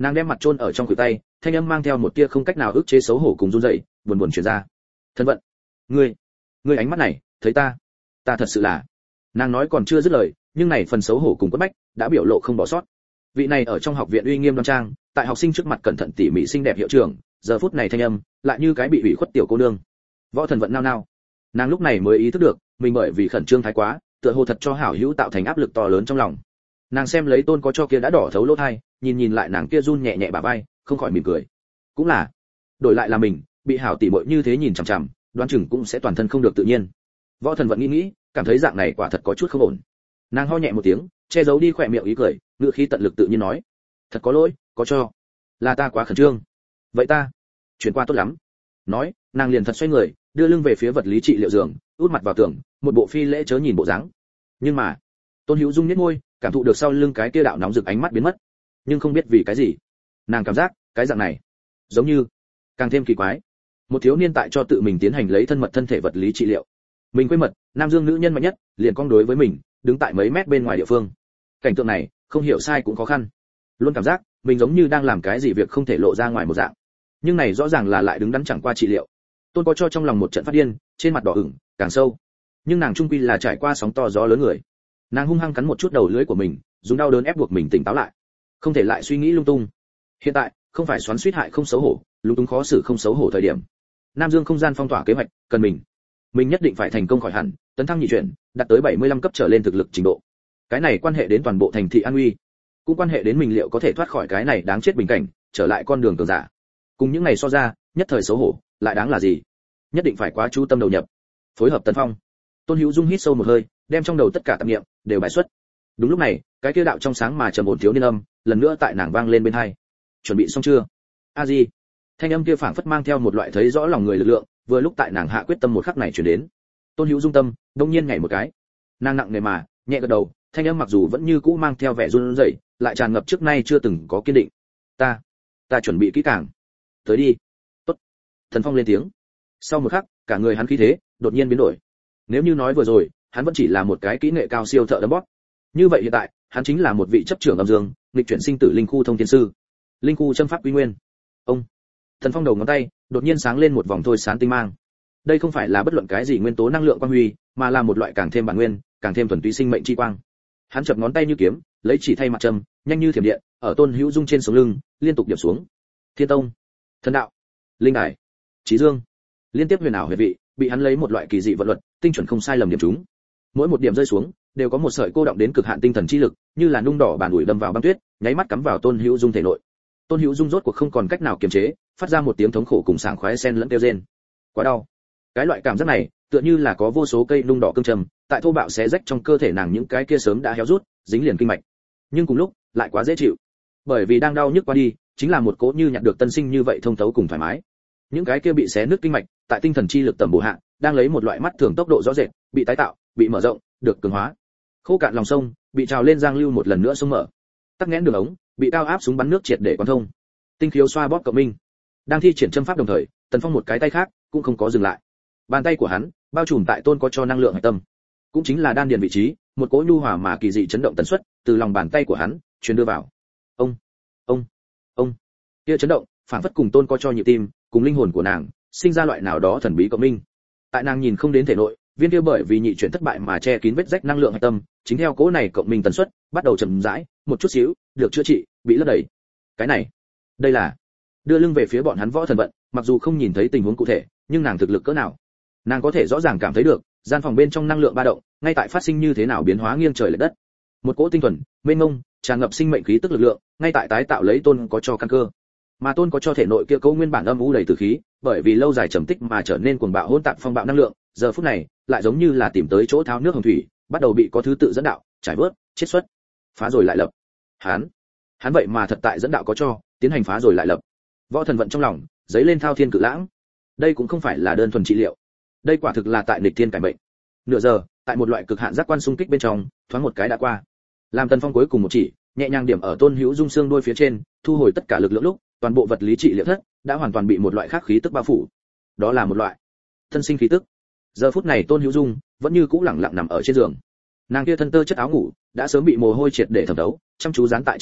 Nàng đem mặt chôn ở trong khuỷu tay, thanh âm mang theo một tia không cách nào ức chế xấu hổ cùng run rẩy, buồn buồn truyền ra. Thân vận, ngươi, ngươi ánh mắt này, thấy ta, ta thật sự là. Nàng nói còn chưa dứt lời, nhưng này phần xấu hổ cùng quất bách đã biểu lộ không bỏ sót. Vị này ở trong học viện uy nghiêm đoan trang, tại học sinh trước mặt cẩn thận tỉ mỉ xinh đẹp hiệu trưởng, giờ phút này thanh âm lại như cái bị ủy khuất tiểu cô nương. Võ Thần Vận nao nao, nàng lúc này mới ý thức được, mình bởi vì khẩn trương thái quá, tựa hồ thật cho hảo hữu tạo thành áp lực to lớn trong lòng. Nàng xem lấy Tôn có cho kia đã đỏ thấu lỗ tai, nhìn nhìn lại nàng kia run nhẹ nhẹ bả vai, không khỏi mỉm cười. Cũng là, đổi lại là mình, bị hảo tỷ muội như thế nhìn chằm chằm, đoán chừng cũng sẽ toàn thân không được tự nhiên. Võ Thần Vận nghĩ nghĩ, cảm thấy dạng này quả thật có chút không ổn. Nàng ho nhẹ một tiếng, che giấu đi khỏe miệng ý cười, ngữ khí tận lực tự nhiên nói: "Thật có lỗi, có cho, là ta quá khẩn trương. Vậy ta, chuyển qua tốt lắm." Nói, nàng liền thật xoay người, đưa lưng về phía vật lý trị liệu giường, út mặt vào tường, một bộ phi lễ chớ nhìn bộ dáng. Nhưng mà, Tôn Hữu Dung nhếch môi, cảm thụ được sau lưng cái kia đạo nóng rực ánh mắt biến mất, nhưng không biết vì cái gì, nàng cảm giác cái dạng này giống như càng thêm kỳ quái. Một thiếu niên tại cho tự mình tiến hành lấy thân mật thân thể vật lý trị liệu, mình quê mật, nam dương nữ nhân mạnh nhất, liền cong đối với mình, đứng tại mấy mét bên ngoài địa phương. Cảnh tượng này, không hiểu sai cũng khó khăn. Luôn cảm giác mình giống như đang làm cái gì việc không thể lộ ra ngoài một dạng. Nhưng này rõ ràng là lại đứng đắn chẳng qua trị liệu. Tôn có cho trong lòng một trận phát điên, trên mặt đỏ ửng càng sâu. Nhưng nàng trung quy là trải qua sóng to gió lớn người. Nàng hung hăng cắn một chút đầu lưỡi của mình, dùng đau đớn ép buộc mình tỉnh táo lại. Không thể lại suy nghĩ lung tung. Hiện tại, không phải xoắn xuýt hại không xấu hổ, lúng túng khó xử không xấu hổ thời điểm. Nam Dương không gian phong tỏa kế hoạch, cần mình. Mình nhất định phải thành công khỏi hẳn, tấn thăng nhị chuyển, đạt tới bảy mươi lăm cấp trở lên thực lực trình độ. Cái này quan hệ đến toàn bộ thành thị an uy, cũng quan hệ đến mình liệu có thể thoát khỏi cái này đáng chết bình cảnh, trở lại con đường cường giả. Cùng những ngày so ra, nhất thời xấu hổ, lại đáng là gì? Nhất định phải quá chú tâm đầu nhập. Phối hợp Tần Phong. Tôn Hữu Dung hít sâu một hơi, đem trong đầu tất cả tạp niệm đều bài xuất. Đúng lúc này, cái kia đạo trong sáng mà trầm ổn thiếu niên âm, lần nữa tại nàng vang lên bên tai. Chuẩn bị xong chưa? A Di. Thanh âm kia phảng phất mang theo một loại thấy rõ lòng người lực lượng, vừa lúc tại nàng hạ quyết tâm một khắc này truyền đến. Tôn Hữu Dung tâm, đông nhiên nhảy một cái. Nàng nặng nề mà, nhẹ gật đầu, thanh âm mặc dù vẫn như cũ mang theo vẻ run rẩy, lại tràn ngập trước nay chưa từng có kiên định. Ta, ta chuẩn bị kỹ càng. Tới đi. Tốt. Thần Phong lên tiếng. Sau một khắc, cả người hắn khí thế đột nhiên biến đổi. Nếu như nói vừa rồi, hắn vẫn chỉ là một cái kỹ nghệ cao siêu thợ đấm bóp. Như vậy hiện tại, hắn chính là một vị chấp trưởng âm dương, nghịch chuyển sinh tử linh khu thông thiên sư. Linh khu châm pháp quy nguyên. Ông. Thần Phong đầu ngón tay đột nhiên sáng lên một vòng thôi sáng tinh mang. Đây không phải là bất luận cái gì nguyên tố năng lượng quang huy, mà là một loại càng thêm bản nguyên, càng thêm thuần túy sinh mệnh chi quang. Hắn chập ngón tay như kiếm, lấy chỉ thay mặt châm, nhanh như thiểm điện, ở Tôn Hữu Dung trên sống lưng, liên tục điểm xuống. Thiên tông, thần đạo, linh đài, trí dương, liên tiếp huyền ảo huyệt vị, bị hắn lấy một loại kỳ dị vận luật, tinh chuẩn không sai lầm điểm chúng. Mỗi một điểm rơi xuống, đều có một sợi cô động đến cực hạn tinh thần chi lực, như là nung đỏ bàn ủi đâm vào băng tuyết, nháy mắt cắm vào Tôn Hữu Dung thể nội. Tôn Hữu Dung rốt cuộc không còn cách nào kiềm chế, phát ra một tiếng thống khổ cùng sảng khoái xen lẫn kêu rên. Quá đau. Cái loại cảm giác này, tựa như là có vô số cây nung đỏ cương trầm, tại thô bạo xé rách trong cơ thể nàng những cái kia sớm đã héo rút, dính liền kinh mạch. Nhưng cùng lúc, lại quá dễ chịu. Bởi vì đang đau nhức qua đi, chính là một cỗ như nhặt được tân sinh như vậy thông thấu cùng thoải mái. Những cái kia bị xé nứt kinh mạch, tại tinh thần chi lực tầm bổ hạ, đang lấy một loại mắt thường tốc độ rõ rệt, bị tái tạo, bị mở rộng, được cường hóa. Khô cạn lòng sông, bị trào lên giang lưu một lần nữa sông mở. Tắc nghẽn đường ống, bị cao áp súng bắn nước triệt để quán thông. Tinh khiếu xoa bóp cộng minh. Đang thi triển châm pháp đồng thời, Tần Phong một cái tay khác cũng không có dừng lại. Bàn tay của hắn bao trùm tại Tôn có cho năng lượng hạch tâm, cũng chính là đan điền vị trí, một cỗ nhu hòa mà kỳ dị chấn động tần suất từ lòng bàn tay của hắn truyền đưa vào. Ông, ông, ông. Kia chấn động, phản phất cùng Tôn có cho nhịp tim, cùng linh hồn của nàng, sinh ra loại nào đó thần bí cộng minh. Tại nàng nhìn không đến thể nội, viên kia bởi vì nhị chuyển thất bại mà che kín vết rách năng lượng hạch tâm, chính theo cỗ này cộng minh tần suất, bắt đầu chậm rãi, một chút xíu, được chữa trị, bị lấp đầy. Cái này, đây là đưa lưng về phía bọn hắn Võ Thần Vận, mặc dù không nhìn thấy tình huống cụ thể, nhưng nàng thực lực cỡ nào, nàng có thể rõ ràng cảm thấy được, gian phòng bên trong năng lượng ba động, ngay tại phát sinh như thế nào biến hóa nghiêng trời lệch đất. Một cỗ tinh thuần, mênh mông, tràn ngập sinh mệnh khí tức lực lượng, ngay tại tái tạo lấy Tôn có cho căn cơ. Mà Tôn có cho thể nội kia cấu nguyên bản âm u đầy tử khí, bởi vì lâu dài trầm tích mà trở nên cuồng bạo hỗn tạp phong bạo năng lượng, giờ phút này, lại giống như là tìm tới chỗ tháo nước hồng thủy, bắt đầu bị có thứ tự dẫn đạo, trải vớt, chiết xuất, phá rồi lại lập. Hắn, hắn vậy mà thật tại dẫn đạo có cho, tiến hành phá rồi lại lập. Võ Thần Vận trong lòng dấy lên thao thiên cự lãng. Đây cũng không phải là đơn thuần trị liệu, đây quả thực là tại nghịch thiên cải mệnh. Nửa giờ, tại một loại cực hạn giác quan xung kích bên trong, thoáng một cái đã qua. Làm Tần Phong cuối cùng một chỉ, nhẹ nhàng điểm ở Tôn Hữu Dung xương đuôi phía trên, thu hồi tất cả lực lượng lúc, toàn bộ vật lý trị liệu thất đã hoàn toàn bị một loại khác khí tức bao phủ. Đó là một loại thân sinh khí tức. Giờ phút này Tôn Hữu Dung vẫn như cũ lẳng lặng nằm ở trên giường. Nàng kia thân tơ chất áo ngủ đã sớm bị mồ hôi triệt để thẩm thấu, chăm chú dán tại trên thân,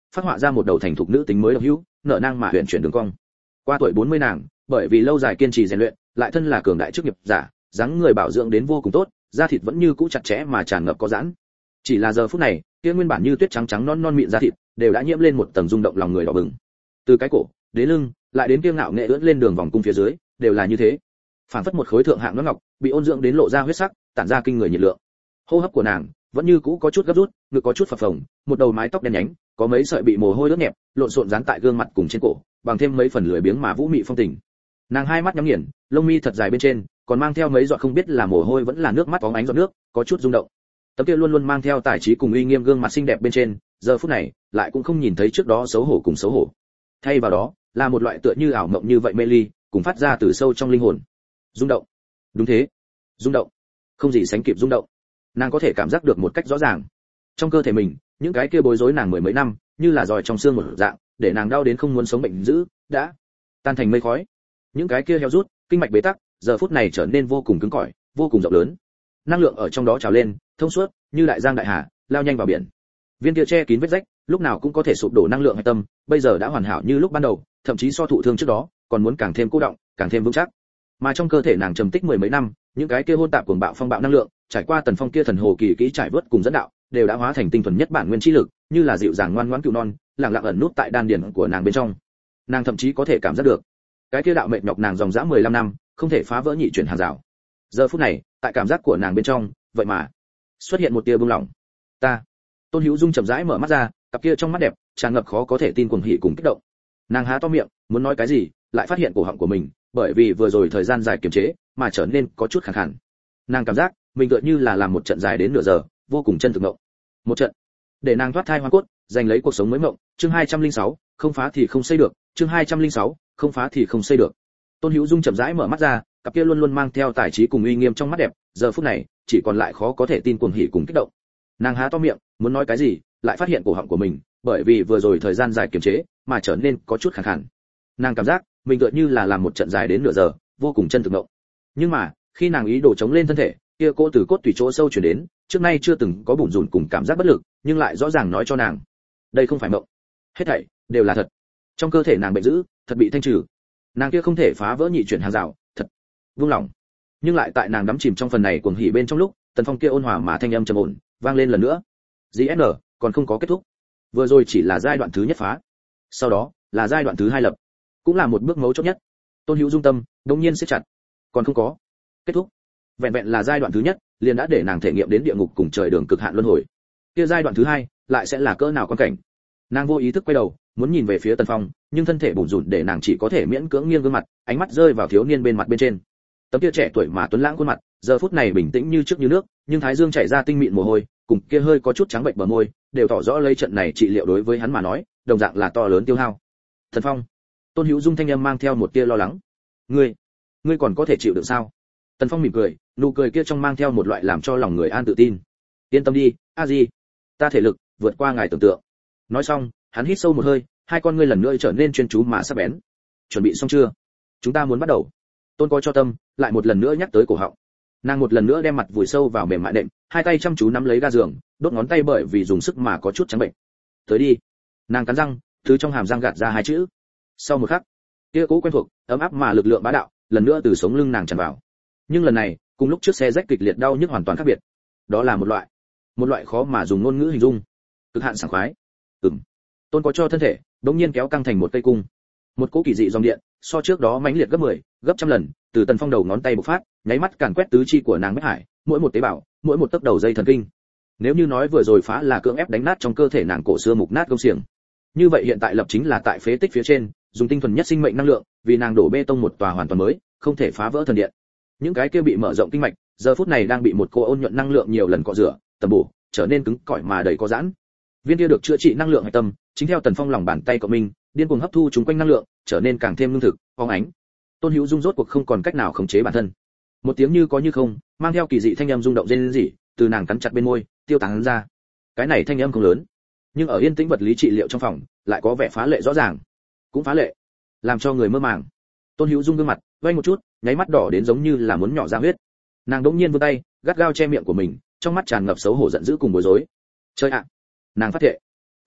phát họa ra một đầu thành thục nữ tính mới độc hữu, nở nang mà huyền chuyển đường cong. Qua tuổi bốn mươi nàng, bởi vì lâu dài kiên trì rèn luyện, lại thân là cường đại chức nghiệp giả, dáng người bảo dưỡng đến vô cùng tốt, da thịt vẫn như cũ chặt chẽ mà tràn ngập có giãn. Chỉ là giờ phút này, kia nguyên bản như tuyết trắng trắng non non mịn da thịt, đều đã nhiễm lên một tầng rung động lòng người đỏ bừng. Từ cái cổ đến lưng, lại đến kiêng ngạo nghệ ưỡn lên đường vòng cung phía dưới, đều là như thế. Phản phất một khối thượng hạng nó ngọc, bị ôn dưỡng đến lộ ra huyết sắc, tản ra kinh người nhiệt lượng. Hô hấp của nàng vẫn như cũ có chút gấp rút, ngực có chút phập phồng, một đầu mái tóc đen nhánh, có mấy sợi bị mồ hôi ướt nhẹp, lộn xộn dán tại gương mặt cùng trên cổ, bằng thêm mấy phần lười biếng mà vũ mị phong tình. Nàng hai mắt nhắm nghiền, lông mi thật dài bên trên, còn mang theo mấy giọt không biết là mồ hôi vẫn là nước mắt bóng ánh giọt nước, có chút rung động. Tấm kia luôn luôn mang theo tài trí cùng uy nghiêm gương mặt xinh đẹp bên trên, giờ phút này lại cũng không nhìn thấy trước đó xấu hổ cùng xấu hổ. Thay vào đó, là một loại tựa như ảo mộng như vậy mê ly, cùng phát ra từ sâu trong linh hồn. Rung động. Đúng thế, rung động. Không gì sánh kịp rung động. Nàng có thể cảm giác được một cách rõ ràng. Trong cơ thể mình, những cái kia bối rối nàng mười mấy năm, như là giòi trong xương một dạng, để nàng đau đến không muốn sống bệnh dữ, đã tan thành mây khói. Những cái kia heo rút, kinh mạch bế tắc, giờ phút này trở nên vô cùng cứng cỏi, vô cùng rộng lớn. Năng lượng ở trong đó trào lên, thông suốt, như đại giang đại hà, lao nhanh vào biển. Viên kia che kín vết rách, lúc nào cũng có thể sụp đổ năng lượng hạch tâm, bây giờ đã hoàn hảo như lúc ban đầu, thậm chí so thụ thương trước đó, còn muốn càng thêm cố động, càng thêm vững chắc. Mà trong cơ thể nàng trầm tích mười mấy năm, những cái kia hôn tạp cuồng bạo phong bạo năng lượng, trải qua Tần Phong kia thần hồ kỳ kỹ trải vớt cùng dẫn đạo, đều đã hóa thành tinh thuần nhất bản nguyên chi lực, như là dịu dàng ngoan ngoãn cừu non, lặng lặng ẩn nút tại đan điền của nàng bên trong. Nàng thậm chí có thể cảm giác được, cái kia đạo mệt nhọc nàng dòng dã mười lăm năm, không thể phá vỡ nhị chuyển hàng rào. Giờ phút này, tại cảm giác của nàng bên trong, vậy mà xuất hiện một tia buông lỏng. Ta, Tôn Hữu Dung chậm rãi mở mắt ra, cặp kia trong mắt đẹp tràn ngập khó có thể tin cuồng hỉ cùng kích động. Nàng há to miệng, muốn nói cái gì, lại phát hiện cổ họng của mình, bởi vì vừa rồi thời gian dài kiềm chế, mà trở nên có chút khàn khàn. Nàng cảm giác, mình tựa như là làm một trận dài đến nửa giờ, vô cùng chân thực mộng. Một trận để nàng thoát thai hoa cốt, giành lấy cuộc sống mới mộng. Chương hai trăm lẻ sáu, không phá thì không xây được. Chương hai trăm lẻ sáu, không phá thì không xây được. Tôn Hữu Dung chậm rãi mở mắt ra, cặp kia luôn luôn mang theo tài trí cùng uy nghiêm trong mắt đẹp, giờ phút này chỉ còn lại khó có thể tin cuồng hỉ cùng kích động. Nàng há to miệng, muốn nói cái gì, lại phát hiện cổ họng của mình, bởi vì vừa rồi thời gian dài kiềm chế, mà trở nên có chút khàn khàn. Nàng cảm giác, mình tựa như là làm một trận dài đến nửa giờ, vô cùng chân thực mộng. Nhưng mà, khi nàng ý đồ chống lên thân thể, kia cô từ cốt tủy chỗ sâu truyền đến, trước nay chưa từng có bủn rủn cùng cảm giác bất lực, nhưng lại rõ ràng nói cho nàng, đây không phải mộng, hết thảy đều là thật. Trong cơ thể nàng bệnh dữ, thật bị thanh trừ. Nàng kia không thể phá vỡ nhị chuyển hàng rào, thật buông lỏng. Nhưng lại tại nàng đắm chìm trong phần này cuồng hỉ bên trong lúc, Tần Phong kia ôn hòa mà thanh âm trầm ổn vang lên lần nữa. giê ét en còn không có kết thúc. Vừa rồi chỉ là giai đoạn thứ nhất phá, sau đó là giai đoạn thứ hai lập, cũng là một bước mấu chốt nhất. Tôn Hữu Dung tâm đột nhiên siết chặt, còn không có kết thúc. Vẹn vẹn là giai đoạn thứ nhất, liền đã để nàng thể nghiệm đến địa ngục cùng trời đường cực hạn luân hồi. Kia giai đoạn thứ hai, lại sẽ là cỡ nào quan cảnh? Nàng vô ý thức quay đầu, muốn nhìn về phía Tần Phong, nhưng thân thể bủn rủn để nàng chỉ có thể miễn cưỡng nghiêng gương mặt, ánh mắt rơi vào thiếu niên bên mặt bên trên. Tấm kia trẻ tuổi mà tuấn lãng khuôn mặt, giờ phút này bình tĩnh như trước như nước, nhưng thái dương chảy ra tinh mịn mồ hôi, cùng kia hơi có chút trắng bệnh bờ môi, đều tỏ rõ lấy trận này trị liệu đối với hắn mà nói, đồng dạng là to lớn tiêu hao. Tần Phong, Tôn Hữu Dung thanh âm mang theo một tia lo lắng. Ngươi, ngươi còn có thể chịu đựng sao? Tần Phong mỉm cười, nụ cười kia trong mang theo một loại làm cho lòng người an tự tin. Yên tâm đi, a di, ta thể lực vượt qua ngài tưởng tượng. Nói xong, hắn hít sâu một hơi, hai con ngươi lần nữa trở nên chuyên chú mà sắc bén. Chuẩn bị xong chưa? Chúng ta muốn bắt đầu. Tôn có cho tâm, lại một lần nữa nhắc tới cổ họng. Nàng một lần nữa đem mặt vùi sâu vào mềm mại đệm, hai tay chăm chú nắm lấy ga giường, đốt ngón tay bởi vì dùng sức mà có chút trắng bệnh. Tới đi. Nàng cắn răng, thứ trong hàm răng gạt ra hai chữ. Sau một khắc, kia cố quen thuộc, ấm áp mà lực lượng bá đạo, lần nữa từ sống lưng nàng tràn vào. Nhưng lần này, cùng lúc trước xe rách kịch liệt đau nhức hoàn toàn khác biệt. Đó là một loại, một loại khó mà dùng ngôn ngữ hình dung. Cực hạn sảng khoái. Ừm. Tôn có cho thân thể, đột nhiên kéo căng thành một cây cung. Một cỗ kỳ dị dòng điện, so trước đó mãnh liệt gấp mười, gấp trăm lần, từ Tần Phong đầu ngón tay bộc phát, nháy mắt càn quét tứ chi của nàng bách hải, mỗi một tế bào, mỗi một tấc đầu dây thần kinh. Nếu như nói vừa rồi phá là cưỡng ép đánh nát trong cơ thể nàng cổ xưa mục nát gông xiềng, như vậy hiện tại lập chính là tại phế tích phía trên, dùng tinh thuần nhất sinh mệnh năng lượng, vì nàng đổ bê tông một tòa hoàn toàn mới, không thể phá vỡ thần điện. Những cái kia bị mở rộng kinh mạch, giờ phút này đang bị một cô ôn nhuận năng lượng nhiều lần cọ rửa, tầm bổ, trở nên cứng cỏi mà đầy có giãn. Viên kia được chữa trị năng lượng hạch tâm, chính theo Tần Phong lòng bàn tay của mình, điên cuồng hấp thu chúng quanh năng lượng, trở nên càng thêm lương thực, phóng ánh. Tôn Hữu Dung rốt cuộc không còn cách nào khống chế bản thân. Một tiếng như có như không, mang theo kỳ dị thanh âm rung động rên rỉ, từ nàng cắn chặt bên môi, tiêu tán ra. Cái này thanh âm không lớn, nhưng ở yên tĩnh vật lý trị liệu trong phòng, lại có vẻ phá lệ rõ ràng, cũng phá lệ, làm cho người mơ màng. Tôn Hữu Dung gương mặt vây một chút, nháy mắt đỏ đến giống như là muốn nhỏ ra huyết. Nàng đỗng nhiên vươn tay, gắt gao che miệng của mình, trong mắt tràn ngập xấu hổ giận dữ cùng bối rối. Chơi ạ, nàng phát thệ,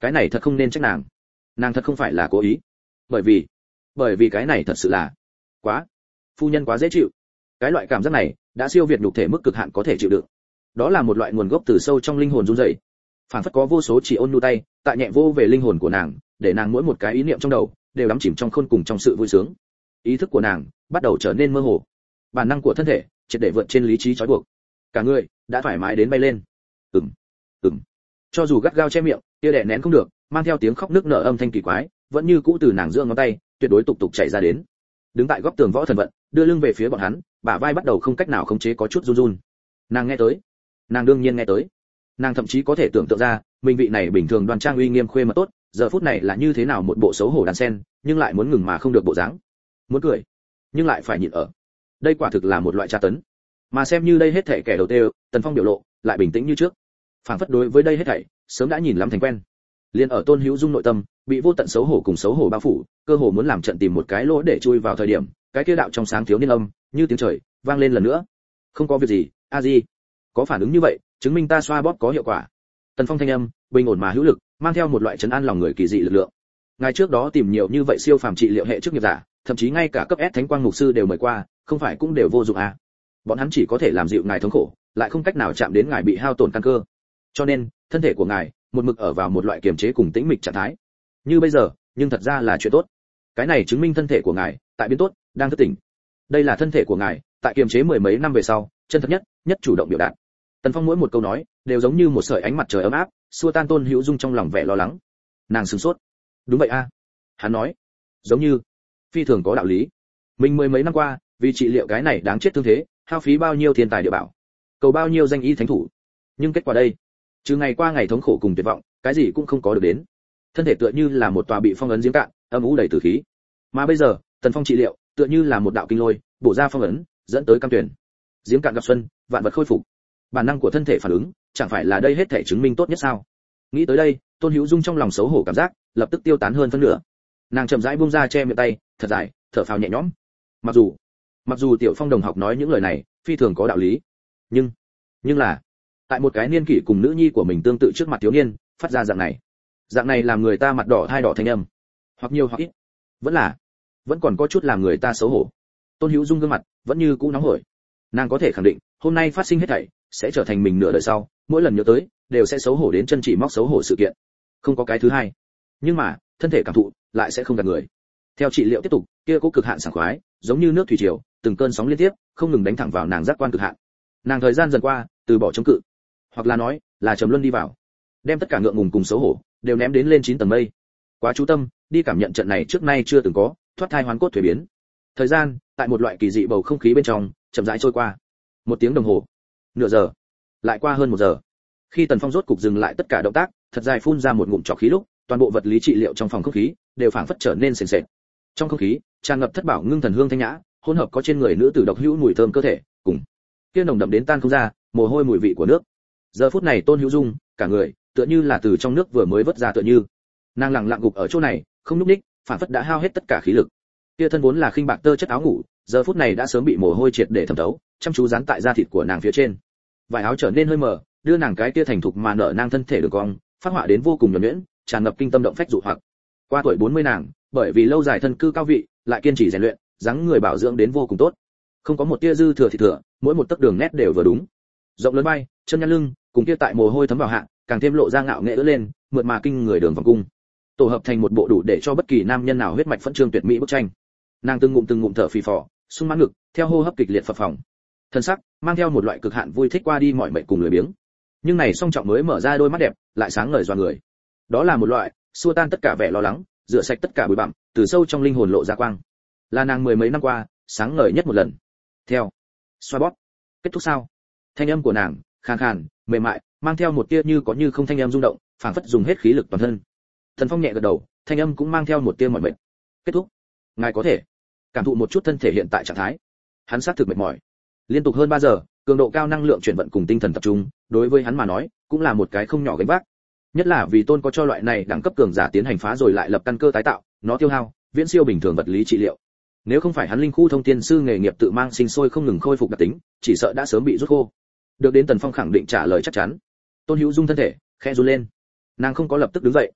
cái này thật không nên trách nàng, nàng thật không phải là cố ý, bởi vì bởi vì cái này thật sự là quá, phu nhân quá dễ chịu. Cái loại cảm giác này đã siêu việt nhục thể mức cực hạn có thể chịu đựng. Đó là một loại nguồn gốc từ sâu trong linh hồn run rẩy, phảng phất có vô số chỉ ôn nhu tay tại nhẹ vô về linh hồn của nàng, để nàng mỗi một cái ý niệm trong đầu đều đắm chìm trong khôn cùng trong sự vui sướng. Ý thức của nàng bắt đầu trở nên mơ hồ, bản năng của thân thể triệt để vượt trên lý trí trói buộc, cả người đã thoải mái đến bay lên. Ừm, ừm. Cho dù gắt gao che miệng, kia đè nén không được, mang theo tiếng khóc nức nở âm thanh kỳ quái, vẫn như cũ từ nàng giữa ngón tay, tuyệt đối tục tục chảy ra đến. Đứng tại góc tường Võ Thần Vận, đưa lưng về phía bọn hắn, bả vai bắt đầu không cách nào khống chế có chút run run. Nàng nghe tới, nàng đương nhiên nghe tới. Nàng thậm chí có thể tưởng tượng ra, mình vị này bình thường đoan trang uy nghiêm khuê mật tốt, giờ phút này là như thế nào một bộ xấu hổ đàn sen, nhưng lại muốn ngừng mà không được bộ dáng. Muốn cười, nhưng lại phải nhịn ở. Đây quả thực là một loại tra tấn. Mà xem như đây hết thảy kẻ đầu tiên, Tần Phong biểu lộ lại bình tĩnh như trước. Phảng phất đối với đây hết thảy, sớm đã nhìn lắm thành quen. Liên ở Tôn Hữu Dung nội tâm, bị vô tận xấu hổ cùng xấu hổ bao phủ, cơ hồ muốn làm trận tìm một cái lỗ để chui vào thời điểm, cái kia đạo trong sáng thiếu niên âm, như tiếng trời, vang lên lần nữa. Không có việc gì, a di. Có phản ứng như vậy, chứng minh ta xoa bóp có hiệu quả. Tần Phong thanh âm, bình ổn mà hữu lực, mang theo một loại trấn an lòng người kỳ dị lực lượng. Ngày trước đó tìm nhiều như vậy siêu phàm trị liệu hệ chức nghiệp giả, thậm chí ngay cả cấp S thánh quang mục sư đều mời qua, không phải cũng đều vô dụng à? Bọn hắn chỉ có thể làm dịu ngài thống khổ, lại không cách nào chạm đến ngài bị hao tổn căn cơ. Cho nên, thân thể của ngài một mực ở vào một loại kiềm chế cùng tĩnh mịch trạng thái. Như bây giờ, nhưng thật ra là chuyện tốt. Cái này chứng minh thân thể của ngài tại biến tốt, đang thức tỉnh. Đây là thân thể của ngài tại kiềm chế mười mấy năm về sau, chân thật nhất, nhất chủ động biểu đạt. Tần Phong mỗi một câu nói đều giống như một sợi ánh mặt trời ấm áp, xua tan Tôn Hữu Dung trong lòng vẻ lo lắng. Nàng sửng sốt. Đúng vậy a. Hắn nói, giống như phi thường có đạo lý. Mình mười mấy năm qua, vì trị liệu cái này đáng chết thương thế, hao phí bao nhiêu tiền tài địa bảo, cầu bao nhiêu danh y thánh thủ. Nhưng kết quả đây, trừ ngày qua ngày thống khổ cùng tuyệt vọng, cái gì cũng không có được đến. Thân thể tựa như là một tòa bị phong ấn giếng cạn, âm u đầy tử khí. Mà bây giờ, Tần Phong trị liệu, tựa như là một đạo kinh lôi, bổ ra phong ấn, dẫn tới cam tuyển. Giếng cạn gặp xuân, vạn vật khôi phục. Bản năng của thân thể phản ứng, chẳng phải là đây hết thể chứng minh tốt nhất sao? Nghĩ tới đây, Tôn Hữu Dung trong lòng xấu hổ cảm giác, lập tức tiêu tán hơn phân nửa. Nàng chậm rãi buông ra che miệng tay, thật dài, thở phào nhẹ nhõm. Mặc dù, mặc dù Tiểu Phong đồng học nói những lời này, phi thường có đạo lý, nhưng, nhưng là, tại một cái niên kỷ cùng nữ nhi của mình tương tự trước mặt thiếu niên, phát ra dạng này, dạng này làm người ta mặt đỏ hai đỏ thanh âm, hoặc nhiều hoặc ít, vẫn là, vẫn còn có chút làm người ta xấu hổ. Tôn Hữu Dung gương mặt vẫn như cũ nóng hổi. Nàng có thể khẳng định, hôm nay phát sinh hết thảy sẽ trở thành mình nửa đời sau, mỗi lần nhớ tới, đều sẽ xấu hổ đến chân chỉ móc xấu hổ sự kiện. Không có cái thứ hai. Nhưng mà, thân thể cảm thụ lại sẽ không gạt người. Theo trị liệu tiếp tục, kia cố cực hạn sảng khoái, giống như nước thủy triều, từng cơn sóng liên tiếp, không ngừng đánh thẳng vào nàng giác quan cực hạn. Nàng thời gian dần qua, từ bỏ chống cự, hoặc là nói, là trầm luân đi vào, đem tất cả ngượng ngùng cùng xấu hổ đều ném đến lên chín tầng mây. Quá chú tâm, đi cảm nhận trận này trước nay chưa từng có, thoát thai hoán cốt thuế biến. Thời gian, tại một loại kỳ dị bầu không khí bên trong, chậm rãi trôi qua. Một tiếng đồng hồ, nửa giờ, lại qua hơn một giờ. Khi Tần Phong rốt cục dừng lại tất cả động tác, thật dài phun ra một ngụm trọc khí lúc, toàn bộ vật lý trị liệu trong phòng không khí đều phảng phất trở nên sền sệt. Trong không khí tràn ngập thất bảo ngưng thần hương thanh nhã, hỗn hợp có trên người nữ tử độc hữu mùi thơm cơ thể, cùng kia nồng đậm đến tan không ra, mồ hôi mùi vị của nước. Giờ phút này Tôn Hữu Dung, cả người tựa như là từ trong nước vừa mới vớt ra tựa như. Nàng lặng lặng gục ở chỗ này, không nhúc nhích, phảng phất đã hao hết tất cả khí lực. Kia thân vốn là khinh bạc tơ chất áo ngủ, giờ phút này đã sớm bị mồ hôi triệt để thẩm thấu, chăm chú dán tại da thịt của nàng phía trên. Vải áo trở nên hơi mờ, đưa nàng cái kia thành thục mà nở nang thân thể đường cong, phát họa đến vô cùng nhuần nhuyễn, tràn ngập kinh tâm động phách dụ hoặc. Qua tuổi bốn mươi nàng, bởi vì lâu dài thân cư cao vị, lại kiên trì rèn luyện, dáng người bảo dưỡng đến vô cùng tốt. Không có một tia dư thừa thịt thừa, mỗi một tấc đường nét đều vừa đúng. Rộng lớn vai, chân nhăn lưng, cùng kia tại mồ hôi thấm vào hạ, càng thêm lộ ra ngạo nghệ ưỡn lên, mượt mà kinh người đường vòng cung. Tổ hợp thành một bộ đủ để cho bất kỳ nam nhân nào huyết mạch phẫn trương tuyệt mỹ bức tranh. Nàng từng ngụm từng ngụm thở phì phò, sung mãn ngực, theo hô hấp kịch liệt phập phồng. Thân sắc mang theo một loại cực hạn vui thích qua đi mọi mệnh cùng lười biếng. Nhưng này song trọng mới mở ra đôi mắt đẹp, lại sáng ngời doa người. Đó là một loại xua tan tất cả vẻ lo lắng, rửa sạch tất cả bụi bặm, từ sâu trong linh hồn lộ ra quang. Là nàng mười mấy năm qua sáng ngời nhất một lần. Theo xoa bóp kết thúc sao? Thanh âm của nàng khàn khàn, mềm mại, mang theo một tia như có như không thanh âm rung động, phảng phất dùng hết khí lực toàn thân. Thần Phong nhẹ gật đầu, thanh âm cũng mang theo một tia mỏi mệt. Kết thúc. Ngài có thể cảm thụ một chút thân thể hiện tại trạng thái. Hắn xác thực mệt mỏi. Liên tục hơn ba giờ, cường độ cao năng lượng chuyển vận cùng tinh thần tập trung, đối với hắn mà nói, cũng là một cái không nhỏ gánh vác. Nhất là vì Tôn có cho loại này đẳng cấp cường giả tiến hành phá rồi lại lập căn cơ tái tạo, nó tiêu hao, viễn siêu bình thường vật lý trị liệu. Nếu không phải hắn linh khu thông tiên sư nghề nghiệp tự mang sinh sôi không ngừng khôi phục đặc tính, chỉ sợ đã sớm bị rút khô. Được đến Tần Phong khẳng định trả lời chắc chắn. Tôn Hữu Dung thân thể khẽ run lên. Nàng không có lập tức đứng dậy,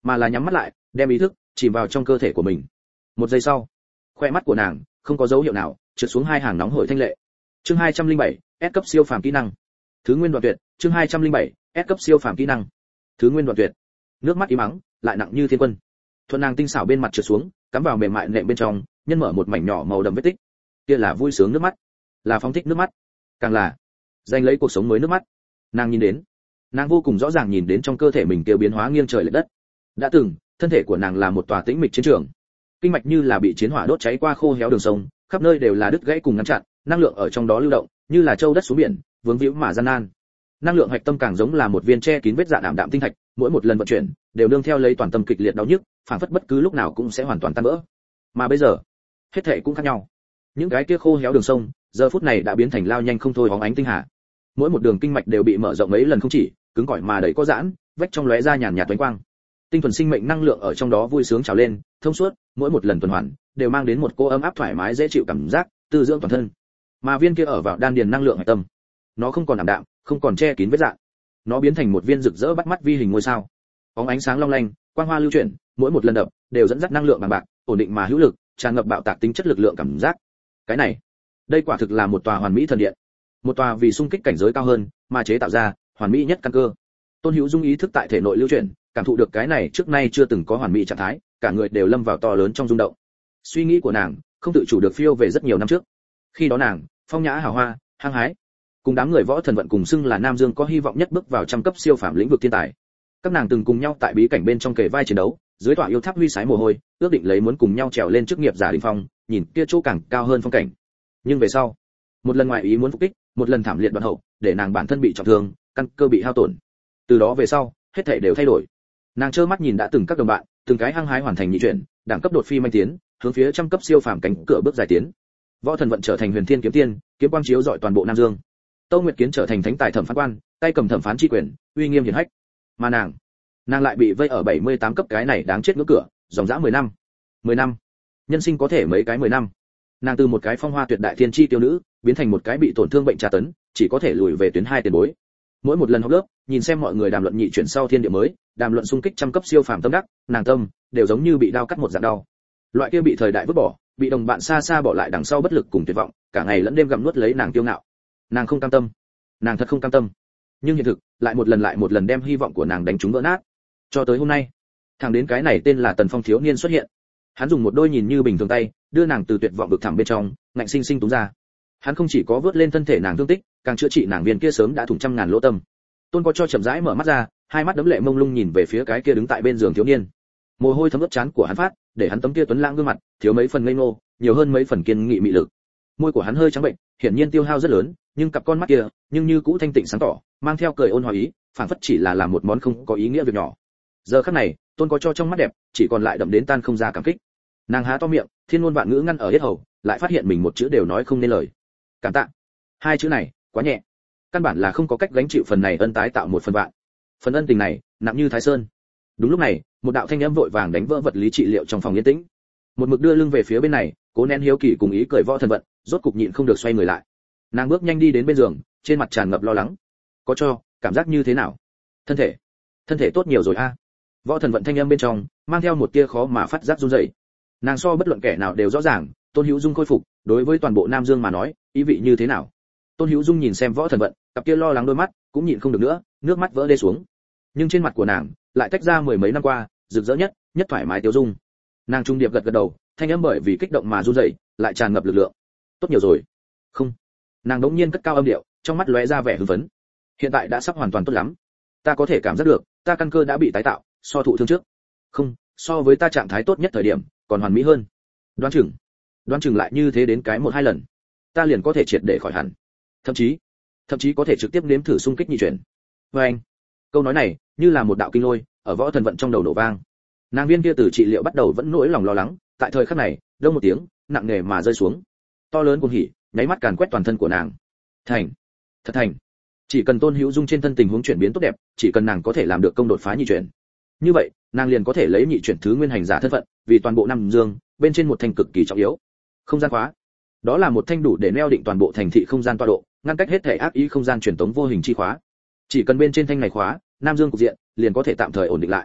mà là nhắm mắt lại, đem ý thức chìm vào trong cơ thể của mình. Một giây sau, khoe mắt của nàng không có dấu hiệu nào trượt xuống hai hàng nóng hổi thanh lệ. Chương hai trăm lẻ bảy, S cấp siêu phàm kỹ năng. Thứ nguyên đoạn tuyệt, chương hai trăm lẻ bảy, S cấp siêu phàm kỹ năng. Thứ nguyên đoạn tuyệt. Nước mắt im ắng, lại nặng như thiên quân. Thuận nàng tinh xảo bên mặt trượt xuống, cắm vào mềm mại nệm bên trong, nhân mở một mảnh nhỏ màu đậm vết tích. Kia là vui sướng nước mắt, là phóng thích nước mắt, càng là giành lấy cuộc sống mới nước mắt. Nàng nhìn đến, nàng vô cùng rõ ràng nhìn đến trong cơ thể mình kia biến hóa nghiêng trời lệch đất. Đã từng, thân thể của nàng là một tòa tĩnh mịch chiến trường, kinh mạch như là bị chiến hỏa đốt cháy qua khô héo đường sông, khắp nơi đều là đứt gãy cùng ngăn chặn, năng lượng ở trong đó lưu động, như là châu đất xuống biển, vướng víu mà gian nan. Năng lượng hạch tâm càng giống là một viên che kín vết dạn ảm đạm tinh thạch, mỗi một lần vận chuyển đều nương theo lấy toàn tâm kịch liệt đau nhức, phảng phất bất cứ lúc nào cũng sẽ hoàn toàn tan vỡ. Mà bây giờ, hết thảy cũng khác nhau. Những cái kia khô héo đường sông, giờ phút này đã biến thành lao nhanh không thôi bóng ánh tinh hà. Mỗi một đường kinh mạch đều bị mở rộng mấy lần không chỉ, cứng cỏi mà đầy có giãn, vách trong lóe ra nhàn nhạt ánh quang. Tinh thuần sinh mệnh năng lượng ở trong đó vui sướng trào lên, thông suốt, mỗi một lần tuần hoàn đều mang đến một cô ấm áp thoải mái dễ chịu cảm giác, tư dưỡng toàn thân. Mà viên kia ở vào đan điền năng lượng hạch tâm, nó không còn ảm đạm, không còn che kín vết rạn, nó biến thành một viên rực rỡ bắt mắt vi hình ngôi sao, bóng ánh sáng long lanh, quang hoa lưu chuyển, mỗi một lần đập đều dẫn dắt năng lượng bằng bạc, ổn định mà hữu lực, tràn ngập bạo tạc tính chất lực lượng cảm giác. Cái này, đây quả thực là một tòa hoàn mỹ thần điện, một tòa vì xung kích cảnh giới cao hơn mà chế tạo ra hoàn mỹ nhất căn cơ. Tôn Hữu Dung ý thức tại thể nội lưu chuyển, cảm thụ được cái này trước nay chưa từng có hoàn mỹ trạng thái, cả người đều lâm vào to lớn trong rung động. Suy nghĩ của nàng không tự chủ được phiêu về rất nhiều năm trước. Khi đó nàng, phong nhã hào hoa, hăng hái, cùng đám người võ thần vận cùng xưng là Nam Dương có hy vọng nhất bước vào trăm cấp siêu phàm lĩnh vực thiên tài. Các nàng từng cùng nhau tại bí cảnh bên trong kề vai chiến đấu, dưới tỏa yêu tháp huy sái mồ hôi, ước định lấy muốn cùng nhau trèo lên chức nghiệp giả đỉnh phong, nhìn kia chỗ càng cao hơn phong cảnh. Nhưng về sau, một lần ngoại ý muốn phục kích, một lần thảm liệt đoạn hậu, để nàng bản thân bị trọng thương, căn cơ bị hao tổn. Từ đó về sau, hết thảy đều thay đổi. Nàng trơ mắt nhìn đã từng các đồng bạn, từng cái hăng hái hoàn thành nhị chuyển, đẳng cấp đột phi manh tiến, hướng phía trăm cấp siêu phàm cánh cửa bước dài tiến. Võ thần vận trở thành huyền thiên kiếm tiên, kiếm quang chiếu rọi toàn bộ Nam Dương. Tâu Nguyệt Kiến trở thành thánh tài thẩm phán quan, tay cầm thẩm phán chi quyền, uy nghiêm hiển hách. Mà nàng, nàng lại bị vây ở bảy mươi tám cấp cái này đáng chết ngưỡng cửa, dòng dã mười năm. mười năm. Nhân sinh có thể mấy cái mười năm. Nàng từ một cái phong hoa tuyệt đại thiên chi tiêu nữ, biến thành một cái bị tổn thương bệnh tra tấn, chỉ có thể lùi về tuyến hai tiền bối. Mỗi một lần học lớp, nhìn xem mọi người đàm luận nhị chuyển sau thiên địa mới, đàm luận xung kích trăm cấp siêu phàm tâm đắc, nàng tâm đều giống như bị đao cắt một dạng đau. Loại kia bị thời đại vứt bỏ, bị đồng bạn xa xa bỏ lại đằng sau bất lực cùng tuyệt vọng, cả ngày lẫn đêm gặm nuốt lấy nàng kiêu ngạo. Nàng không cam tâm, nàng thật không cam tâm. Nhưng hiện thực lại một lần lại một lần đem hy vọng của nàng đánh trúng vỡ nát. Cho tới hôm nay, thằng đến cái này tên là Tần Phong thiếu niên xuất hiện. Hắn dùng một đôi nhìn như bình thường tay, đưa nàng từ tuyệt vọng vực thẳm bên trong, ngạnh sinh sinh túng ra. Hắn không chỉ có vớt lên thân thể nàng thương tích, càng chữa trị nàng viên kia sớm đã thủng trăm ngàn lỗ tâm. Tôn có cho chậm rãi mở mắt ra, hai mắt đấm lệ mông lung nhìn về phía cái kia đứng tại bên giường thiếu niên. Mồ hôi thấm ướt trán của hắn phát, để hắn tấm kia tuấn lãng gương mặt thiếu mấy phần ngây ngô, nhiều hơn mấy phần kiên nghị mị lực. Môi của hắn hơi trắng bệnh, hiển nhiên tiêu hao rất lớn, nhưng cặp con mắt kia, nhưng như cũ thanh tịnh sáng tỏ, mang theo cười ôn hòa ý, phảng phất chỉ là làm một món không có ý nghĩa việc nhỏ. Giờ khắc này, Tôn có cho trong mắt đẹp, chỉ còn lại đậm đến tan không ra cảm kích. Nàng há to miệng, thiên ngôn vạn ngữ ngăn ở hết hầu, lại phát hiện mình một chữ đều nói không nên lời. Cảm tạ. Hai chữ này, quá nhẹ. Căn bản là không có cách gánh chịu phần này ân tái tạo một phần vạn. Phần ân tình này, nặng như Thái Sơn. Đúng lúc này, một đạo thanh âm vội vàng đánh vỡ vật lý trị liệu trong phòng yên tĩnh. Một mực đưa lưng về phía bên này, cố nén hiếu kỳ cùng ý cười võ thần vận, rốt cục nhịn không được xoay người lại. Nàng bước nhanh đi đến bên giường, trên mặt tràn ngập lo lắng. Có cho, cảm giác như thế nào? Thân thể, thân thể tốt nhiều rồi a. À? Võ thần vận thanh âm bên trong, mang theo một tia khó mà phát giác run rẩy. Nàng so bất luận kẻ nào đều rõ ràng, Tôn Hữu Dung khôi phục, đối với toàn bộ Nam Dương mà nói, ý vị như thế nào. Tôn Hữu Dung nhìn xem võ thần vận, cặp kia lo lắng đôi mắt, cũng nhịn không được nữa, nước mắt vỡ đê xuống. Nhưng trên mặt của nàng, lại tách ra mười mấy năm qua, rực rỡ nhất, nhất thoải mái tiêu dung. Nàng trung điệp gật gật đầu, thanh âm bởi vì kích động mà run rẩy, lại tràn ngập lực lượng. Tốt nhiều rồi. Không. Nàng đống nhiên cất cao âm điệu, trong mắt lóe ra vẻ hưng phấn. Hiện tại đã sắp hoàn toàn tốt lắm. Ta có thể cảm giác được, ta căn cơ đã bị tái tạo, so thụ thương trước. Không, so với ta trạng thái tốt nhất thời điểm, còn hoàn mỹ hơn. Đoán chừng, đoán chừng lại như thế đến cái một hai lần, ta liền có thể triệt để khỏi hẳn. Thậm chí, thậm chí có thể trực tiếp nếm thử xung kích nhị chuyển. Với anh, câu nói này như là một đạo kinh lôi, ở võ thần vận trong đầu nổ vang. Nàng viên kia từ trị liệu bắt đầu vẫn nỗi lòng lo lắng, tại thời khắc này, đông một tiếng, nặng nề mà rơi xuống. To lớn cuồng hỉ, nháy mắt càn quét toàn thân của nàng. Thành, thật thành. Chỉ cần Tôn Hữu Dung trên thân tình huống chuyển biến tốt đẹp, chỉ cần nàng có thể làm được công đột phá nhị chuyển, như vậy, nàng liền có thể lấy nhị chuyển thứ nguyên hành giả thân phận, vì toàn bộ Nam Dương, bên trên một thanh cực kỳ trọng yếu. Không gian khóa. Đó là một thanh đủ để neo định toàn bộ thành thị không gian tọa độ, ngăn cách hết thể ác ý không gian truyền tống vô hình chi khóa. Chỉ cần bên trên thanh này khóa, Nam Dương cục diện liền có thể tạm thời ổn định lại.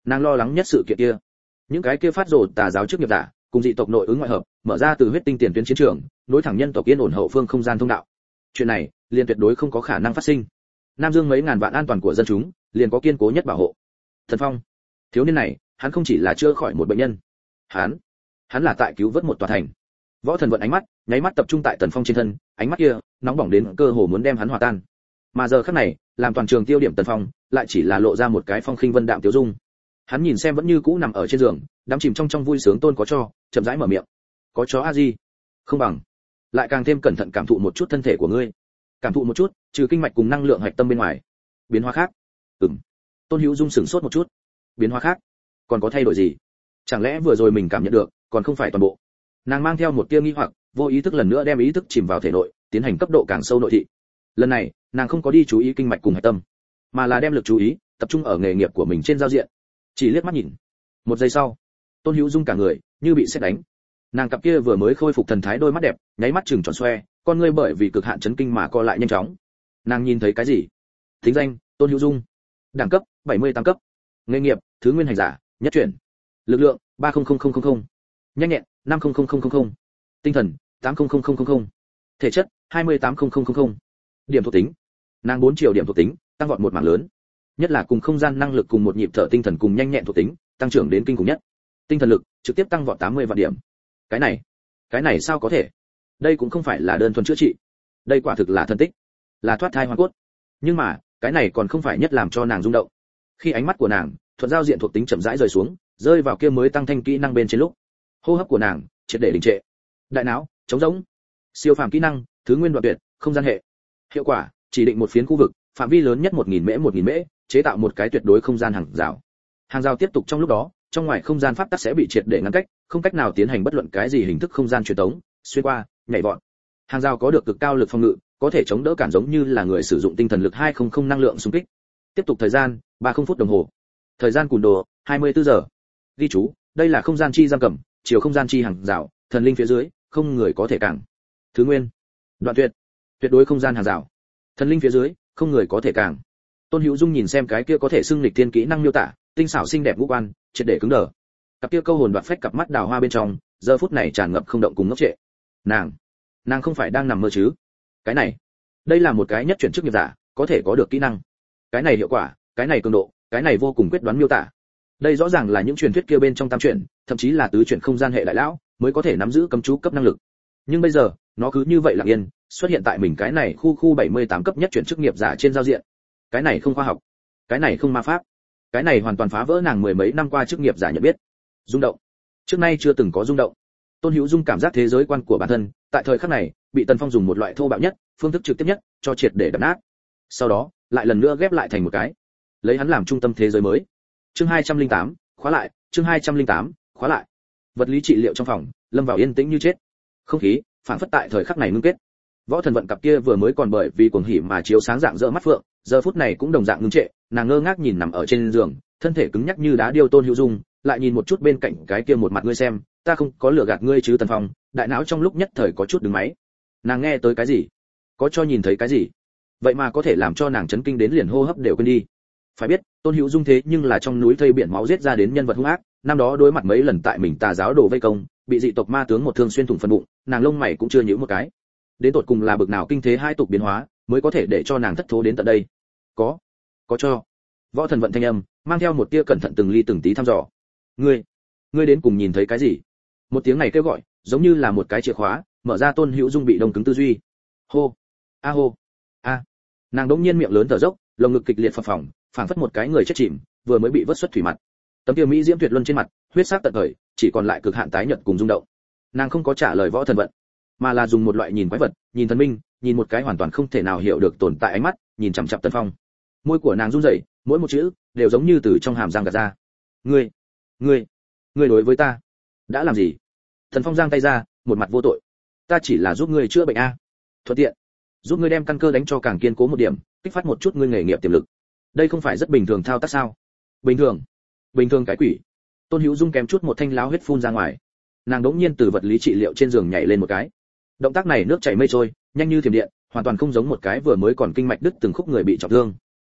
Nàng lo lắng nhất sự kiện kia, những cái kia phát rồ tà giáo trước nghiệp giả cùng dị tộc nội ứng ngoại hợp, mở ra từ huyết tinh tiền tuyến chiến trường, nối thẳng nhân tộc yên ổn hậu phương không gian thông đạo. Chuyện này liền tuyệt đối không có khả năng phát sinh. Nam Dương mấy ngàn vạn an toàn của dân chúng, liền có kiên cố nhất bảo hộ. Thần Phong, thiếu niên này, hắn không chỉ là chữa khỏi một bệnh nhân, hắn, hắn là tại cứu vớt một tòa thành. Võ Thần Vận ánh mắt nháy mắt tập trung tại Tần Phong trên thân, ánh mắt kia nóng bỏng đến cơ hồ muốn đem hắn hòa tan. Mà giờ khắc này, làm toàn trường tiêu điểm Tần Phong, lại chỉ là lộ ra một cái phong khinh vân đạm tiêu dung. Hắn nhìn xem vẫn như cũ nằm ở trên giường, đắm chìm trong trong vui sướng Tôn Có Cho, chậm rãi mở miệng. Có chó a di, không bằng, lại càng thêm cẩn thận cảm thụ một chút thân thể của ngươi. Cảm thụ một chút, trừ kinh mạch cùng năng lượng hạch tâm bên ngoài, biến hóa khác. Ừm. Tôn Hữu Dung sửng sốt một chút. Biến hóa khác? Còn có thay đổi gì? Chẳng lẽ vừa rồi mình cảm nhận được, còn không phải toàn bộ? Nàng mang theo một tia nghi hoặc, vô ý thức lần nữa đem ý thức chìm vào thể nội, tiến hành cấp độ càng sâu nội thị. Lần này, nàng không có đi chú ý kinh mạch cùng hạch tâm, mà là đem lực chú ý tập trung ở nghề nghiệp của mình trên giao diện. Chỉ liếc mắt nhìn, một giây sau, Tôn Hữu Dung cả người như bị sét đánh. Nàng cặp kia vừa mới khôi phục thần thái đôi mắt đẹp, nháy mắt trừng tròn xoe, con ngươi bởi vì cực hạn chấn kinh mà co lại nhanh chóng. Nàng nhìn thấy cái gì? Thính danh: Tôn Hữu Dung. Đẳng cấp: bảy mươi tám cấp. Nghề nghiệp: thứ nguyên hành giả, nhất chuyển. Lực lượng: ba không không không không. Nhanh nhẹn: năm không không không không. Tinh thần: tám không không không không. Thể chất: hai mươi tám không không không. Điểm thuộc tính: nàng bốn triệu điểm thuộc tính, tăng vọt một mảng lớn. Nhất là cùng không gian năng lực cùng một nhịp thở tinh thần cùng nhanh nhẹn thuộc tính, tăng trưởng đến kinh khủng nhất. Tinh thần lực trực tiếp tăng vọt tám mươi vạn điểm. Cái này, cái này sao có thể? Đây cũng không phải là đơn thuần chữa trị, đây quả thực là thần tích, là thoát thai hoàn cốt. Nhưng mà, cái này còn không phải nhất làm cho nàng rung động. Khi ánh mắt của nàng thuận giao diện thuộc tính chậm rãi rơi xuống, rơi vào kia mới tăng thanh kỹ năng bên trên lúc, hô hấp của nàng triệt để đình trệ. Đại não trống rỗng. Siêu phàm kỹ năng, thứ nguyên đoạn tuyệt, không gian hệ. Hiệu quả: chỉ định một phiến khu vực, phạm vi lớn nhất một nghìn mễ một nghìn mễ, chế tạo một cái tuyệt đối không gian hàng rào. Hàng rào tiếp tục trong lúc đó, trong ngoài không gian pháp tắc sẽ bị triệt để ngăn cách, không cách nào tiến hành bất luận cái gì hình thức không gian truyền tống, xuyên qua, nhảy vọt. Hàng rào có được cực cao lực phòng ngự, có thể chống đỡ cản giống như là người sử dụng tinh thần lực hai trăm năng lượng xung kích. Tiếp tục thời gian ba mươi phút đồng hồ. Thời gian cùn đồ hai mươi tư giờ. Ghi chú: đây là không gian chi giam cầm, chiều không gian chi hàng rào, thần linh phía dưới, không người có thể cản. Thứ nguyên: đoạn tuyệt, tuyệt đối không gian hàng rào. Thần linh phía dưới, không người có thể cản. Tôn Hữu Dung nhìn xem cái kia có thể xưng lịch tiên kỹ năng miêu tả, tinh xảo xinh đẹp ngũ quan, triệt để cứng đờ. Cặp kia câu hồn đoạt phách cặp mắt đào hoa bên trong, giờ phút này tràn ngập không động cùng ngốc trệ. Nàng, nàng không phải đang nằm mơ chứ? Cái này, đây là một cái nhất chuyển chức nghiệp giả, có thể có được kỹ năng. Cái này hiệu quả, cái này cường độ, cái này vô cùng quyết đoán miêu tả. Đây rõ ràng là những truyền thuyết kia bên trong tam chuyển, thậm chí là tứ chuyển không gian hệ đại lão mới có thể nắm giữ cấm chú cấp năng lực. Nhưng bây giờ, nó cứ như vậy lặng yên xuất hiện tại mình cái này khu khu bảy mươi tám cấp nhất chuyển chức nghiệp giả trên giao diện. Cái này không khoa học, cái này không ma pháp, cái này hoàn toàn phá vỡ nàng mười mấy năm qua chức nghiệp giả nhận biết. Rung động, trước nay chưa từng có rung động. Tôn Hữu Dung cảm giác thế giới quan của bản thân, tại thời khắc này, bị Tần Phong dùng một loại thô bạo nhất, phương thức trực tiếp nhất, cho triệt để đập nát. Sau đó, lại lần nữa ghép lại thành một cái, lấy hắn làm trung tâm thế giới mới. Chương hai trăm lẻ tám, khóa lại, chương hai trăm lẻ tám, khóa lại. Vật lý trị liệu trong phòng, lâm vào yên tĩnh như chết. Không khí, phản phất tại thời khắc này ngưng kết. Võ Thần Vận cặp kia vừa mới còn bởi vì cuồng hỉ mà chiếu sáng dạng dỡ mắt phượng, giờ phút này cũng đồng dạng ngưng trệ, nàng ngơ ngác nhìn nằm ở trên giường, thân thể cứng nhắc như đá điêu Tôn Hữu Dung, lại nhìn một chút bên cạnh cái kia một mặt ngươi xem, ta không có lừa gạt ngươi chứ Tần Phong, đại não trong lúc nhất thời có chút đứng máy. Nàng nghe tới cái gì? Có cho nhìn thấy cái gì? Vậy mà có thể làm cho nàng chấn kinh đến liền hô hấp đều quên đi. Phải biết, Tôn Hữu Dung thế nhưng là trong núi thây biển máu giết ra đến nhân vật hung ác, năm đó đối mặt mấy lần tại mình tà giáo đồ vây công, bị dị tộc ma tướng một thương xuyên thủng phần bụng, nàng lông mày cũng chưa nhíu một cái. Đến tột cùng là bực nào kinh thế hai tục biến hóa, mới có thể để cho nàng thất thố đến tận đây. Có, có cho. Võ Thần Vận thanh âm mang theo một tia cẩn thận từng ly từng tí thăm dò. Ngươi, ngươi đến cùng nhìn thấy cái gì? Một tiếng này kêu gọi, giống như là một cái chìa khóa, mở ra Tôn Hữu Dung bị đông cứng tư duy. Hô, a hô, a. Nàng đống nhiên miệng lớn thở dốc, lồng ngực kịch liệt phập phồng, phảng phất một cái người chết chìm, vừa mới bị vớt xuất thủy mặt. Tấm kia mỹ diễm tuyệt luân trên mặt, huyết sắc tận thời, chỉ còn lại cực hạn tái nhợt cùng rung động. Nàng không có trả lời Võ Thần Vận, mà là dùng một loại nhìn quái vật, nhìn thần minh, nhìn một cái hoàn toàn không thể nào hiểu được tồn tại ánh mắt, nhìn chằm chằm Tần Phong. Môi của nàng run rẩy, mỗi một chữ đều giống như từ trong hàm răng gạt ra. Ngươi, ngươi, ngươi đối với ta đã làm gì? Tần Phong giang tay ra, một mặt vô tội. Ta chỉ là giúp ngươi chữa bệnh a, thuận tiện giúp ngươi đem căn cơ đánh cho càng kiên cố một điểm, kích phát một chút ngươi nghề nghiệp tiềm lực. Đây không phải rất bình thường thao tác sao? Bình thường? Bình thường cái quỷ. Tôn Hữu Dung kém chút một thanh láo huyết phun ra ngoài. Nàng đống nhiên từ vật lý trị liệu trên giường nhảy lên một cái. Động tác này nước chảy mây trôi, nhanh như thiểm điện, hoàn toàn không giống một cái vừa mới còn kinh mạch đứt từng khúc người bị trọng thương.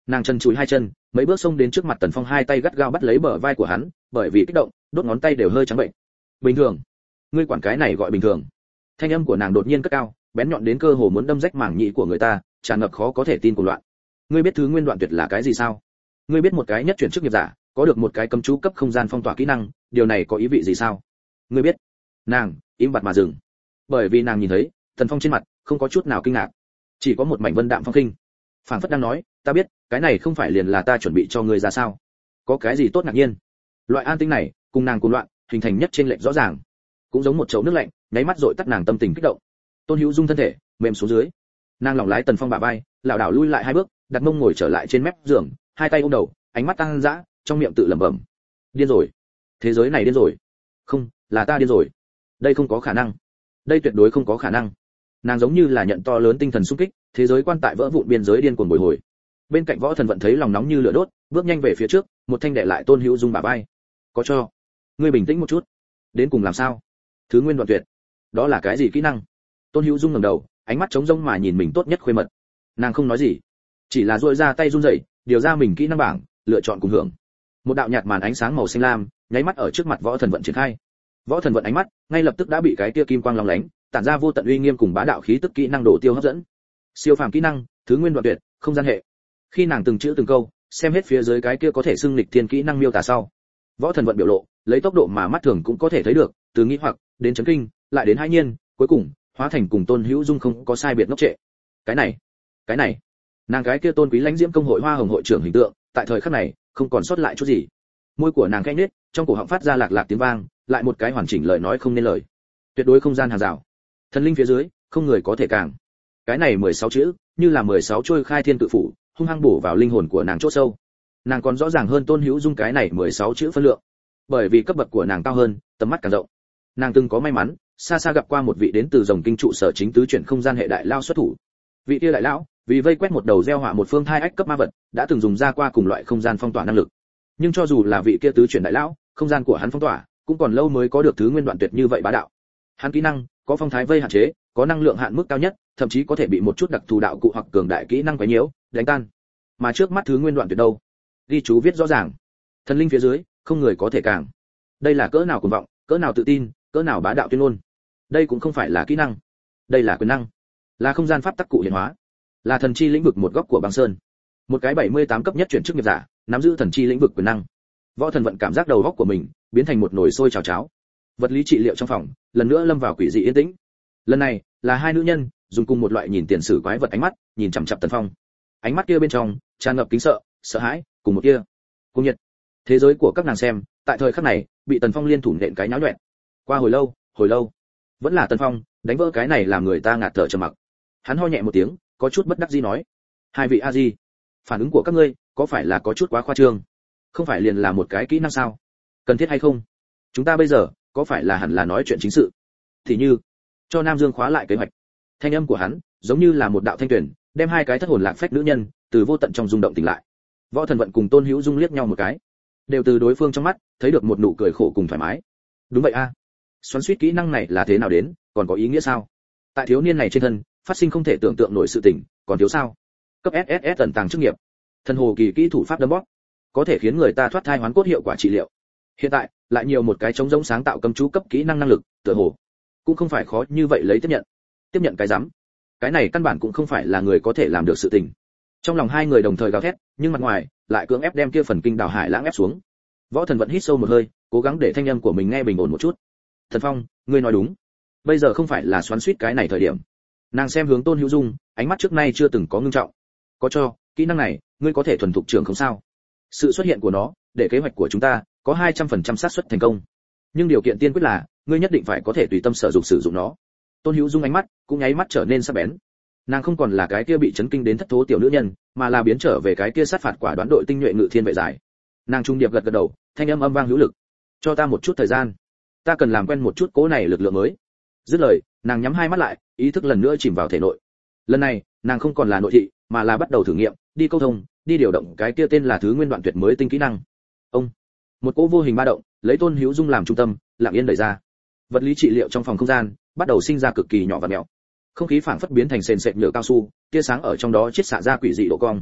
Nàng chân chúi hai chân, mấy bước xông đến trước mặt Tần Phong, hai tay gắt gao bắt lấy bờ vai của hắn, bởi vì kích động, đốt ngón tay đều hơi trắng bệnh. Bình thường? Ngươi quản cái này gọi bình thường? Thanh âm của nàng đột nhiên cất cao, bén nhọn đến cơ hồ muốn đâm rách màng nhĩ của người ta, tràn ngập khó có thể tin của loạn. Ngươi biết thứ nguyên đoạn tuyệt là cái gì sao? Ngươi biết một cái nhất chuyển chức nghiệp giả có được một cái cấm chú cấp không gian phong tỏa kỹ năng, điều này có ý vị gì sao? Ngươi biết? Nàng im bặt mà dừng, bởi vì nàng nhìn thấy Tần Phong trên mặt không có chút nào kinh ngạc, chỉ có một mảnh vân đạm phong khinh, phảng phất đang nói, ta biết, cái này không phải liền là ta chuẩn bị cho ngươi ra sao? Có cái gì tốt ngạc nhiên? Loại an tĩnh này cùng nàng cuồng loạn hình thành nhất trên lệnh rõ ràng, cũng giống một chậu nước lạnh nháy mắt dội tắt nàng tâm tình kích động. Tôn Hữu Dung thân thể mềm xuống dưới, nàng lỏng lái Tần Phong bả vai, lảo đảo lui lại hai bước, đặt mông ngồi trở lại trên mép giường, hai tay ôm đầu, ánh mắt tăng dã, trong miệng tự lẩm bẩm, điên rồi, thế giới này điên rồi, không, là ta điên rồi, đây không có khả năng, đây tuyệt đối không có khả năng. Nàng giống như là nhận to lớn tinh thần xung kích, thế giới quan tại vỡ vụn, biên giới điên cuồng bồi hồi. Bên cạnh Võ Thần Vận thấy lòng nóng như lửa đốt, bước nhanh về phía trước, một thanh đè lại Tôn Hữu Dung bả vai. Có cho, ngươi bình tĩnh một chút, đến cùng làm sao? Thứ nguyên đoạn tuyệt, đó là cái gì kỹ năng? Tôn Hữu Dung ngẩng đầu, ánh mắt trống rỗng mà nhìn mình tốt nhất khuê mật. Nàng không nói gì, chỉ là duỗi ra tay run rẩy, điều ra mình kỹ năng bảng, lựa chọn cùng hưởng. Một đạo nhạt màn ánh sáng màu xanh lam nháy mắt ở trước mặt Võ Thần Vận triển khai. Võ Thần Vận ánh mắt ngay lập tức đã bị cái kia kim quang long lánh, tản ra vô tận uy nghiêm cùng bá đạo khí tức kỹ năng đổ tiêu hấp dẫn. Siêu phàm kỹ năng, thứ nguyên đoạn tuyệt, không gian hệ. Khi nàng từng chữ từng câu xem hết phía dưới cái kia có thể xưng lịch thiên kỹ năng miêu tả sau, Võ Thần Vận biểu lộ lấy tốc độ mà mắt thường cũng có thể thấy được, từ nghi hoặc đến chấn kinh, lại đến hãi nhiên, cuối cùng hóa thành cùng Tôn Hữu Dung không có sai biệt ngốc trệ. Cái này, cái này, nàng cái kia tôn quý lãnh diễm công hội hoa hồng hội trưởng hình tượng, tại thời khắc này không còn sót lại chút gì. Môi của nàng khẽ nhếch, trong cổ họng phát ra lạc lạc tiếng vang, lại một cái hoàn chỉnh lời nói không nên lời. Tuyệt đối không gian hàng rào, thần linh phía dưới không người có thể càng. Cái này mười sáu chữ như là mười sáu trôi khai thiên tự phủ, hung hăng bổ vào linh hồn của nàng chỗ sâu. Nàng còn rõ ràng hơn Tôn Hữu Dung cái này mười sáu chữ phân lượng, bởi vì cấp bậc của nàng cao hơn, tầm mắt càng rộng. Nàng từng có may mắn xa xa gặp qua một vị đến từ rồng kinh trụ sở chính tứ chuyển không gian hệ đại lao xuất thủ. Vị kia đại lão vì vây quét một đầu gieo họa một phương thai ách cấp ma vật, đã từng dùng ra qua cùng loại không gian phong tỏa năng lực. Nhưng cho dù là vị kia tứ chuyển đại lão, không gian của hắn phong tỏa cũng còn lâu mới có được thứ nguyên đoạn tuyệt như vậy bá đạo. Hắn kỹ năng có phong thái vây hạn chế, có năng lượng hạn mức cao nhất, thậm chí có thể bị một chút đặc thù đạo cụ hoặc cường đại kỹ năng quấy nhiễu, đánh tan. Mà trước mắt thứ nguyên đoạn tuyệt đâu? Ghi chú viết rõ ràng, thần linh phía dưới không người có thể càng. Đây là cỡ nào cuồng vọng, cỡ nào tự tin, cỡ nào bá đạo tuyên ngôn. Đây cũng không phải là kỹ năng, đây là quyền năng, là không gian pháp tắc cụ hiện hóa, là thần chi lĩnh vực một góc của băng sơn. Một cái bảy mươi tám cấp nhất chuyển chức nghiệp giả, nắm giữ thần chi lĩnh vực quyền năng. Võ Thần Vận cảm giác đầu óc của mình biến thành một nồi sôi trào cháo. Vật lý trị liệu trong phòng lần nữa lâm vào quỷ dị yên tĩnh. Lần này là hai nữ nhân dùng cùng một loại nhìn tiền sử quái vật ánh mắt nhìn chằm chằm Tần Phong. Ánh mắt kia bên trong tràn ngập kính sợ, sợ hãi, cùng một kia cung nhiệt. Thế giới của các nàng xem, tại thời khắc này bị Tần Phong liên thủ nện cái nháo nhọẹn. Qua hồi lâu, hồi lâu, vẫn là Tần Phong đánh vỡ cái này làm người ta ngạt thở trầm mặc. Hắn ho nhẹ một tiếng, có chút bất đắc dĩ nói: hai vị a di, phản ứng của các ngươi có phải là có chút quá khoa trương? Không phải liền là một cái kỹ năng sao? Cần thiết hay không? Chúng ta bây giờ có phải là hẳn là nói chuyện chính sự? Thì như cho Nam Dương khóa lại kế hoạch. Thanh âm của hắn giống như là một đạo thanh tuyển, đem hai cái thất hồn lạc phách nữ nhân từ vô tận trong rung động tỉnh lại. Võ Thần Vận cùng Tôn Hữu Dung liếc nhau một cái, đều từ đối phương trong mắt thấy được một nụ cười khổ cùng thoải mái. Đúng vậy a, à. Xoắn xuýt kỹ năng này là thế nào đến, còn có ý nghĩa sao? Tại thiếu niên này trên thân phát sinh không thể tưởng tượng nổi sự tình, còn thiếu sao? Cấp ét ét ét tận tàng chức nghiệp, thần hồ kỳ kỹ thủ pháp đấm bóp, có thể khiến người ta thoát thai hoán cốt hiệu quả trị liệu. Hiện tại lại nhiều một cái trống rỗng sáng tạo cấm chú cấp kỹ năng năng lực, tựa hồ cũng không phải khó như vậy lấy tiếp nhận. Tiếp nhận cái rắm, cái này căn bản cũng không phải là người có thể làm được sự tình. Trong lòng hai người đồng thời gào thét, nhưng mặt ngoài lại cưỡng ép đem kia phần kinh đào hải lãng ép xuống. Võ Thần Vận hít sâu một hơi, cố gắng để thanh âm của mình nghe bình ổn một chút. Thần Phong, ngươi nói đúng, bây giờ không phải là xoắn xuýt cái này thời điểm. Nàng xem hướng Tôn Hữu Dung, ánh mắt trước nay chưa từng có ngưng trọng. Có cho kỹ năng này, ngươi có thể thuần thục trưởng không sao? Sự xuất hiện của nó, để kế hoạch của chúng ta có hai trăm phần trăm xác suất thành công. Nhưng điều kiện tiên quyết là, ngươi nhất định phải có thể tùy tâm sở dụng sử dụng nó. Tôn Hữu Dung ánh mắt cũng nháy mắt trở nên sắc bén. Nàng không còn là cái kia bị chấn kinh đến thất thố tiểu nữ nhân, mà là biến trở về cái kia sát phạt quả đoán đội tinh nhuệ ngự thiên vệ giải. Nàng trung điệp gật gật đầu, thanh âm âm vang hữu lực. Cho ta một chút thời gian, ta cần làm quen một chút cố này lực lượng mới. Dứt lời, nàng nhắm hai mắt lại, ý thức lần nữa chìm vào thể nội. Lần này, nàng không còn là nội thị, mà là bắt đầu thử nghiệm, đi câu thông, đi điều động cái kia tên là thứ nguyên đoạn tuyệt mới tinh kỹ năng. Ông, một cỗ vô hình ba động, lấy Tôn Hữu Dung làm trung tâm, lặng yên đẩy ra. Vật lý trị liệu trong phòng không gian bắt đầu sinh ra cực kỳ nhỏ và mèo. Không khí phảng phất biến thành sền sệt nhựa cao su, tia sáng ở trong đó chiết xạ ra quỷ dị độ cong.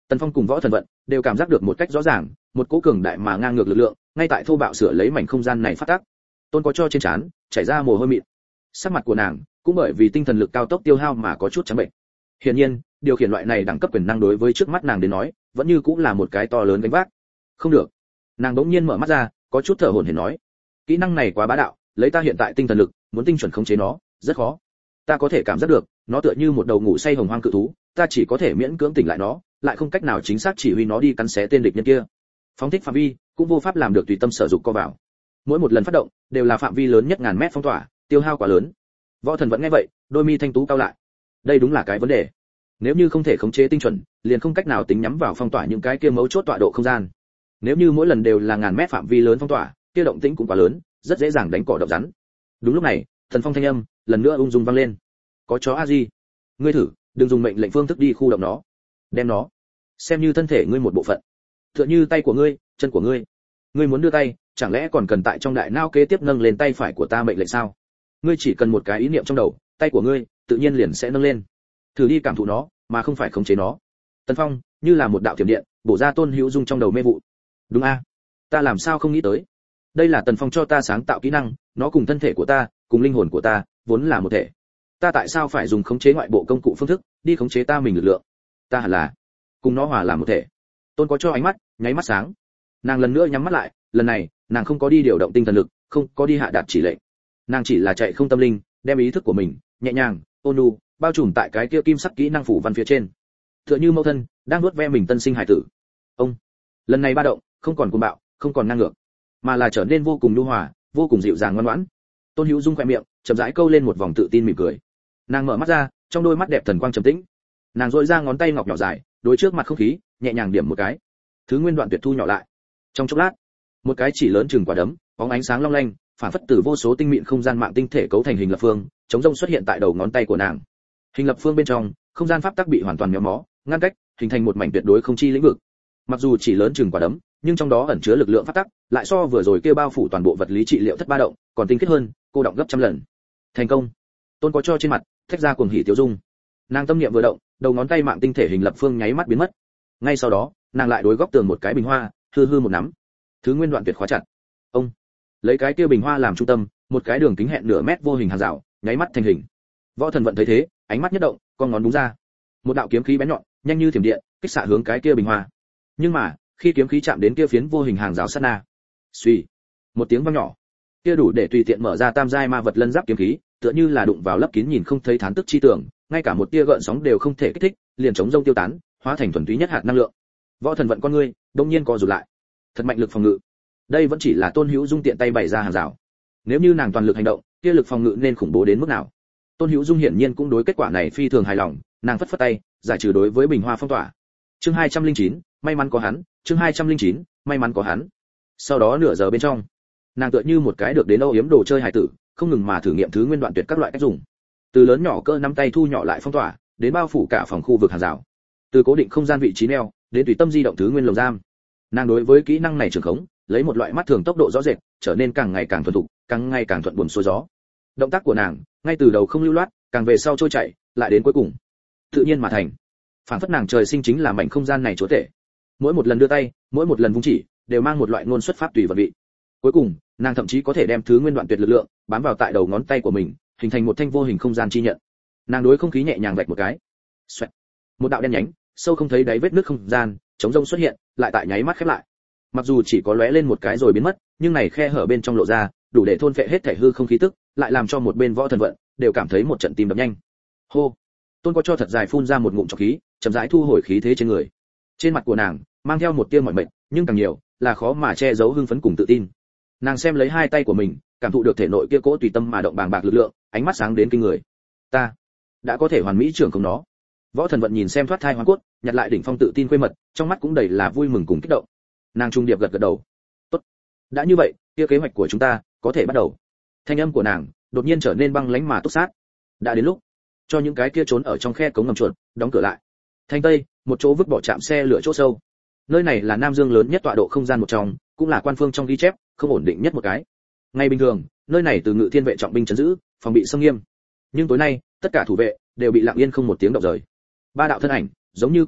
Tần Phong cùng Võ Thần Vận đều cảm giác được một cách rõ ràng, một cỗ cường đại mà ngang ngược lực lượng, ngay tại thô bạo sửa lấy mảnh không gian này phát tác. Tôn có cho trên trán chảy ra mồ hôi mịn. Sắc mặt của nàng cũng bởi vì tinh thần lực cao tốc tiêu hao mà có chút trắng bệnh. Hiển nhiên, điều khiển loại này đẳng cấp quyền năng đối với trước mắt nàng đến nói, vẫn như cũng là một cái to lớn gánh vác. Không được. Nàng đống nhiên mở mắt ra, có chút thở hổn hển nói, kỹ năng này quá bá đạo, lấy ta hiện tại tinh thần lực, muốn tinh chuẩn khống chế nó, rất khó. Ta có thể cảm giác được, nó tựa như một đầu ngủ say hồng hoang cự thú, ta chỉ có thể miễn cưỡng tỉnh lại nó, lại không cách nào chính xác chỉ huy nó đi cắn xé tên địch nhân kia. Phóng thích phạm vi, cũng vô pháp làm được tùy tâm sở dụng co vào. Mỗi một lần phát động, đều là phạm vi lớn nhất ngàn mét phong tỏa, tiêu hao quá lớn. Võ Thần vẫn nghe vậy, đôi mi thanh tú cao lại. Đây đúng là cái vấn đề. Nếu như không thể khống chế tinh chuẩn, liền không cách nào tính nhắm vào phong tỏa những cái kia mấu chốt tọa độ không gian. Nếu như mỗi lần đều là ngàn mét phạm vi lớn phong tỏa, kia động tĩnh cũng quá lớn, rất dễ dàng đánh cỏ động rắn. Đúng lúc này, Thần Phong thanh âm lần nữa ung dung vang lên. Có chó a di, ngươi thử, đừng dùng mệnh lệnh phương thức đi khu động nó, đem nó xem như thân thể ngươi một bộ phận, tựa như tay của ngươi, chân của ngươi. Ngươi muốn đưa tay, chẳng lẽ còn cần tại trong đại não kế tiếp nâng lên tay phải của ta mệnh lệnh sao? Ngươi chỉ cần một cái ý niệm trong đầu, tay của ngươi tự nhiên liền sẽ nâng lên. Thử đi cảm thụ nó, mà không phải khống chế nó. Tần Phong như là một đạo thiểm điện, bổ ra Tôn Hữu Dung trong đầu mê vụ. Đúng a, ta làm sao không nghĩ tới? Đây là Tần Phong cho ta sáng tạo kỹ năng, nó cùng thân thể của ta, cùng linh hồn của ta, vốn là một thể. Ta tại sao phải dùng khống chế ngoại bộ công cụ phương thức, đi khống chế ta mình lực lượng? Ta hẳn là cùng nó hòa làm một thể. Tôn có cho ánh mắt, nháy mắt sáng. Nàng lần nữa nhắm mắt lại, lần này, nàng không có đi điều động tinh thần lực, không có đi hạ đạt chỉ lệnh. Nàng chỉ là chạy không tâm linh, đem ý thức của mình, nhẹ nhàng, ôn nhu, bao trùm tại cái kia kim sắc kỹ năng phủ văn phía trên. Tựa như mẫu thân đang nuốt ve mình tân sinh hải tử. Ông, lần này ba động, không còn cuồng bạo, không còn ngang ngược, mà là trở nên vô cùng nhu hòa, vô cùng dịu dàng ngoan ngoãn. Tôn Hữu Dung khẽ miệng, chậm rãi câu lên một vòng tự tin mỉm cười. Nàng mở mắt ra, trong đôi mắt đẹp thần quang trầm tĩnh. Nàng duỗi ra ngón tay ngọc nhỏ dài, đối trước mặt không khí, nhẹ nhàng điểm một cái. Thứ nguyên đoạn tuyệt thu nhỏ lại. Trong chốc lát, một cái chỉ lớn chừng quả đấm, bóng ánh sáng long lanh, phản phất từ vô số tinh mịn không gian mạng tinh thể cấu thành hình lập phương, chống rông xuất hiện tại đầu ngón tay của nàng. Hình lập phương bên trong, không gian pháp tắc bị hoàn toàn méo mó, ngăn cách, hình thành một mảnh tuyệt đối không chi lĩnh vực. Mặc dù chỉ lớn chừng quả đấm, nhưng trong đó ẩn chứa lực lượng pháp tắc, lại so vừa rồi kia bao phủ toàn bộ vật lý trị liệu thất ba động, còn tinh khiết hơn, cô động gấp trăm lần. Thành công. Tôn có cho trên mặt, thét ra cuồng hỉ tiêu dung. Nàng tâm niệm vừa động, đầu ngón tay mạng tinh thể hình lập phương nháy mắt biến mất. Ngay sau đó, nàng lại đối góc tường một cái bình hoa, hư hư một nắm. Thứ nguyên đoạn tuyệt khóa chặt. Ông lấy cái kia bình hoa làm trung tâm, một cái đường kính hẹn nửa mét vô hình hàng rào, nháy mắt thành hình. Võ Thần Vận thấy thế, ánh mắt nhất động, con ngón đúng ra. Một đạo kiếm khí bén nhọn, nhanh như thiểm điện, kích xạ hướng cái kia bình hoa. Nhưng mà, khi kiếm khí chạm đến kia phiến vô hình hàng rào sát na, suy, một tiếng vang nhỏ, kia đủ để tùy tiện mở ra tam giai ma vật lân giáp kiếm khí, tựa như là đụng vào lấp kín nhìn không thấy thán tức chi tưởng, ngay cả một tia gợn sóng đều không thể kích thích, liền chống rông tiêu tán, hóa thành thuần túy nhất hạt năng lượng. Võ Thần Vận con ngươi, đông nhiên co rụt lại. Thật mạnh lực phòng ngự. Đây vẫn chỉ là Tôn Hữu Dung tiện tay bày ra hàng rào. Nếu như nàng toàn lực hành động, kia lực phòng ngự nên khủng bố đến mức nào? Tôn Hữu Dung hiển nhiên cũng đối kết quả này phi thường hài lòng, nàng phất phất tay, giải trừ đối với bình hoa phong tỏa. Chương hai trăm linh chín, may mắn có hắn, chương hai trăm linh chín, may mắn có hắn. Sau đó nửa giờ bên trong, nàng tựa như một cái được đến âu yếm đồ chơi hài tử, không ngừng mà thử nghiệm thứ nguyên đoạn tuyệt các loại cách dùng. Từ lớn nhỏ cỡ nắm tay thu nhỏ lại phong tỏa, đến bao phủ cả phòng khu vực hàng rào. Từ cố định không gian vị trí neo, đến tùy tâm di động thứ nguyên lồng giam. Nàng đối với kỹ năng này trường khống, lấy một loại mắt thường tốc độ rõ rệt, trở nên càng ngày càng thuần thục, càng ngày càng thuận buồm xuôi gió. Động tác của nàng, ngay từ đầu không lưu loát, càng về sau trôi chảy, lại đến cuối cùng tự nhiên mà thành. Phản phất nàng trời sinh chính là mảnh không gian này chúa tể. Mỗi một lần đưa tay, mỗi một lần vung chỉ, đều mang một loại ngôn xuất pháp tùy vận vị. Cuối cùng, nàng thậm chí có thể đem thứ nguyên đoạn tuyệt lực lượng bám vào tại đầu ngón tay của mình, hình thành một thanh vô hình không gian chi nhận. Nàng đối không khí nhẹ nhàng vạch một cái. Xoẹt. Một đạo đen nhánh, sâu không thấy đáy vết nước không gian, chống rông xuất hiện, lại tại nháy mắt khép lại. Mặc dù chỉ có lóe lên một cái rồi biến mất, nhưng này khe hở bên trong lộ ra, đủ để thôn phệ hết thể hư không khí tức, lại làm cho một bên Võ Thần Vận đều cảm thấy một trận tim đập nhanh. Hô. Tôn có cho thật dài phun ra một ngụm trọc khí, chậm rãi thu hồi khí thế trên người. Trên mặt của nàng mang theo một tia mỏi mệt, nhưng càng nhiều là khó mà che giấu hưng phấn cùng tự tin. Nàng xem lấy hai tay của mình, cảm thụ được thể nội kia cỗ tùy tâm mà động bàng bạc lực lượng, ánh mắt sáng đến kinh người. Ta đã có thể hoàn mỹ trưởng không nó. Võ Thần Vận nhìn xem thoát thai hoàn cốt, nhặt lại đỉnh phong tự tin quê mật, trong mắt cũng đầy là vui mừng cùng kích động. Nàng trung điệp gật gật đầu. Tốt, đã như vậy, kia kế hoạch của chúng ta có thể bắt đầu. Thanh âm của nàng đột nhiên trở nên băng lãnh mà túc sát. Đã đến lúc cho những cái kia trốn ở trong khe cống ngầm chuột đóng cửa lại. Thanh Tây, một chỗ vứt bỏ trạm xe lửa chỗ sâu. Nơi này là Nam Dương lớn nhất tọa độ không gian một trong, cũng là quan phương trong ghi chép không ổn định nhất một cái. Ngày bình thường, nơi này từ Ngự Thiên vệ trọng binh trấn giữ, phòng bị xâm nghiêm. Nhưng tối nay, tất cả thủ vệ đều bị lặng yên không một tiếng động rời. Ba đạo thân ảnh, giống như quỷ mị,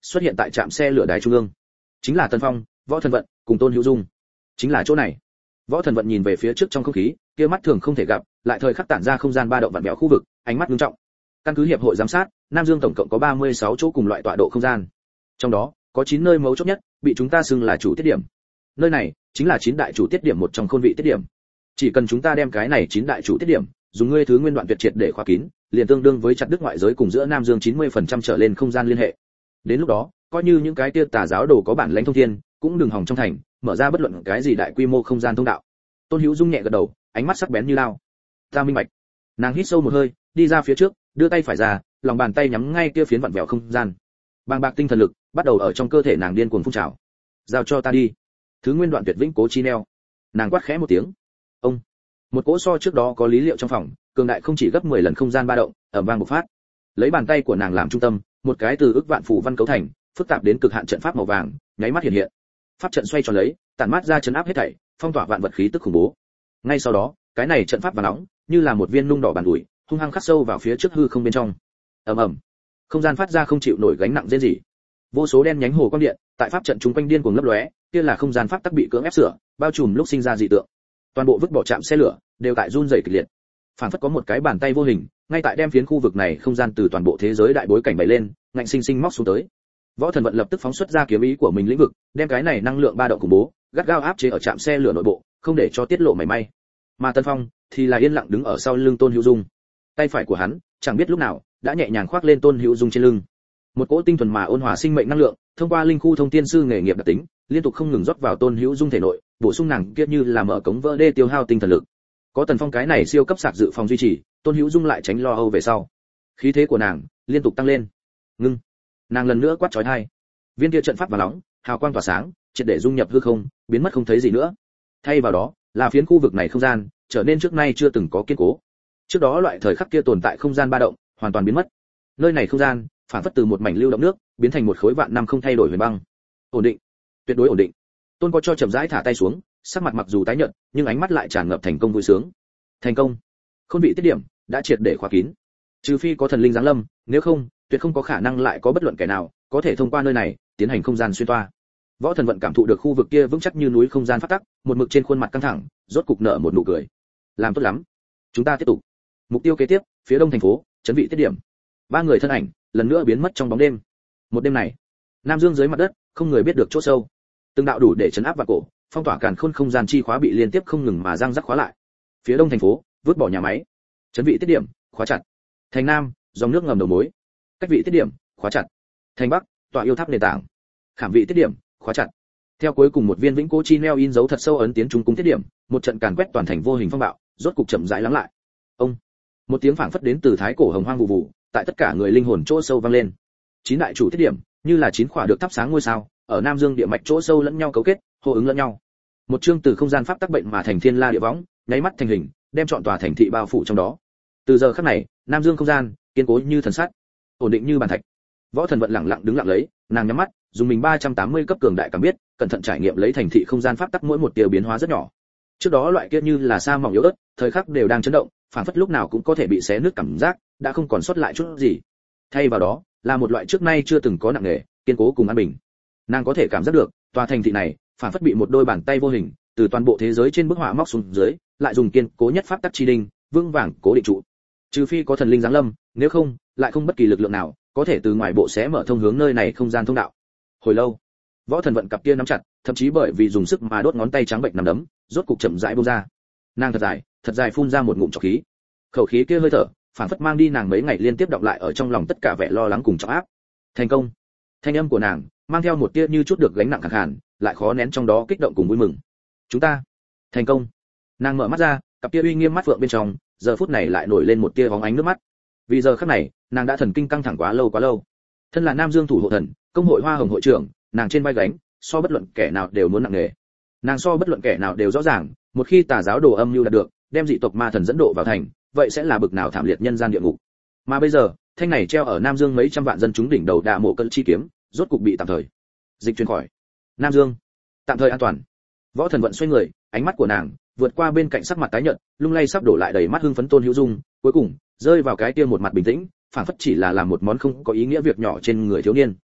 xuất hiện tại trạm xe lửa đài trung ương. Chính là Tần Phong, Võ Thần Vận cùng Tôn Hữu Dung. Chính là chỗ này. Võ Thần Vận nhìn về phía trước trong không khí, kia mắt thường không thể gặp, lại thời khắc tản ra không gian ba động vặn vẹo khu vực, ánh mắt nghiêm trọng. Căn cứ hiệp hội giám sát, Nam Dương tổng cộng có ba mươi sáu chỗ cùng loại tọa độ không gian. Trong đó, có chín nơi mấu chốt nhất, bị chúng ta xưng là chủ tiết điểm. Nơi này chính là chín đại chủ tiết điểm một trong khôn vị tiết điểm. Chỉ cần chúng ta đem cái này chín đại chủ tiết điểm, dùng ngươi thứ nguyên đoạn tuyệt triệt để khóa kín, liền tương đương với chặt đứt ngoại giới cùng giữa Nam Dương chín mươi phần trăm trở lên không gian liên hệ. Đến lúc đó, coi như những cái kia tà giáo đồ có bản lãnh thông thiên, cũng đừng hòng trong thành, mở ra bất luận cái gì đại quy mô không gian thông đạo. Tôn Hữu Dung nhẹ gật đầu, ánh mắt sắc bén như lao. Ta minh bạch. Nàng hít sâu một hơi, đi ra phía trước, đưa tay phải ra, lòng bàn tay nhắm ngay kia phiến vặn vẹo không gian. Bàng bạc tinh thần lực bắt đầu ở trong cơ thể nàng điên cuồng phun trào. Giao cho ta đi. Thứ nguyên đoạn tuyệt vĩnh cố chi neo. Nàng quát khẽ một tiếng. Ông. Một cỗ so trước đó có lý liệu trong phòng, cường đại không chỉ gấp mười lần không gian ba động, ầm vang bộc phát. Lấy bàn tay của nàng làm trung tâm, một cái từ ức vạn phù văn cấu thành, phức tạp đến cực hạn trận pháp màu vàng, nháy mắt hiện hiện. Pháp trận xoay tròn lấy, tản mát ra chấn áp hết thảy, phong tỏa vạn vật khí tức khủng bố. Ngay sau đó, cái này trận pháp vàng nóng, như là một viên nung đỏ bàn ủi, hung hăng khắc sâu vào phía trước hư không bên trong. Ầm ầm. Không gian phát ra không chịu nổi gánh nặng rên rỉ. Vô số đen nhánh hồ quang điện, tại pháp trận chúng quanh điên cuồng lấp lóe, kia là không gian pháp tắc bị cưỡng ép sửa, bao trùm lúc sinh ra dị tượng. Toàn bộ vứt bỏ trạm xe lửa, đều tại run rẩy kịch liệt. Phản phất có một cái bàn tay vô hình, ngay tại đem phiến khu vực này không gian từ toàn bộ thế giới đại bối cảnh bày lên, ngạnh sinh sinh móc xuống tới. Võ Thần Vận lập tức phóng xuất ra kiếm ý của mình lĩnh vực, đem cái này năng lượng ba động khủng bố, gắt gao áp chế ở trạm xe lửa nội bộ, không để cho tiết lộ mảy may. Mà Tân Phong thì là yên lặng đứng ở sau lưng Tôn Hữu Dung. Tay phải của hắn, chẳng biết lúc nào, đã nhẹ nhàng khoác lên Tôn Hữu Dung trên lưng. Một cỗ tinh thuần mà ôn hòa sinh mệnh năng lượng, thông qua linh khu thông tiên sư nghề nghiệp đặc tính, liên tục không ngừng rót vào Tôn Hữu Dung thể nội, bổ sung nàng kia như là mở cống vỡ đê tiêu hao tinh thần lực. Có Tần Phong cái này siêu cấp sạc dự phòng duy trì, Tôn Hữu Dung lại tránh lo âu về sau. Khí thế của nàng liên tục tăng lên. Ngưng. Nàng lần nữa quát chói tai. Viên kia trận pháp vàng nóng, hào quang tỏa sáng, triệt để dung nhập hư không, biến mất không thấy gì nữa. Thay vào đó, là phiến khu vực này không gian trở nên trước nay chưa từng có kiên cố. Trước đó loại thời khắc kia tồn tại không gian ba động, hoàn toàn biến mất. Nơi này không gian, phản phất từ một mảnh lưu động nước, biến thành một khối vạn năm không thay đổi huyền băng. Ổn định, tuyệt đối ổn định. Tôn có cho chậm rãi thả tay xuống, sắc mặt mặc dù tái nhợt, nhưng ánh mắt lại tràn ngập thành công vui sướng. Thành công. Khôn vị tiết điểm đã triệt để khóa kín. Trừ phi có thần linh giáng lâm, nếu không, tuyệt không có khả năng lại có bất luận kẻ nào có thể thông qua nơi này tiến hành không gian xuyên toa. Võ Thần Vận cảm thụ được khu vực kia vững chắc như núi không gian phát tắc, một mực trên khuôn mặt căng thẳng, rốt cục nở một nụ cười. Làm tốt lắm. Chúng ta tiếp tục. Mục tiêu kế tiếp, phía đông thành phố, trấn vị tiết điểm. Ba người thân ảnh lần nữa biến mất trong bóng đêm. Một đêm này, Nam Dương dưới mặt đất, không người biết được chỗ sâu. Từng đạo đủ để chấn áp vào cổ, phong tỏa càn khôn không gian chi khóa bị liên tiếp không ngừng mà răng rắc khóa lại. Phía đông thành phố, vứt bỏ nhà máy. Trấn vị tiết điểm, khóa chặt. Thành Nam, dòng nước ngầm đầu mối. Cách vị tiết điểm, khóa chặt. Thành Bắc, tọa yêu tháp nền tảng. Khảm vị tiết điểm, khóa chặt. Theo cuối cùng một viên vĩnh cố chi neo in dấu thật sâu ấn tiến trung cung tiết điểm, một trận càn quét toàn thành vô hình phong bạo, rốt cục chậm rãi lắng lại. Ông, một tiếng phảng phất đến từ thái cổ hồng hoang vụ vụ, tại tất cả người linh hồn chỗ sâu vang lên. Chín đại chủ tiết điểm, như là chín khỏa được thắp sáng ngôi sao, ở Nam Dương địa mạch chỗ sâu lẫn nhau cấu kết, hô ứng lẫn nhau. Một chương từ không gian pháp tắc bệnh mà thành thiên la địa võng, nháy mắt thành hình, đem trọn tòa thành thị bao phủ trong đó. Từ giờ khắc này, Nam Dương không gian kiên cố như thần sắt, ổn định như bàn thạch. Võ Thần Vận lặng lặng đứng lặng lấy, nàng nhắm mắt, dùng mình ba trăm tám mươi cấp cường đại cảm biết, cẩn thận trải nghiệm lấy thành thị không gian pháp tắc mỗi một tia biến hóa rất nhỏ. Trước đó loại kia như là sa mỏng yếu ớt, thời khắc đều đang chấn động, phản phất lúc nào cũng có thể bị xé nứt cảm giác, đã không còn sót lại chút gì. Thay vào đó, là một loại trước nay chưa từng có nặng nề, kiên cố cùng an bình. Nàng có thể cảm giác được, tòa thành thị này, phản phất bị một đôi bàn tay vô hình, từ toàn bộ thế giới trên bức họa móc xuống dưới, lại dùng kiên cố nhất pháp tắc chi đinh, vững vàng cố định trụ. Trừ phi có thần linh giáng lâm, nếu không, lại không bất kỳ lực lượng nào có thể từ ngoài bộ xé mở thông hướng nơi này không gian thông đạo. Hồi lâu, Võ Thần Vận cặp kia nắm chặt, thậm chí bởi vì dùng sức mà đốt ngón tay trắng bệnh nằm đấm, rốt cục chậm rãi buông ra. Nàng thật dài, thật dài phun ra một ngụm trọc khí. Khẩu khí kia hơi thở, phản phất mang đi nàng mấy ngày liên tiếp đọng lại ở trong lòng tất cả vẻ lo lắng cùng trọng áp. Thành công. Thanh âm của nàng mang theo một tia như chút được gánh nặng khàn khàn, lại khó nén trong đó kích động cùng vui mừng. Chúng ta thành công. Nàng mở mắt ra, cặp kia uy nghiêm mắt vượng bên trong, giờ phút này lại nổi lên một tia bóng ánh nước mắt. Vì giờ khắc này, nàng đã thần kinh căng thẳng quá lâu quá lâu. Thân là Nam Dương thủ hộ thần, công hội Hoa Hồng hội trưởng, nàng trên vai gánh, so bất luận kẻ nào đều muốn nặng nề. Nàng so bất luận kẻ nào đều rõ ràng, một khi tà giáo đồ âm mưu đạt được, đem dị tộc ma thần dẫn độ vào thành, vậy sẽ là bực nào thảm liệt nhân gian địa ngục. Mà bây giờ, thanh này treo ở Nam Dương mấy trăm vạn dân chúng đỉnh đầu đạ mộ cận chi kiếm, rốt cục bị tạm thời dịch chuyển khỏi Nam Dương, tạm thời an toàn. Võ Thần Vận xoay người, ánh mắt của nàng vượt qua bên cạnh sắc mặt tái nhợt, lung lay sắp đổ lại đầy mắt hưng phấn Tôn Hữu Dung, cuối cùng rơi vào cái kia một mặt bình tĩnh, phảng phất chỉ là làm một món không có ý nghĩa việc nhỏ trên người thiếu niên.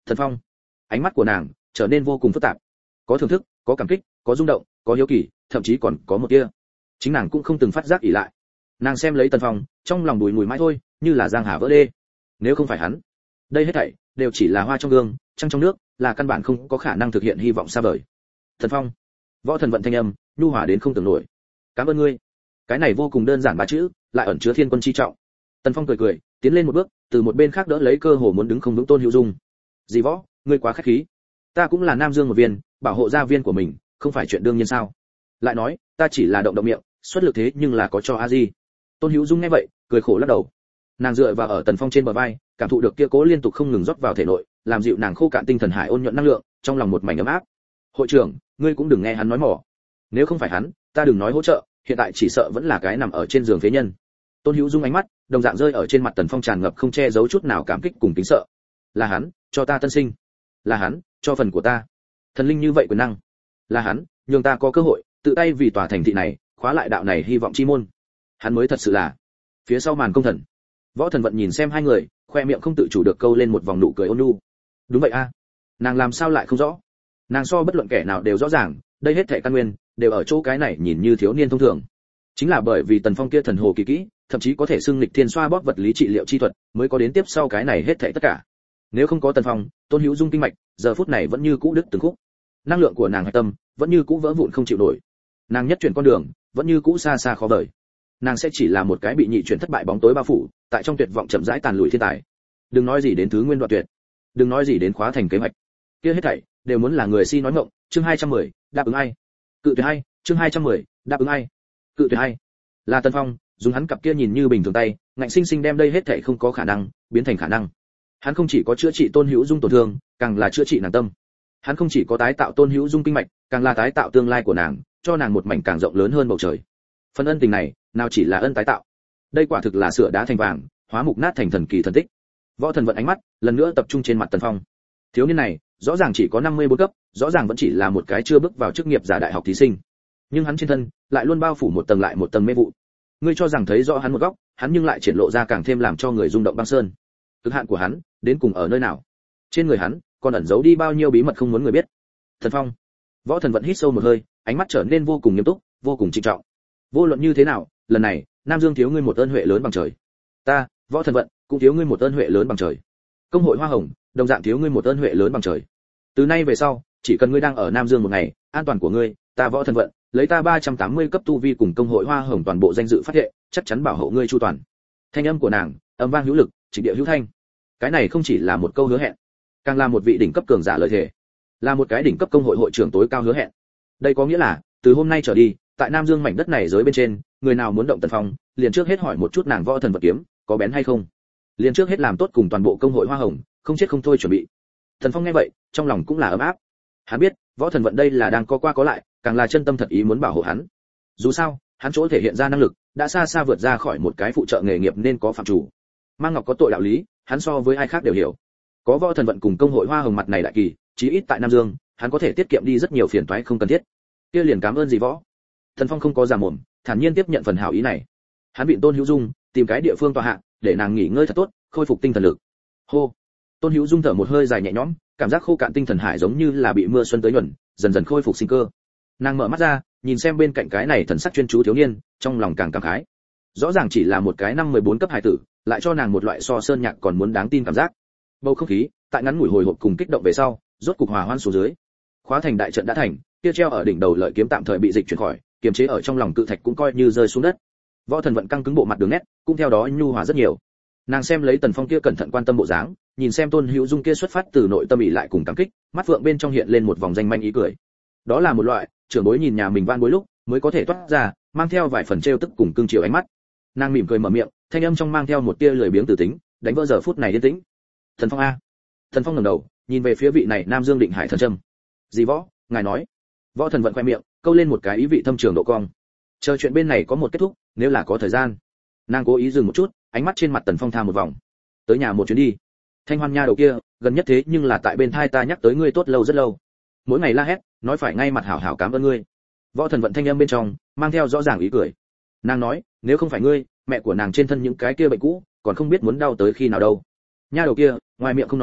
Thần Phong, ánh mắt của nàng trở nên vô cùng phức tạp, có thưởng thức, có cảm kích, có rung động, có hiếu kỳ, thậm chí còn có một tia chính nàng cũng không từng phát giác ỷ lại. Nàng xem lấy Tần Phong, trong lòng bùi ngùi mãi thôi, như là giang hà vỡ đê. Nếu không phải hắn, đây hết thảy đều chỉ là hoa trong gương, trăng trong nước, là căn bản không có khả năng thực hiện hy vọng xa vời. Thần Phong, Võ Thần Vận thanh âm nhu hòa đến không tưởng nổi. Cảm ơn ngươi. Cái này vô cùng đơn giản ba chữ, lại ẩn chứa thiên quân chi trọng. Tần Phong cười cười, tiến lên một bước, từ một bên khác đỡ lấy cơ hồ muốn đứng không vững Tôn Hữu Dung. Dì Võ, ngươi quá khách khí. Ta cũng là Nam Dương một viên, bảo hộ gia viên của mình, không phải chuyện đương nhiên sao? Lại nói, ta chỉ là động động miệng, xuất lực thế nhưng là có cho a di. Tôn Hữu Dung nghe vậy, cười khổ lắc đầu. Nàng dựa vào ở Tần Phong trên bờ vai, cảm thụ được kia cố liên tục không ngừng rót vào thể nội, làm dịu nàng khô cạn tinh thần hải ôn nhuận năng lượng, trong lòng một mảnh ấm áp. Hội trưởng, ngươi cũng đừng nghe hắn nói mỏ. Nếu không phải hắn, ta đừng nói hỗ trợ, hiện tại chỉ sợ vẫn là cái nằm ở trên giường phế nhân. Tôn Hữu Dung ánh mắt đồng dạng rơi ở trên mặt Tần Phong, tràn ngập không che giấu chút nào cảm kích cùng kính sợ. Là hắn cho ta tân sinh, là hắn cho phần của ta thần linh như vậy quyền năng, là hắn nhường ta có cơ hội tự tay vì tòa thành thị này khóa lại đạo này hy vọng chi môn. Hắn mới thật sự là phía sau màn công thần. Võ Thần Vận nhìn xem hai người, khoe miệng không tự chủ được câu lên một vòng nụ cười ôn nhu. Đúng vậy a, nàng làm sao lại không rõ? Nàng so bất luận kẻ nào đều rõ ràng, đây hết thảy căn nguyên đều ở chỗ cái này nhìn như thiếu niên thông thường. Chính là bởi vì Tần Phong kia thần hồ kỳ kỹ, thậm chí có thể xưng lịch thiên xoa bóp vật lý trị liệu chi thuật, mới có đến tiếp sau cái này hết thảy tất cả. Nếu không có Tần Phong, Tôn Hữu Dung kinh mạch giờ phút này vẫn như cũ đứt từng khúc, năng lượng của nàng hạch tâm vẫn như cũ vỡ vụn không chịu nổi, nàng nhất chuyển con đường vẫn như cũ xa xa khó vời. Nàng sẽ chỉ là một cái bị nhị chuyển thất bại bóng tối bao phủ, tại trong tuyệt vọng chậm rãi tàn lùi thiên tài. Đừng nói gì đến thứ nguyên đoạn tuyệt, đừng nói gì đến khóa thành kế hoạch, kia hết thảy đều muốn là người si nói ngọng. Chương hai trăm mười, đáp ứng ai? Cự tuyệt hay? Chương hai trăm mười, đáp ứng ai? Cự tuyệt hay? Là Tần Phong, dùng hắn cặp kia nhìn như bình thường tay, ngạnh sinh sinh đem đây hết thảy không có khả năng biến thành khả năng. Hắn không chỉ có chữa trị Tôn Hữu Dung tổn thương, càng là chữa trị nàng tâm. Hắn không chỉ có tái tạo Tôn Hữu Dung kinh mạch, càng là tái tạo tương lai của nàng, cho nàng một mảnh càng rộng lớn hơn bầu trời. Phần ân tình này, nào chỉ là ân tái tạo, đây quả thực là sửa đá thành vàng, hóa mục nát thành thần kỳ thần tích. Võ Thần Vận ánh mắt lần nữa tập trung trên mặt Tần Phong. Thiếu niên này, rõ ràng chỉ có năm mươi bốn cấp, rõ ràng vẫn chỉ là một cái chưa bước vào chức nghiệp giả đại học thí sinh, nhưng hắn trên thân lại luôn bao phủ một tầng lại một tầng mê vụ. Ngươi cho rằng thấy rõ hắn một góc, hắn nhưng lại triển lộ ra càng thêm làm cho người rung động băng sơn. Cực hạn của hắn đến cùng ở nơi nào? Trên người hắn còn ẩn giấu đi bao nhiêu bí mật không muốn người biết? Thần Phong. Võ Thần Vận hít sâu một hơi, ánh mắt trở nên vô cùng nghiêm túc, vô cùng trịnh trọng. Vô luận như thế nào, lần này, Nam Dương thiếu ngươi một ơn huệ lớn bằng trời. Ta, Võ Thần Vận, cũng thiếu ngươi một ơn huệ lớn bằng trời. Công hội Hoa Hồng, đồng dạng thiếu ngươi một ơn huệ lớn bằng trời. Từ nay về sau, chỉ cần ngươi đang ở Nam Dương một ngày, an toàn của ngươi, ta Võ Thần Vận, lấy ta ba trăm tám mươi cấp tu vi cùng công hội Hoa Hồng toàn bộ danh dự phát hệ, chắc chắn bảo hộ ngươi chu toàn. Thanh âm của nàng, âm vang hữu lực, trịnh địa hữu thanh. Cái này không chỉ là một câu hứa hẹn, càng là một vị đỉnh cấp cường giả lợi thể, là một cái đỉnh cấp công hội hội trưởng tối cao hứa hẹn. Đây có nghĩa là, từ hôm nay trở đi, tại Nam Dương mảnh đất này giới bên trên, người nào muốn động Tần Phong, liền trước hết hỏi một chút nàng Võ Thần Vật kiếm có bén hay không, liền trước hết làm tốt cùng toàn bộ công hội Hoa Hồng không chết không thôi chuẩn bị. Tần Phong nghe vậy, trong lòng cũng là ấm áp. Hắn biết, Võ Thần Vận đây là đang có qua có lại, càng là chân tâm thật ý muốn bảo hộ hắn. Dù sao, hắn chỗ thể hiện ra năng lực đã xa xa vượt ra khỏi một cái phụ trợ nghề nghiệp nên có phạm chủ. Mang Ngọc có tội đạo lý, hắn so với ai khác đều hiểu. Có Võ Thần Vận cùng công hội Hoa Hồng mặt này đại kỳ, chí ít tại Nam Dương, hắn có thể tiết kiệm đi rất nhiều phiền toái không cần thiết. Kia liền cảm ơn gì Võ. Thần Phong không có giả mồm, thản nhiên tiếp nhận phần hảo ý này. Hắn vịn Tôn Hữu Dung, tìm cái địa phương tọa hạ, để nàng nghỉ ngơi thật tốt, khôi phục tinh thần lực. Hô. Tôn Hữu Dung thở một hơi dài nhẹ nhõm, cảm giác khô cạn tinh thần hải giống như là bị mưa xuân tới nhuần, dần dần khôi phục sinh cơ. Nàng mở mắt ra, nhìn xem bên cạnh cái này thần sắc chuyên chú thiếu niên, trong lòng càng cảm khái. Rõ ràng chỉ là một cái năm mười bốn cấp hải tử, lại cho nàng một loại so sơn nhạc còn muốn đáng tin cảm giác. Bầu không khí tại ngắn ngủi hồi hộp cùng kích động về sau, rốt cục hòa hoan xuống dưới. Khóa thành đại trận đã thành, kia treo ở đỉnh đầu lợi kiếm tạm thời bị dịch chuyển khỏi, kiềm chế ở trong lòng cự thạch cũng coi như rơi xuống đất. Võ Thần Vận căng cứng bộ mặt đường nét, cũng theo đó nhu hòa rất nhiều. Nàng xem lấy Tần Phong kia cẩn thận quan tâm bộ dáng, nhìn xem Tôn Hữu Dung kia xuất phát từ nội tâm ý lại cùng cảm kích, mắt phượng bên trong hiện lên một vòng danh manh ý cười. Đó là một loại trưởng bối nhìn nhà mình van bối lúc mới có thể toát ra, mang theo vài phần trêu tức cùng cương chiều ánh mắt. Nàng mỉm cười mở miệng, thanh âm trong mang theo một tia lười biếng tử tính, đánh vỡ giờ phút này yên tĩnh. Thần Phong a. Thần Phong ngẩng đầu, nhìn về phía vị này Nam Dương Định Hải thần trâm. Dì Võ, ngài nói. Võ Thần Vận khoe miệng, câu lên một cái ý vị thâm trường độ cong. Chờ chuyện bên này có một kết thúc, nếu là có thời gian. Nàng cố ý dừng một chút, ánh mắt trên mặt Tần Phong tha một vòng. Tới nhà một chuyến đi. Thanh Hoan nha đầu kia, gần nhất thế nhưng là tại bên thai ta nhắc tới ngươi tốt lâu rất lâu. Mỗi ngày la hét, nói phải ngay mặt hảo hảo cảm ơn ngươi. Võ Thần Vận thanh âm bên trong mang theo rõ ràng ý cười. Nàng nói, nếu không phải ngươi, mẹ của nàng trên thân những cái kia bệnh cũ, còn không biết muốn đau tới khi nào đâu. Nha đầu kia, ngoài miệng không nói,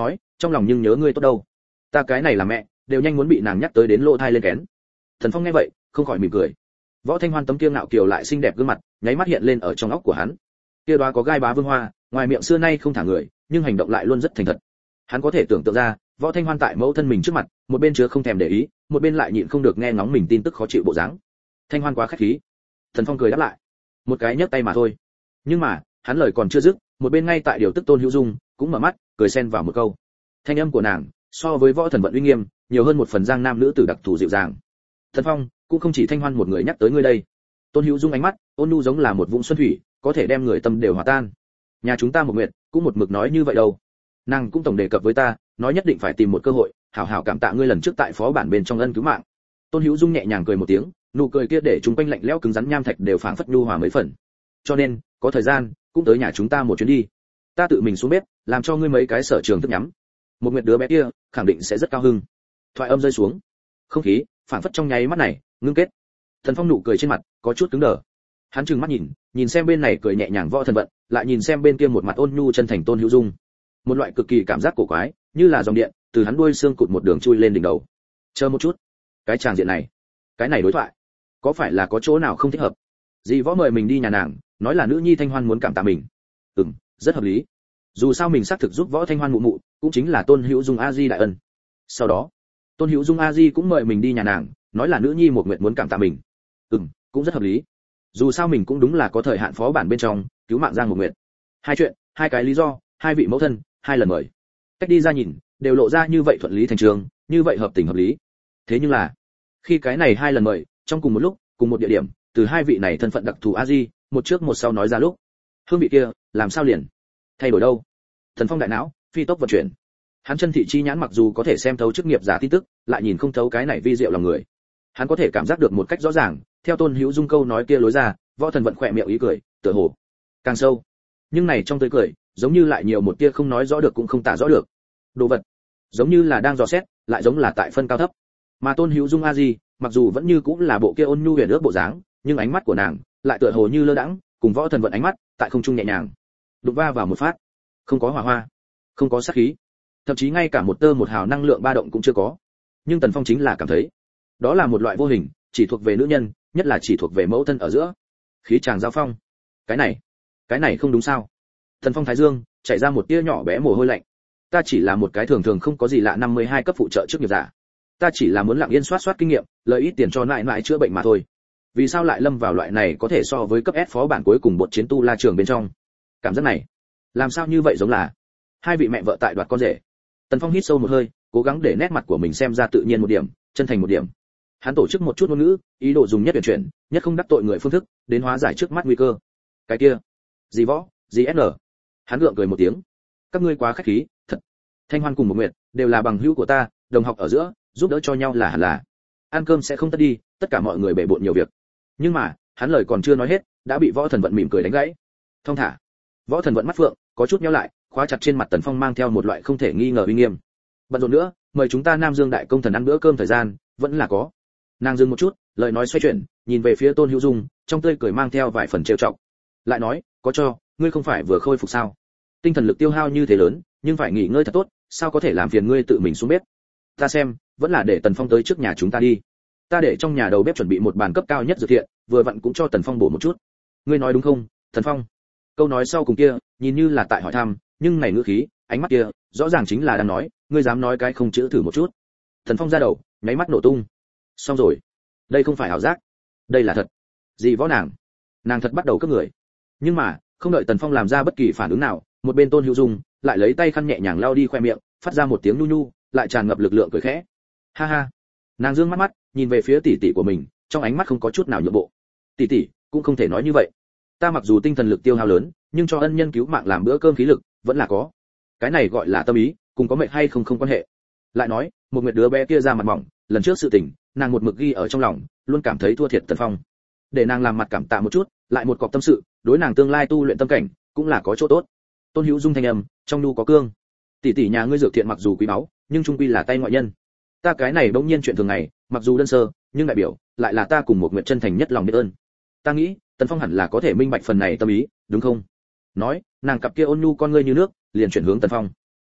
trong lòng nhưng nhớ ngươi tốt đâu. Ta cái này là mẹ, đều nhanh muốn bị nàng nhắc tới đến lỗ thai lên kén. Thần Phong nghe vậy, không khỏi mỉm cười. Võ Thanh Hoan tấm kia ngạo kiều lại xinh đẹp gương mặt, nháy mắt hiện lên ở trong óc của hắn. Kia đóa có gai bá vương hoa, ngoài miệng xưa nay không thả người, nhưng hành động lại luôn rất thành thật. Hắn có thể tưởng tượng ra, Võ Thanh Hoan tại mẫu thân mình trước mặt, một bên chứa không thèm để ý, một bên lại nhịn không được nghe ngóng mình tin tức khó chịu bộ dáng. Thanh Hoan quá khách khí. Thần Phong cười đáp lại, một cái nhấc tay mà thôi. Nhưng mà, hắn lời còn chưa dứt, một bên ngay tại điều tức Tôn Hữu Dung cũng mở mắt, cười xen vào một câu. Thanh âm của nàng, so với Võ Thần Vận uy nghiêm, nhiều hơn một phần giang nam nữ tử đặc thù dịu dàng. Thần Phong, cũng không chỉ Thanh Hoan một người nhắc tới ngươi đây. Tôn Hữu Dung ánh mắt, ôn nhu giống là một vũng xuân thủy, có thể đem người tâm đều hòa tan. Nhà chúng ta một nguyệt, cũng một mực nói như vậy đâu. Nàng cũng tổng đề cập với ta, nói nhất định phải tìm một cơ hội, hảo hảo cảm tạ ngươi lần trước tại phó bản bên trong ân cứu mạng. Tôn Hữu Dung nhẹ nhàng cười một tiếng, nụ cười kia để chúng quanh lạnh lẽo cứng rắn nham thạch đều phảng phất nhu hòa mấy phần. Cho nên, có thời gian, cũng tới nhà chúng ta một chuyến đi. Ta tự mình xuống bếp, làm cho ngươi mấy cái sở trường thức nhắm. Một nguyệt đứa bé kia, khẳng định sẽ rất cao hứng. Thoại âm rơi xuống, không khí phảng phất trong nháy mắt này ngưng kết. Thần Phong nụ cười trên mặt có chút cứng đờ. Hắn trừng mắt nhìn, nhìn xem bên này cười nhẹ nhàng Võ Thần Vận, lại nhìn xem bên kia một mặt ôn nhu chân thành Tôn Hữu Dung. Một loại cực kỳ cảm giác cổ quái, như là dòng điện từ hắn đuôi xương cụt một đường chui lên đỉnh đầu. Chờ một chút, cái tràng diện này, cái này đối thoại, có phải là có chỗ nào không thích hợp? Dì Võ mời mình đi nhà nàng, nói là nữ nhi Thanh Hoan muốn cảm tạ mình. Ừm, rất hợp lý. Dù sao mình xác thực giúp Võ Thanh Hoan mụ mụ, cũng chính là Tôn Hữu Dung a di đại ân. Sau đó, Tôn Hữu Dung a di cũng mời mình đi nhà nàng, nói là nữ nhi một nguyện muốn cảm tạ mình. Ừm, cũng rất hợp lý. Dù sao mình cũng đúng là có thời hạn phó bản bên trong, cứu mạng Giang một nguyện. Hai chuyện, hai cái lý do, hai vị mẫu thân, hai lần mời. Cách đi ra nhìn, đều lộ ra như vậy thuận lý thành trường, như vậy hợp tình hợp lý. Thế nhưng là, khi cái này hai lần mời, trong cùng một lúc, cùng một địa điểm, từ hai vị này thân phận đặc thù a di, một trước một sau nói ra lúc, hương vị kia, làm sao liền thay đổi đâu? Thần Phong đại não, phi tốc vận chuyển. Hắn chân thị chi nhãn mặc dù có thể xem thấu chức nghiệp giả tin tức, lại nhìn không thấu cái này vi diệu lòng người. Hắn có thể cảm giác được một cách rõ ràng, theo Tôn Hữu Dung câu nói kia lối ra, Võ Thần Vận khỏe miệng ý cười, tựa hồ càng sâu. Nhưng này trong tươi cười, giống như lại nhiều một tia không nói rõ được cũng không tả rõ được. Đồ vật, giống như là đang dò xét, lại giống là tại phân cao thấp. Mà Tôn Hữu Dung a di, mặc dù vẫn như cũng là bộ kia ôn nhu huyền ước bộ dáng, nhưng ánh mắt của nàng lại tựa hồ như lơ đãng, cùng Võ Thần Vận ánh mắt, tại không trung nhẹ nhàng đụng va vào một phát, không có hỏa hoa, không có sát khí, thậm chí ngay cả một tơ một hào năng lượng ba động cũng chưa có. Nhưng Tần Phong chính là cảm thấy, đó là một loại vô hình, chỉ thuộc về nữ nhân, nhất là chỉ thuộc về mẫu thân ở giữa khí chàng giao phong. Cái này, cái này không đúng sao? Tần Phong thái dương chảy ra một tia nhỏ bé mồ hôi lạnh. Ta chỉ là một cái thường thường không có gì lạ năm mươi hai cấp phụ trợ trước nghiệp giả. Ta chỉ là muốn lặng yên soát soát kinh nghiệm, lợi ít tiền cho nại nại chữa bệnh mà thôi. Vì sao lại lâm vào loại này có thể so với cấp S phó bản cuối cùng bột chiến tu la trường bên trong? Cảm giác này, làm sao như vậy giống là hai vị mẹ vợ tại đoạt con rể. Tần Phong hít sâu một hơi, cố gắng để nét mặt của mình xem ra tự nhiên một điểm, chân thành một điểm. Hắn tổ chức một chút ngôn ngữ, ý đồ dùng nhất tuyển chuyển, nhất không đắc tội người phương thức, đến hóa giải trước mắt nguy cơ. Cái kia, gì Võ, gì ét en. Hắn gượng cười một tiếng. Các ngươi quá khách khí, thật. Thanh Hoan cùng một Nguyệt đều là bằng hữu của ta, đồng học ở giữa, giúp đỡ cho nhau là hẳn là. Ăn cơm sẽ không tất đi, tất cả mọi người bể bộn nhiều việc. Nhưng mà, hắn lời còn chưa nói hết, đã bị Võ Thần Vận mỉm cười đánh gãy. Thông thả. Võ Thần Vận mắt phượng có chút nhíu lại, khóa chặt trên mặt Tần Phong mang theo một loại không thể nghi ngờ uy nghiêm. Bận rộn nữa, mời chúng ta Nam Dương đại công thần ăn bữa cơm thời gian, vẫn là có. Nàng dừng một chút, lời nói xoay chuyển, nhìn về phía Tôn Hữu Dung, trong tươi cười mang theo vài phần trêu chọc. Lại nói, có cho, ngươi không phải vừa khôi phục sao? Tinh thần lực tiêu hao như thế lớn, nhưng phải nghỉ ngơi thật tốt, sao có thể làm phiền ngươi tự mình xuống bếp? Ta xem, vẫn là để Tần Phong tới trước nhà chúng ta đi. Ta để trong nhà đầu bếp chuẩn bị một bàn cấp cao nhất dược thiện, vừa vặn cũng cho Tần Phong bổ một chút. Ngươi nói đúng không, Tần Phong? Câu nói sau cùng kia, nhìn như là tại hỏi thăm, nhưng này ngữ khí, ánh mắt kia, rõ ràng chính là đang nói, ngươi dám nói cái không chữ thử một chút. Tần Phong ra đầu, nháy mắt nổ tung. Xong rồi, đây không phải ảo giác, đây là thật. Dì Võ nàng, nàng thật bắt đầu cướp người. Nhưng mà, không đợi Tần Phong làm ra bất kỳ phản ứng nào, một bên Tôn Hữu Dung lại lấy tay khăn nhẹ nhàng lau đi khoe miệng, phát ra một tiếng nhu nhu, lại tràn ngập lực lượng cười khẽ. Ha ha. Nàng dương mắt mắt, nhìn về phía tỷ tỷ của mình, trong ánh mắt không có chút nào nhượng bộ. Tỷ tỷ, cũng không thể nói như vậy. Ta mặc dù tinh thần lực tiêu hao lớn, nhưng cho ân nhân cứu mạng làm bữa cơm khí lực, vẫn là có. Cái này gọi là tâm ý, cùng có mệt hay không không quan hệ. Lại nói, một nguyệt đứa bé kia ra mặt mỏng, lần trước sự tình, nàng một mực ghi ở trong lòng, luôn cảm thấy thua thiệt Tần Phong. Để nàng làm mặt cảm tạ một chút, lại một cọc tâm sự, đối nàng tương lai tu luyện tâm cảnh, cũng là có chỗ tốt. Tôn Hữu Dung thanh âm, trong nu có cương. Tỷ tỷ nhà ngươi dược thiện mặc dù quý báu, nhưng chung quy là tay ngoại nhân. Ta cái này bỗng nhiên chuyện thường ngày, mặc dù đơn sơ, nhưng đại biểu lại là ta cùng một nguyệt chân thành nhất lòng biết ơn. Ta nghĩ, Tần Phong hẳn là có thể minh bạch phần này tâm ý, đúng không? Nói, nàng cặp kia ôn nhu con ngươi như nước, liền chuyển hướng Tần Phong.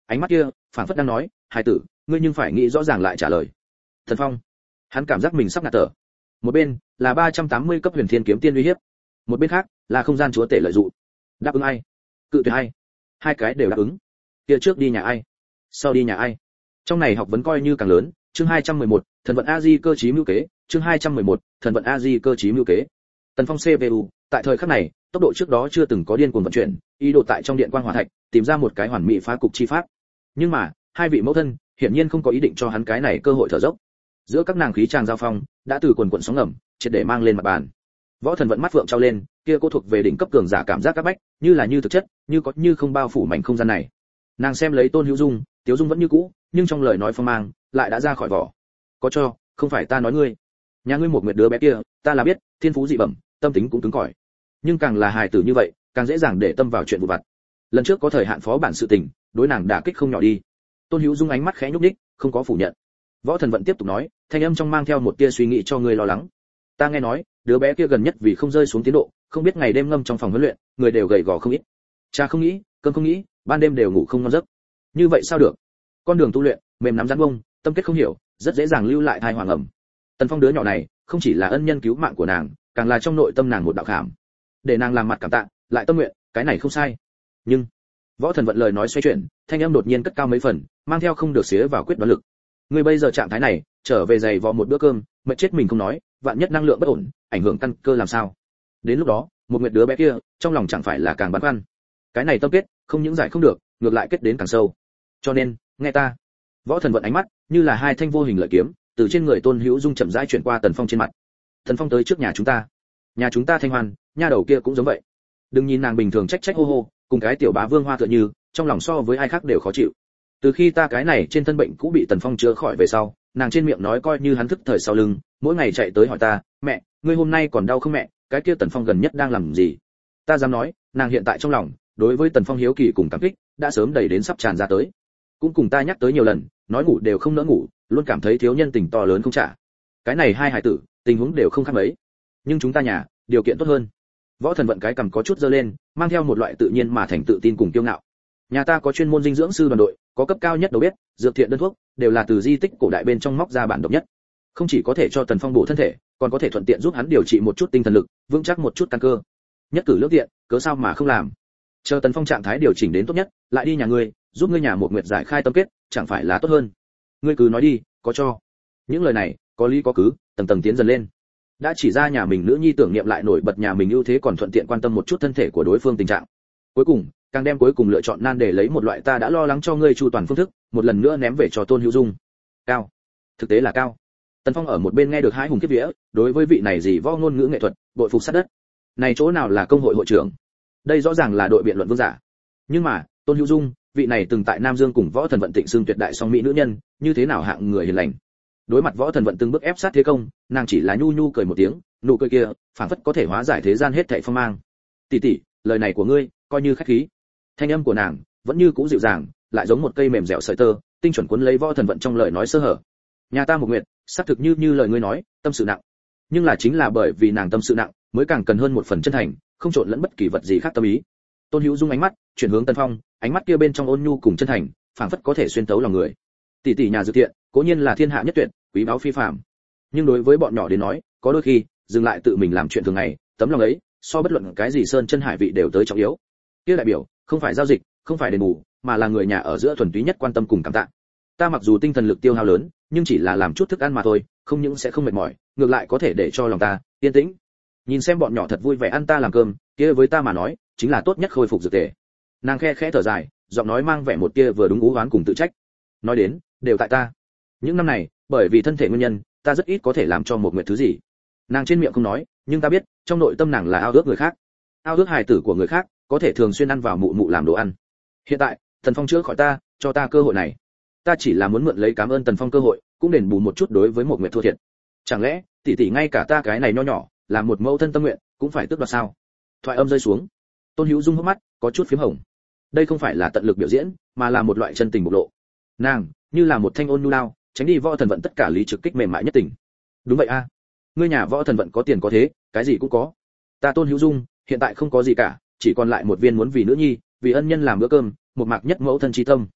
ánh mắt kia phảng phất đang nói, hài tử, ngươi nhưng phải nghĩ rõ ràng lại trả lời. Thần Phong, hắn cảm giác mình sắp ngạt thở. Một bên là ba trăm tám mươi cấp huyền thiên kiếm tiên uy hiếp, một bên khác là không gian chúa tể lợi dụng. Đáp ứng ai? Cự tuyệt ai? Hai cái đều đáp ứng. Kia trước đi nhà ai? Sau đi nhà ai? Trong này học vấn coi như càng lớn. Chương hai trăm mười một, thần vận a di cơ trí mưu kế. Chương hai trăm mười một, thần vận a di cơ trí mưu kế. Tần Phong xê pê u, tại thời khắc này, tốc độ trước đó chưa từng có điên cuồng vận chuyển, ý đồ tại trong điện quang hỏa thạch tìm ra một cái hoàn mỹ phá cục chi pháp. Nhưng mà, hai vị mẫu thân hiển nhiên không có ý định cho hắn cái này cơ hội thở dốc. Giữa các nàng khí tràng giao phong đã từ quần quần sóng ngầm triệt để mang lên mặt bàn. Võ Thần vận mắt phượng trao lên, kia cô thuộc về đỉnh cấp cường giả cảm giác các bách, như là như thực chất, như có như không bao phủ mảnh không gian này. Nàng xem lấy Tôn Hữu Dung, Tiếu Dung vẫn như cũ, nhưng trong lời nói phong mang lại đã ra khỏi vỏ. Có cho, không phải ta nói ngươi. Nhà ngươi một nguyệt đứa bé kia, ta là biết, thiên phú dị bẩm, tâm tính cũng cứng cỏi. Nhưng càng là hài tử như vậy, càng dễ dàng để tâm vào chuyện vụn vặt. Lần trước có thời hạn phó bản sự tình, đối nàng đả kích không nhỏ đi. Tôn Hữu Dung ánh mắt khẽ nhúc nhích, không có phủ nhận. Võ Thần vận tiếp tục nói, thanh âm trong mang theo một tia suy nghĩ cho ngươi lo lắng. Ta nghe nói, đứa bé kia gần nhất vì không rơi xuống tiến độ, không biết ngày đêm ngâm trong phòng huấn luyện, người đều gầy gò không ít. Cha không nghĩ, cơm không nghĩ, ban đêm đều ngủ không ngon giấc. Như vậy sao được? Con đường tu luyện, mềm nắm rắn bông, tâm kết không hiểu, rất dễ dàng lưu lại thai hoàng ẩm. Tần Phong đứa nhỏ này, không chỉ là ân nhân cứu mạng của nàng, càng là trong nội tâm nàng một đạo khảm. Để nàng làm mặt cảm tạ, lại tâm nguyện, cái này không sai. Nhưng, Võ Thần vận lời nói xoay chuyển, thanh âm đột nhiên cất cao mấy phần, mang theo không được xía vào quyết đoán lực. Ngươi bây giờ trạng thái này, trở về giày vò một bữa cơm, mệt chết mình không nói, vạn nhất năng lượng bất ổn, ảnh hưởng căn cơ làm sao? Đến lúc đó, một nguyệt đứa bé kia, trong lòng chẳng phải là càng băn khoăn. Cái này tâm kết, không những giải không được, ngược lại kết đến càng sâu. Cho nên, nghe ta. Võ Thần vận ánh mắt, như là hai thanh vô hình lợi kiếm, từ trên người Tôn Hữu Dung chậm rãi chuyển qua Tần Phong trên mặt. Tần Phong tới trước nhà chúng ta. Nhà chúng ta thanh hoan, nha đầu kia cũng giống vậy. Đừng nhìn nàng bình thường trách trách hô hô, cùng cái tiểu bá vương hoa tựa như, trong lòng so với ai khác đều khó chịu. Từ khi ta cái này trên thân bệnh cũ bị Tần Phong chữa khỏi về sau, nàng trên miệng nói coi như hắn thức thời sau lưng, mỗi ngày chạy tới hỏi ta, mẹ, ngươi hôm nay còn đau không mẹ? Cái kia Tần Phong gần nhất đang làm gì? Ta dám nói, nàng hiện tại trong lòng, đối với Tần Phong hiếu kỳ cùng cảm kích, đã sớm đầy đến sắp tràn ra tới. Cũng cùng ta nhắc tới nhiều lần, nói ngủ đều không nỡ ngủ, luôn cảm thấy thiếu nhân tình to lớn không trả. Cái này hai hải tử, tình huống đều không khác mấy. Nhưng chúng ta nhà, điều kiện tốt hơn. Võ Thần vận cái cầm có chút giơ lên, mang theo một loại tự nhiên mà thành tự tin cùng kiêu ngạo. Nhà ta có chuyên môn dinh dưỡng sư đoàn đội, có cấp cao nhất đầu bếp, dược thiện đơn thuốc, đều là từ di tích cổ đại bên trong móc ra bản độc nhất. Không chỉ có thể cho Tần Phong bổ thân thể, còn có thể thuận tiện giúp hắn điều trị một chút tinh thần lực, vững chắc một chút căn cơ. Nhất cử lưỡng tiện, cớ sao mà không làm? Chờ Tần Phong trạng thái điều chỉnh đến tốt nhất, lại đi nhà ngươi, giúp ngươi nhà một nguyệt giải khai tâm kết, chẳng phải là tốt hơn? Ngươi cứ nói đi, có cho. Những lời này, có lý có cứ, tầng tầng tiến dần lên. Đã chỉ ra nhà mình nữ nhi tưởng niệm lại nổi bật nhà mình ưu thế còn thuận tiện quan tâm một chút thân thể của đối phương tình trạng. Cuối cùng, càng đem cuối cùng lựa chọn nan để lấy một loại ta đã lo lắng cho ngươi chu toàn phương thức, một lần nữa ném về cho Tôn Hữu Dung. Cao, thực tế là cao. Tần Phong ở một bên nghe được hai hùng kiếp vía, đối với vị này gì võ ngôn ngữ nghệ thuật, bội phục sát đất. Này chỗ nào là công hội hội trưởng, đây rõ ràng là đội biện luận vương giả. Nhưng mà, Tôn Hữu Dung, vị này từng tại Nam Dương cùng Võ Thần vận Tịnh xưng tuyệt đại song mỹ nữ nhân, như thế nào hạng người hiền lành. Đối mặt Võ Thần vận từng bước ép sát thế công, nàng chỉ là nhu nhu cười một tiếng, nụ cười kia, phảng phất có thể hóa giải thế gian hết thảy phong mang. Tỷ tỷ, lời này của ngươi, coi như khách khí. Thanh âm của nàng vẫn như cũ dịu dàng, lại giống một cây mềm dẻo sợi tơ, tinh chuẩn cuốn lấy Võ Thần vận trong lời nói sơ hở. Nhà ta một nguyệt, xác thực như như lời ngươi nói, tâm sự nặng. Nhưng là chính là bởi vì nàng tâm sự nặng, mới càng cần hơn một phần chân thành, không trộn lẫn bất kỳ vật gì khác tâm ý. Tôn Hữu Dung ánh mắt chuyển hướng Tần Phong, ánh mắt kia bên trong ôn nhu cùng chân thành, phảng phất có thể xuyên tấu lòng người. Tỷ tỷ nhà dược thiện, cố nhiên là thiên hạ nhất tuyệt, quý báu phi phàm. Nhưng đối với bọn nhỏ đến nói, có đôi khi, dừng lại tự mình làm chuyện thường ngày, tấm lòng ấy, so bất luận cái gì sơn chân hải vị đều tới trọng yếu. Kia đại biểu, không phải giao dịch, không phải đền bù, mà là người nhà ở giữa thuần túy nhất quan tâm cùng cảm tạ. Ta mặc dù tinh thần lực tiêu hao lớn, nhưng chỉ là làm chút thức ăn mà thôi, không những sẽ không mệt mỏi, ngược lại có thể để cho lòng ta yên tĩnh. Nhìn xem bọn nhỏ thật vui vẻ ăn ta làm cơm, kia với ta mà nói, chính là tốt nhất khôi phục dược thể. Nàng khe khẽ thở dài, giọng nói mang vẻ một tia vừa đúng ú oán cùng tự trách. Nói đến, đều tại ta. Những năm này, bởi vì thân thể nguyên nhân, ta rất ít có thể làm cho một nguyệt thứ gì. Nàng trên miệng không nói, nhưng ta biết, trong nội tâm nàng là ao ước người khác. Ao ước hài tử của người khác, có thể thường xuyên ăn vào mụ mụ làm đồ ăn. Hiện tại, Tần Phong chữa khỏi ta, cho ta cơ hội này. Ta chỉ là muốn mượn lấy cảm ơn Tần Phong cơ hội, cũng đền bù một chút đối với một nguyệt thua thiệt. Chẳng lẽ, tỷ tỷ ngay cả ta cái này nho nhỏ, làm một mẫu thân tâm nguyện, cũng phải tước đoạt sao? Thoại âm rơi xuống, Tôn Hữu Dung hốc mắt có chút phím hồng. Đây không phải là tận lực biểu diễn, mà là một loại chân tình bộc lộ. Nàng, như là một thanh ôn nhu lao, tránh đi Võ Thần vận tất cả lý trực kích mềm mại nhất tình. Đúng vậy a, à. Ngươi nhà Võ Thần vận có tiền có thế, cái gì cũng có. Ta Tôn Hữu Dung, hiện tại không có gì cả, chỉ còn lại một viên muốn vì nữ nhi, vì ân nhân làm bữa cơm, một mạc nhất mẫu thân chi tâm.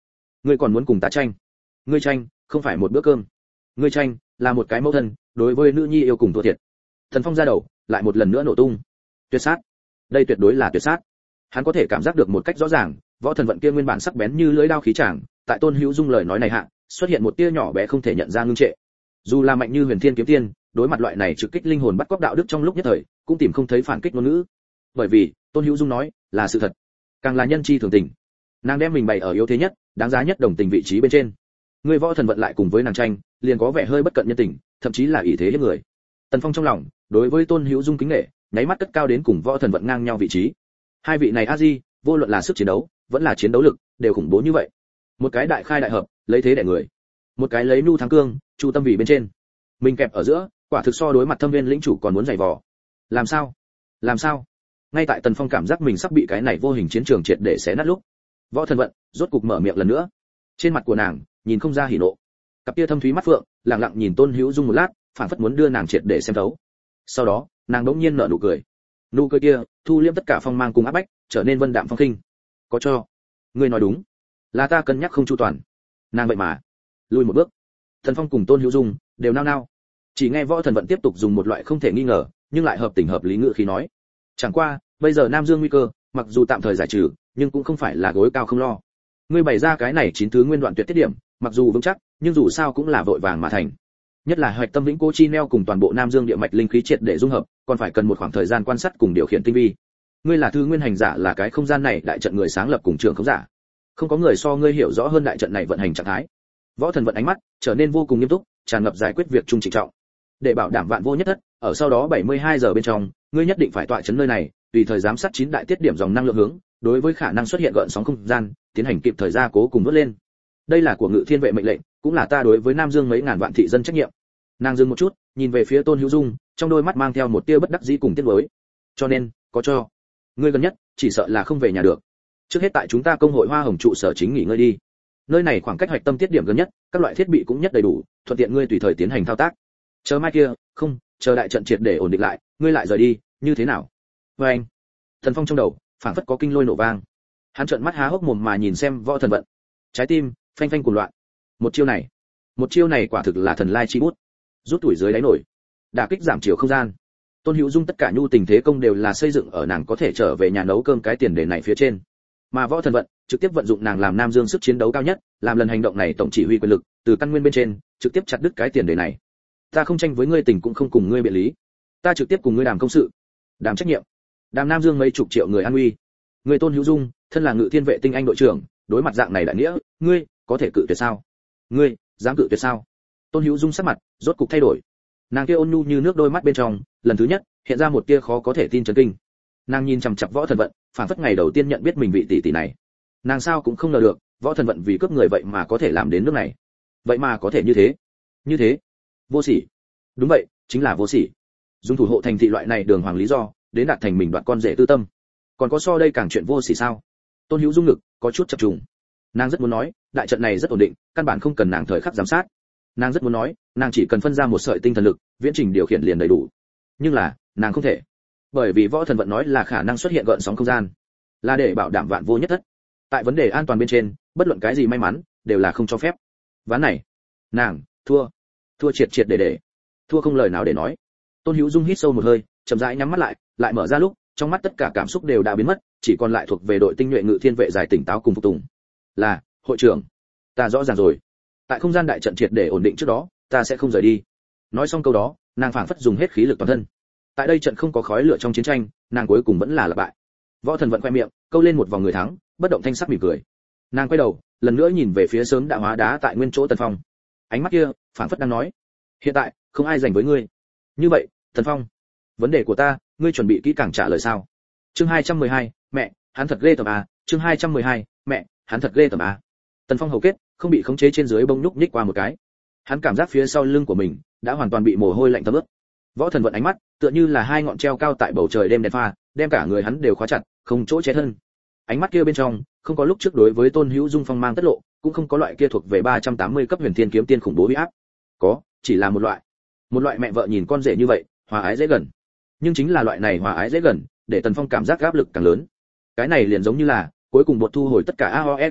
ngươi còn muốn cùng ta tranh? Ngươi tranh không phải một bữa cơm, ngươi tranh là một cái mẫu thân đối với nữ nhi yêu cùng thua thiệt. Thần Phong ra đầu lại một lần nữa nổ tung. Tuyệt sát, đây tuyệt đối là tuyệt sát. Hắn có thể cảm giác được một cách rõ ràng, võ thần vận kia nguyên bản sắc bén như lưỡi dao khí tràng, tại Tôn Hữu Dung lời nói này hạ, xuất hiện một tia nhỏ bé không thể nhận ra ngưng trệ. Dù là mạnh như Huyền Thiên kiếm tiên, đối mặt loại này trực kích linh hồn bắt cóc đạo đức trong lúc nhất thời, cũng tìm không thấy phản kích ngôn ngữ. Bởi vì, Tôn Hữu Dung nói là sự thật, càng là nhân chi thường tình. Nàng đem mình bày ở yếu thế nhất, đáng giá nhất đồng tình vị trí bên trên. Người võ thần vận lại cùng với nàng tranh, liền có vẻ hơi bất cận nhân tình, thậm chí là ỷ thế hiếp người. Tần Phong trong lòng, đối với Tôn Hữu Dung kính nể, nháy mắt cất cao đến cùng võ thần vận ngang nhau vị trí. Hai vị này a di, vô luận là sức chiến đấu, vẫn là chiến đấu lực, đều khủng bố như vậy. Một cái đại khai đại hợp, lấy thế đè người. Một cái lấy nhu thắng cương, chu tâm vì bên trên. Mình kẹp ở giữa, quả thực so đối mặt Thâm Viên lĩnh chủ còn muốn giày vò. Làm sao? Làm sao? Ngay tại Tần Phong cảm giác mình sắp bị cái này vô hình chiến trường triệt để xé nát lúc, võ thần vận rốt cục mở miệng lần nữa. Trên mặt của nàng, nhìn không ra hỉ nộ. Cặp kia thâm thúy mắt phượng, lặng lặng nhìn Tôn Hữu Dung một lát, phảng phất muốn đưa nàng triệt để xem thấu. Sau đó, nàng đống nhiên nở nụ cười. Nụ cười kia, thu liễm tất cả phong mang cùng áp bách, trở nên vân đạm phong khinh. Có cho, ngươi nói đúng, là ta cân nhắc không chu toàn. Nàng vậy mà, lùi một bước. Thần Phong cùng Tôn Hữu Dung đều nao nao. Chỉ nghe võ thần vận tiếp tục dùng một loại không thể nghi ngờ, nhưng lại hợp tình hợp lý ngữ khí nói. Chẳng qua, bây giờ Nam Dương nguy cơ, mặc dù tạm thời giải trừ, nhưng cũng không phải là gối cao không lo. Ngươi bày ra cái này chín thứ nguyên đoạn tuyệt tiết điểm, mặc dù vững chắc, nhưng dù sao cũng là vội vàng mà thành. Nhất là hoạch tâm vĩnh cố chi neo cùng toàn bộ Nam Dương địa mạch linh khí triệt để dung hợp, còn phải cần một khoảng thời gian quan sát cùng điều khiển tinh vi. Ngươi là thứ nguyên hành giả, là cái không gian này đại trận người sáng lập cùng trường không giả. Không có người so ngươi hiểu rõ hơn đại trận này vận hành trạng thái. Võ thần vận ánh mắt trở nên vô cùng nghiêm túc, tràn ngập giải quyết việc trung trịnh trọng. Để bảo đảm vạn vô nhất thất, ở sau đó bảy mươi hai giờ bên trong, ngươi nhất định phải tọa chấn nơi này, tùy thời giám sát chín đại tiết điểm dòng năng lượng hướng, đối với khả năng xuất hiện gợn sóng không gian, tiến hành kịp thời gia cố cùng vớt lên. Đây là của Ngự Thiên vệ mệnh lệnh, cũng là ta đối với Nam Dương mấy ngàn vạn thị dân trách nhiệm. Nàng dừng một chút, nhìn về phía Tôn Hữu Dung, trong đôi mắt mang theo một tia bất đắc dĩ cùng tiếc nuối. Cho nên, có cho, ngươi gần nhất chỉ sợ là không về nhà được. Trước hết tại chúng ta công hội Hoa Hồng trụ sở chính nghỉ ngơi đi. Nơi này khoảng cách hoạch tâm tiết điểm gần nhất, các loại thiết bị cũng nhất đầy đủ, thuận tiện ngươi tùy thời tiến hành thao tác. Chờ mai kia, không, chờ đại trận triệt để ổn định lại, ngươi lại rời đi, như thế nào? Và anh, Thần Phong trong đầu, phảng phất có kinh lôi nổ vang. Hắn trợn mắt há hốc mồm mà nhìn xem võ thần vận, trái tim phanh phanh cuồng loạn. Một chiêu này, một chiêu này quả thực là thần lai chi bút, rút tuổi dưới đáy nổi, đả kích giảm chiều không gian. Tôn Hữu Dung tất cả nhu tình thế công đều là xây dựng ở nàng có thể trở về nhà nấu cơm cái tiền đề này phía trên, mà võ thần vận trực tiếp vận dụng nàng làm Nam Dương sức chiến đấu cao nhất, làm lần hành động này tổng chỉ huy quyền lực từ căn nguyên bên trên trực tiếp chặt đứt cái tiền đề này. Ta không tranh với ngươi tình cũng không cùng ngươi biện lý, ta trực tiếp cùng ngươi đàm công sự, đàm trách nhiệm, đàm Nam Dương mấy chục triệu người an nguy. Người Tôn Hữu Dung thân là Ngự Thiên vệ tinh anh đội trưởng, đối mặt dạng này đại nghĩa, ngươi có thể cự tuyệt sao? Ngươi dám cự tuyệt sao? Tôn Hữu Dung sắc mặt rốt cục thay đổi. Nàng kia ôn nhu như nước đôi mắt bên trong, lần thứ nhất hiện ra một tia khó có thể tin chấn kinh. Nàng nhìn chằm chằm võ thần vận, phản phất ngày đầu tiên nhận biết mình vị tỷ tỷ này. Nàng sao cũng không ngờ được, võ thần vận vì cướp người vậy mà có thể làm đến nước này. Vậy mà có thể như thế, như thế, vô sỉ. Đúng vậy, chính là vô sỉ. Dùng thủ hộ thành thị loại này đường hoàng lý do, đến đạt thành mình đoạn con rể tư tâm. Còn có so đây càng chuyện vô sỉ sao? Tôn Hữu Dung ngực có chút chập trùng. Nàng rất muốn nói, đại trận này rất ổn định, căn bản không cần nàng thời khắc giám sát. Nàng rất muốn nói, nàng chỉ cần phân ra một sợi tinh thần lực, viễn trình điều khiển liền đầy đủ. Nhưng là, nàng không thể. Bởi vì võ thần vận nói là khả năng xuất hiện gợn sóng không gian, là để bảo đảm vạn vô nhất thất. Tại vấn đề an toàn bên trên, bất luận cái gì may mắn đều là không cho phép. Ván này, nàng thua, thua triệt triệt để để, thua không lời nào để nói. Tôn Hữu Dung hít sâu một hơi, chậm rãi nhắm mắt lại, lại mở ra lúc, trong mắt tất cả cảm xúc đều đã biến mất, chỉ còn lại thuộc về đội tinh nhuệ Ngự Thiên vệ giải tỉnh táo cùng phục tùng. Là hội trưởng, ta rõ ràng rồi. Tại không gian đại trận triệt để ổn định trước đó, ta sẽ không rời đi. Nói xong câu đó, nàng phảng phất dùng hết khí lực toàn thân. Tại đây trận không có khói lửa trong chiến tranh, nàng cuối cùng vẫn là lặp bại. Võ thần vận khoe miệng, câu lên một vòng người thắng, bất động thanh sắc mỉm cười. Nàng quay đầu, lần nữa nhìn về phía sớm đã hóa đá tại nguyên chỗ Tần Phong. Ánh mắt kia, phảng phất đang nói, hiện tại không ai giành với ngươi. Như vậy, Tần Phong, vấn đề của ta, ngươi chuẩn bị kỹ càng trả lời sao? Chương hai trăm mười hai, mẹ, hắn thật ghê tởm à, chương hai trăm mười hai, mẹ, hắn thật ghê tởm à. Tần Phong hầu kết, không bị khống chế trên dưới bông nhúc nhích qua một cái. Hắn cảm giác phía sau lưng của mình đã hoàn toàn bị mồ hôi lạnh thấm ướt. Võ thần vận ánh mắt, tựa như là hai ngọn treo cao tại bầu trời đêm đèn pha, đem cả người hắn đều khóa chặt, không chỗ che thân. Ánh mắt kia bên trong, không có lúc trước đối với Tôn Hữu Dung phong mang tất lộ, cũng không có loại kia thuộc về ba trăm tám mươi cấp Huyền Thiên kiếm tiên khủng bố uy áp. Có, chỉ là một loại. Một loại mẹ vợ nhìn con rể như vậy, hòa ái dễ gần. Nhưng chính là loại này hòa ái dễ gần, để Tần Phong cảm giác áp lực càng lớn. Cái này liền giống như là, cuối cùng bột thu hồi tất cả a o e kỹ năng,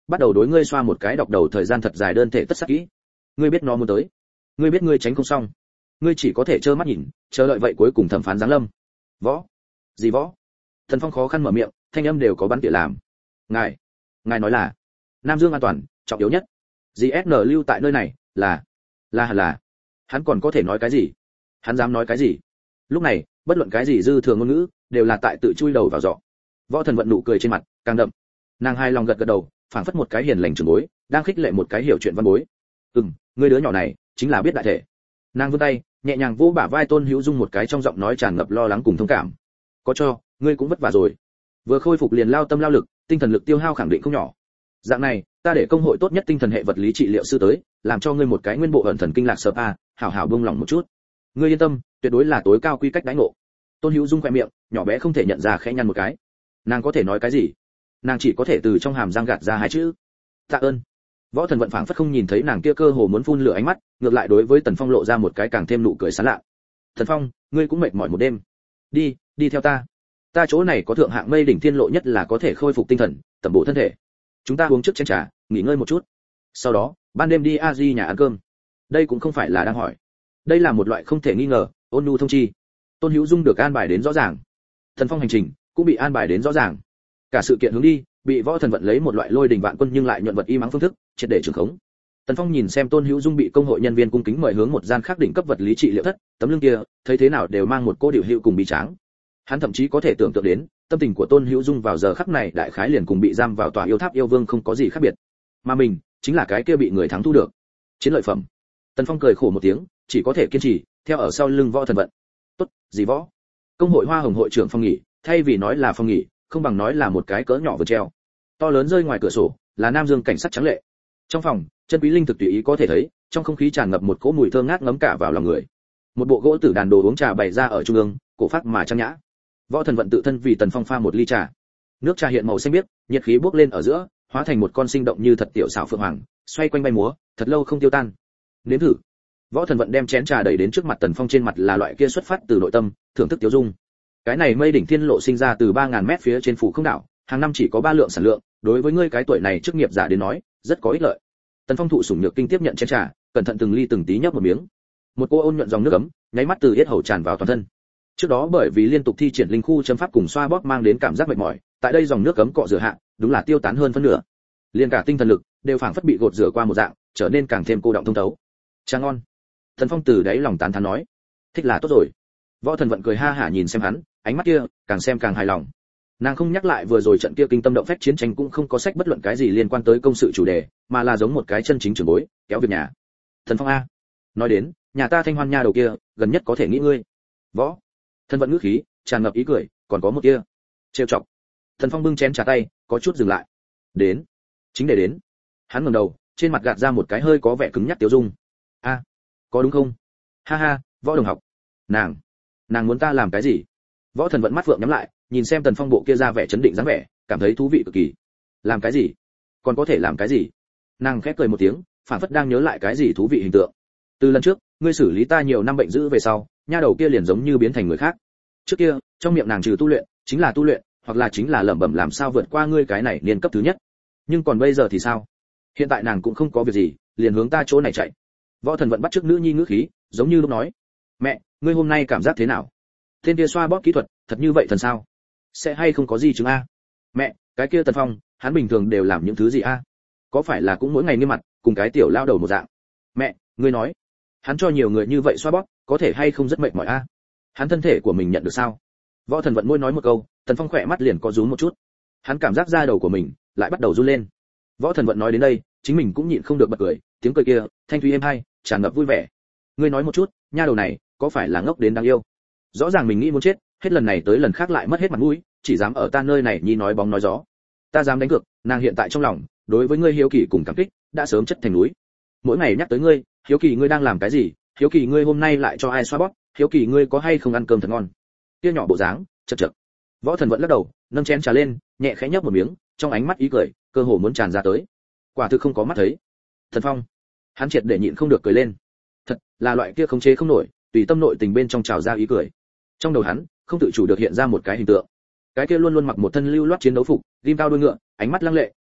bắt đầu đối ngươi xoa một cái đọc đầu thời gian thật dài đơn thể tất sắc kỹ. Ngươi biết nó muốn tới, ngươi biết ngươi tránh không xong, ngươi chỉ có thể trơ mắt nhìn, chờ đợi vậy cuối cùng thẩm phán giáng lâm. Võ? Gì võ? Thần Phong khó khăn mở miệng, thanh âm đều có bắn tỉa làm. Ngài, ngài nói là Nam Dương an toàn, trọng yếu nhất. giê ét en lưu tại nơi này, là, là hẳn là. Hắn còn có thể nói cái gì? Hắn dám nói cái gì? Lúc này, bất luận cái gì dư thừa ngôn ngữ, đều là tại tự chui đầu vào giọ. Võ Thần Vận nụ cười trên mặt càng đậm. Nàng hai lòng gật gật đầu, phảng phất một cái hiền lành trưởng bối, đang khích lệ một cái hiểu chuyện văn bối. Ừm, ngươi đứa nhỏ này, chính là biết đại thể. Nàng vươn tay, nhẹ nhàng vỗ bả vai Tôn Hữu Dung một cái trong giọng nói tràn ngập lo lắng cùng thông cảm. Có cho, ngươi cũng vất vả rồi. Vừa khôi phục liền lao tâm lao lực, tinh thần lực tiêu hao khẳng định không nhỏ. Dạng này, ta để công hội tốt nhất tinh thần hệ vật lý trị liệu sư tới, làm cho ngươi một cái nguyên bộ ẩn thần kinh lạc spa, hảo hảo buông lòng một chút. Ngươi yên tâm, tuyệt đối là tối cao quy cách đãi ngộ. Tôn Hữu Dung khẽ miệng, nhỏ bé không thể nhận ra khẽ nhăn một cái. Nàng có thể nói cái gì? Nàng chỉ có thể từ trong hàm răng gạt ra hai chữ: tạ ơn. Võ Thần Vận phảng phất không nhìn thấy nàng kia cơ hồ muốn phun lửa ánh mắt, ngược lại đối với Tần Phong lộ ra một cái càng thêm nụ cười sán lạ. Thần Phong, ngươi cũng mệt mỏi một đêm, đi, đi theo ta. Ta chỗ này có thượng hạng mây đỉnh thiên lộ nhất là có thể khôi phục tinh thần, tẩm bổ thân thể. Chúng ta uống trước chén trà, nghỉ ngơi một chút. Sau đó, ban đêm đi a di nhà ăn cơm. Đây cũng không phải là đang hỏi, đây là một loại không thể nghi ngờ, ôn nhu thông chi. Tôn Hữu Dung được an bài đến rõ ràng, Thần Phong hành trình cũng bị an bài đến rõ ràng. Cả sự kiện hướng đi, bị Võ Thần Vận lấy một loại lôi đình vạn quân nhưng lại nhuận vật y mắng phương thức, triệt để trường khống. Tần Phong nhìn xem Tôn Hữu Dung bị công hội nhân viên cung kính mời hướng một gian khác đỉnh cấp vật lý trị liệu thất, tấm lưng kia, thấy thế nào đều mang một cô điệu hữu cùng bi tráng. Hắn thậm chí có thể tưởng tượng đến, tâm tình của Tôn Hữu Dung vào giờ khắc này đại khái liền cùng bị giam vào tòa yêu tháp yêu vương không có gì khác biệt. Mà mình, chính là cái kia bị người thắng thu được chiến lợi phẩm. Tần Phong cười khổ một tiếng, chỉ có thể kiên trì, theo ở sau lưng Võ Thần Vận. Tốt, gì võ? Công hội Hoa Hồng hội trưởng phòng nghỉ, thay vì nói là phòng nghỉ, không bằng nói là một cái cỡ nhỏ vừa treo. To lớn rơi ngoài cửa sổ, là Nam Dương cảnh sắc trắng lệ. Trong phòng, chân quý linh thực tùy ý có thể thấy, trong không khí tràn ngập một cỗ mùi thơm ngát ngấm cả vào lòng người. Một bộ gỗ tử đàn đồ uống trà bày ra ở trung ương, cổ phác mà trang nhã. Võ Thần Vận tự thân vì Tần Phong pha một ly trà. Nước trà hiện màu xanh biếc, nhiệt khí bốc lên ở giữa, hóa thành một con sinh động như thật tiểu xảo phượng hoàng, xoay quanh bay múa, thật lâu không tiêu tan. Nếm thử. Võ Thần Vận đem chén trà đẩy đến trước mặt Tần Phong, trên mặt là loại kia xuất phát từ nội tâm, thưởng thức tiêu dung. Cái này mây đỉnh thiên lộ sinh ra từ ba ngàn mét phía trên phủ không đảo, hàng năm chỉ có ba lượng sản lượng, đối với ngươi cái tuổi này chức nghiệp giả đến nói, rất có ích lợi. Tần Phong thụ sủng nhược kinh tiếp nhận chén trà, cẩn thận từng ly từng tí nhấp một miếng. Một cô ôn nhuận dòng nước ấm, nháy mắt từ yết hầu tràn vào toàn thân. Trước đó bởi vì liên tục thi triển linh khu châm pháp cùng xoa bóp mang đến cảm giác mệt mỏi, tại đây dòng nước ấm cọ rửa hạ, đúng là tiêu tán hơn phân nửa. Liên cả tinh thần lực đều phảng phất bị gột rửa qua một dạng, trở nên càng thêm cô động thông thấu. Trà ngon. Tần Phong từ đáy lòng tán thán nói, thích là tốt rồi. Võ Thần Vận cười ha hả nhìn xem hắn, ánh mắt kia càng xem càng hài lòng. Nàng không nhắc lại vừa rồi trận kia kinh tâm động phách chiến tranh, cũng không có sách bất luận cái gì liên quan tới công sự chủ đề, mà là giống một cái chân chính trưởng bối, kéo việc nhà. Thần Phong a, nói đến, nhà ta Thanh Hoan nha đầu kia, gần nhất có thể nghĩ ngươi. Võ Thần Vận ngữ khí tràn ngập ý cười, còn có một kia trêu chọc. Thần Phong bưng chén trà tay, có chút dừng lại. Đến, chính để đến. Hắn ngẩng đầu, trên mặt gạt ra một cái hơi có vẻ cứng nhắc tiêu dung. A, có đúng không? Ha ha, Võ đồng học. Nàng, nàng muốn ta làm cái gì? Võ Thần Vận mắt vượng nhắm lại, nhìn xem Tần Phong bộ kia ra vẻ chấn định dáng vẻ, cảm thấy thú vị cực kỳ. Làm cái gì? Còn có thể làm cái gì? Nàng khẽ cười một tiếng, phản phất đang nhớ lại cái gì thú vị hình tượng. Từ lần trước, ngươi xử lý ta nhiều năm bệnh dữ về sau, nha đầu kia liền giống như biến thành người khác. Trước kia, trong miệng nàng trừ tu luyện, chính là tu luyện, hoặc là chính là lẩm bẩm làm sao vượt qua ngươi cái này niên cấp thứ nhất. Nhưng còn bây giờ thì sao? Hiện tại nàng cũng không có việc gì, liền hướng ta chỗ này chạy. Võ Thần Vận bắt chước nữ nhi ngữ khí, giống như lúc nói, mẹ, ngươi hôm nay cảm giác thế nào? Tên kia xoa bóp kỹ thuật, thật như vậy thần sao? Sẽ hay không có gì chứng a? Mẹ, cái kia Tần Phong, hắn bình thường đều làm những thứ gì a? Có phải là cũng mỗi ngày nghiêm mặt, cùng cái tiểu lao đầu một dạng? Mẹ, ngươi nói, hắn cho nhiều người như vậy xoa bóp, có thể hay không rất mệt mỏi a? Hắn thân thể của mình nhận được sao? Võ Thần Vận môi nói một câu, Tần Phong khỏe mắt liền có rúm một chút. Hắn cảm giác da đầu của mình lại bắt đầu run lên. Võ Thần Vận nói đến đây, chính mình cũng nhịn không được bật cười, tiếng cười kia, thanh thúy êm hay, tràn ngập vui vẻ. Ngươi nói một chút, nha đầu này, có phải là ngốc đến đáng yêu? Rõ ràng mình nghĩ muốn chết, hết lần này tới lần khác lại mất hết mặt mũi, chỉ dám ở ta nơi này nhi nói bóng nói gió. Ta dám đánh cược, nàng hiện tại trong lòng, đối với ngươi hiếu kỳ cùng cảm kích, đã sớm chất thành núi. Mỗi ngày nhắc tới ngươi, hiếu kỳ ngươi đang làm cái gì, hiếu kỳ ngươi hôm nay lại cho ai xoa bóp, hiếu kỳ ngươi có hay không ăn cơm thật ngon. Kia nhỏ bộ dáng, chật chật. Võ Thần Vận lắc đầu, nâng chén trà lên, nhẹ khẽ nhấp một miếng, trong ánh mắt ý cười, cơ hồ muốn tràn ra tới. Quả thực không có mắt thấy. Thần Phong, hắn triệt để nhịn không được cười lên. Thật là loại kia khống chế không nổi, tùy tâm nội tình bên trong trào ra ý cười. Trong đầu hắn, không tự chủ được hiện ra một cái hình tượng. Cái kia luôn luôn mặc một thân lưu loát chiến đấu phục, rim cao đuôi ngựa, ánh mắt lăng lệ,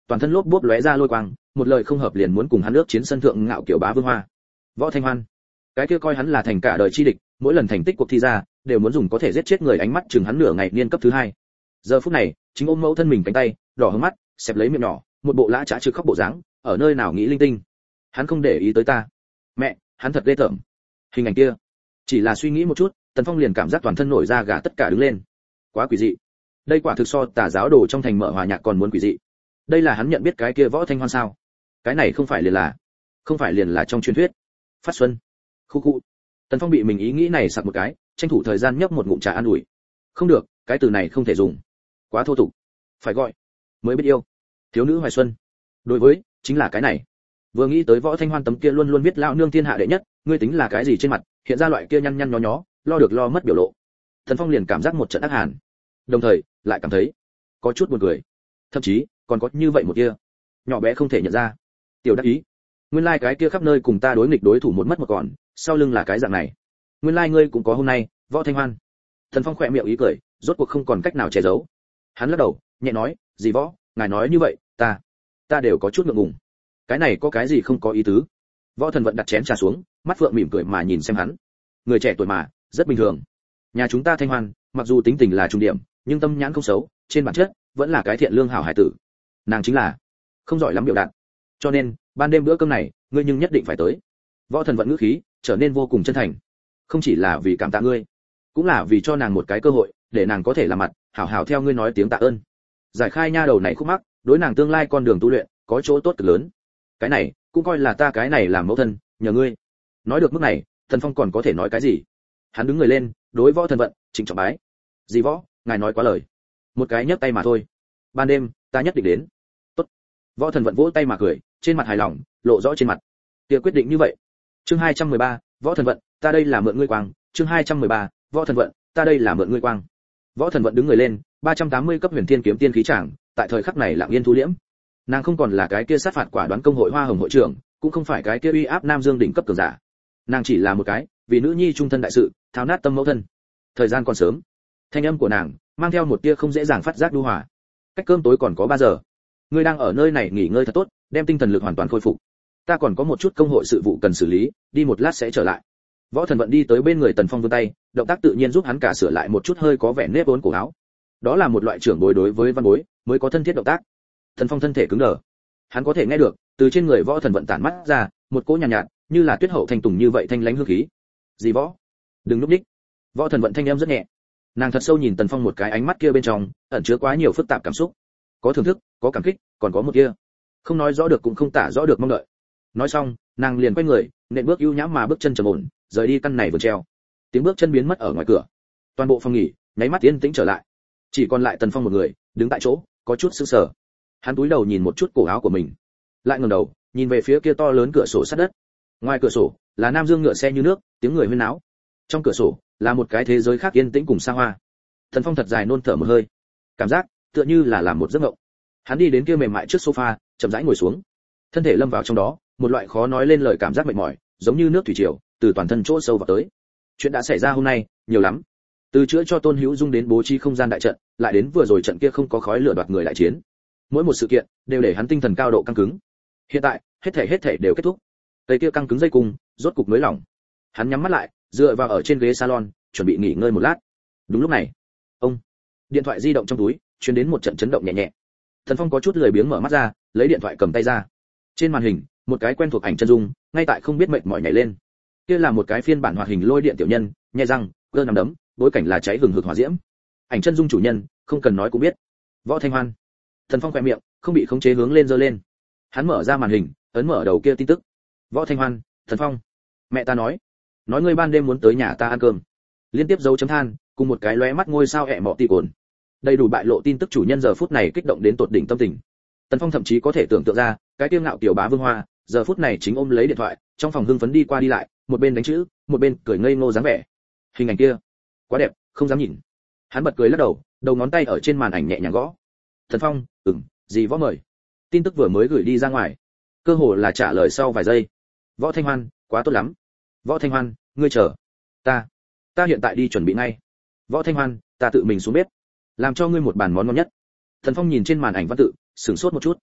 toàn thân lốp bốp lóe ra lôi quang, một lời không hợp liền muốn cùng hắn nước chiến sân thượng ngạo kiểu bá vương hoa. Võ Thanh Hoan, cái kia coi hắn là thành cả đời chi địch, mỗi lần thành tích cuộc thi ra, đều muốn dùng có thể giết chết người ánh mắt chừng hắn nửa ngày niên cấp thứ hai. Giờ phút này, chính ôm mẫu thân mình cánh tay, đỏ hứng mắt, xẹp lấy miệng nhỏ, một bộ lã chã trực khóc bộ dáng, ở nơi nào nghĩ linh tinh. Hắn không để ý tới ta. Mẹ, hắn thật ghê tởm. Hình ảnh kia, chỉ là suy nghĩ một chút, Tần Phong liền cảm giác toàn thân nổi da gà tất cả đứng lên. Quá quỷ dị. Đây quả thực so tà giáo đồ trong thành mở hòa nhạc còn muốn quỷ dị. Đây là hắn nhận biết cái kia Võ Thanh Hoan sao? Cái này không phải liền là, không phải liền là trong truyền thuyết. Phát Xuân. Khu khu. Tần Phong bị mình ý nghĩ này sặc một cái, tranh thủ thời gian nhấp một ngụm trà an ủi. Không được, cái từ này không thể dùng. Quá thô tục. Phải gọi mới biết yêu. Thiếu nữ Hoài Xuân. Đối với, chính là cái này. Vừa nghĩ tới Võ Thanh Hoan tấm kia luôn luôn biết lão nương thiên hạ đệ nhất, ngươi tính là cái gì trên mặt, hiện ra loại kia nhăn nhăn nhó nhó, lo được lo mất biểu lộ. Tần Phong liền cảm giác một trận ác hàn. Đồng thời, lại cảm thấy có chút buồn cười. Thậm chí, còn có như vậy một kia, nhỏ bé không thể nhận ra. Tiểu đắc ý. Nguyên lai like cái kia khắp nơi cùng ta đối nghịch đối thủ một mất một còn, sau lưng là cái dạng này. Nguyên lai like ngươi cũng có hôm nay, Võ Thanh Hoan. Thần Phong khẽ miệng ý cười, rốt cuộc không còn cách nào che giấu. Hắn lắc đầu, nhẹ nói, "Gì Võ, ngài nói như vậy, ta, ta đều có chút ngượng ngùng. Cái này có cái gì không có ý tứ?" Võ Thần Vận đặt chén trà xuống, mắt phượng mỉm cười mà nhìn xem hắn. Người trẻ tuổi mà, rất bình thường. Nhà chúng ta Thanh Hoan, mặc dù tính tình là trung điểm, nhưng tâm nhãn không xấu, trên bản chất vẫn là cái thiện lương hảo hải tử. Nàng chính là không giỏi lắm biểu đạt. Cho nên, ban đêm bữa cơm này, ngươi nhưng nhất định phải tới. Võ Thần Vận ngữ khí trở nên vô cùng chân thành. Không chỉ là vì cảm tạ ngươi, cũng là vì cho nàng một cái cơ hội, để nàng có thể làm mặt, hảo hảo theo ngươi nói tiếng tạ ơn. Giải khai nha đầu này khúc mắc, đối nàng tương lai con đường tu luyện có chỗ tốt cực lớn. Cái này, cũng coi là ta cái này làm mẫu thân, nhờ ngươi. Nói được mức này, Thần Phong còn có thể nói cái gì? Hắn đứng người lên, đối Võ Thần Vận trịnh trọng bái. "Dì Võ, ngài nói quá lời. Một cái nhấc tay mà thôi. Ban đêm, ta nhất định đến." "Tốt." Võ Thần Vận vỗ tay mà cười, trên mặt hài lòng lộ rõ trên mặt. Kia quyết định như vậy. Chương hai trăm mười ba, Võ Thần Vận, ta đây là mượn ngươi quang. Chương hai trăm mười ba, Võ Thần Vận, ta đây là mượn ngươi quang. Võ Thần Vận đứng người lên, ba trăm tám mươi cấp Huyền Thiên kiếm tiên khí tràng, tại thời khắc này lặng yên thu liễm. Nàng không còn là cái kia sát phạt quả đoán công hội Hoa Hồng hội trưởng, cũng không phải cái kia uy áp Nam Dương đỉnh cấp cường giả. Nàng chỉ là một cái, vì nữ nhi trung thân đại sự, thao nát tâm mẫu thân. Thời gian còn sớm. Thanh âm của nàng mang theo một tia không dễ dàng phát giác đu hòa. Cách cơm tối còn có ba giờ. Ngươi đang ở nơi này nghỉ ngơi thật tốt, đem tinh thần lực hoàn toàn khôi phục. Ta còn có một chút công hội sự vụ cần xử lý, đi một lát sẽ trở lại. Võ Thần Vận đi tới bên người Tần Phong vươn tay, động tác tự nhiên giúp hắn cả sửa lại một chút hơi có vẻ nếp vốn cổ áo. Đó là một loại trưởng bối đối với văn bối mới có thân thiết động tác. Tần Phong thân thể cứng đờ. Hắn có thể nghe được, từ trên người Võ Thần Vận tản mắt ra, một cỗ nhàn nhạt, nhạt, như là tuyết hậu thanh tùng như vậy thanh lãnh hương khí. "Gì Võ? Đừng núp đích." Võ Thần Vận thanh âm rất nhẹ. Nàng thật sâu nhìn Tần Phong một cái, ánh mắt kia bên trong ẩn chứa quá nhiều phức tạp cảm xúc. Có thưởng thức, có cảm kích, còn có một kia không nói rõ được cũng không tả rõ được mong đợi. Nói xong, nàng liền quay người, nện bước ưu nhã mà bước chân trầm ổn, rời đi căn này vườn treo. Tiếng bước chân biến mất ở ngoài cửa. Toàn bộ phòng nghỉ nháy mắt yên tĩnh trở lại. Chỉ còn lại Tần Phong một người, đứng tại chỗ, có chút sững sờ. Hắn cúi đầu nhìn một chút cổ áo của mình, lại ngẩng đầu, nhìn về phía kia to lớn cửa sổ sát đất. Ngoài cửa sổ là Nam Dương ngựa xe như nước, tiếng người huyên náo. Trong cửa sổ là một cái thế giới khác yên tĩnh cùng xa hoa. Tần Phong thật dài nôn thở một hơi, cảm giác tựa như là làm một giấc mộng. Hắn đi đến kia mềm mại trước sofa, chậm rãi ngồi xuống, thân thể lâm vào trong đó, một loại khó nói lên lời cảm giác mệt mỏi, giống như nước thủy triều từ toàn thân chỗ sâu vào tới. Chuyện đã xảy ra hôm nay nhiều lắm, từ chữa cho Tôn Hữu Dung đến bố trí không gian đại trận, lại đến vừa rồi trận kia không có khói lửa đoạt người đại chiến, mỗi một sự kiện đều để hắn tinh thần cao độ căng cứng. Hiện tại hết thảy hết thảy đều kết thúc, cây kia căng cứng dây cung rốt cục nới lỏng. Hắn nhắm mắt lại, dựa vào ở trên ghế salon, chuẩn bị nghỉ ngơi một lát. Đúng lúc này, ông điện thoại di động trong túi truyền đến một trận chấn động nhẹ nhẹ. Thần Phong có chút lười biếng mở mắt ra, lấy điện thoại cầm tay ra. Trên màn hình, một cái quen thuộc ảnh chân dung, ngay tại không biết mệt mỏi nhảy lên. Kia là một cái phiên bản hoạt hình lôi điện tiểu nhân, nhẹ răng, cơ nằm đấm, bối cảnh là cháy hừng hực hỏa diễm. Ảnh chân dung chủ nhân, không cần nói cũng biết. Võ Thanh Hoan. Thần Phong khẽ miệng, không bị khống chế hướng lên giơ lên. Hắn mở ra màn hình, ấn mở đầu kia tin tức. Võ Thanh Hoan, Thần Phong. Mẹ ta nói, nói ngươi ban đêm muốn tới nhà ta ăn cơm. Liên tiếp dấu chấm than, cùng một cái lóe mắt ngôi sao ẹ mọ tì cồn. Đầy đủ bại lộ tin tức chủ nhân giờ phút này kích động đến tột đỉnh tâm tình. Tần Phong thậm chí có thể tưởng tượng ra, cái kiêu ngạo tiểu bá Vương Hoa, giờ phút này chính ôm lấy điện thoại, trong phòng hưng phấn đi qua đi lại, một bên đánh chữ, một bên cười ngây ngô dáng vẻ. Hình ảnh kia, quá đẹp, không dám nhìn. Hắn bật cười lắc đầu, đầu ngón tay ở trên màn ảnh nhẹ nhàng gõ. Tần Phong, ừm, gì Võ mời. Tin tức vừa mới gửi đi ra ngoài, cơ hồ là trả lời sau vài giây. Võ Thanh Hoan, quá tốt lắm. Võ Thanh Hoan, ngươi chờ, ta, ta hiện tại đi chuẩn bị ngay. Võ Thanh Hoan, ta tự mình xuống bếp, làm cho ngươi một bàn món ngon nhất. Thần Phong nhìn trên màn ảnh văn tự, sửng sốt một chút.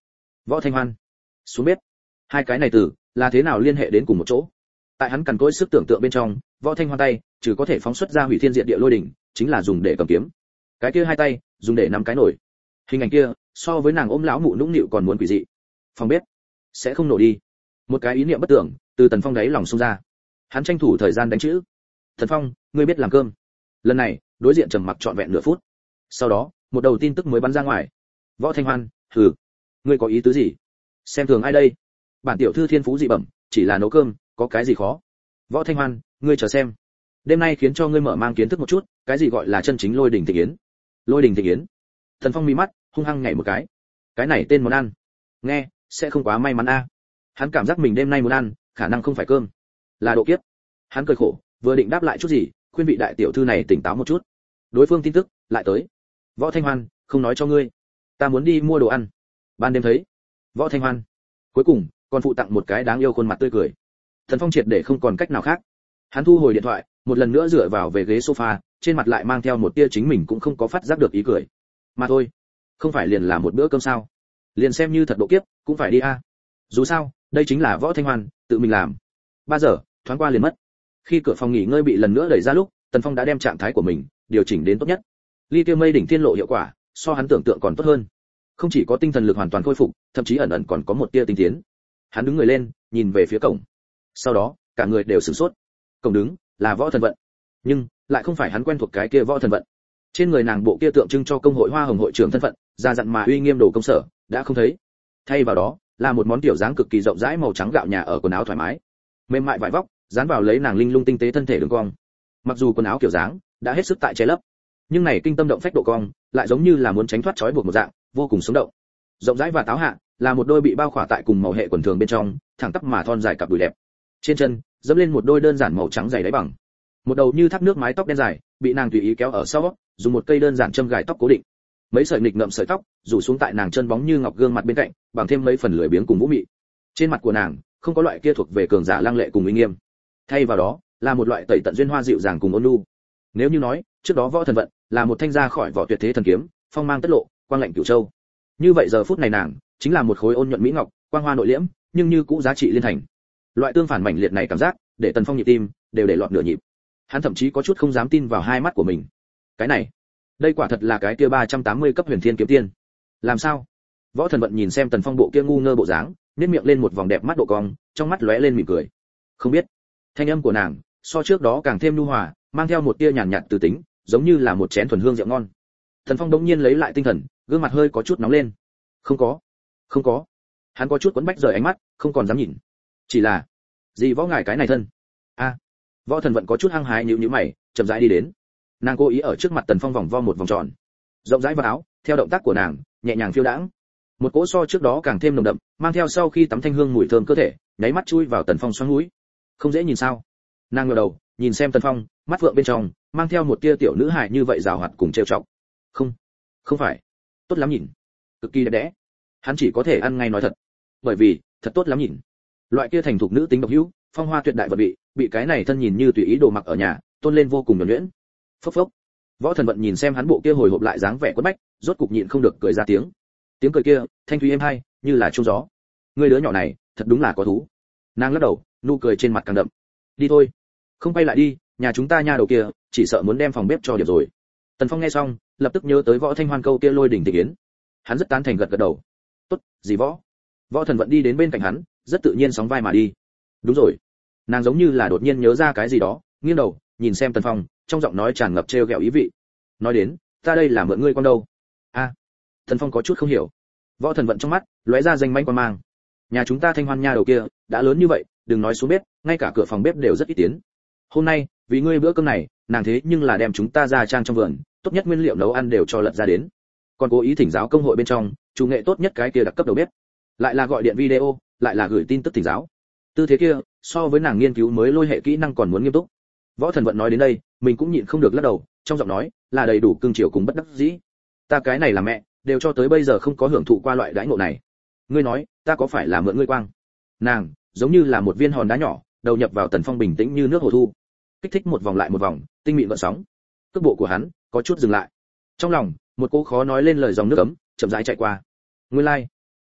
Võ Thanh Hoan, xuống bếp. Hai cái này từ là thế nào liên hệ đến cùng một chỗ? Tại hắn cằn cỗi sức tưởng tượng bên trong, Võ Thanh Hoan tay trừ có thể phóng xuất ra hủy thiên diệt địa lôi đỉnh, chính là dùng để cầm kiếm. Cái kia hai tay dùng để nắm cái nổi. Hình ảnh kia so với nàng ôm lão mụ nũng nịu còn muốn quỷ dị. Phòng bếp sẽ không nổ đi. Một cái ý niệm bất tưởng từ Tần Phong đáy lòng xông ra. Hắn tranh thủ thời gian đánh chữ. Tần Phong, ngươi biết làm cơm. Lần này đối diện trầm mặc trọn vẹn nửa phút. Sau đó một đầu tin tức mới bắn ra ngoài. Võ Thanh Hoan, hừ, ngươi có ý tứ gì? Xem thường ai đây? Bản tiểu thư thiên phú dị bẩm, chỉ là nấu cơm, có cái gì khó? Võ Thanh Hoan, ngươi chờ xem. Đêm nay khiến cho ngươi mở mang kiến thức một chút, cái gì gọi là chân chính lôi đình thịnh yến. Lôi đình thịnh yến. Thần Phong mí mắt, hung hăng nhảy một cái. Cái này tên món ăn, nghe sẽ không quá may mắn a. Hắn cảm giác mình đêm nay muốn ăn, khả năng không phải cơm, là độ kiếp. Hắn cười khổ, vừa định đáp lại chút gì, khuyên vị đại tiểu thư này tỉnh táo một chút. Đối phương tin tức lại tới. Võ Thanh Hoan, không nói cho ngươi, ta muốn đi mua đồ ăn. Ban đêm thấy. Võ Thanh Hoan. Cuối cùng còn phụ tặng một cái đáng yêu khuôn mặt tươi cười. Thần Phong triệt để không còn cách nào khác. Hắn thu hồi điện thoại, một lần nữa dựa vào về ghế sofa, trên mặt lại mang theo một tia chính mình cũng không có phát giác được ý cười. Mà thôi, không phải liền là một bữa cơm sao? Liền xem như thật độ kiếp, cũng phải đi a. Dù sao, đây chính là Võ Thanh Hoan tự mình làm. Ba giờ, thoáng qua liền mất. Khi cửa phòng nghỉ ngơi bị lần nữa đẩy ra lúc, Tần Phong đã đem trạng thái của mình điều chỉnh đến tốt nhất. Ly tiêu mây đỉnh thiên lộ hiệu quả, so hắn tưởng tượng còn tốt hơn. Không chỉ có tinh thần lực hoàn toàn khôi phục, thậm chí ẩn ẩn còn có một tia tinh tiến. Hắn đứng người lên, nhìn về phía cổng. Sau đó, cả người đều sửng sốt. Cổng đứng là Võ Thần Vận, nhưng lại không phải hắn quen thuộc cái kia Võ Thần Vận. Trên người nàng bộ kia tượng trưng cho công hội Hoa Hồng hội trưởng thân phận, ra dặn mà uy nghiêm đồ công sở, đã không thấy. Thay vào đó, là một món tiểu dáng cực kỳ rộng rãi màu trắng gạo nhà ở quần áo thoải mái, mềm mại vải vóc, dán vào lấy nàng linh lung tinh tế thân thể đường cong. Mặc dù quần áo kiểu dáng đã hết sức tại che lấp, nhưng này kinh tâm động phách độ cong, lại giống như là muốn tránh thoát trói buộc một dạng, vô cùng sống động. Rộng rãi và táo hạ, là một đôi bị bao khỏa tại cùng màu hệ quần thường bên trong, thẳng tắp mà thon dài cặp đùi đẹp. Trên chân, dẫm lên một đôi đơn giản màu trắng dày đáy bằng. Một đầu như thác nước mái tóc đen dài, bị nàng tùy ý kéo ở sau, dùng một cây đơn giản châm gài tóc cố định. Mấy sợi nghịch ngợm sợi tóc rủ xuống tại nàng chân bóng như ngọc gương mặt bên cạnh, bằng thêm mấy phần lười biếng cùng vũ mị. Trên mặt của nàng, không có loại kia thuộc về cường giả lăng lệ cùng uy nghiêm. Thay vào đó, là một loại tẩy tận duyên hoa dịu dàng cùng ôn nhu. Nếu như nói, trước đó Võ Thần Vận là một thanh ra khỏi vỏ tuyệt thế thần kiếm, phong mang tất lộ, quang lạnh cửu châu. Như vậy giờ phút này nàng, chính là một khối ôn nhuận mỹ ngọc, quang hoa nội liễm, nhưng như cũ giá trị liên thành. Loại tương phản mãnh liệt này cảm giác, để Tần Phong nhịp tim đều để loạn nửa nhịp. Hắn thậm chí có chút không dám tin vào hai mắt của mình. Cái này, đây quả thật là cái kia ba trăm tám mươi cấp Huyền Thiên kiếm tiên. Làm sao? Võ Thần Vận nhìn xem Tần Phong bộ kia ngu ngơ bộ dáng, nhếch miệng lên một vòng đẹp mắt độ cong, trong mắt lóe lên mỉm cười. Không biết. Thanh âm của nàng, so trước đó càng thêm nhu hòa, mang theo một tia nhàn nhạt từ tính, giống như là một chén thuần hương rượu ngon. Tần Phong đống nhiên lấy lại tinh thần, gương mặt hơi có chút nóng lên. Không có, không có. Hắn có chút quấn bách rời ánh mắt, không còn dám nhìn. Chỉ là, gì Võ ngài cái này thân? A. À, Võ Thần Vận có chút hăng hái nhíu nhíu mày, chậm rãi đi đến. Nàng cố ý ở trước mặt Tần Phong vòng vo một vòng tròn. Rộng rãi vào áo, theo động tác của nàng, nhẹ nhàng phiêu đãng. Một cỗ so trước đó càng thêm nồng đậm, mang theo sau khi tắm thanh hương mùi thơm cơ thể, nháy mắt chui vào Tần Phong xoắn mũi. Không dễ nhìn sao? Nàng ngửa đầu, nhìn xem Tần Phong, mắt vượng bên trong mang theo một tia tiểu nữ hài như vậy rào hoạt cùng trêu chọc. Không, không phải, tốt lắm nhìn, cực kỳ đẹp đẽ. Hắn chỉ có thể ăn ngay nói thật, bởi vì thật tốt lắm nhìn. Loại kia thành thục nữ tính độc hữu, phong hoa tuyệt đại vật bị, bị cái này thân nhìn như tùy ý đồ mặc ở nhà, tôn lên vô cùng nhuần nhuyễn. Phốc phốc. Võ Thần Vận nhìn xem hắn bộ kia hồi hộp lại dáng vẻ quất bách, rốt cục nhịn không được cười ra tiếng. Tiếng cười kia, thanh thúy êm hay, như là chuông gió. Người đứa nhỏ này, thật đúng là có thú. Nàng lắc đầu, nụ cười trên mặt càng đậm. Đi thôi, không quay lại đi, nhà chúng ta nha đầu kia, chỉ sợ muốn đem phòng bếp cho điểm rồi. Tần Phong nghe xong, lập tức nhớ tới Võ Thanh Hoan câu kia lôi đỉnh tịch yến. Hắn rất tán thành gật gật đầu. Tốt, gì Võ? Võ Thần Vận đi đến bên cạnh hắn, rất tự nhiên sóng vai mà đi. Đúng rồi. Nàng giống như là đột nhiên nhớ ra cái gì đó, nghiêng đầu, nhìn xem Tần Phong, trong giọng nói tràn ngập trêu ghẹo ý vị. Nói đến, ta đây là mượn ngươi con đâu? A. À, Tần Phong có chút không hiểu. Võ Thần Vận trong mắt lóe ra danh manh quan mang. Nhà chúng ta Thanh Hoan nha đầu kia, đã lớn như vậy, đừng nói xuống bếp, ngay cả cửa phòng bếp đều rất ít tiến. Hôm nay, vì ngươi bữa cơm này, nàng thế nhưng là đem chúng ta ra trang trong vườn, tốt nhất nguyên liệu nấu ăn đều cho lật ra đến. Còn cố ý thỉnh giáo công hội bên trong, chủ nghệ tốt nhất cái kia đặc cấp đầu bếp. Lại là gọi điện video, lại là gửi tin tức thỉnh giáo. Tư thế kia, so với nàng nghiên cứu mới lôi hệ kỹ năng còn muốn nghiêm túc. Võ Thần Vận nói đến đây, mình cũng nhịn không được lắc đầu, trong giọng nói là đầy đủ cương chiều cùng bất đắc dĩ. Ta cái này là mẹ, đều cho tới bây giờ không có hưởng thụ qua loại đãi ngộ này. Ngươi nói, ta có phải là mượn ngươi quang? Nàng, giống như là một viên hòn đá nhỏ, đầu nhập vào Tần Phong bình tĩnh như nước hồ thu, kích thích một vòng lại một vòng, tinh mịn gợn sóng. Cước bộ của hắn có chút dừng lại. Trong lòng, một cỗ khó nói lên lời dòng nước ấm chậm rãi chạy qua. Nguyên lai, like.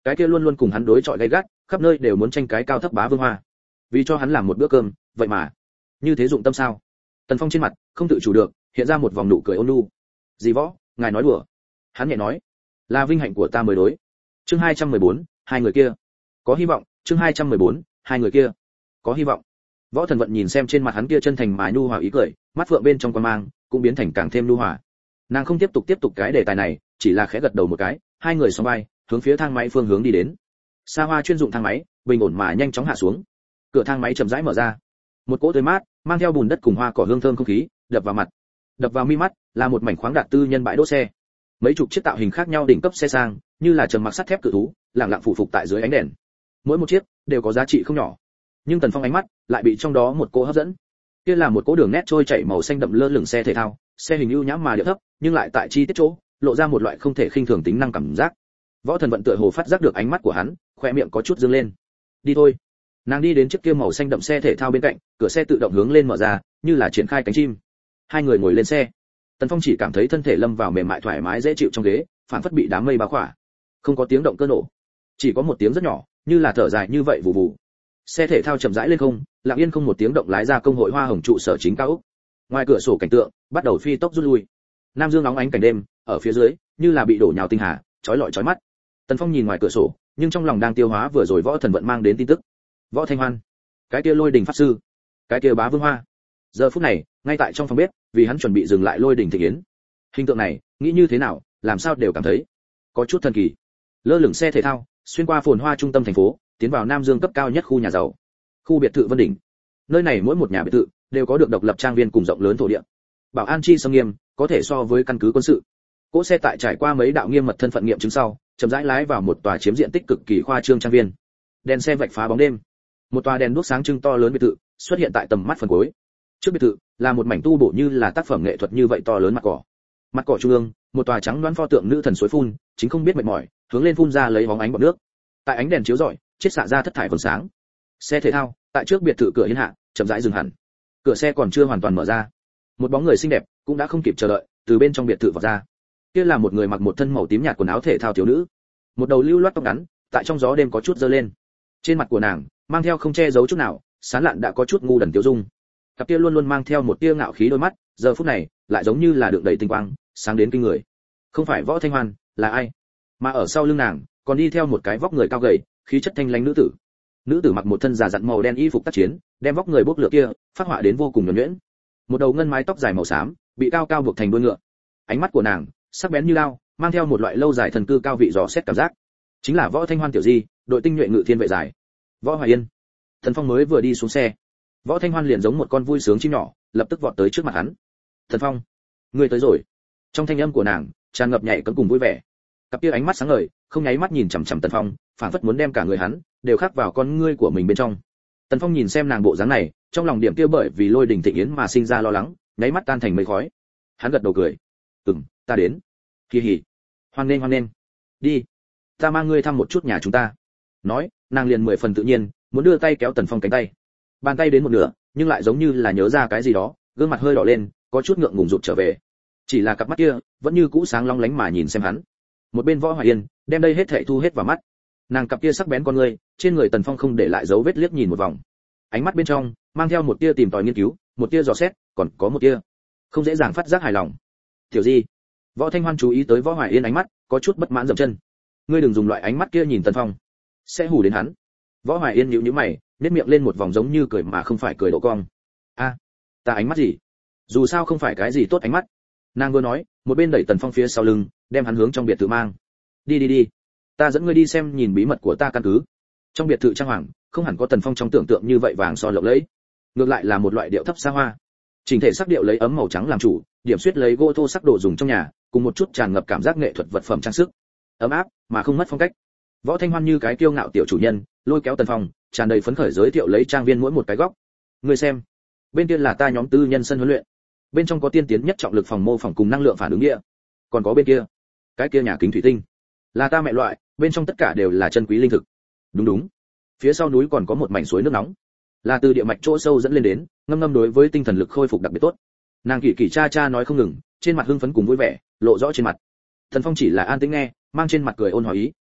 cái kia luôn luôn cùng hắn đối chọi gay gắt, khắp nơi đều muốn tranh cái cao thấp bá vương hoa. Vì cho hắn làm một bữa cơm, vậy mà như thế dụng tâm sao? Tần Phong trên mặt không tự chủ được hiện ra một vòng nụ cười ôn nhu. Dì Võ, ngài nói đùa. Hắn nhẹ nói, là vinh hạnh của ta mới đối. Chương hai trăm mười bốn, hai người kia có hy vọng. Chương hai trăm mười bốn, hai người kia có hy vọng. Võ Thần Vận nhìn xem trên mặt hắn kia chân thành mà nhu hòa ý cười, mắt phượng bên trong quan mang cũng biến thành càng thêm nhu hòa. Nàng không tiếp tục tiếp tục cái đề tài này, chỉ là khẽ gật đầu một cái, hai người xông vai, hướng phía thang máy phương hướng đi đến. Xa hoa chuyên dụng thang máy, bình ổn mà nhanh chóng hạ xuống. Cửa thang máy chậm rãi mở ra. Một cỗ tươi mát, mang theo bùn đất cùng hoa cỏ hương thơm không khí, đập vào mặt. Đập vào mi mắt là một mảnh khoáng đạt tư nhân bãi đỗ xe. Mấy chục chiếc tạo hình khác nhau đỉnh cấp xe sang, như là trầm mặc sắt thép cự thú, lặng lặng phủ phục tại dưới ánh đèn. Mỗi một chiếc đều có giá trị không nhỏ. Nhưng Tần Phong ánh mắt lại bị trong đó một cỗ hấp dẫn. Kia là một cỗ đường nét trôi chảy màu xanh đậm lơ lửng xe thể thao, xe hình ưu nhãm mà điệu thấp, nhưng lại tại chi tiết chỗ, lộ ra một loại không thể khinh thường tính năng cảm giác. Võ Thần Vận tựa hồ phát giác được ánh mắt của hắn, khoe miệng có chút dương lên. Đi thôi. Nàng đi đến chiếc kia màu xanh đậm xe thể thao bên cạnh, cửa xe tự động hướng lên mở ra, như là triển khai cánh chim. Hai người ngồi lên xe. Tần Phong chỉ cảm thấy thân thể lâm vào mềm mại thoải mái dễ chịu trong ghế, phản phất bị đám mây bao khỏa. Không có tiếng động cơ nổ, chỉ có một tiếng rất nhỏ, như là thở dài như vậy vù vù. Xe thể thao chậm rãi lên không, lặng yên không một tiếng động lái ra công hội Hoa Hồng trụ sở chính cao ốc. Ngoài cửa sổ cảnh tượng bắt đầu phi tốc rút lui. Nam dương nóng ánh cảnh đêm, ở phía dưới như là bị đổ nhào tinh hà, chói lọi chói mắt. Tần Phong nhìn ngoài cửa sổ, nhưng trong lòng đang tiêu hóa vừa rồi Võ Thần Vận mang đến tin tức. Võ Thanh Hoan, cái kia Lôi Đình pháp sư, cái kia Bá Vương Hoa. Giờ phút này, ngay tại trong phòng bếp, vì hắn chuẩn bị dừng lại Lôi Đình thị yến. Hình tượng này, nghĩ như thế nào, làm sao đều cảm thấy có chút thần kỳ. Lơ lửng xe thể thao, xuyên qua phồn hoa trung tâm thành phố, tiến vào Nam Dương cấp cao nhất khu nhà giàu. Khu biệt thự Vân Đỉnh. Nơi này mỗi một nhà biệt thự đều có được độc lập trang viên cùng rộng lớn thổ địa. Bảo an chi sâm nghiêm, có thể so với căn cứ quân sự. Cỗ xe tại trải qua mấy đạo nghiêm mật thân phận nghiệm chứng sau, chậm rãi lái vào một tòa chiếm diện tích cực kỳ khoa trương trang viên. Đèn xe vạch phá bóng đêm. Một tòa đèn đuốc sáng trưng to lớn biệt thự xuất hiện tại tầm mắt phần cuối. Trước biệt thự là một mảnh tu bổ như là tác phẩm nghệ thuật như vậy to lớn mặt cỏ. Mặt cỏ trung ương, một tòa trắng đoán pho tượng nữ thần suối phun, chính không biết mệt mỏi, hướng lên phun ra lấy bóng ánh bọt nước. Tại ánh đèn chiếu rọi, chiết xạ ra thất thải vầng sáng. Xe thể thao tại trước biệt thự cửa hiên hạ, chậm rãi dừng hẳn. Cửa xe còn chưa hoàn toàn mở ra, một bóng người xinh đẹp cũng đã không kịp chờ đợi, từ bên trong biệt thự vọt ra. Kia là một người mặc một thân màu tím nhạt quần áo thể thao thiếu nữ, một đầu lưu loát tóc ngắn, tại trong gió đêm có chút giơ lên. Trên mặt của nàng mang theo không che giấu chút nào, sán lạn đã có chút ngu đần tiêu dung. Cặp kia luôn luôn mang theo một tia ngạo khí đôi mắt, giờ phút này lại giống như là đựng đầy tinh quang, sáng đến kinh người. Không phải Võ Thanh Hoan, là ai? Mà ở sau lưng nàng, còn đi theo một cái vóc người cao gầy, khí chất thanh lãnh nữ tử. Nữ tử mặc một thân giả dặn màu đen y phục tác chiến, đem vóc người bốc lửa kia phát họa đến vô cùng nhuần nhuyễn. Một đầu ngân mái tóc dài màu xám, bị cao cao buộc thành đuôi ngựa. Ánh mắt của nàng sắc bén như lao, mang theo một loại lâu dài thần cư cao vị dò xét cảm giác. Chính là Võ Thanh Hoan tiểu di, đội tinh nhuệ ngự thiên vệ giải. Võ Hoài Yên. Thần Phong mới vừa đi xuống xe, Võ Thanh Hoan liền giống một con vui sướng chim nhỏ, lập tức vọt tới trước mặt hắn. "Thần Phong, ngươi tới rồi." Trong thanh âm của nàng tràn ngập nhảy cẫng cùng vui vẻ. Cặp kia ánh mắt sáng ngời, không nháy mắt nhìn chằm chằm Tần Phong, phảng phất muốn đem cả người hắn đều khắc vào con ngươi của mình bên trong. Tần Phong nhìn xem nàng bộ dáng này, trong lòng điểm kia bởi vì Lôi Đình Thịnh Yến mà sinh ra lo lắng, nháy mắt tan thành mây khói. Hắn gật đầu cười. "Ừm, ta đến." "Kỳ hỉ. Hoan nghênh hoan nghênh. Đi, ta mang ngươi thăm một chút nhà chúng ta." Nói, nàng liền mười phần tự nhiên, muốn đưa tay kéo Tần Phong cánh tay. Bàn tay đến một nửa, nhưng lại giống như là nhớ ra cái gì đó, gương mặt hơi đỏ lên, có chút ngượng ngùng rụt trở về. Chỉ là cặp mắt kia vẫn như cũ sáng long lánh mà nhìn xem hắn. Một bên Võ Hoài Yên đem đây hết thảy thu hết vào mắt. Nàng cặp kia sắc bén con ngươi, trên người Tần Phong không để lại dấu vết liếc nhìn một vòng. Ánh mắt bên trong mang theo một tia tìm tòi nghiên cứu, một tia dò xét, còn có một tia không dễ dàng phát giác hài lòng. "Tiểu Di." Võ Thanh Hoan chú ý tới Võ Hoài Yên ánh mắt, có chút bất mãn dậm chân. "Ngươi đừng dùng loại ánh mắt kia nhìn Tần Phong, sẽ hù đến hắn." Võ Hoài Yên nhíu nhíu mày, nhếch miệng lên một vòng giống như cười mà không phải cười độ cong. "A, ta ánh mắt gì? Dù sao không phải cái gì tốt ánh mắt." Nàng vừa nói, một bên đẩy Tần Phong phía sau lưng, đem hắn hướng trong biệt thự mang. "Đi đi đi, ta dẫn ngươi đi xem nhìn bí mật của ta căn cứ." Trong biệt thự trang hoàng, không hẳn có Tần Phong trong tưởng tượng như vậy vàng son lộng lẫy, ngược lại là một loại điệu thấp xa hoa. Chỉnh thể sắc điệu lấy ấm màu trắng làm chủ, điểm xuyết lấy gỗ thô sắc đồ dùng trong nhà, cùng một chút tràn ngập cảm giác nghệ thuật vật phẩm trang sức, ấm áp mà không mất phong cách. Võ Thanh Hoan như cái kiêu ngạo tiểu chủ nhân, lôi kéo Tần Phong, tràn đầy phấn khởi giới thiệu lấy trang viên mỗi một cái góc. "Ngươi xem, bên kia là ta nhóm tư nhân sân huấn luyện, bên trong có tiên tiến nhất trọng lực phòng mô phỏng cùng năng lượng phản ứng địa, còn có bên kia, cái kia nhà kính thủy tinh, là ta mẹ loại, bên trong tất cả đều là chân quý linh thực. Đúng đúng, phía sau núi còn có một mảnh suối nước nóng, là từ địa mạch chỗ sâu dẫn lên đến, ngâm ngâm đối với tinh thần lực khôi phục đặc biệt tốt." Nàng kỳ kỳ cha cha nói không ngừng, trên mặt hưng phấn cùng vui vẻ lộ rõ trên mặt. Thần Phong chỉ là an tĩnh nghe, mang trên mặt cười ôn hòa ý.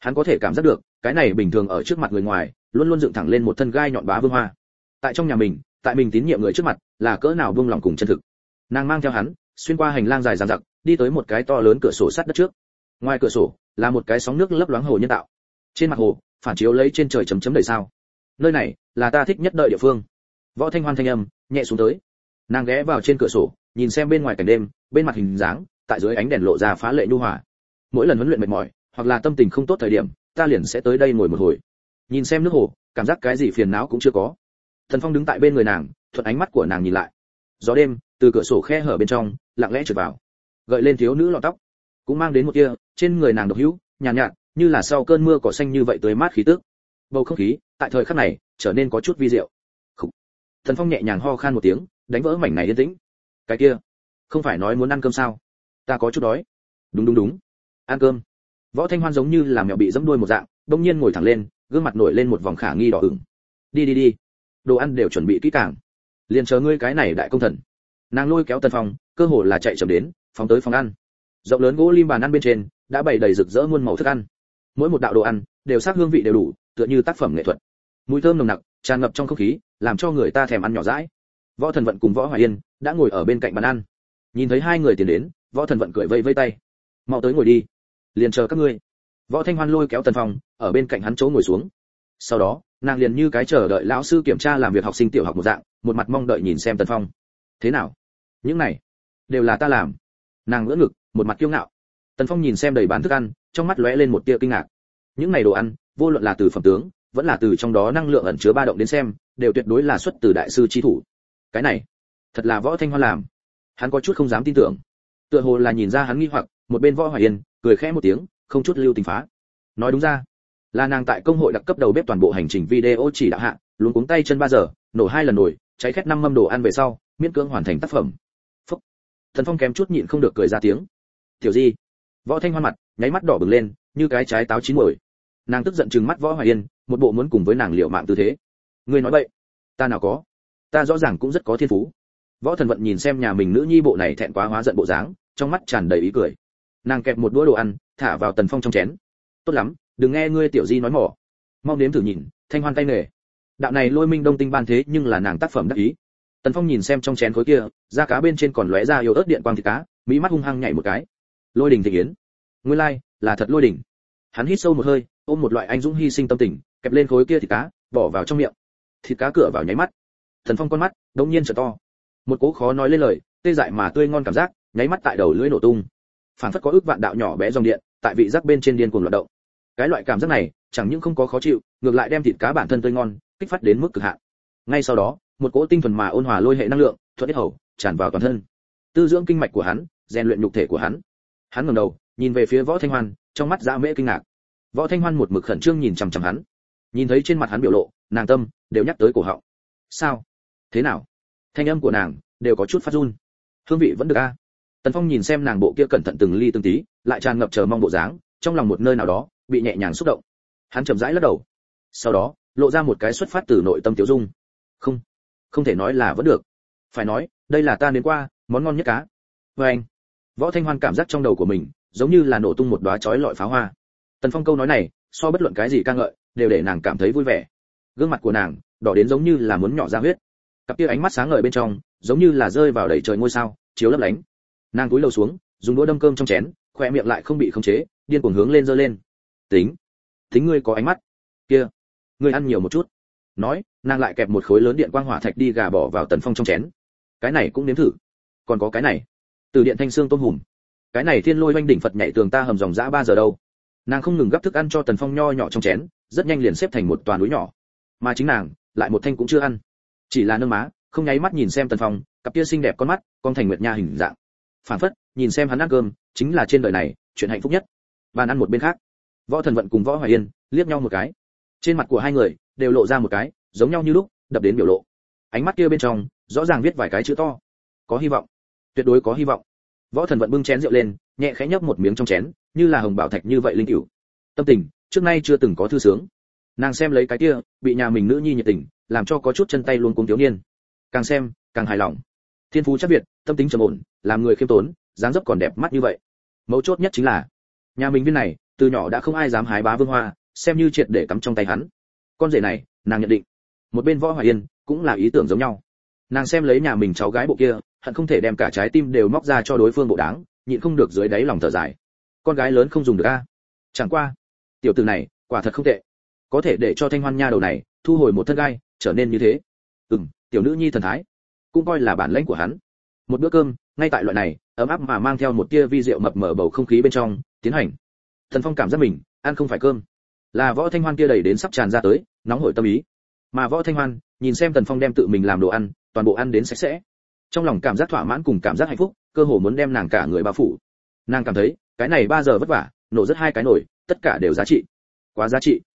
Hắn có thể cảm giác được, cái này bình thường ở trước mặt người ngoài, luôn luôn dựng thẳng lên một thân gai nhọn bá vương hoa. Tại trong nhà mình, tại mình tín nhiệm người trước mặt, là cỡ nào buông lòng cùng chân thực. Nàng mang theo hắn, xuyên qua hành lang dài dằng dặc, đi tới một cái to lớn cửa sổ sắt đất trước. Ngoài cửa sổ, là một cái sóng nước lấp loáng hồ nhân tạo. Trên mặt hồ, phản chiếu lấy trên trời chấm chấm đầy sao. Nơi này, là ta thích nhất đợi địa phương. Võ Thanh Hoan thanh âm nhẹ xuống tới. Nàng ghé vào trên cửa sổ, nhìn xem bên ngoài cảnh đêm, bên mặt hình dáng, tại dưới ánh đèn lộ ra phá lệ nhu hòa. Mỗi lần huấn luyện mệt mỏi, hoặc là tâm tình không tốt thời điểm, ta liền sẽ tới đây ngồi một hồi. Nhìn xem nước hồ, cảm giác cái gì phiền não cũng chưa có. Thần Phong đứng tại bên người nàng, thuận ánh mắt của nàng nhìn lại. Gió đêm từ cửa sổ khe hở bên trong lặng lẽ trượt vào, gợi lên thiếu nữ lọn tóc, cũng mang đến một tia trên người nàng độc hữu, nhàn nhạt, nhạt, như là sau cơn mưa cỏ xanh như vậy tươi mát khí tức. Bầu không khí tại thời khắc này trở nên có chút vi diệu. Khủ. Thần Phong nhẹ nhàng ho khan một tiếng, đánh vỡ mảnh này yên tĩnh. Cái kia, không phải nói muốn ăn cơm sao? Ta có chút đói. Đúng đúng đúng, ăn cơm. Võ Thanh Hoan giống như là mèo bị giẫm đuôi một dạng, bỗng nhiên ngồi thẳng lên, gương mặt nổi lên một vòng khả nghi đỏ ửng. Đi đi đi, đồ ăn đều chuẩn bị kỹ càng, liền chờ ngươi cái này đại công thần. Nàng lôi kéo Tần Phong, cơ hồ là chạy chậm đến, phóng tới phòng ăn. Rộng lớn gỗ lim bàn ăn bên trên đã bày đầy rực rỡ muôn màu thức ăn. Mỗi một đạo đồ ăn đều sắc hương vị đều đủ, tựa như tác phẩm nghệ thuật. Mùi thơm nồng nặc tràn ngập trong không khí, làm cho người ta thèm ăn nhỏ dãi. Võ Thần Vận cùng Võ Hoài Yên đã ngồi ở bên cạnh bàn ăn. Nhìn thấy hai người tiến đến, Võ Thần Vận cười vây vây tay. "Mau tới ngồi đi, liền chờ các ngươi." Võ Thanh Hoan lôi kéo Tần Phong, ở bên cạnh hắn chỗ ngồi xuống. Sau đó, nàng liền như cái chờ đợi lão sư kiểm tra làm việc học sinh tiểu học một dạng, một mặt mong đợi nhìn xem Tần Phong. "Thế nào? Những này đều là ta làm." Nàng ngỡ ngực, một mặt kiêu ngạo. Tần Phong nhìn xem đầy bàn thức ăn, trong mắt lóe lên một tia kinh ngạc. Những này đồ ăn, vô luận là từ phẩm tướng, vẫn là từ trong đó năng lượng ẩn chứa ba động đến xem, đều tuyệt đối là xuất từ đại sư chi thủ. Cái này, thật là Võ Thanh Hoan làm. Hắn có chút không dám tin tưởng. Tựa hồ là nhìn ra hắn nghi hoặc, một bên Võ Hoài Yên cười khẽ một tiếng, không chút lưu tình phá. Nói đúng ra, là nàng tại công hội đặc cấp đầu bếp toàn bộ hành trình video chỉ đạo hạ, luống cuống tay chân ba giờ, nổ hai lần nồi, cháy khét năm mâm đồ ăn về sau, miễn cưỡng hoàn thành tác phẩm. Phúc. Thần Phong kém chút nhịn không được cười ra tiếng. "Tiểu Di." Võ Thanh Hoan mặt nháy mắt đỏ bừng lên, như cái trái táo chín muồi. Nàng tức giận trừng mắt Võ Hoài Yên, một bộ muốn cùng với nàng liều mạng tư thế. "Ngươi nói bậy, ta nào có? Ta rõ ràng cũng rất có thiên phú." Võ Thần Vận nhìn xem nhà mình nữ nhi bộ này thẹn quá hóa giận bộ dáng, trong mắt tràn đầy ý cười. Nàng kẹp một đũa đồ ăn, thả vào Tần Phong trong chén. "Tốt lắm, đừng nghe ngươi tiểu Di nói mỏ. Mau nếm thử nhìn, Thanh Hoan tay nghề. Đạo này Lôi Minh Đông Tinh ban thế nhưng là nàng tác phẩm đắc ý." Tần Phong nhìn xem trong chén khối kia, da cá bên trên còn lóe ra yếu ớt điện quang thịt cá, mỹ mắt hung hăng nhảy một cái. Lôi đỉnh thịnh yến. Nguyên lai, like, là thật lôi đỉnh. Hắn hít sâu một hơi, ôm một loại anh dũng hy sinh tâm tình, kẹp lên khối kia thịt cá, bỏ vào trong miệng. Thịt cá cửa vào nháy mắt. Tần Phong con mắt đột nhiên trợ to. Một cỗ khó nói lên lời, tê dại mà tươi ngon cảm giác, nháy mắt tại đầu lưỡi nổ tung. Phản phất có ước vạn đạo nhỏ bé dòng điện, tại vị giác bên trên điên cuồng loạn động. Cái loại cảm giác này, chẳng những không có khó chịu, ngược lại đem thịt cá bản thân tươi ngon, kích phát đến mức cực hạn. Ngay sau đó, một cỗ tinh thuần mà ôn hòa lôi hệ năng lượng thuận hết hầu tràn vào toàn thân, tư dưỡng kinh mạch của hắn, rèn luyện nhục thể của hắn. Hắn ngẩng đầu nhìn về phía Võ Thanh Hoan, trong mắt dã mễ kinh ngạc. Võ Thanh Hoan một mực khẩn trương nhìn chằm chằm hắn, nhìn thấy trên mặt hắn biểu lộ, nàng tâm đều nhắc tới cổ họng. "Sao? Thế nào?" Thanh âm của nàng đều có chút phát run. "Hương vị vẫn được a." Tần Phong nhìn xem nàng bộ kia cẩn thận từng ly từng tí, lại tràn ngập chờ mong bộ dáng, trong lòng một nơi nào đó bị nhẹ nhàng xúc động. Hắn chậm rãi lắc đầu, sau đó lộ ra một cái xuất phát từ nội tâm tiểu dung. "Không, không thể nói là vẫn được, phải nói đây là ta đến qua món ngon nhất cá." Với anh, Võ Thanh Hoan cảm giác trong đầu của mình giống như là nổ tung một đóa chói lọi pháo hoa. Tần Phong câu nói này, so bất luận cái gì ca ngợi, đều để nàng cảm thấy vui vẻ. Gương mặt của nàng đỏ đến giống như là muốn nhỏ ra huyết, cặp kia ánh mắt sáng ngời bên trong, giống như là rơi vào đầy trời ngôi sao, chiếu lấp lánh. Nàng cúi đầu xuống, dùng đũa đâm cơm trong chén, khoe miệng lại không bị khống chế, điên cuồng hướng lên giơ lên. "Tính, tính ngươi có ánh mắt. Kia, ngươi ăn nhiều một chút." Nói, nàng lại kẹp một khối lớn điện quang hỏa thạch đi gà bỏ vào Tần Phong trong chén. "Cái này cũng nếm thử. Còn có cái này, từ điện thanh xương tôm hùm. Cái này thiên lôi oanh đỉnh Phật nhảy tường ta hầm dòng dã ba giờ đâu." Nàng không ngừng gắp thức ăn cho Tần Phong nho nhỏ trong chén, rất nhanh liền xếp thành một toàn núi nhỏ. Mà chính nàng, lại một thanh cũng chưa ăn, chỉ là nâng má, không nháy mắt nhìn xem Tần Phong, cặp kia xinh đẹp con mắt, con thành nguyệt nha hình dạng. Phản phất, nhìn xem hắn ăn cơm, chính là trên đời này, chuyện hạnh phúc nhất. Bàn ăn một bên khác, Võ Thần Vận cùng Võ Hoài Yên liếc nhau một cái. Trên mặt của hai người đều lộ ra một cái giống nhau như lúc, đập đến biểu lộ. Ánh mắt kia bên trong, rõ ràng viết vài cái chữ to. Có hy vọng, tuyệt đối có hy vọng. Võ Thần Vận bưng chén rượu lên, nhẹ khẽ nhấp một miếng trong chén, như là hồng bảo thạch như vậy linh cửu. Tâm tình trước nay chưa từng có thư sướng. Nàng xem lấy cái kia, bị nhà mình nữ nhi nhiệt tình, làm cho có chút chân tay luôn cuống thiếu niên. Càng xem, càng hài lòng. Thiên phú chắc Việt, tâm tính trầm ổn, làm người khiêm tốn, dáng dấp còn đẹp mắt như vậy. Mấu chốt nhất chính là, nhà mình viên này, từ nhỏ đã không ai dám hái bá vương hoa, xem như triệt để cắm trong tay hắn. Con rể này, nàng nhận định. Một bên Võ Hoài Yên cũng là ý tưởng giống nhau. Nàng xem lấy nhà mình cháu gái bộ kia, hận không thể đem cả trái tim đều móc ra cho đối phương bộ đáng, nhịn không được dưới đáy lòng thở dài. Con gái lớn không dùng được a. Chẳng qua, tiểu tử này, quả thật không tệ. Có thể để cho Thanh Hoan nha đầu này thu hồi một thân gai, trở nên như thế. Ừm, tiểu nữ nhi thần thái, cũng coi là bản lĩnh của hắn. Một bữa cơm, ngay tại loại này, ấm áp mà mang theo một tia vi rượu mập mờ bầu không khí bên trong, tiến hành. Thần Phong cảm giác mình, ăn không phải cơm, là Võ Thanh Hoan kia đầy đến sắp tràn ra tới, nóng hổi tâm ý. Mà Võ Thanh Hoan, nhìn xem Tần Phong đem tự mình làm đồ ăn, toàn bộ ăn đến sạch sẽ. Trong lòng cảm giác thỏa mãn cùng cảm giác hạnh phúc, cơ hồ muốn đem nàng cả người bao phủ. Nàng cảm thấy, cái này ba giờ vất vả, nổ rất hai cái nổi, tất cả đều giá trị. Quá giá trị.